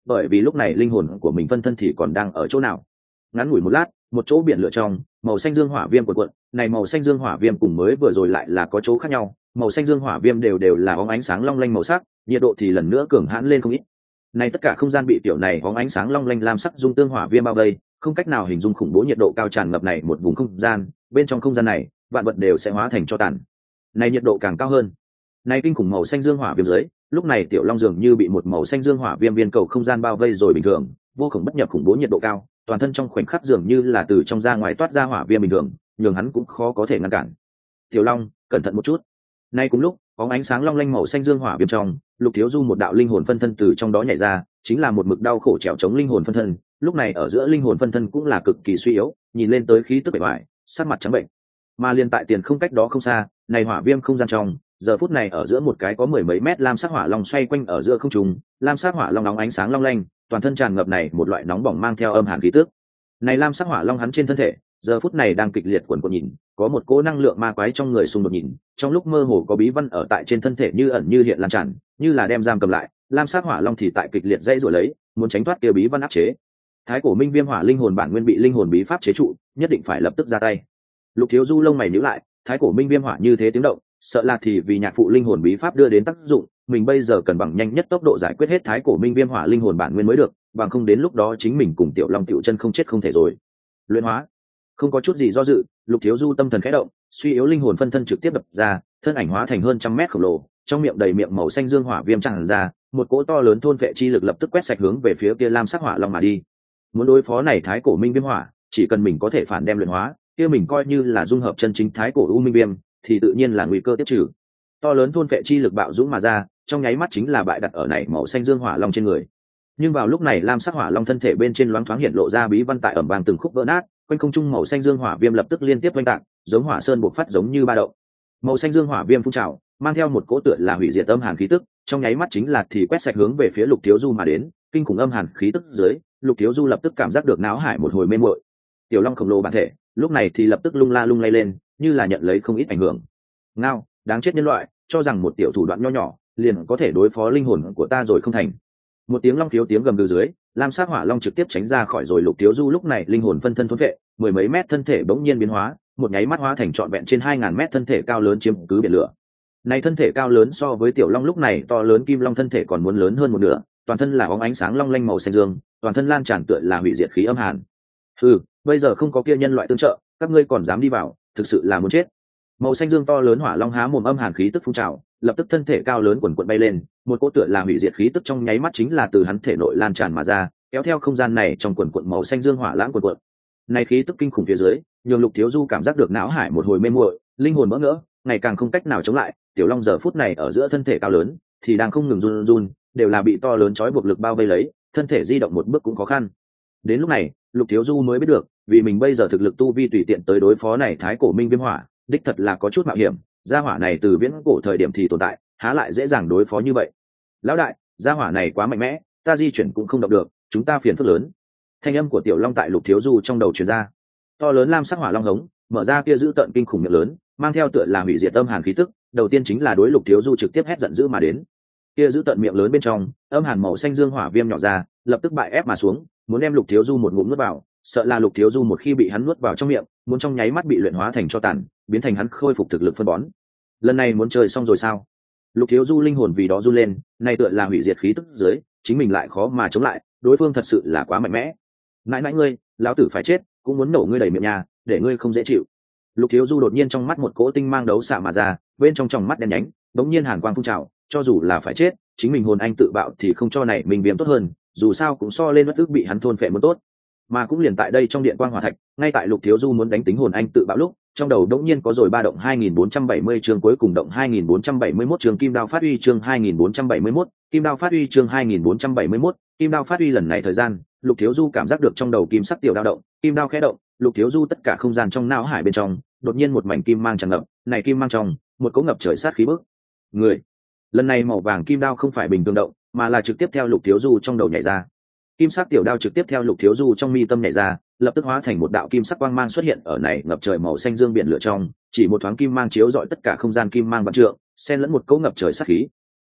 bởi vì lúc này linh hồn của mình phân thân thì còn đang ở chỗ nào. Ngắn ngủi một lát, một chỗ biển lửa trong, màu xanh dương hỏa viêm cuộn cuộn, này màu xanh dương hỏa viêm cùng mới vừa rồi lại là có chỗ khác nhau, màu xanh dương hỏa viêm đều đều là óng ánh sáng long lanh màu sắc, nhiệt độ thì lần nữa cường hãn lên không ít. Này tất cả không gian bị tiểu này óng ánh sáng long lanh lam sắc dung tương hỏa viêm bao vây, không cách nào hình dung khủng bố nhiệt độ cao tràn ngập này một vùng không gian, bên trong không gian này, vạn vật đều sẽ hóa thành tro tàn. Này nhiệt độ càng cao hơn. Này kinh khủng màu xanh dương hỏa viêm dưới, lúc này tiểu long dường như bị một màu xanh dương hỏa viêm viên cầu không gian bao vây rồi bình thường, vô cùng bất nhập khủng bố nhiệt độ cao, toàn thân trong khoảnh khắc dường như là từ trong ra ngoài toát ra hỏa viêm bình thường, nhường hắn cũng khó có thể ngăn cản. Tiểu long, cẩn thận một chút. Nay cùng lúc, có ánh sáng long lanh màu xanh dương hỏa viêm trong, Lục Thiếu Du một đạo linh hồn phân thân từ trong đó nhảy ra, chính là một mực đau khổ trèo chống linh hồn phân thân, lúc này ở giữa linh hồn phân thân cũng là cực kỳ suy yếu, nhìn lên tới khí tức bề ngoài, sắc mặt trắng bệnh. Mà liên tại tiền không cách đó không xa, này hỏa viêm không gian trong, giờ phút này ở giữa một cái có mười mấy mét lam sắc hỏa long xoay quanh ở giữa không trung, lam sắc hỏa long nóng ánh sáng long lanh, toàn thân tràn ngập này một loại nóng bỏng mang theo âm hàn khí tức. Này lam sắc hỏa long hắn trên thân thể, giờ phút này đang kịch liệt cuộn cuộn nhìn, có một cỗ năng lượng ma quái trong người xung đột nhìn, trong lúc mơ hồ có bí văn ở tại trên thân thể như ẩn như hiện lan tràn, như là đem giam cầm lại, lam sắc hỏa long thì tại kịch liệt dãy rồi lấy, muốn tránh thoát kia bí văn áp chế. Thái cổ minh viêm hỏa linh hồn bản nguyên bị linh hồn bí pháp chế trụ, nhất định phải lập tức ra tay. Lục Thiếu Du lông mày nhíu lại, thái cổ minh viêm hỏa như thế tiếng động, sợ là thì vì nhạc phụ linh hồn bí pháp đưa đến tác dụng, mình bây giờ cần bằng nhanh nhất tốc độ giải quyết hết thái cổ minh viêm hỏa linh hồn bản nguyên mới được, bằng không đến lúc đó chính mình cùng tiểu long tiểu chân không chết không thể rồi. Luyện hóa, không có chút gì do dự, Lục Thiếu Du tâm thần khẽ động, suy yếu linh hồn phân thân trực tiếp đập ra, thân ảnh hóa thành hơn trăm mét khổng lồ, trong miệng đầy miệng màu xanh dương hỏa viêm tràn ra, một cỗ to lớn thôn vệ chi lực lập tức quét sạch hướng về phía kia lam sắc hỏa long mà đi. Muốn đối phó này thái cổ minh viêm hỏa, chỉ cần mình có thể phản đem luyện hóa, kia mình coi như là dung hợp chân chính thái cổ u minh viêm, thì tự nhiên là nguy cơ tiếp trừ. To lớn thôn vệ chi lực bạo dũng mà ra, trong nháy mắt chính là bại đặt ở này màu xanh dương hỏa long trên người. Nhưng vào lúc này lam sắc hỏa long thân thể bên trên loáng thoáng hiện lộ ra bí văn tại ẩm vàng từng khúc vỡ nát, quanh không trung màu xanh dương hỏa viêm lập tức liên tiếp oanh tạc, giống hỏa sơn bộc phát giống như ba động. Màu xanh dương hỏa viêm phun trào, mang theo một cỗ tựa là hủy diệt âm hàn khí tức, trong nháy mắt chính là thì quét sạch hướng về phía Lục Thiếu Du mà đến, kinh khủng âm hàn khí tức dưới, Lục Thiếu Du lập tức cảm giác được náo hải một hồi mê muội. Tiểu long khổng lồ bản thể, lúc này thì lập tức lung la lung lay lên, như là nhận lấy không ít ảnh hưởng. Ngao, đáng chết nhân loại, cho rằng một tiểu thủ đoạn nho nhỏ, liền có thể đối phó linh hồn của ta rồi không thành. Một tiếng long thiếu tiếng gầm gừ dưới, lam sắc hỏa long trực tiếp tránh ra khỏi rồi Lục Thiếu Du lúc này linh hồn phân thân thốn vệ, mười mấy mét thân thể bỗng nhiên biến hóa, một nháy mắt hóa thành trọn vẹn trên hai ngàn mét thân thể cao lớn chiếm cứ biển lửa. Này thân thể cao lớn so với tiểu long lúc này to lớn kim long thân thể còn muốn lớn hơn một nửa, toàn thân là óng ánh sáng long lanh màu xanh dương, toàn thân lan tràn tựa là hủy diệt khí âm hàn. Ừ, bây giờ không có kia nhân loại tương trợ, các ngươi còn dám đi vào, thực sự là muốn chết. Màu xanh dương to lớn hỏa long há mồm âm hàn khí tức phun trào, lập tức thân thể cao lớn quần quần bay lên, một cỗ tựa là hủy diệt khí tức trong nháy mắt chính là từ hắn thể nội lan tràn mà ra, kéo theo không gian này trong quần quần màu xanh dương hỏa lãng quần quần. Này khí tức kinh khủng phía dưới, nhường Lục Thiếu Du cảm giác được não hải một hồi mê muội, linh hồn bỡ ngỡ, ngày càng không cách nào chống lại. Tiểu long giờ phút này ở giữa thân thể cao lớn, thì đang không ngừng run run, đều là bị to lớn trói buộc lực bao vây lấy, thân thể di động một bước cũng khó khăn. Đến lúc này, Lục Thiếu Du mới biết được, vì mình bây giờ thực lực tu vi tùy tiện tới đối phó này thái cổ minh viêm hỏa, đích thật là có chút mạo hiểm. Gia hỏa này từ viễn cổ thời điểm thì tồn tại, há lại dễ dàng đối phó như vậy. Lão đại, gia hỏa này quá mạnh mẽ, ta di chuyển cũng không động được, chúng ta phiền phức lớn. Thanh âm của tiểu long tại Lục Thiếu Du trong đầu truyền ra. To lớn lam sắc hỏa long hống mở ra kia giữ tận kinh khủng miệng lớn, mang theo tựa là hủy diệt âm hàn khí tức, đầu tiên chính là đối Lục Thiếu Du trực tiếp hét giận dữ mà đến. Kia giữ tận miệng lớn bên trong, âm hàn màu xanh dương hỏa viêm nhỏ ra, lập tức bại ép mà xuống, muốn đem Lục Thiếu Du một ngụm nuốt vào, sợ là Lục Thiếu Du một khi bị hắn nuốt vào trong miệng, muốn trong nháy mắt bị luyện hóa thành tro tàn, biến thành hắn khôi phục thực lực phân bón. Lần này muốn chơi xong rồi sao? Lục Thiếu Du linh hồn vì đó run lên, này tựa là hủy diệt khí tức dưới, chính mình lại khó mà chống lại, đối phương thật sự là quá mạnh mẽ. Nãi nãi ngươi, lão tử phải chết, cũng muốn nổ ngươi đầy miệng nhà, để ngươi không dễ chịu. Lục Thiếu Du đột nhiên trong mắt một cỗ tinh mang đấu xạ mà ra, bên trong tròng mắt đen nhánh, đống nhiên hàn quang phun trào, cho dù là phải chết, chính mình hồn anh tự bạo thì không cho này mình viêm tốt hơn, dù sao cũng so lên bất tức bị hắn thôn phệ muốn tốt. Mà cũng liền tại đây trong điện quang hỏa thạch, ngay tại Lục Thiếu Du muốn đánh tính hồn anh tự bạo lúc, trong đầu đống nhiên có rồi ba động hai nghìn bốn trăm bảy mươi chương cuối cùng động hai nghìn bốn trăm bảy mươi mốt chương kim đao phát uy chương hai nghìn bốn trăm bảy mươi mốt, kim đao phát uy chương hai nghìn bốn trăm bảy mươi mốt, kim đao phát uy lần này thời gian, Lục Thiếu Du cảm giác được trong đầu kim sắc tiểu đao động, kim đao khẽ động, Lục Thiếu Du tất cả không gian trong não hải bên trong, đột nhiên một mảnh kim mang tràn ngập, này kim mang trong, một cỗ ngập trời sát khí bức người. Lần này màu vàng kim đao không phải bình thường động, mà là trực tiếp theo Lục Thiếu Du trong đầu nhảy ra. Kim sắc tiểu đao trực tiếp theo Lục Thiếu Du trong mi tâm nhảy ra, lập tức hóa thành một đạo kim sắc quang mang xuất hiện ở này ngập trời màu xanh dương biển lửa trong, chỉ một thoáng kim mang chiếu rọi tất cả không gian kim mang vạn trượng, xen lẫn một cỗ ngập trời sát khí.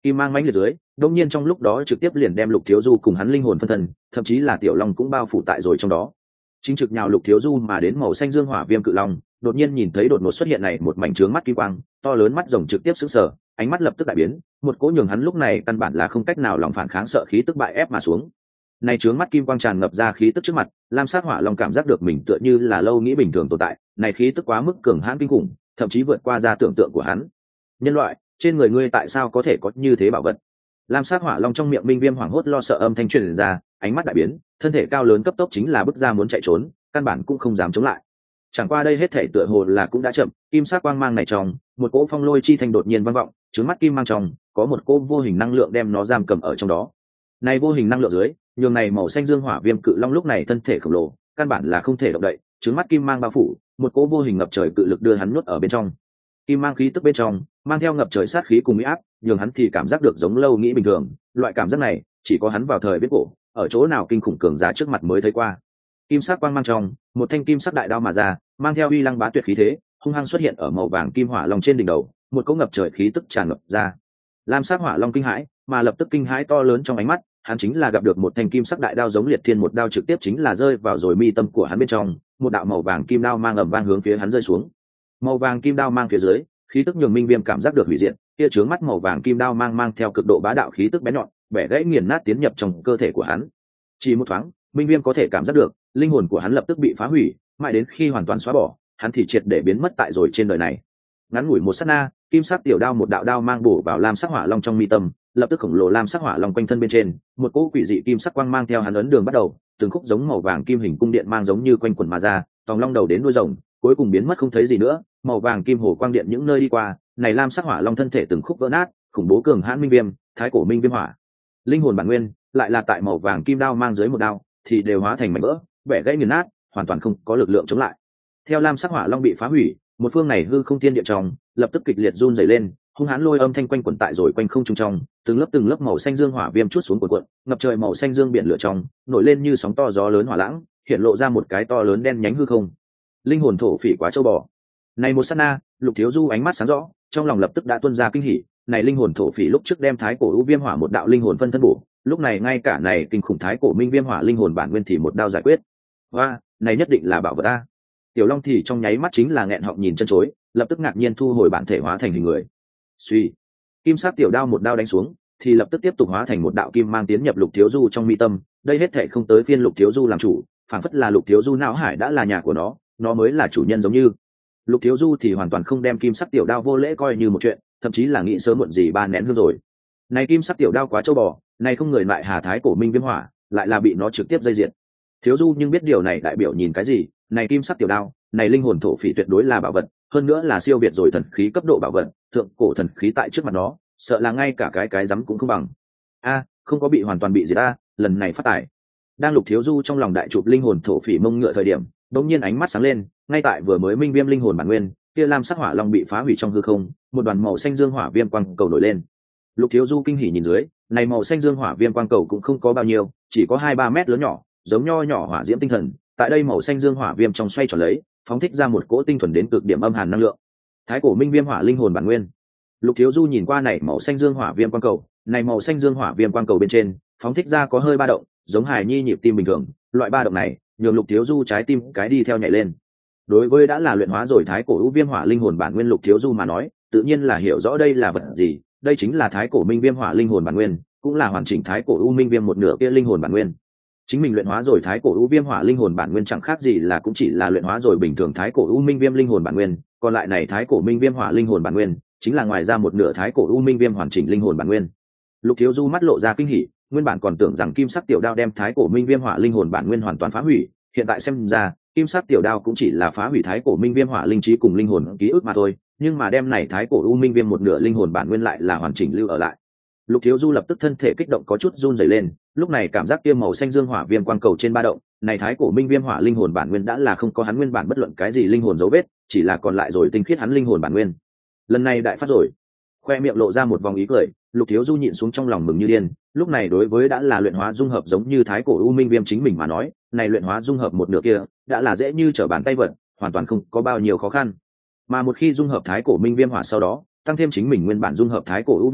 kim mang mãnh liệt dưới đông nhiên trong lúc đó trực tiếp liền đem Lục Thiếu Du cùng hắn linh hồn phân thân, thậm chí là Tiểu Long cũng bao phủ tại rồi trong đó. Chính trực nhào Lục Thiếu Du mà đến màu xanh dương hỏa viêm cự long, đột nhiên nhìn thấy đột ngột xuất hiện này một mảnh trướng mắt kim quang, to lớn mắt rồng trực tiếp sững sờ, ánh mắt lập tức đại biến, một cỗ nhường hắn lúc này căn bản là không cách nào lòng phản kháng sợ khí tức bại ép mà xuống. Này trướng mắt kim quang tràn ngập ra khí tức trước mặt, lam sát hỏa long cảm giác được mình tựa như là lâu nghĩ bình thường tồn tại, này khí tức quá mức cường hãn kinh khủng, thậm chí vượt qua ra tưởng tượng của hắn. Nhân loại, trên người ngươi tại sao có thể có như thế bảo vật? Lam sát hỏa long trong miệng minh viêm hoảng hốt lo sợ âm thanh truyền ra, ánh mắt đại biến, thân thể cao lớn cấp tốc chính là bước ra muốn chạy trốn, căn bản cũng không dám chống lại. Chẳng qua đây hết thể tựa hồ là cũng đã chậm, kim sắc quang mang này trong, một cỗ phong lôi chi thanh đột nhiên vang vọng, trướng mắt kim mang trong, có một cỗ vô hình năng lượng đem nó giam cầm ở trong đó. Này vô hình năng lượng dưới, nhường này màu xanh dương hỏa viêm cự long lúc này thân thể khổng lồ, căn bản là không thể động đậy, trướng mắt kim mang bao phủ, một cỗ vô hình ngập trời cự lực đưa hắn nuốt ở bên trong. Kim mang khí tức bên trong, mang theo ngập trời sát khí cùng uy áp, nhường hắn thì cảm giác được giống lâu nghĩ bình thường, loại cảm giác này, chỉ có hắn vào thời biết cổ, ở chỗ nào kinh khủng cường giá trước mặt mới thấy qua. Kim sắc quang mang trong, một thanh kim sắc đại đao mà ra, mang theo uy lăng bá tuyệt khí thế, hung hăng xuất hiện ở màu vàng kim hỏa long trên đỉnh đầu, một cỗ ngập trời khí tức tràn ngập ra. Lam sắc hỏa long kinh hãi, mà lập tức kinh hãi to lớn trong ánh mắt, hắn chính là gặp được một thanh kim sắc đại đao giống liệt thiên một đao trực tiếp chính là rơi vào rồi mi tâm của hắn bên trong, một đạo màu vàng kim đao mang ầm vang hướng phía hắn rơi xuống. Màu vàng kim đao mang phía dưới, khí tức nhường minh viêm cảm giác được hủy diệt, kia chướng mắt màu vàng kim đao mang mang theo cực độ bá đạo khí tức bén nhọn, bẻ gãy nghiền nát tiến nhập trong cơ thể của hắn. Chỉ một thoáng, minh viêm có thể cảm giác được, linh hồn của hắn lập tức bị phá hủy, mãi đến khi hoàn toàn xóa bỏ, hắn thì triệt để biến mất tại rồi trên đời này. Ngắn ngủi một sát na, kim sắc tiểu đao một đạo đao mang bổ vào lam sắc hỏa long trong mi tâm, lập tức khổng lồ lam sắc hỏa long quanh thân bên trên, một cỗ quỷ dị kim sắc quang mang theo hắn ấn đường bắt đầu, từng khúc giống màu vàng kim hình cung điện mang giống như quanh quẩn mà ra, tòng long đầu đến đuôi rồng, cuối cùng biến mất không thấy gì nữa, màu vàng kim hồ quang điện những nơi đi qua, này lam sắc hỏa long thân thể từng khúc vỡ nát, khủng bố cường hãn minh viêm, thái cổ minh viêm hỏa. Linh hồn bản nguyên, lại là tại màu vàng kim đao mang dưới một đao, thì đều hóa thành mảnh vỡ, bẻ gãy nghiền nát, hoàn toàn không có lực lượng chống lại. Theo lam sắc hỏa long bị phá hủy, một phương này hư không thiên địa trong, lập tức kịch liệt run rẩy lên, hung hãn lôi âm thanh quanh quẩn tại rồi quanh không trung trong, từng lớp từng lớp màu xanh dương hỏa viêm chút xuống cuộn cuộn, ngập trời màu xanh dương biển lửa trong, nổi lên như sóng to gió lớn hỏa lãng, hiện lộ ra một cái to lớn đen nhánh hư không. Linh hồn thổ phỉ quá châu bò. Này một sát na, Lục Thiếu Du ánh mắt sáng rõ, trong lòng lập tức đã tuôn ra kinh hỉ, này linh hồn thổ phỉ lúc trước đem thái cổ u viêm hỏa một đạo linh hồn phân thân bổ, lúc này ngay cả này kinh khủng thái cổ minh viêm hỏa linh hồn bản nguyên thì một đao giải quyết. Và, này nhất định là bảo vật a. Tiểu Long thì trong nháy mắt chính là nghẹn họng nhìn chân chối, lập tức ngạc nhiên thu hồi bản thể hóa thành hình người. Suy, kim sắc tiểu đao một đao đánh xuống, thì lập tức tiếp tục hóa thành một đạo kim mang tiến nhập Lục Thiếu Du trong mi tâm, đây hết thảy không tới phiên Lục Thiếu Du làm chủ, phảng phất là Lục Thiếu Du não hải đã là nhà của nó, nó mới là chủ nhân giống như. Lục Thiếu Du thì hoàn toàn không đem kim sắc tiểu đao vô lễ coi như một chuyện, thậm chí là nghĩ sớm muộn gì ba nén hương rồi. Này kim sắc tiểu đao quá châu bò, này không người lại hà thái cổ minh viêm hỏa, lại là bị nó trực tiếp dây diệt. Thiếu Du nhưng biết điều này đại biểu nhìn cái gì, này kim sắc tiểu đao, này linh hồn thổ phỉ tuyệt đối là bảo vật, hơn nữa là siêu việt rồi thần khí cấp độ bảo vật, thượng cổ thần khí tại trước mặt nó, sợ là ngay cả cái cái rắm cũng không bằng. A, không có bị hoàn toàn bị diệt a, lần này phát tài. Đang Lục Thiếu Du trong lòng đại chụp linh hồn thổ phỉ mông ngựa thời điểm, đột nhiên ánh mắt sáng lên, ngay tại vừa mới minh viêm linh hồn bản nguyên, kia lam sắc hỏa long bị phá hủy trong hư không, một đoàn màu xanh dương hỏa viêm quang cầu nổi lên. Lục Thiếu Du kinh hỉ nhìn dưới, này màu xanh dương hỏa viêm quang cầu cũng không có bao nhiêu, chỉ có hai ba mét lớn nhỏ, giống nho nhỏ hỏa diễm tinh thần, tại đây màu xanh dương hỏa viêm trong xoay tròn lấy, phóng thích ra một cỗ tinh thuần đến cực điểm âm hàn năng lượng. Thái cổ minh viêm hỏa linh hồn bản nguyên. Lục Thiếu Du nhìn qua này màu xanh dương hỏa viêm quang cầu, này màu xanh dương hỏa viêm quang cầu bên trên, phóng thích ra có hơi ba động, giống hài nhi nhịp tim bình thường, loại ba động này, nhường Lục Thiếu Du trái tim cái đi theo nhảy lên. Đối với đã là luyện hóa rồi thái cổ u viêm hỏa linh hồn bản nguyên Lục Thiếu Du mà nói, tự nhiên là hiểu rõ đây là vật gì, đây chính là thái cổ minh viêm hỏa linh hồn bản nguyên, cũng là hoàn chỉnh thái cổ u minh viêm một nửa kia linh hồn bản nguyên. Chính mình luyện hóa rồi thái cổ u viêm hỏa linh hồn bản nguyên chẳng khác gì là cũng chỉ là luyện hóa rồi bình thường thái cổ u minh viêm linh hồn bản nguyên, còn lại này thái cổ minh viêm hỏa linh hồn bản nguyên chính là ngoài ra một nửa thái cổ u minh viêm hoàn chỉnh linh hồn bản nguyên. Lục Thiếu Du mắt lộ ra kinh hỉ, nguyên bản còn tưởng rằng kim sắc tiểu đao đem thái cổ minh viêm hỏa linh hồn bản nguyên hoàn toàn phá hủy, hiện tại xem ra kim sắc tiểu đao cũng chỉ là phá hủy thái cổ minh viêm hỏa linh trí cùng linh hồn ký ức mà thôi, nhưng mà đem này thái cổ u minh viêm một nửa linh hồn bản nguyên lại là hoàn chỉnh lưu ở lại. Lục Thiếu Du lập tức thân thể kích động có chút run rẩy lên, lúc này cảm giác kia màu xanh dương hỏa viêm quang cầu trên ba động, này thái cổ minh viêm hỏa linh hồn bản nguyên đã là không có hắn nguyên bản bất luận cái gì linh hồn dấu vết, chỉ là còn lại rồi tinh khiết hắn linh hồn bản nguyên. Lần này đại phát rồi. Khoe miệng lộ ra một vòng ý cười, Lục Thiếu Du nhịn xuống trong lòng mừng như điên, lúc này đối với đã là luyện hóa dung hợp giống như thái cổ u minh viêm chính mình mà nói, này luyện hóa dung hợp một nửa kia, đã là dễ như trở bàn tay vật, hoàn toàn không có bao nhiêu khó khăn. Mà một khi dung hợp thái cổ minh viêm hỏa sau đó, tăng thêm chính mình nguyên bản dung hợp thái cổ u viêm hỏa,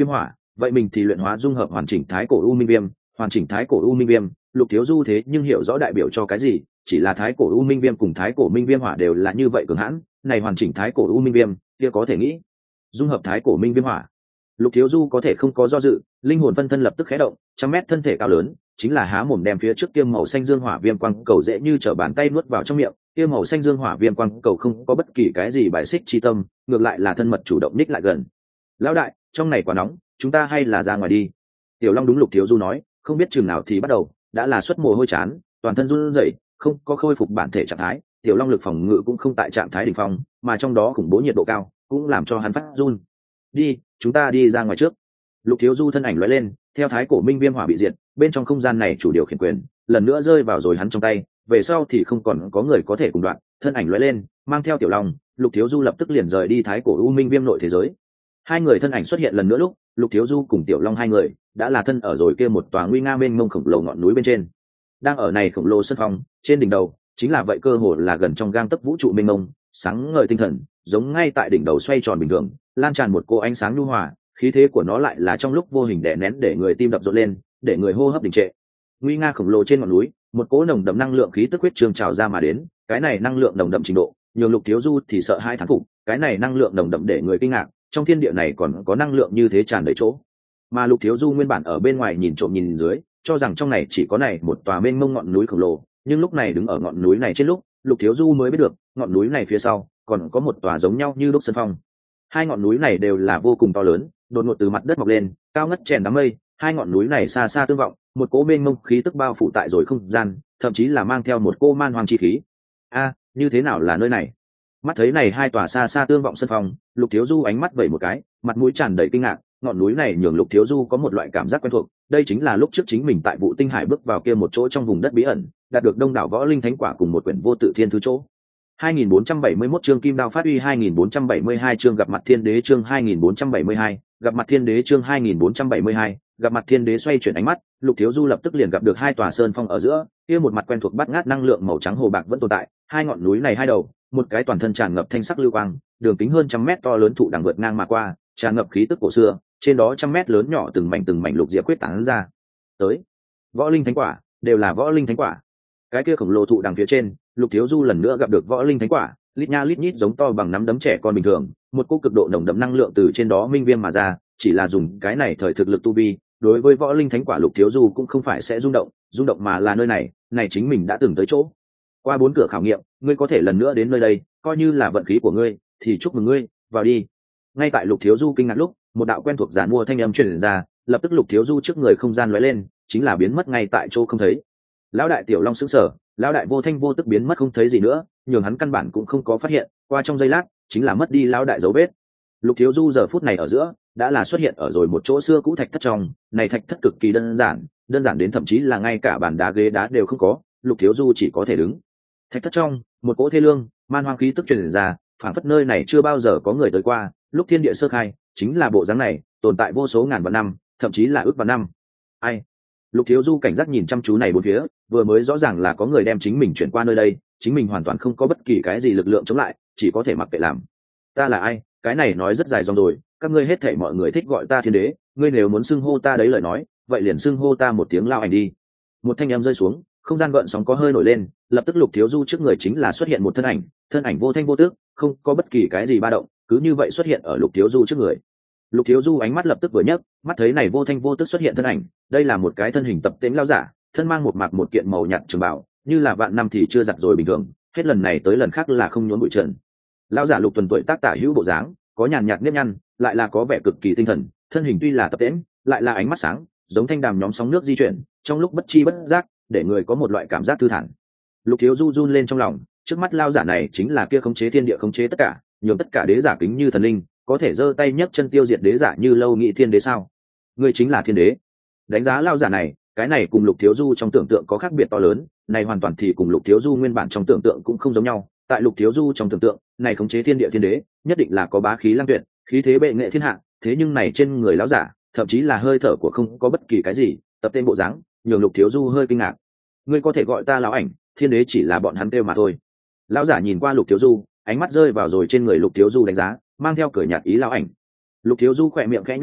vậy mình thì luyện hóa dung hợp hoàn chỉnh thái cổ u minh viêm. Hoàn chỉnh thái cổ u minh viêm, Lục Thiếu Du thế nhưng hiểu rõ đại biểu cho cái gì, chỉ là thái cổ u minh viêm cùng thái cổ minh viêm hỏa đều là như vậy cường hãn, này hoàn chỉnh thái cổ u minh viêm kia có thể nghĩ dung hợp thái cổ minh viêm hỏa. Lục Thiếu Du có thể không có do dự, linh hồn phân thân lập tức khé động, trăm mét thân thể cao lớn chính là há mồm đem phía trước kia màu xanh dương hỏa viêm quang cầu dễ như trở bàn tay nuốt vào trong miệng. Kia màu xanh dương hỏa viêm quang cầu không có bất kỳ cái gì bài xích chi tâm, ngược lại là thân mật chủ động ních lại gần. Lão đại, trong này quá nóng, chúng ta hay là ra ngoài đi. Tiểu Long đúng Lục Thiếu Du nói, không biết chừng nào thì bắt đầu đã là xuất mồ hôi chán, toàn thân run rẩy, không có khôi phục bản thể trạng thái. Tiểu Long lực phòng ngự cũng không tại trạng thái đỉnh phong, mà trong đó khủng bố nhiệt độ cao cũng làm cho hắn phát run. Đi, chúng ta đi ra ngoài trước. Lục Thiếu Du thân ảnh lóe lên, theo thái cổ minh viêm hỏa bị diệt, bên trong không gian này chủ điều khiển quyền lần nữa rơi vào rồi hắn trong tay, về sau thì không còn có người có thể cùng đoạn. Thân ảnh lóe lên, mang theo Tiểu Long, Lục Thiếu Du lập tức liền rời đi thái cổ u minh viêm nội thế giới. Hai người thân ảnh xuất hiện lần nữa lúc, Lục Thiếu Du cùng Tiểu Long hai người đã là thân ở rồi kia một tòa nguy nga mênh mông khổng lồ ngọn núi bên trên. Đang ở này khổng lồ sân phong, trên đỉnh đầu chính là vậy cơ hồ là gần trong gang tấc vũ trụ mênh mông, sáng ngời tinh thần, giống ngay tại đỉnh đầu xoay tròn bình thường, lan tràn một cô ánh sáng nhu hòa, khí thế của nó lại là trong lúc vô hình đè nén để người tim đập rộn lên, để người hô hấp đình trệ. Nguy nga khổng lồ trên ngọn núi, một cỗ nồng đậm năng lượng khí tức huyết trường trào ra mà đến, cái này năng lượng nồng đậm trình độ, nhường Lục Thiếu Du thì sợ hai thán phục, cái này năng lượng nồng đậm để người kinh ngạc, trong thiên địa này còn có năng lượng như thế tràn đầy chỗ. Mà Lục Thiếu Du nguyên bản ở bên ngoài nhìn trộm nhìn dưới, cho rằng trong này chỉ có này một tòa mênh mông ngọn núi khổng lồ, nhưng lúc này đứng ở ngọn núi này trên lúc, Lục Thiếu Du mới biết được, ngọn núi này phía sau còn có một tòa giống nhau như đúc sân phong. Hai ngọn núi này đều là vô cùng to lớn, đột ngột từ mặt đất mọc lên, cao ngất chèn đám mây, hai ngọn núi này xa xa tương vọng, một cỗ mênh mông khí tức bao phủ tại rồi không gian, thậm chí là mang theo một cô man hoang chi khí. A, như thế nào là nơi này? Mắt thấy này hai tòa xa xa tương vọng sân phong, Lục Thiếu Du ánh mắt vẩy một cái, mặt mũi tràn đầy kinh ngạc. Ngọn núi này nhường Lục Thiếu Du có một loại cảm giác quen thuộc, đây chính là lúc trước chính mình tại Vũ Tinh Hải bước vào kia một chỗ trong vùng đất bí ẩn, đạt được đông đảo võ linh thánh quả cùng một quyển vô tự thiên thứ chỗ. hai nghìn bốn trăm bảy mươi mốt chương Kim Đao phát uy, hai nghìn bốn trăm bảy mươi hai chương gặp mặt Thiên Đế, chương hai nghìn bốn trăm bảy mươi hai, gặp mặt Thiên Đế, chương hai nghìn bốn trăm bảy mươi hai, gặp mặt Thiên Đế. Xoay chuyển ánh mắt, Lục Thiếu Du lập tức liền gặp được hai tòa sơn phong ở giữa, kia một mặt quen thuộc bát ngát năng lượng màu trắng hồ bạc vẫn tồn tại, hai ngọn núi này hai đầu, một cái toàn thân tràn ngập thanh sắc lưu quang, đường kính hơn trăm mét to lớn thụ đằng vượt ngang mà qua, tràn ngập khí tức cổ xưa, trên đó trăm mét lớn nhỏ từng mảnh từng mảnh lục diệp quyết tán ra. Tới, võ linh thánh quả, đều là võ linh thánh quả. Cái kia khổng lồ thụ đằng phía trên, Lục Thiếu Du lần nữa gặp được võ linh thánh quả, lít nha lít nhít giống to bằng nắm đấm trẻ con bình thường, một cỗ cực độ nồng đậm năng lượng từ trên đó minh viêm mà ra, chỉ là dùng cái này thời thực lực tu vi, đối với võ linh thánh quả Lục Thiếu Du cũng không phải sẽ rung động, rung động mà là nơi này, này chính mình đã từng tới chỗ. Qua bốn cửa khảo nghiệm, ngươi có thể lần nữa đến nơi đây, coi như là vận khí của ngươi, thì chúc mừng ngươi, vào đi. Ngay tại Lục Thiếu Du kinh ngạc lúc, một đạo quen thuộc giản mua thanh âm truyền ra, lập tức Lục Thiếu Du trước người không gian lóe lên, chính là biến mất ngay tại chỗ không thấy. Lão đại Tiểu Long sững sờ, lão đại vô thanh vô tức biến mất không thấy gì nữa, nhường hắn căn bản cũng không có phát hiện, qua trong giây lát, chính là mất đi lão đại dấu vết. Lục Thiếu Du giờ phút này ở giữa, đã là xuất hiện ở rồi một chỗ xưa cũ thạch thất trong, này thạch thất cực kỳ đơn giản, đơn giản đến thậm chí là ngay cả bàn đá ghế đá đều không có, Lục Thiếu Du chỉ có thể đứng. Thạch thất trong, một cỗ thê lương, man hoang khí tức truyền ra, phản phất nơi này chưa bao giờ có người tới qua, lúc thiên địa sơ khai, chính là bộ dáng này, tồn tại vô số ngàn vạn năm, thậm chí là ước vạn năm. Ai? Lục Thiếu Du cảnh giác nhìn chăm chú này bốn phía, vừa mới rõ ràng là có người đem chính mình chuyển qua nơi đây, chính mình hoàn toàn không có bất kỳ cái gì lực lượng chống lại, chỉ có thể mặc kệ làm. Ta là ai? Cái này nói rất dài dòng rồi, các ngươi hết thảy mọi người thích gọi ta Thiên Đế, ngươi nếu muốn xưng hô ta đấy lời nói, vậy liền xưng hô ta một tiếng lao ảnh đi. Một thanh âm rơi xuống, không gian gợn sóng có hơi nổi lên, lập tức Lục Thiếu Du trước người chính là xuất hiện một thân ảnh, thân ảnh vô thanh vô tước, không có bất kỳ cái gì ba động, cứ như vậy xuất hiện ở Lục Thiếu Du trước người. Lục Thiếu Du ánh mắt lập tức vừa nhấc, mắt thấy này vô thanh vô tức xuất hiện thân ảnh, đây là một cái thân hình tập tễnh lão giả, thân mang một mặc một kiện màu nhạt trường bào, như là vạn năm thì chưa giặt rồi bình thường, hết lần này tới lần khác là không nhốn bụi trần. Lão giả Lục Tuần tuổi tác tả hữu bộ dáng, có nhàn nhạt nếp nhăn, lại là có vẻ cực kỳ tinh thần, thân hình tuy là tập tễnh, lại là ánh mắt sáng, giống thanh đàm nhóm sóng nước di chuyển, trong lúc bất chi bất giác, để người có một loại cảm giác thư thản. Lục Thiếu Du run lên trong lòng, trước mắt lão giả này chính là kia khống chế thiên địa khống chế tất cả, nhường tất cả đế giả kính như thần linh, có thể giơ tay nhấc chân tiêu diệt đế giả như Lâu Nghị Thiên Đế sao? Ngươi chính là Thiên Đế. Đánh giá lão giả này, cái này cùng Lục Thiếu Du trong tưởng tượng có khác biệt to lớn, này hoàn toàn thì cùng Lục Thiếu Du nguyên bản trong tưởng tượng cũng không giống nhau. Tại Lục Thiếu Du trong tưởng tượng, này khống chế thiên địa thiên đế, nhất định là có bá khí lăng tuyệt, khí thế bệ nghệ thiên hạ, thế nhưng này trên người lão giả, thậm chí là hơi thở của không có bất kỳ cái gì, tập tên bộ dáng, nhường Lục Thiếu Du hơi kinh ngạc. Ngươi có thể gọi ta lão ảnh, Thiên Đế chỉ là bọn hắn kêu mà thôi. Lão giả nhìn qua Lục Thiếu Du, ánh mắt rơi vào rồi trên người Lục Thiếu Du đánh giá, mang theo cười nhạt ý lão ảnh. Lục Thiếu Du khỏe miệng khẽ nhúc đích,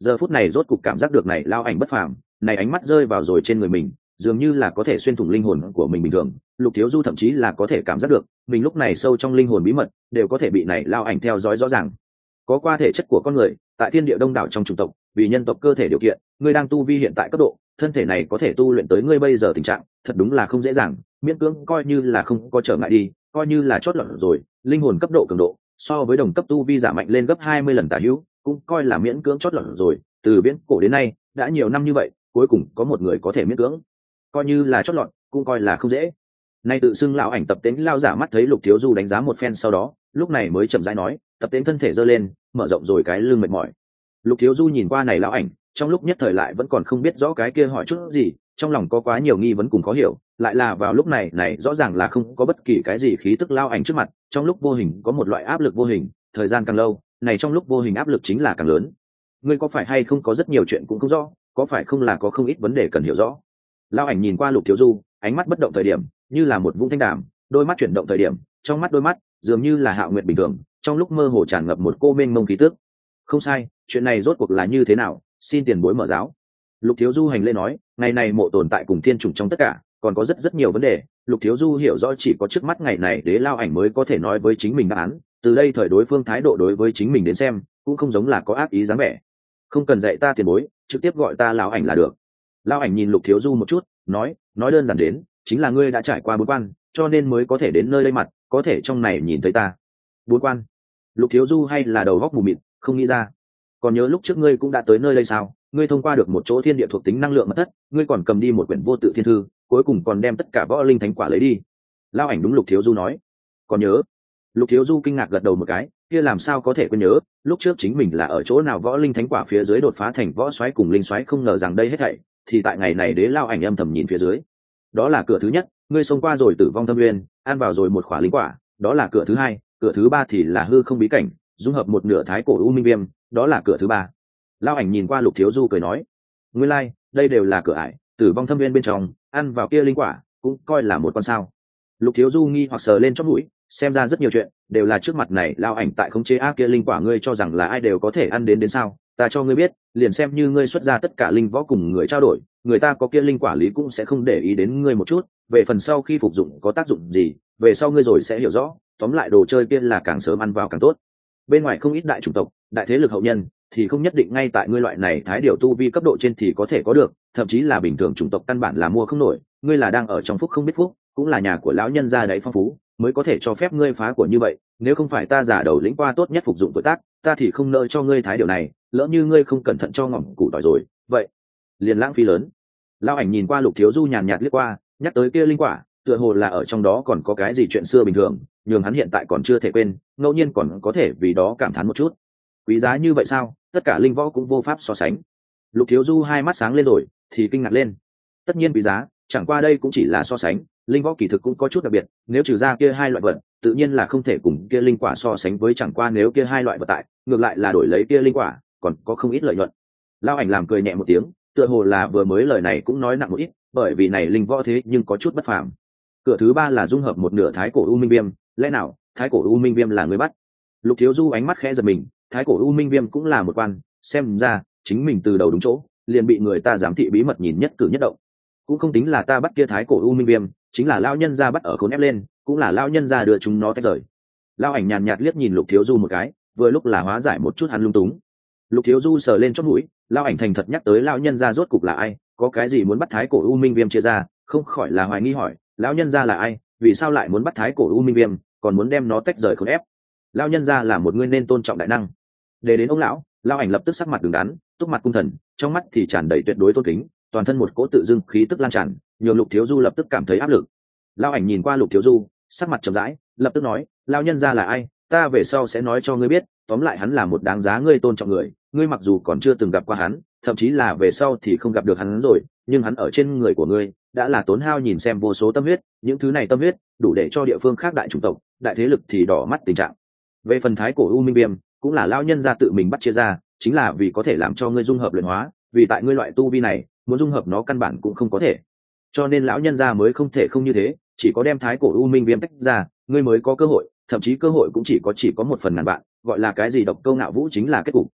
giờ phút này rốt cục cảm giác được này lao ảnh bất phàm, này ánh mắt rơi vào rồi trên người mình, dường như là có thể xuyên thủng linh hồn của mình bình thường. Lục Thiếu Du thậm chí là có thể cảm giác được mình lúc này sâu trong linh hồn bí mật đều có thể bị này lao ảnh theo dõi rõ ràng. Có qua thể chất của con người tại thiên địa đông đảo trong chủng tộc, vì nhân tộc cơ thể điều kiện, ngươi đang tu vi hiện tại cấp độ, thân thể này có thể tu luyện tới ngươi bây giờ tình trạng, thật đúng là không dễ dàng, miễn cưỡng coi như là không có trở ngại đi, coi như là chót lọt rồi, linh hồn cấp độ cường độ so với đồng cấp tu vi giả mạnh lên gấp hai mươi lần tả hữu, cũng coi là miễn cưỡng chót lọt rồi, từ viễn cổ đến nay, đã nhiều năm như vậy, cuối cùng có một người có thể miễn cưỡng coi như là chót lọt, cũng coi là không dễ. Nay tự xưng lão ảnh Tập Tễnh lao giả mắt thấy Lục Thiếu Du đánh giá một phen sau đó, lúc này mới chậm rãi nói, Tập Tễnh thân thể giơ lên, mở rộng rồi cái lưng mệt mỏi. Lục Thiếu Du nhìn qua này lão ảnh, trong lúc nhất thời lại vẫn còn không biết rõ cái kia hỏi chút gì, trong lòng có quá nhiều nghi vấn cùng khó hiểu, lại là vào lúc này này rõ ràng là không có bất kỳ cái gì khí tức lao ảnh trước mặt, trong lúc vô hình có một loại áp lực vô hình, thời gian càng lâu, này trong lúc vô hình áp lực chính là càng lớn. Ngươi có phải hay không có rất nhiều chuyện cũng không rõ, có phải không là có không ít vấn đề cần hiểu rõ. Lao ảnh nhìn qua Lục Thiếu Du, ánh mắt bất động thời điểm như là một vũng thanh đàm, đôi mắt chuyển động thời điểm trong mắt đôi mắt dường như là hạo nguyệt bình thường, trong lúc mơ hồ tràn ngập một cô mênh mông khí tức. Không sai, chuyện này rốt cuộc là như thế nào, xin tiền bối mở giáo. Lục Thiếu Du hành lễ nói, ngày này mộ tồn tại cùng thiên chủng trong tất cả, còn có rất rất nhiều vấn đề, Lục Thiếu Du hiểu rõ chỉ có trước mắt ngày này đế lao ảnh mới có thể nói với chính mình đáp án, từ đây thời đối phương thái độ đối với chính mình đến xem cũng không giống là có ác ý dáng vẻ. Không cần dạy ta tiền bối, trực tiếp gọi ta lão ảnh là được. Lão ảnh nhìn Lục Thiếu Du một chút, nói, nói đơn giản đến, chính là ngươi đã trải qua bốn quan, cho nên mới có thể đến nơi đây mặt, có thể trong này nhìn thấy ta. Bốn quan? Lục Thiếu Du hay là đầu góc mù mịt, không nghĩ ra. Còn nhớ lúc trước ngươi cũng đã tới nơi đây sao? Ngươi thông qua được một chỗ thiên địa thuộc tính năng lượng mật thất, ngươi còn cầm đi một quyển vô tự thiên thư, cuối cùng còn đem tất cả võ linh thánh quả lấy đi. Lão ảnh đúng Lục Thiếu Du nói. Còn nhớ? Lục Thiếu Du kinh ngạc gật đầu một cái, kia làm sao có thể quên nhớ, lúc trước chính mình là ở chỗ nào võ linh thánh quả phía dưới đột phá thành võ soái cùng linh soái, không ngờ rằng đây hết thảy thì tại ngày này đế lao ảnh âm thầm nhìn phía dưới. Đó là cửa thứ nhất, ngươi xông qua rồi tử vong thâm nguyên, ăn vào rồi một khỏa linh quả, đó là cửa thứ hai, cửa thứ ba thì là hư không bí cảnh, dung hợp một nửa thái cổ u minh viêm, đó là cửa thứ ba. Lao ảnh nhìn qua Lục Thiếu Du cười nói, nguyên lai like, đây đều là cửa ải, tử vong thâm nguyên bên trong ăn vào kia linh quả cũng coi là một con sao. Lục Thiếu Du nghi hoặc sờ lên chóp mũi, xem ra rất nhiều chuyện đều là trước mặt này lao ảnh tại khống chế ác kia linh quả, ngươi cho rằng là ai đều có thể ăn đến đến sao? Ta cho ngươi biết, liền xem như ngươi xuất ra tất cả linh võ cùng người trao đổi, người ta có kia linh quả lý cũng sẽ không để ý đến ngươi một chút, về phần sau khi phục dụng có tác dụng gì, về sau ngươi rồi sẽ hiểu rõ, tóm lại đồ chơi kia là càng sớm ăn vào càng tốt. Bên ngoài không ít đại chủng tộc, đại thế lực hậu nhân thì không nhất định ngay tại ngươi loại này thái điều tu vi cấp độ trên thì có thể có được, thậm chí là bình thường chủng tộc căn bản là mua không nổi, ngươi là đang ở trong phúc không biết phúc, cũng là nhà của lão nhân gia đấy phong phú, mới có thể cho phép ngươi phá của như vậy, nếu không phải ta giả đầu lĩnh qua tốt nhất phục dụng tuổi tác, ta thì không nợ cho ngươi thái điều này, lỡ như ngươi không cẩn thận cho ngỏm củ tỏi rồi, vậy liền lãng phí lớn. Lão ảnh nhìn qua Lục Thiếu Du nhàn nhạt liếc qua, nhắc tới kia linh quả, tựa hồ là ở trong đó còn có cái gì chuyện xưa bình thường, nhưng hắn hiện tại còn chưa thể quên, ngẫu nhiên còn có thể vì đó cảm thán một chút. Quý giá như vậy sao? Tất cả linh võ cũng vô pháp so sánh. Lục Thiếu Du hai mắt sáng lên rồi, thì kinh ngạc lên. Tất nhiên quý giá, chẳng qua đây cũng chỉ là so sánh, linh võ kỳ thực cũng có chút đặc biệt, nếu trừ ra kia hai loại vật, tự nhiên là không thể cùng kia linh quả so sánh với, chẳng qua nếu kia hai loại vật tại, ngược lại là đổi lấy kia linh quả, còn có không ít lợi nhuận. Lao ảnh làm cười nhẹ một tiếng, tựa hồ là vừa mới lời này cũng nói nặng một ít, bởi vì này linh võ thế nhưng có chút bất phàm. Cửa thứ ba là dung hợp một nửa thái cổ u minh viêm, lẽ nào thái cổ u minh viêm là người bắt? Lục Thiếu Du ánh mắt khẽ giật mình, thái cổ u minh viêm cũng là một quan, xem ra chính mình từ đầu đúng chỗ, liền bị người ta giám thị bí mật nhìn nhất cử nhất động. Cũng không tính là ta bắt kia thái cổ u minh viêm, chính là lão nhân gia bắt ở khốn ép lên, cũng là lão nhân gia đưa chúng nó tách rời. Lão ảnh nhàn nhạt liếc nhìn Lục Thiếu Du một cái, vừa lúc là hóa giải một chút hắn lung túng. Lục Thiếu Du sờ lên chóp mũi, lão ảnh thành thật nhắc tới lão nhân gia rốt cục là ai, có cái gì muốn bắt thái cổ u minh viêm chia ra, không khỏi là hoài nghi hỏi, lão nhân gia là ai, vì sao lại muốn bắt thái cổ u minh viêm, còn muốn đem nó tách rời khốn ép? Lão nhân gia là một người nên tôn trọng đại năng. Để đến ông lão, lão ảnh lập tức sắc mặt đứng đắn, túc mặt cung thần, trong mắt thì tràn đầy tuyệt đối tôn kính, toàn thân một cỗ tự dưng khí tức lan tràn, nhường Lục Thiếu Du lập tức cảm thấy áp lực. Lão ảnh nhìn qua Lục Thiếu Du, sắc mặt trầm rãi, lập tức nói, lão nhân gia là ai, ta về sau sẽ nói cho ngươi biết, tóm lại hắn là một đáng giá ngươi tôn trọng người, ngươi mặc dù còn chưa từng gặp qua hắn, thậm chí là về sau thì không gặp được hắn rồi, nhưng hắn ở trên người của ngươi đã là tốn hao nhìn xem vô số tâm huyết, những thứ này tâm huyết đủ để cho địa phương khác đại chủng tộc, đại thế lực thì đỏ mắt tình trạng. Về phần thái cổ u minh viêm, cũng là lão nhân gia tự mình bắt chia ra, chính là vì có thể làm cho ngươi dung hợp luyện hóa, vì tại ngươi loại tu vi này, muốn dung hợp nó căn bản cũng không có thể, cho nên lão nhân gia mới không thể không như thế, chỉ có đem thái cổ u minh viêm tách ra, ngươi mới có cơ hội, thậm chí cơ hội cũng chỉ có chỉ có một phần ngàn vạn, gọi là cái gì độc câu ngạo vũ chính là kết cục.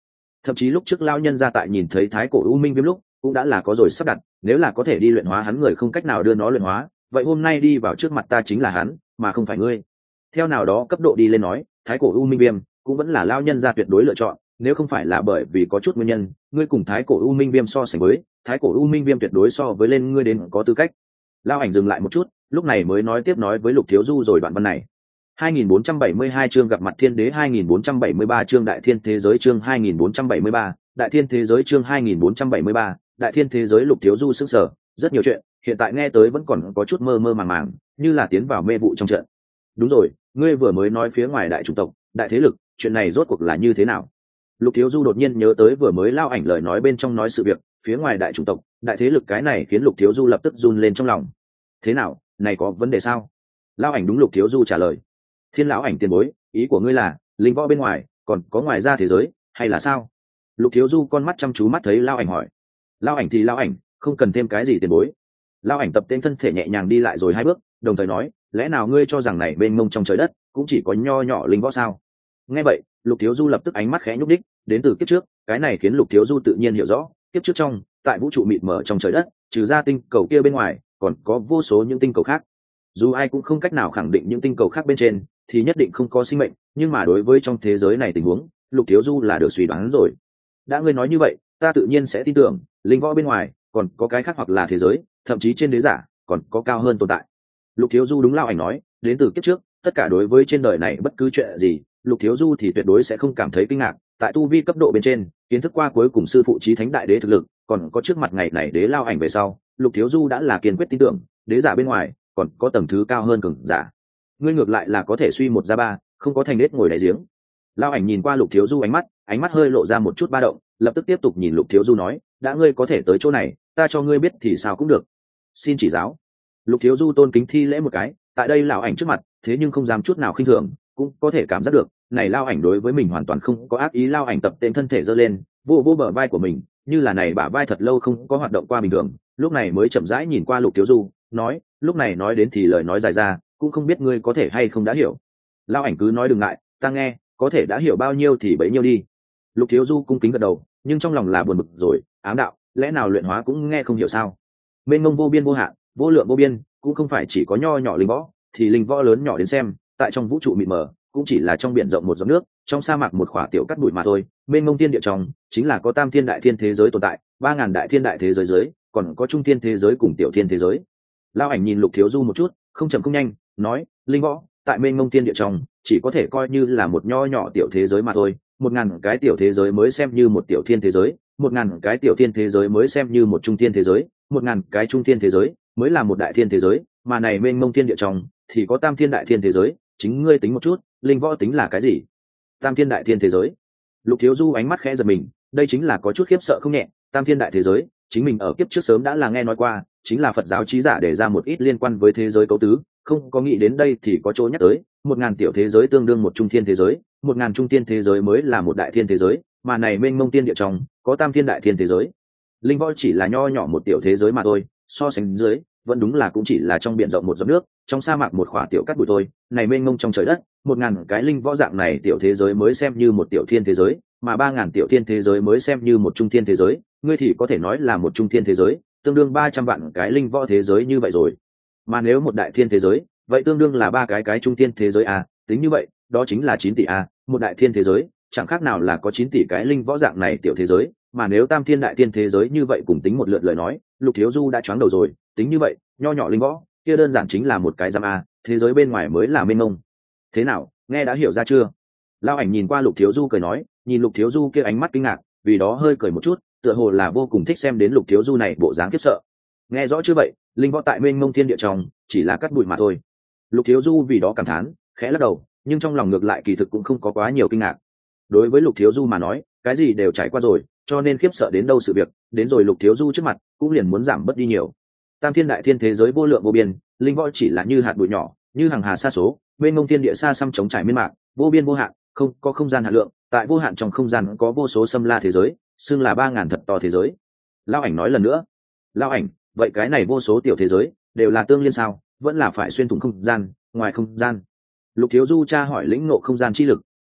thậm chí lúc trước lao nhân ra tại nhìn thấy thái cổ u minh viêm lúc cũng đã là có rồi sắp đặt, nếu là có thể đi luyện hóa hắn người không cách nào đưa nó luyện hóa, vậy hôm nay đi vào trước mặt ta chính là hắn mà không phải ngươi. Theo nào đó cấp độ đi lên nói, thái cổ u minh viêm cũng vẫn là lao nhân ra tuyệt đối lựa chọn, nếu không phải là bởi vì có chút nguyên nhân, ngươi cùng thái cổ u minh viêm so sánh với, thái cổ u minh viêm tuyệt đối so với lên ngươi đến có tư cách. Lao ảnh dừng lại một chút, lúc này mới nói tiếp nói với Lục Thiếu Du rồi đoạn văn này. hai nghìn bốn trăm bảy mươi hai chương gặp mặt thiên đế, hai nghìn bốn trăm bảy mươi ba chương đại thiên thế giới, chương hai nghìn bốn trăm bảy mươi ba đại thiên thế giới, chương hai nghìn bốn trăm bảy mươi ba đại thiên thế giới. Lục Thiếu Du sững sờ, rất nhiều chuyện hiện tại nghe tới vẫn còn có chút mơ mơ màng màng, như là tiến vào mê vụ trong trận. Đúng rồi, ngươi vừa mới nói phía ngoài đại chủng tộc, đại thế lực, chuyện này rốt cuộc là như thế nào? Lục Thiếu Du đột nhiên nhớ tới vừa mới Lao ảnh lời nói bên trong nói sự việc, phía ngoài đại chủng tộc, đại thế lực, cái này khiến Lục Thiếu Du lập tức run lên trong lòng. Thế nào, này có vấn đề sao? Lao ảnh đúng Lục Thiếu Du trả lời. Thiên lão ảnh tiền bối, ý của ngươi là linh võ bên ngoài còn có ngoài ra thế giới hay là sao? Lục Thiếu Du con mắt chăm chú mắt thấy Lao ảnh hỏi. Lao ảnh thì Lao ảnh, không cần thêm cái gì tiền bối. Lao ảnh tập tên thân thể nhẹ nhàng đi lại rồi hai bước, đồng thời nói, lẽ nào ngươi cho rằng này bên mông trong trời đất cũng chỉ có nho nhỏ linh võ sao? Nghe vậy, Lục Thiếu Du lập tức ánh mắt khẽ nhúc đích, đến từ kiếp trước, cái này khiến Lục Thiếu Du tự nhiên hiểu rõ, kiếp trước trong, tại vũ trụ mịt mờ trong trời đất, trừ ra tinh cầu kia bên ngoài, còn có vô số những tinh cầu khác. Dù ai cũng không cách nào khẳng định những tinh cầu khác bên trên thì nhất định không có sinh mệnh, nhưng mà đối với trong thế giới này tình huống, Lục Thiếu Du là được suy đoán rồi. Đã ngươi nói như vậy, ta tự nhiên sẽ tin tưởng, linh võ bên ngoài còn có cái khác hoặc là thế giới, thậm chí trên đế giả còn có cao hơn tồn tại. Lục Thiếu Du đúng Lao ảnh nói, đến từ kiếp trước, tất cả đối với trên đời này bất cứ chuyện gì, Lục Thiếu Du thì tuyệt đối sẽ không cảm thấy kinh ngạc. Tại tu vi cấp độ bên trên, kiến thức qua cuối cùng sư phụ chí thánh đại đế thực lực, còn có trước mặt ngày này đế Lao ảnh về sau, Lục Thiếu Du đã là kiên quyết tin tưởng, đế giả bên ngoài còn có tầng thứ cao hơn cường giả. Ngươi ngược lại là có thể suy một ra ba, không có thành nết ngồi đáy giếng. Lao ảnh nhìn qua Lục Thiếu Du ánh mắt, ánh mắt hơi lộ ra một chút ba động, lập tức tiếp tục nhìn Lục Thiếu Du nói, đã ngươi có thể tới chỗ này, ta cho ngươi biết thì sao cũng được. Xin chỉ giáo. Lục Thiếu Du tôn kính thi lễ một cái, tại đây lão ảnh trước mặt, thế nhưng không dám chút nào khinh thường, cũng có thể cảm giác được, này Lao ảnh đối với mình hoàn toàn không có ác ý. Lao ảnh tập tên thân thể giơ lên, vô vô bờ vai của mình, như là này bả vai thật lâu không có hoạt động qua bình thường, lúc này mới chậm rãi nhìn qua Lục Thiếu Du, nói, lúc này nói đến thì lời nói dài ra, cũng không biết ngươi có thể hay không đã hiểu. Lao ảnh cứ nói đừng ngại, ta nghe, có thể đã hiểu bao nhiêu thì bấy nhiêu đi. Lục Thiếu Du cung kính gật đầu, nhưng trong lòng là buồn bực rồi, ám đạo, lẽ nào luyện hóa cũng nghe không hiểu sao? Mênh mông vô biên vô hạn, vô lượng vô biên, cũng không phải chỉ có nho nhỏ linh võ, thì linh võ lớn nhỏ đến xem, tại trong vũ trụ mịt mờ, cũng chỉ là trong biển rộng một giọt nước, trong sa mạc một khỏa tiểu cát bụi mà thôi. Mênh mông thiên địa trong, chính là có tam thiên đại thiên thế giới tồn tại, ba ngàn đại thiên đại thế giới dưới, còn có trung thiên thế giới cùng tiểu thiên thế giới. Lao ảnh nhìn Lục Thiếu Du một chút, không chậm không nhanh, nói, linh võ tại mênh mông thiên địa trong chỉ có thể coi như là một nho nhỏ tiểu thế giới mà thôi, một ngàn cái tiểu thế giới mới xem như một tiểu thiên thế giới, một ngàn cái tiểu thiên thế giới mới xem như một trung thiên thế giới, một ngàn cái trung thiên thế giới mới là một đại thiên thế giới, mà này mênh mông thiên địa trong thì có tam thiên đại thiên thế giới. Chính ngươi tính một chút, linh võ tính là cái gì? Tam thiên đại thiên thế giới. Lục Thiếu Du ánh mắt khẽ giật mình, đây chính là có chút khiếp sợ không nhẹ. Tam thiên đại thế giới, chính mình ở kiếp trước sớm đã là nghe nói qua, chính là Phật giáo trí giả để ra một ít liên quan với thế giới cấu tứ, không có nghĩ đến đây thì có chỗ nhắc tới, một ngàn tiểu thế giới tương đương một trung thiên thế giới, một ngàn trung thiên thế giới mới là một đại thiên thế giới, mà này mênh mông thiên địa trong có tam thiên đại thiên thế giới. Linh võ chỉ là nho nhỏ một tiểu thế giới mà thôi, so sánh dưới vẫn đúng là cũng chỉ là trong biển rộng một giọt nước, trong sa mạc một khỏa tiểu cát bụi thôi. Này mênh mông trong trời đất, một ngàn cái linh võ dạng này tiểu thế giới mới xem như một tiểu thiên thế giới, mà ba ngàn tiểu thiên thế giới mới xem như một trung thiên thế giới, ngươi thì có thể nói là một trung thiên thế giới tương đương ba trăm vạn cái linh võ thế giới như vậy rồi. Mà nếu một đại thiên thế giới, vậy tương đương là ba cái cái trung thiên thế giới à, tính như vậy, đó chính là chín tỷ à, một đại thiên thế giới, chẳng khác nào là có chín tỷ cái linh võ dạng này tiểu thế giới, mà nếu tam thiên đại thiên thế giới như vậy cùng tính một lượt lời nói, Lục Thiếu Du đã choáng đầu rồi, tính như vậy, nho nhỏ linh võ, kia đơn giản chính là một cái giam à, thế giới bên ngoài mới là mênh mông. Thế nào, nghe đã hiểu ra chưa? Lao ảnh nhìn qua Lục Thiếu Du cười nói, nhìn Lục Thiếu Du kia ánh mắt kinh ngạc, vì đó hơi cười một chút, tựa hồ là vô cùng thích xem đến Lục Thiếu Du này bộ dáng khiếp sợ. Nghe rõ chưa vậy, linh võ tại mênh mông thiên địa trong chỉ là cát bụi mà thôi. Lục Thiếu Du vì đó cảm thán, khẽ lắc đầu, nhưng trong lòng ngược lại kỳ thực cũng không có quá nhiều kinh ngạc. Đối với Lục Thiếu Du mà nói, cái gì đều trải qua rồi, cho nên khiếp sợ đến đâu sự việc, đến rồi Lục Thiếu Du trước mặt, cũng liền muốn giảm bớt đi nhiều. Tam thiên đại thiên thế giới vô lượng vô biên, linh võ chỉ là như hạt bụi nhỏ, như hàng hà sa số, mênh mông thiên địa xa xăm trống trải miên mạc, vô biên vô hạn, không có không gian hạn lượng, tại vô hạn trong không gian có vô số xâm la thế giới, xưng là ba ngàn thật to thế giới. Lao ảnh nói lần nữa. Lao ảnh, vậy cái này vô số tiểu thế giới đều là tương liên sao, vẫn là phải xuyên thủng không gian, ngoài không gian? Lục Thiếu Du tra hỏi lĩnh ngộ không gian chi lực,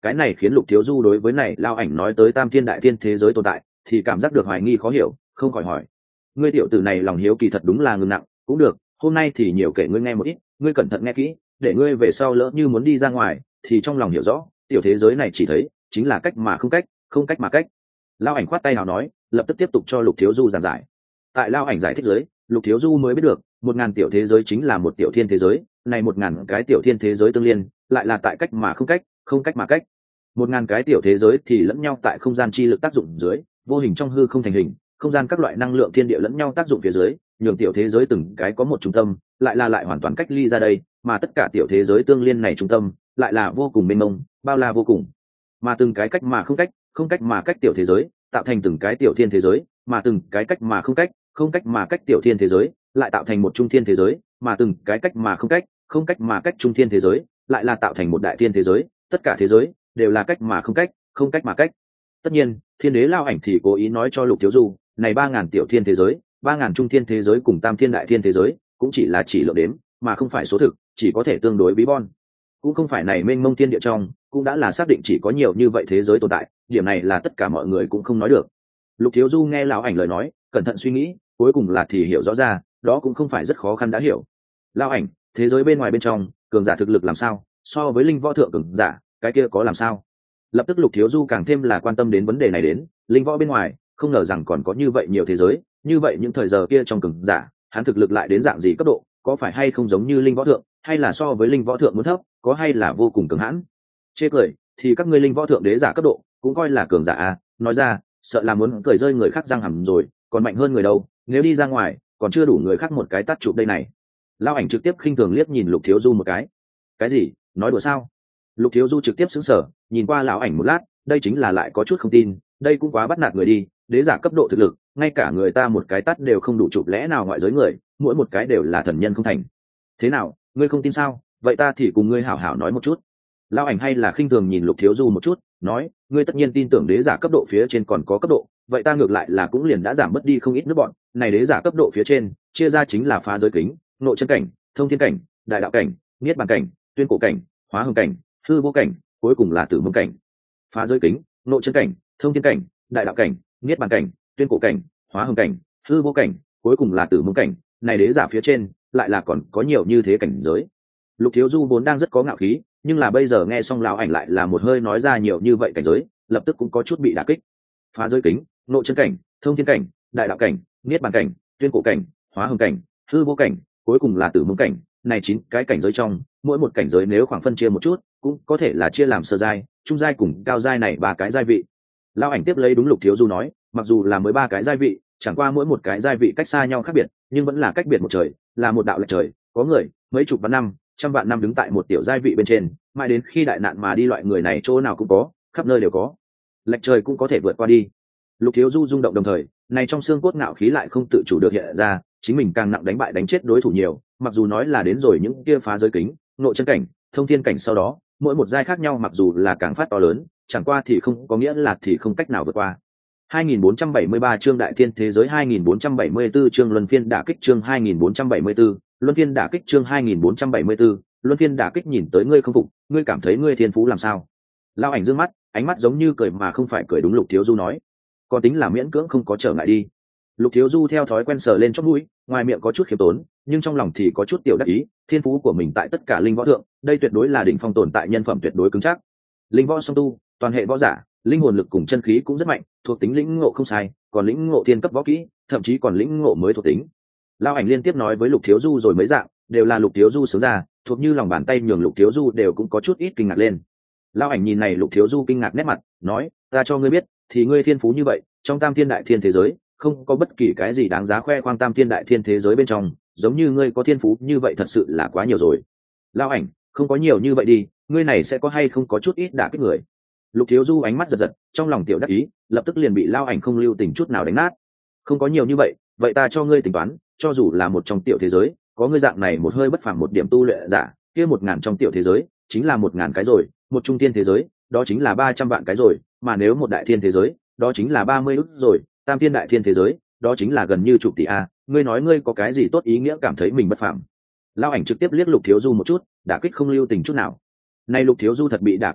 Cái này khiến Lục Thiếu Du đối với này lao ảnh nói tới tam thiên đại thiên thế giới tồn tại thì cảm giác được hoài nghi khó hiểu, không khỏi hỏi: ngươi tiểu tử này lòng hiếu kỳ thật đúng là ngừng nặng. Cũng được, hôm nay thì nhiều kể ngươi nghe một ít, ngươi cẩn thận nghe kỹ, để ngươi về sau lỡ như muốn đi ra ngoài thì trong lòng hiểu rõ, tiểu thế giới này chỉ thấy chính là cách mà không cách, không cách mà cách. Lao ảnh khoát tay nào nói, lập tức tiếp tục cho Lục Thiếu Du giảng giải. Tại Lao ảnh giải thích giới, Lục Thiếu Du mới biết được một ngàn tiểu thế giới chính là một tiểu thiên thế giới, này một ngàn cái tiểu thiên thế giới tương liên lại là tại cách mà không cách, không cách mà cách. Một ngàn cái tiểu thế giới thì lẫn nhau tại không gian chi lực tác dụng dưới, vô hình trong hư không thành hình, không gian các loại năng lượng thiên địa lẫn nhau tác dụng phía dưới, nhường tiểu thế giới từng cái có một trung tâm, lại là lại hoàn toàn cách ly ra đây, mà tất cả tiểu thế giới tương liên này trung tâm lại là vô cùng mênh mông, bao la vô cùng. Mà từng cái cách mà không cách, không cách mà cách tiểu thế giới tạo thành từng cái tiểu thiên thế giới, mà từng cái cách mà không cách, không cách mà cách tiểu thiên thế giới lại tạo thành một trung thiên thế giới, mà từng cái cách mà không cách, không cách mà cách trung thiên thế giới lại là tạo thành một đại thiên thế giới. Tất cả thế giới đều là cách mà không cách, không cách mà cách. Tất nhiên, Thiên Đế Lao ảnh thì cố ý nói cho Lục Thiếu Du, này ba ngàn tiểu thiên thế giới, ba ngàn trung thiên thế giới cùng tam thiên đại thiên thế giới cũng chỉ là chỉ lượng đếm, mà không phải số thực, chỉ có thể tương đối bí bon. Cũng không phải này mênh mông thiên địa trong, cũng đã là xác định chỉ có nhiều như vậy thế giới tồn tại, điểm này là tất cả mọi người cũng không nói được. Lục Thiếu Du nghe Lão ảnh lời nói, cẩn thận suy nghĩ, cuối cùng là thì hiểu rõ ra, đó cũng không phải rất khó khăn đã hiểu. Lão ảnh, thế giới bên ngoài bên trong, cường giả thực lực làm sao, so với linh võ thượng cường giả, cái kia có làm sao? Lập tức Lục Thiếu Du càng thêm là quan tâm đến vấn đề này đến, linh võ bên ngoài, không ngờ rằng còn có như vậy nhiều thế giới, như vậy những thời giờ kia trong cường giả, hắn thực lực lại đến dạng gì cấp độ, có phải hay không giống như linh võ thượng, hay là so với linh võ thượng muốn thấp, có hay là vô cùng cường hãn? Chê cười, thì các ngươi linh võ thượng đế giả cấp độ, cũng coi là cường giả à? Nói ra, sợ là muốn cười rơi người khác răng hầm rồi, còn mạnh hơn người đâu, nếu đi ra ngoài, còn chưa đủ người khác một cái tát chụp đây này. Lao ảnh trực tiếp khinh thường liếc nhìn Lục Thiếu Du một cái. Cái gì? Nói đùa sao? Lục Thiếu Du trực tiếp sững sờ, nhìn qua lão ảnh một lát, đây chính là lại có chút không tin, đây cũng quá bắt nạt người đi, đế giả cấp độ thực lực, ngay cả người ta một cái tát đều không đủ chụp, lẽ nào ngoại giới người, mỗi một cái đều là thần nhân không thành? Thế nào, ngươi không tin sao? Vậy ta thì cùng ngươi hảo hảo nói một chút. Lão ảnh hay là khinh thường nhìn Lục Thiếu Du một chút, nói, ngươi tất nhiên tin tưởng đế giả cấp độ phía trên còn có cấp độ, vậy ta ngược lại là cũng liền đã giảm mất đi không ít nước bọn, này đế giả cấp độ phía trên, chia ra chính là phá giới kính, nội chân cảnh, thông thiên cảnh, đại đạo cảnh, niết bàn cảnh, tuyên cổ cảnh, hóa hồng cảnh, hư vô cảnh, cuối cùng là tử mông cảnh. Phá giới kính, nội chân cảnh, thông thiên cảnh, đại đạo cảnh, niết bàn cảnh, tuyên cổ cảnh, hóa hồng cảnh, hư vô cảnh, cuối cùng là tử mông cảnh, này đế giả phía trên lại là còn có nhiều như thế cảnh giới. Lục Thiếu Du vốn đang rất có ngạo khí, nhưng là bây giờ nghe xong lão ảnh lại là một hơi nói ra nhiều như vậy cảnh giới, lập tức cũng có chút bị đả kích. Phá giới kính, nội chân cảnh, thông thiên cảnh, đại đạo cảnh, niết bàn cảnh, tuyên cổ cảnh, hóa hồng cảnh, hư vô cảnh, cuối cùng là tử mông cảnh, này chín cái cảnh giới trong, mỗi một cảnh giới nếu khoảng phân chia một chút, cũng có thể là chia làm sơ giai, trung giai cùng cao giai này ba cái giai vị. Lão ảnh tiếp lấy đúng Lục Thiếu Du nói, mặc dù là mới ba cái giai vị, chẳng qua mỗi một cái giai vị cách xa nhau khác biệt, nhưng vẫn là cách biệt một trời, là một đạo lệch trời, có người mấy chục vạn năm, trăm vạn năm đứng tại một tiểu giai vị bên trên, mãi đến khi đại nạn mà đi, loại người này chỗ nào cũng có, khắp nơi đều có, lệch trời cũng có thể vượt qua đi. Lục Thiếu Du rung động đồng thời, này trong xương cốt ngạo khí lại không tự chủ được hiện ra, chính mình càng nặng đánh bại đánh chết đối thủ nhiều, mặc dù nói là đến rồi những kia phá giới kính, nội chân cảnh, thông thiên cảnh sau đó, mỗi một giai khác nhau mặc dù là càng phát to lớn, chẳng qua thì không có nghĩa là thì không cách nào vượt qua. hai nghìn bốn trăm bảy mươi ba chương đại thiên thế giới, hai nghìn bốn trăm bảy mươi tư chương luân phiên đả kích, chương hai nghìn bốn trăm bảy mươi tư luân phiên đả kích, chương hai nghìn bốn trăm bảy mươi tư luân phiên đả kích. Nhìn tới ngươi không phục, ngươi cảm thấy ngươi thiên phú làm sao? Lao ảnh dương mắt, ánh mắt giống như cười mà không phải cười đúng Lục Thiếu Du nói, còn tính là miễn cưỡng không có trở ngại đi. Lục Thiếu Du theo thói quen sờ lên chóp mũi, ngoài miệng có chút khiêm tốn, nhưng trong lòng thì có chút tiểu đắc ý, thiên phú của mình tại tất cả linh võ thượng, đây tuyệt đối là đỉnh phong tồn tại, nhân phẩm tuyệt đối cứng chắc. Linh võ song tu, toàn hệ võ giả, linh hồn lực cùng chân khí cũng rất mạnh, thuộc tính lĩnh ngộ không sai, còn lĩnh ngộ thiên cấp võ kỹ, thậm chí còn lĩnh ngộ mới thuộc tính. Lao ảnh liên tiếp nói với Lục Thiếu Du rồi mấy dạng, đều là Lục Thiếu Du sướng ra, thuộc như lòng bàn tay, nhường Lục Thiếu Du đều cũng có chút ít kinh ngạc lên. Lao ảnh nhìn này Lục Thiếu Du kinh ngạc nét mặt, nói, ta cho ngươi biết, thì ngươi thiên phú như vậy, trong tam thiên đại thiên thế giới, không có bất kỳ cái gì đáng giá khoe khoang, tam thiên đại thiên thế giới bên trong, giống như ngươi có thiên phú như vậy thật sự là quá nhiều rồi. Lao ảnh, không có nhiều như vậy đi, ngươi này sẽ có hay không có chút ít đả kích người. Lục Thiếu Du ánh mắt giật giật, trong lòng tiểu đắc ý, lập tức liền bị Lao ảnh không lưu tình chút nào đánh nát. Không có nhiều như vậy, vậy ta cho ngươi tính toán, cho dù là một trong tiểu thế giới, có ngươi dạng này một hơi bất phàm một điểm tu luyện giả, kia một ngàn trong tiểu thế giới chính là một ngàn cái rồi, một trung thiên thế giới đó chính là ba trăm vạn cái rồi, mà nếu một đại thiên thế giới đó chính là ba mươi ức rồi, tam thiên đại thiên thế giới đó chính là gần như chục tỷ a. Ngươi nói ngươi có cái gì tốt ý nghĩa cảm thấy mình bất phàm? Lao ảnh trực tiếp liếc Lục Thiếu Du một chút, đả kích không lưu tình chút nào. Nay Lục Thiếu Du thật bị đả kích rồi,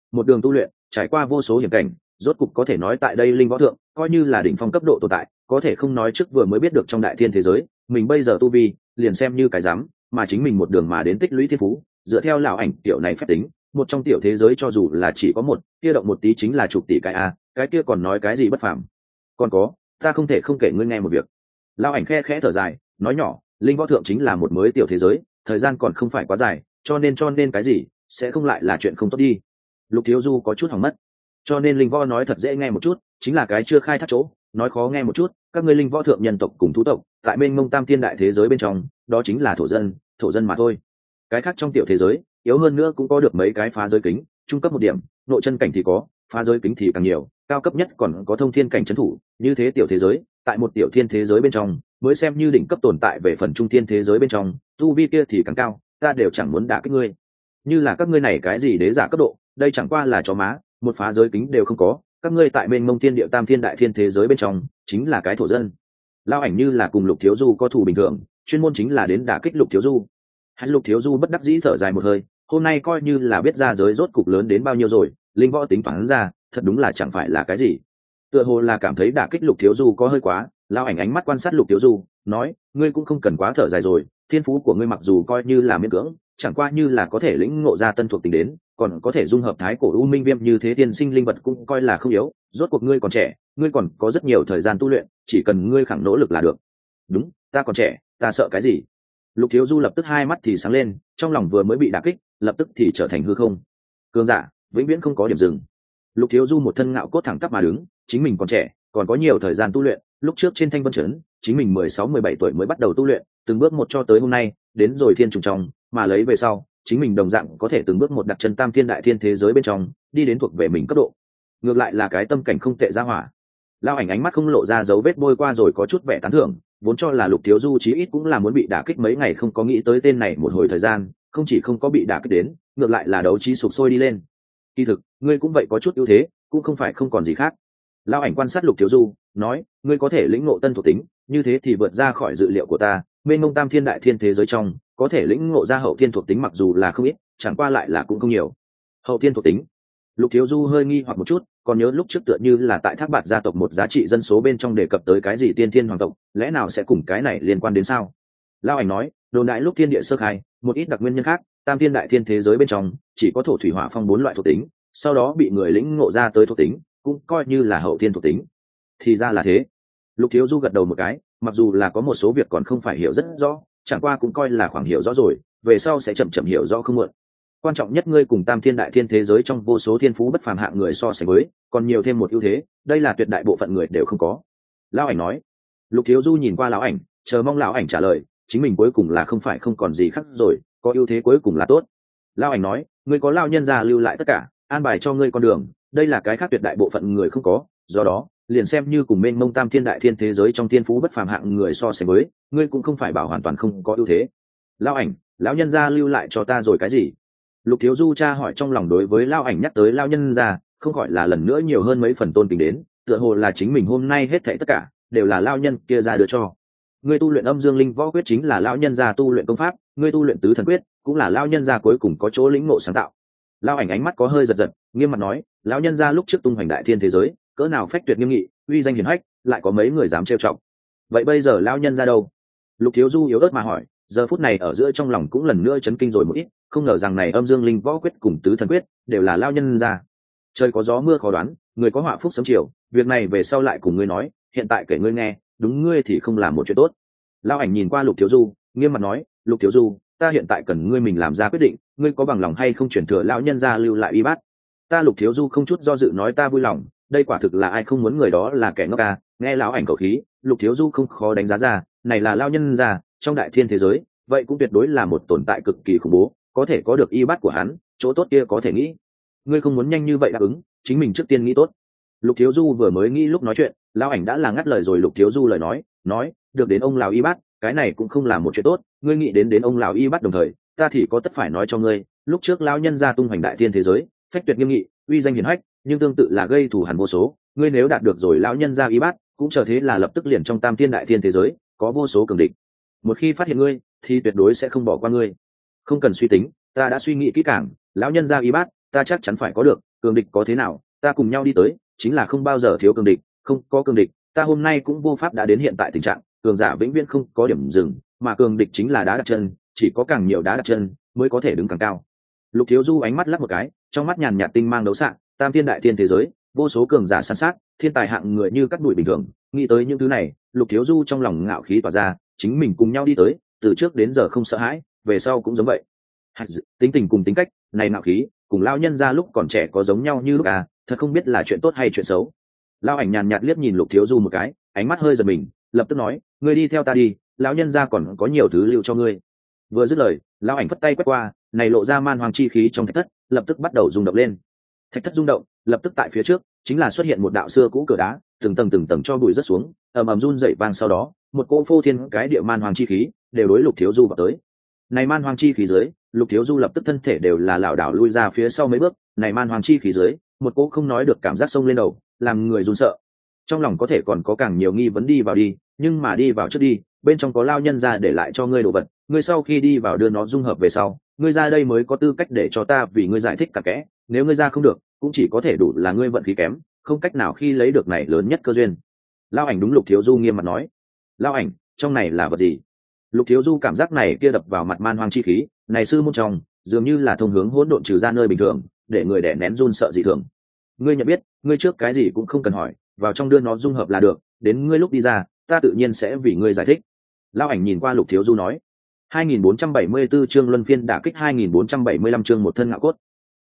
một đường tu luyện trải qua vô số hiểm cảnh, rốt cục có thể nói tại đây linh võ thượng coi như là đỉnh phong cấp độ tồn tại, có thể không nói trước vừa mới biết được trong đại thiên thế giới mình bây giờ tu vi liền xem như cái dám, mà chính mình một đường mà đến tích lũy thiên phú, dựa theo lão ảnh tiểu này phép tính, một trong tiểu thế giới cho dù là chỉ có một kia động một tí chính là chục tỷ cái a, cái kia còn nói cái gì bất phàm. Còn có, ta không thể không kể ngươi nghe một việc. Lão ảnh khe khẽ thở dài nói nhỏ, linh võ thượng chính là một mới tiểu thế giới, thời gian còn không phải quá dài, cho nên cho nên cái gì sẽ không lại là chuyện không tốt đi. Lục Thiếu Du có chút hỏng mất, cho nên linh võ nói thật dễ nghe một chút, chính là cái chưa khai thác chỗ, nói khó nghe một chút, các ngươi linh võ thượng nhân tộc cùng thú tộc tại mênh mông tam thiên đại thế giới bên trong, đó chính là thổ dân, thổ dân mà thôi. Cái khác trong tiểu thế giới yếu hơn nữa cũng có được mấy cái phá giới kính, trung cấp một điểm, nội chân cảnh thì có, phá giới kính thì càng nhiều, cao cấp nhất còn có thông thiên cảnh trấn thủ. Như thế tiểu thế giới tại một tiểu thiên thế giới bên trong mới xem như đỉnh cấp tồn tại, về phần trung thiên thế giới bên trong tu vi kia thì càng cao, ta đều chẳng muốn đả kích ngươi. Như là các ngươi này cái gì đế giả cấp độ, đây chẳng qua là chó má, một phá giới kính đều không có, các ngươi tại mênh mông thiên địa tam thiên đại thiên thế giới bên trong chính là cái thổ dân. Lao ảnh như là cùng Lục Thiếu Du có thù bình thường, chuyên môn chính là đến đả kích Lục Thiếu Du. Hắn Lục Thiếu Du bất đắc dĩ thở dài một hơi, hôm nay coi như là biết ra giới rốt cục lớn đến bao nhiêu rồi, linh võ tính toán ra thật đúng là chẳng phải là cái gì. Tựa hồ là cảm thấy đả kích Lục Thiếu Du có hơi quá, Lao ảnh ánh mắt quan sát Lục Thiếu Du nói, ngươi cũng không cần quá thở dài rồi, thiên phú của ngươi mặc dù coi như là miễn cưỡng, chẳng qua như là có thể lĩnh ngộ ra tân thuộc tính đến, còn có thể dung hợp thái cổ u minh viêm như thế tiên sinh linh vật cũng coi là không yếu, rốt cuộc ngươi còn trẻ, ngươi còn có rất nhiều thời gian tu luyện, chỉ cần ngươi khẳng nỗ lực là được. Đúng, ta còn trẻ, ta sợ cái gì? Lục Thiếu Du lập tức hai mắt thì sáng lên, trong lòng vừa mới bị đả kích lập tức thì trở thành hư không. Cường giả vĩnh viễn không có điểm dừng. Lục Thiếu Du một thân ngạo cốt thẳng tắp mà đứng, chính mình còn trẻ, còn có nhiều thời gian tu luyện, lúc trước trên Thanh Vân Trấn chính mình mười sáu mười bảy tuổi mới bắt đầu tu luyện, từng bước một cho tới hôm nay đến rồi thiên trùng trong, mà lấy về sau chính mình đồng dạng có thể từng bước một đặt chân tam thiên đại thiên thế giới bên trong, đi đến thuộc về mình cấp độ. Ngược lại là cái tâm cảnh không tệ ra hỏa. Lao ảnh ánh mắt không lộ ra dấu vết bôi qua rồi có chút vẻ tán thưởng, vốn cho là Lục Thiếu Du chí ít cũng là muốn bị đả kích mấy ngày, không có nghĩ tới tên này một hồi thời gian không chỉ không có bị đả kích đến, ngược lại là đấu trí sụp sôi đi lên. Kỳ thực ngươi cũng vậy có chút ưu thế, cũng không phải không còn gì khác. Lao ảnh quan sát Lục Thiếu Du nói, ngươi có thể lĩnh ngộ tân thuộc tính, như thế thì vượt ra khỏi dự liệu của ta, mênh mông tam thiên đại thiên thế giới trong có thể lĩnh ngộ ra hậu thiên thuộc tính mặc dù là không ít, chẳng qua lại là cũng không nhiều. Hậu thiên thuộc tính? Lục Thiếu Du hơi nghi hoặc một chút, còn nhớ lúc trước tựa như là tại Thác Bạt gia tộc một giá trị dân số bên trong đề cập tới cái gì tiên thiên hoàng tộc, lẽ nào sẽ cùng cái này liên quan đến sao? Lao ảnh nói, đồn đại lúc thiên địa sơ khai, một ít đặc nguyên nhân khác, tam thiên đại thiên thế giới bên trong chỉ có thổ thủy hỏa phong bốn loại thuộc tính, sau đó bị người lĩnh ngộ ra tới thuộc tính, cũng coi như là hậu thiên thuộc tính. Thì ra là thế. Lục Thiếu Du gật đầu một cái, mặc dù là có một số việc còn không phải hiểu rất rõ, chẳng qua cũng coi là khoảng hiểu rõ rồi, về sau sẽ chậm chậm hiểu rõ không muộn. Quan trọng nhất, ngươi cùng tam thiên đại thiên thế giới trong vô số thiên phú bất phàm hạng người so sánh với, còn nhiều thêm một ưu thế, đây là tuyệt đại bộ phận người đều không có. Lão ảnh nói. Lục Thiếu Du nhìn qua lão ảnh, chờ mong lão ảnh trả lời, chính mình cuối cùng là không phải không còn gì khác rồi, có ưu thế cuối cùng là tốt. Lão ảnh nói, ngươi có lão nhân gia lưu lại tất cả, an bài cho ngươi con đường, đây là cái khác tuyệt đại bộ phận người không có, do đó liền xem như cùng mênh mông tam thiên đại thiên thế giới trong thiên phú bất phàm hạng người so sánh với, ngươi cũng không phải bảo hoàn toàn không có ưu thế. Lão ảnh, lão nhân gia lưu lại cho ta rồi cái gì? Lục Thiếu Du tra hỏi, trong lòng đối với Lão ảnh nhắc tới lão nhân gia không khỏi là lần nữa nhiều hơn mấy phần tôn kính đến, tựa hồ là chính mình hôm nay hết thảy tất cả đều là lão nhân kia ra đưa cho. Ngươi tu luyện Âm Dương Linh Võ Quyết chính là lão nhân gia tu luyện công pháp, ngươi tu luyện Tứ Thần Quyết cũng là lão nhân gia cuối cùng có chỗ lĩnh ngộ sáng tạo. Lão ảnh ánh mắt có hơi giật giật, nghiêm mặt nói, lão nhân gia lúc trước tung hoành đại thiên thế giới, cỡ nào phách tuyệt nghiêm nghị, uy danh hiển hách, lại có mấy người dám trêu chọc. Vậy bây giờ lão nhân gia đâu? Lục Thiếu Du yếu ớt mà hỏi, giờ phút này ở giữa trong lòng cũng lần nữa chấn kinh rồi một ít, không ngờ rằng này Âm Dương Linh Võ Quyết cùng Tứ Thần Quyết đều là lão nhân gia. Trời có gió mưa khó đoán, người có họa phúc sớm chiều, việc này về sau lại cùng ngươi nói, hiện tại kể ngươi nghe, đúng ngươi thì không làm một chuyện tốt. Lão ảnh nhìn qua Lục Thiếu Du, nghiêm mặt nói, Lục Thiếu Du, ta hiện tại cần ngươi mình làm ra quyết định, ngươi có bằng lòng hay không chuyển thừa lão nhân gia lưu lại y bát? Ta Lục Thiếu Du không chút do dự nói, ta vui lòng, đây quả thực là ai không muốn người đó là kẻ ngốc à. Nghe lão ảnh khẩu khí, Lục Thiếu Du không khó đánh giá ra, này là lão nhân gia trong đại thiên thế giới, vậy cũng tuyệt đối là một tồn tại cực kỳ khủng bố, có thể có được y bát của hắn, chỗ tốt kia có thể nghĩ. Ngươi không muốn nhanh như vậy đáp ứng, chính mình trước tiên nghĩ tốt. Lục Thiếu Du vừa mới nghĩ lúc nói chuyện, lão ảnh đã là ngắt lời rồi Lục Thiếu Du lời nói, nói, được đến ông lão y bát, cái này cũng không là một chuyện tốt, ngươi nghĩ đến đến ông lão y bát đồng thời, ta thì có tất phải nói cho ngươi, lúc trước lão nhân gia tung hoành đại thiên thế giới, phách tuyệt nghiêm nghị, uy danh hiển hách, nhưng tương tự là gây thù hằn vô số, ngươi nếu đạt được rồi lão nhân gia y bát, cũng chờ thế là lập tức liền trong tam thiên đại thiên thế giới có vô số cường địch, một khi phát hiện ngươi thì tuyệt đối sẽ không bỏ qua ngươi. Không cần suy tính, ta đã suy nghĩ kỹ càng, lão nhân gia y bát ta chắc chắn phải có được, cường địch có thế nào, ta cùng nhau đi tới, chính là không bao giờ thiếu cường địch, không có cường địch, ta hôm nay cũng vô pháp đã đến hiện tại tình trạng, cường giả vĩnh viễn không có điểm dừng, mà cường địch chính là đá đặt chân, chỉ có càng nhiều đá đặt chân mới có thể đứng càng cao. Lục Thiếu Du ánh mắt lắc một cái, trong mắt nhàn nhạt tinh mang đấu xạ, tam thiên đại thiên thế giới, vô số cường giả san sát, thiên tài hạng người như cắt đuổi bình thường. Nghĩ tới những thứ này, Lục Thiếu Du trong lòng ngạo khí tỏa ra, chính mình cùng nhau đi tới, từ trước đến giờ không sợ hãi, về sau cũng giống vậy. Tính tình cùng tính cách, này ngạo khí, cùng lao nhân ra lúc còn trẻ có giống nhau như lúc à, thật không biết là chuyện tốt hay chuyện xấu. Lao ảnh nhàn nhạt liếc nhìn Lục Thiếu Du một cái, ánh mắt hơi giật mình, lập tức nói, ngươi đi theo ta đi, lão nhân ra còn có nhiều thứ lưu cho ngươi. Vừa dứt lời, lão ảnh phất tay quét qua, này lộ ra man hoàng chi khí trong thạch thất, lập tức bắt đầu rung động lên. Thạch thất rung động, lập tức tại phía trước chính là xuất hiện một đạo xưa cũ cửa đá, từng tầng từng tầng cho bụi rất xuống, ầm ầm run dậy vang, sau đó một cỗ phô thiên cái địa man hoàng chi khí đều đối Lục Thiếu Du vào tới. Này man hoàng chi khí dưới, Lục Thiếu Du lập tức thân thể đều là lảo đảo lui ra phía sau mấy bước. Này man hoàng chi khí dưới, một cỗ không nói được cảm giác sông lên đầu, làm người run sợ. Trong lòng có thể còn có càng nhiều nghi vấn đi vào đi, nhưng mà đi vào trước đi, bên trong có lao nhân ra để lại cho ngươi đồ vật, ngươi sau khi đi vào đưa nó dung hợp về sau, ngươi ra đây mới có tư cách để cho ta vì ngươi giải thích cả kẽ, nếu ngươi ra không được, cũng chỉ có thể đủ là ngươi vận khí kém, không cách nào khi lấy được này lớn nhất cơ duyên. Lao ảnh đúng Lục Thiếu Du nghiêm mặt nói. Lao ảnh, trong này là vật gì? Lục Thiếu Du cảm giác này kia đập vào mặt man hoang chi khí, này sư môn trong, dường như là thông hướng hỗn độn trừ ra nơi bình thường, để người đẻ nén run sợ dị thường. Ngươi nhận biết, ngươi trước cái gì cũng không cần hỏi, vào trong đưa nó dung hợp là được, đến ngươi lúc đi ra, ta tự nhiên sẽ vì ngươi giải thích. Lao ảnh nhìn qua Lục Thiếu Du nói. hai nghìn bốn trăm bảy mươi tư chương luân phiên đả kích, hai nghìn bốn trăm bảy mươi lăm chương một thân ngạo cốt,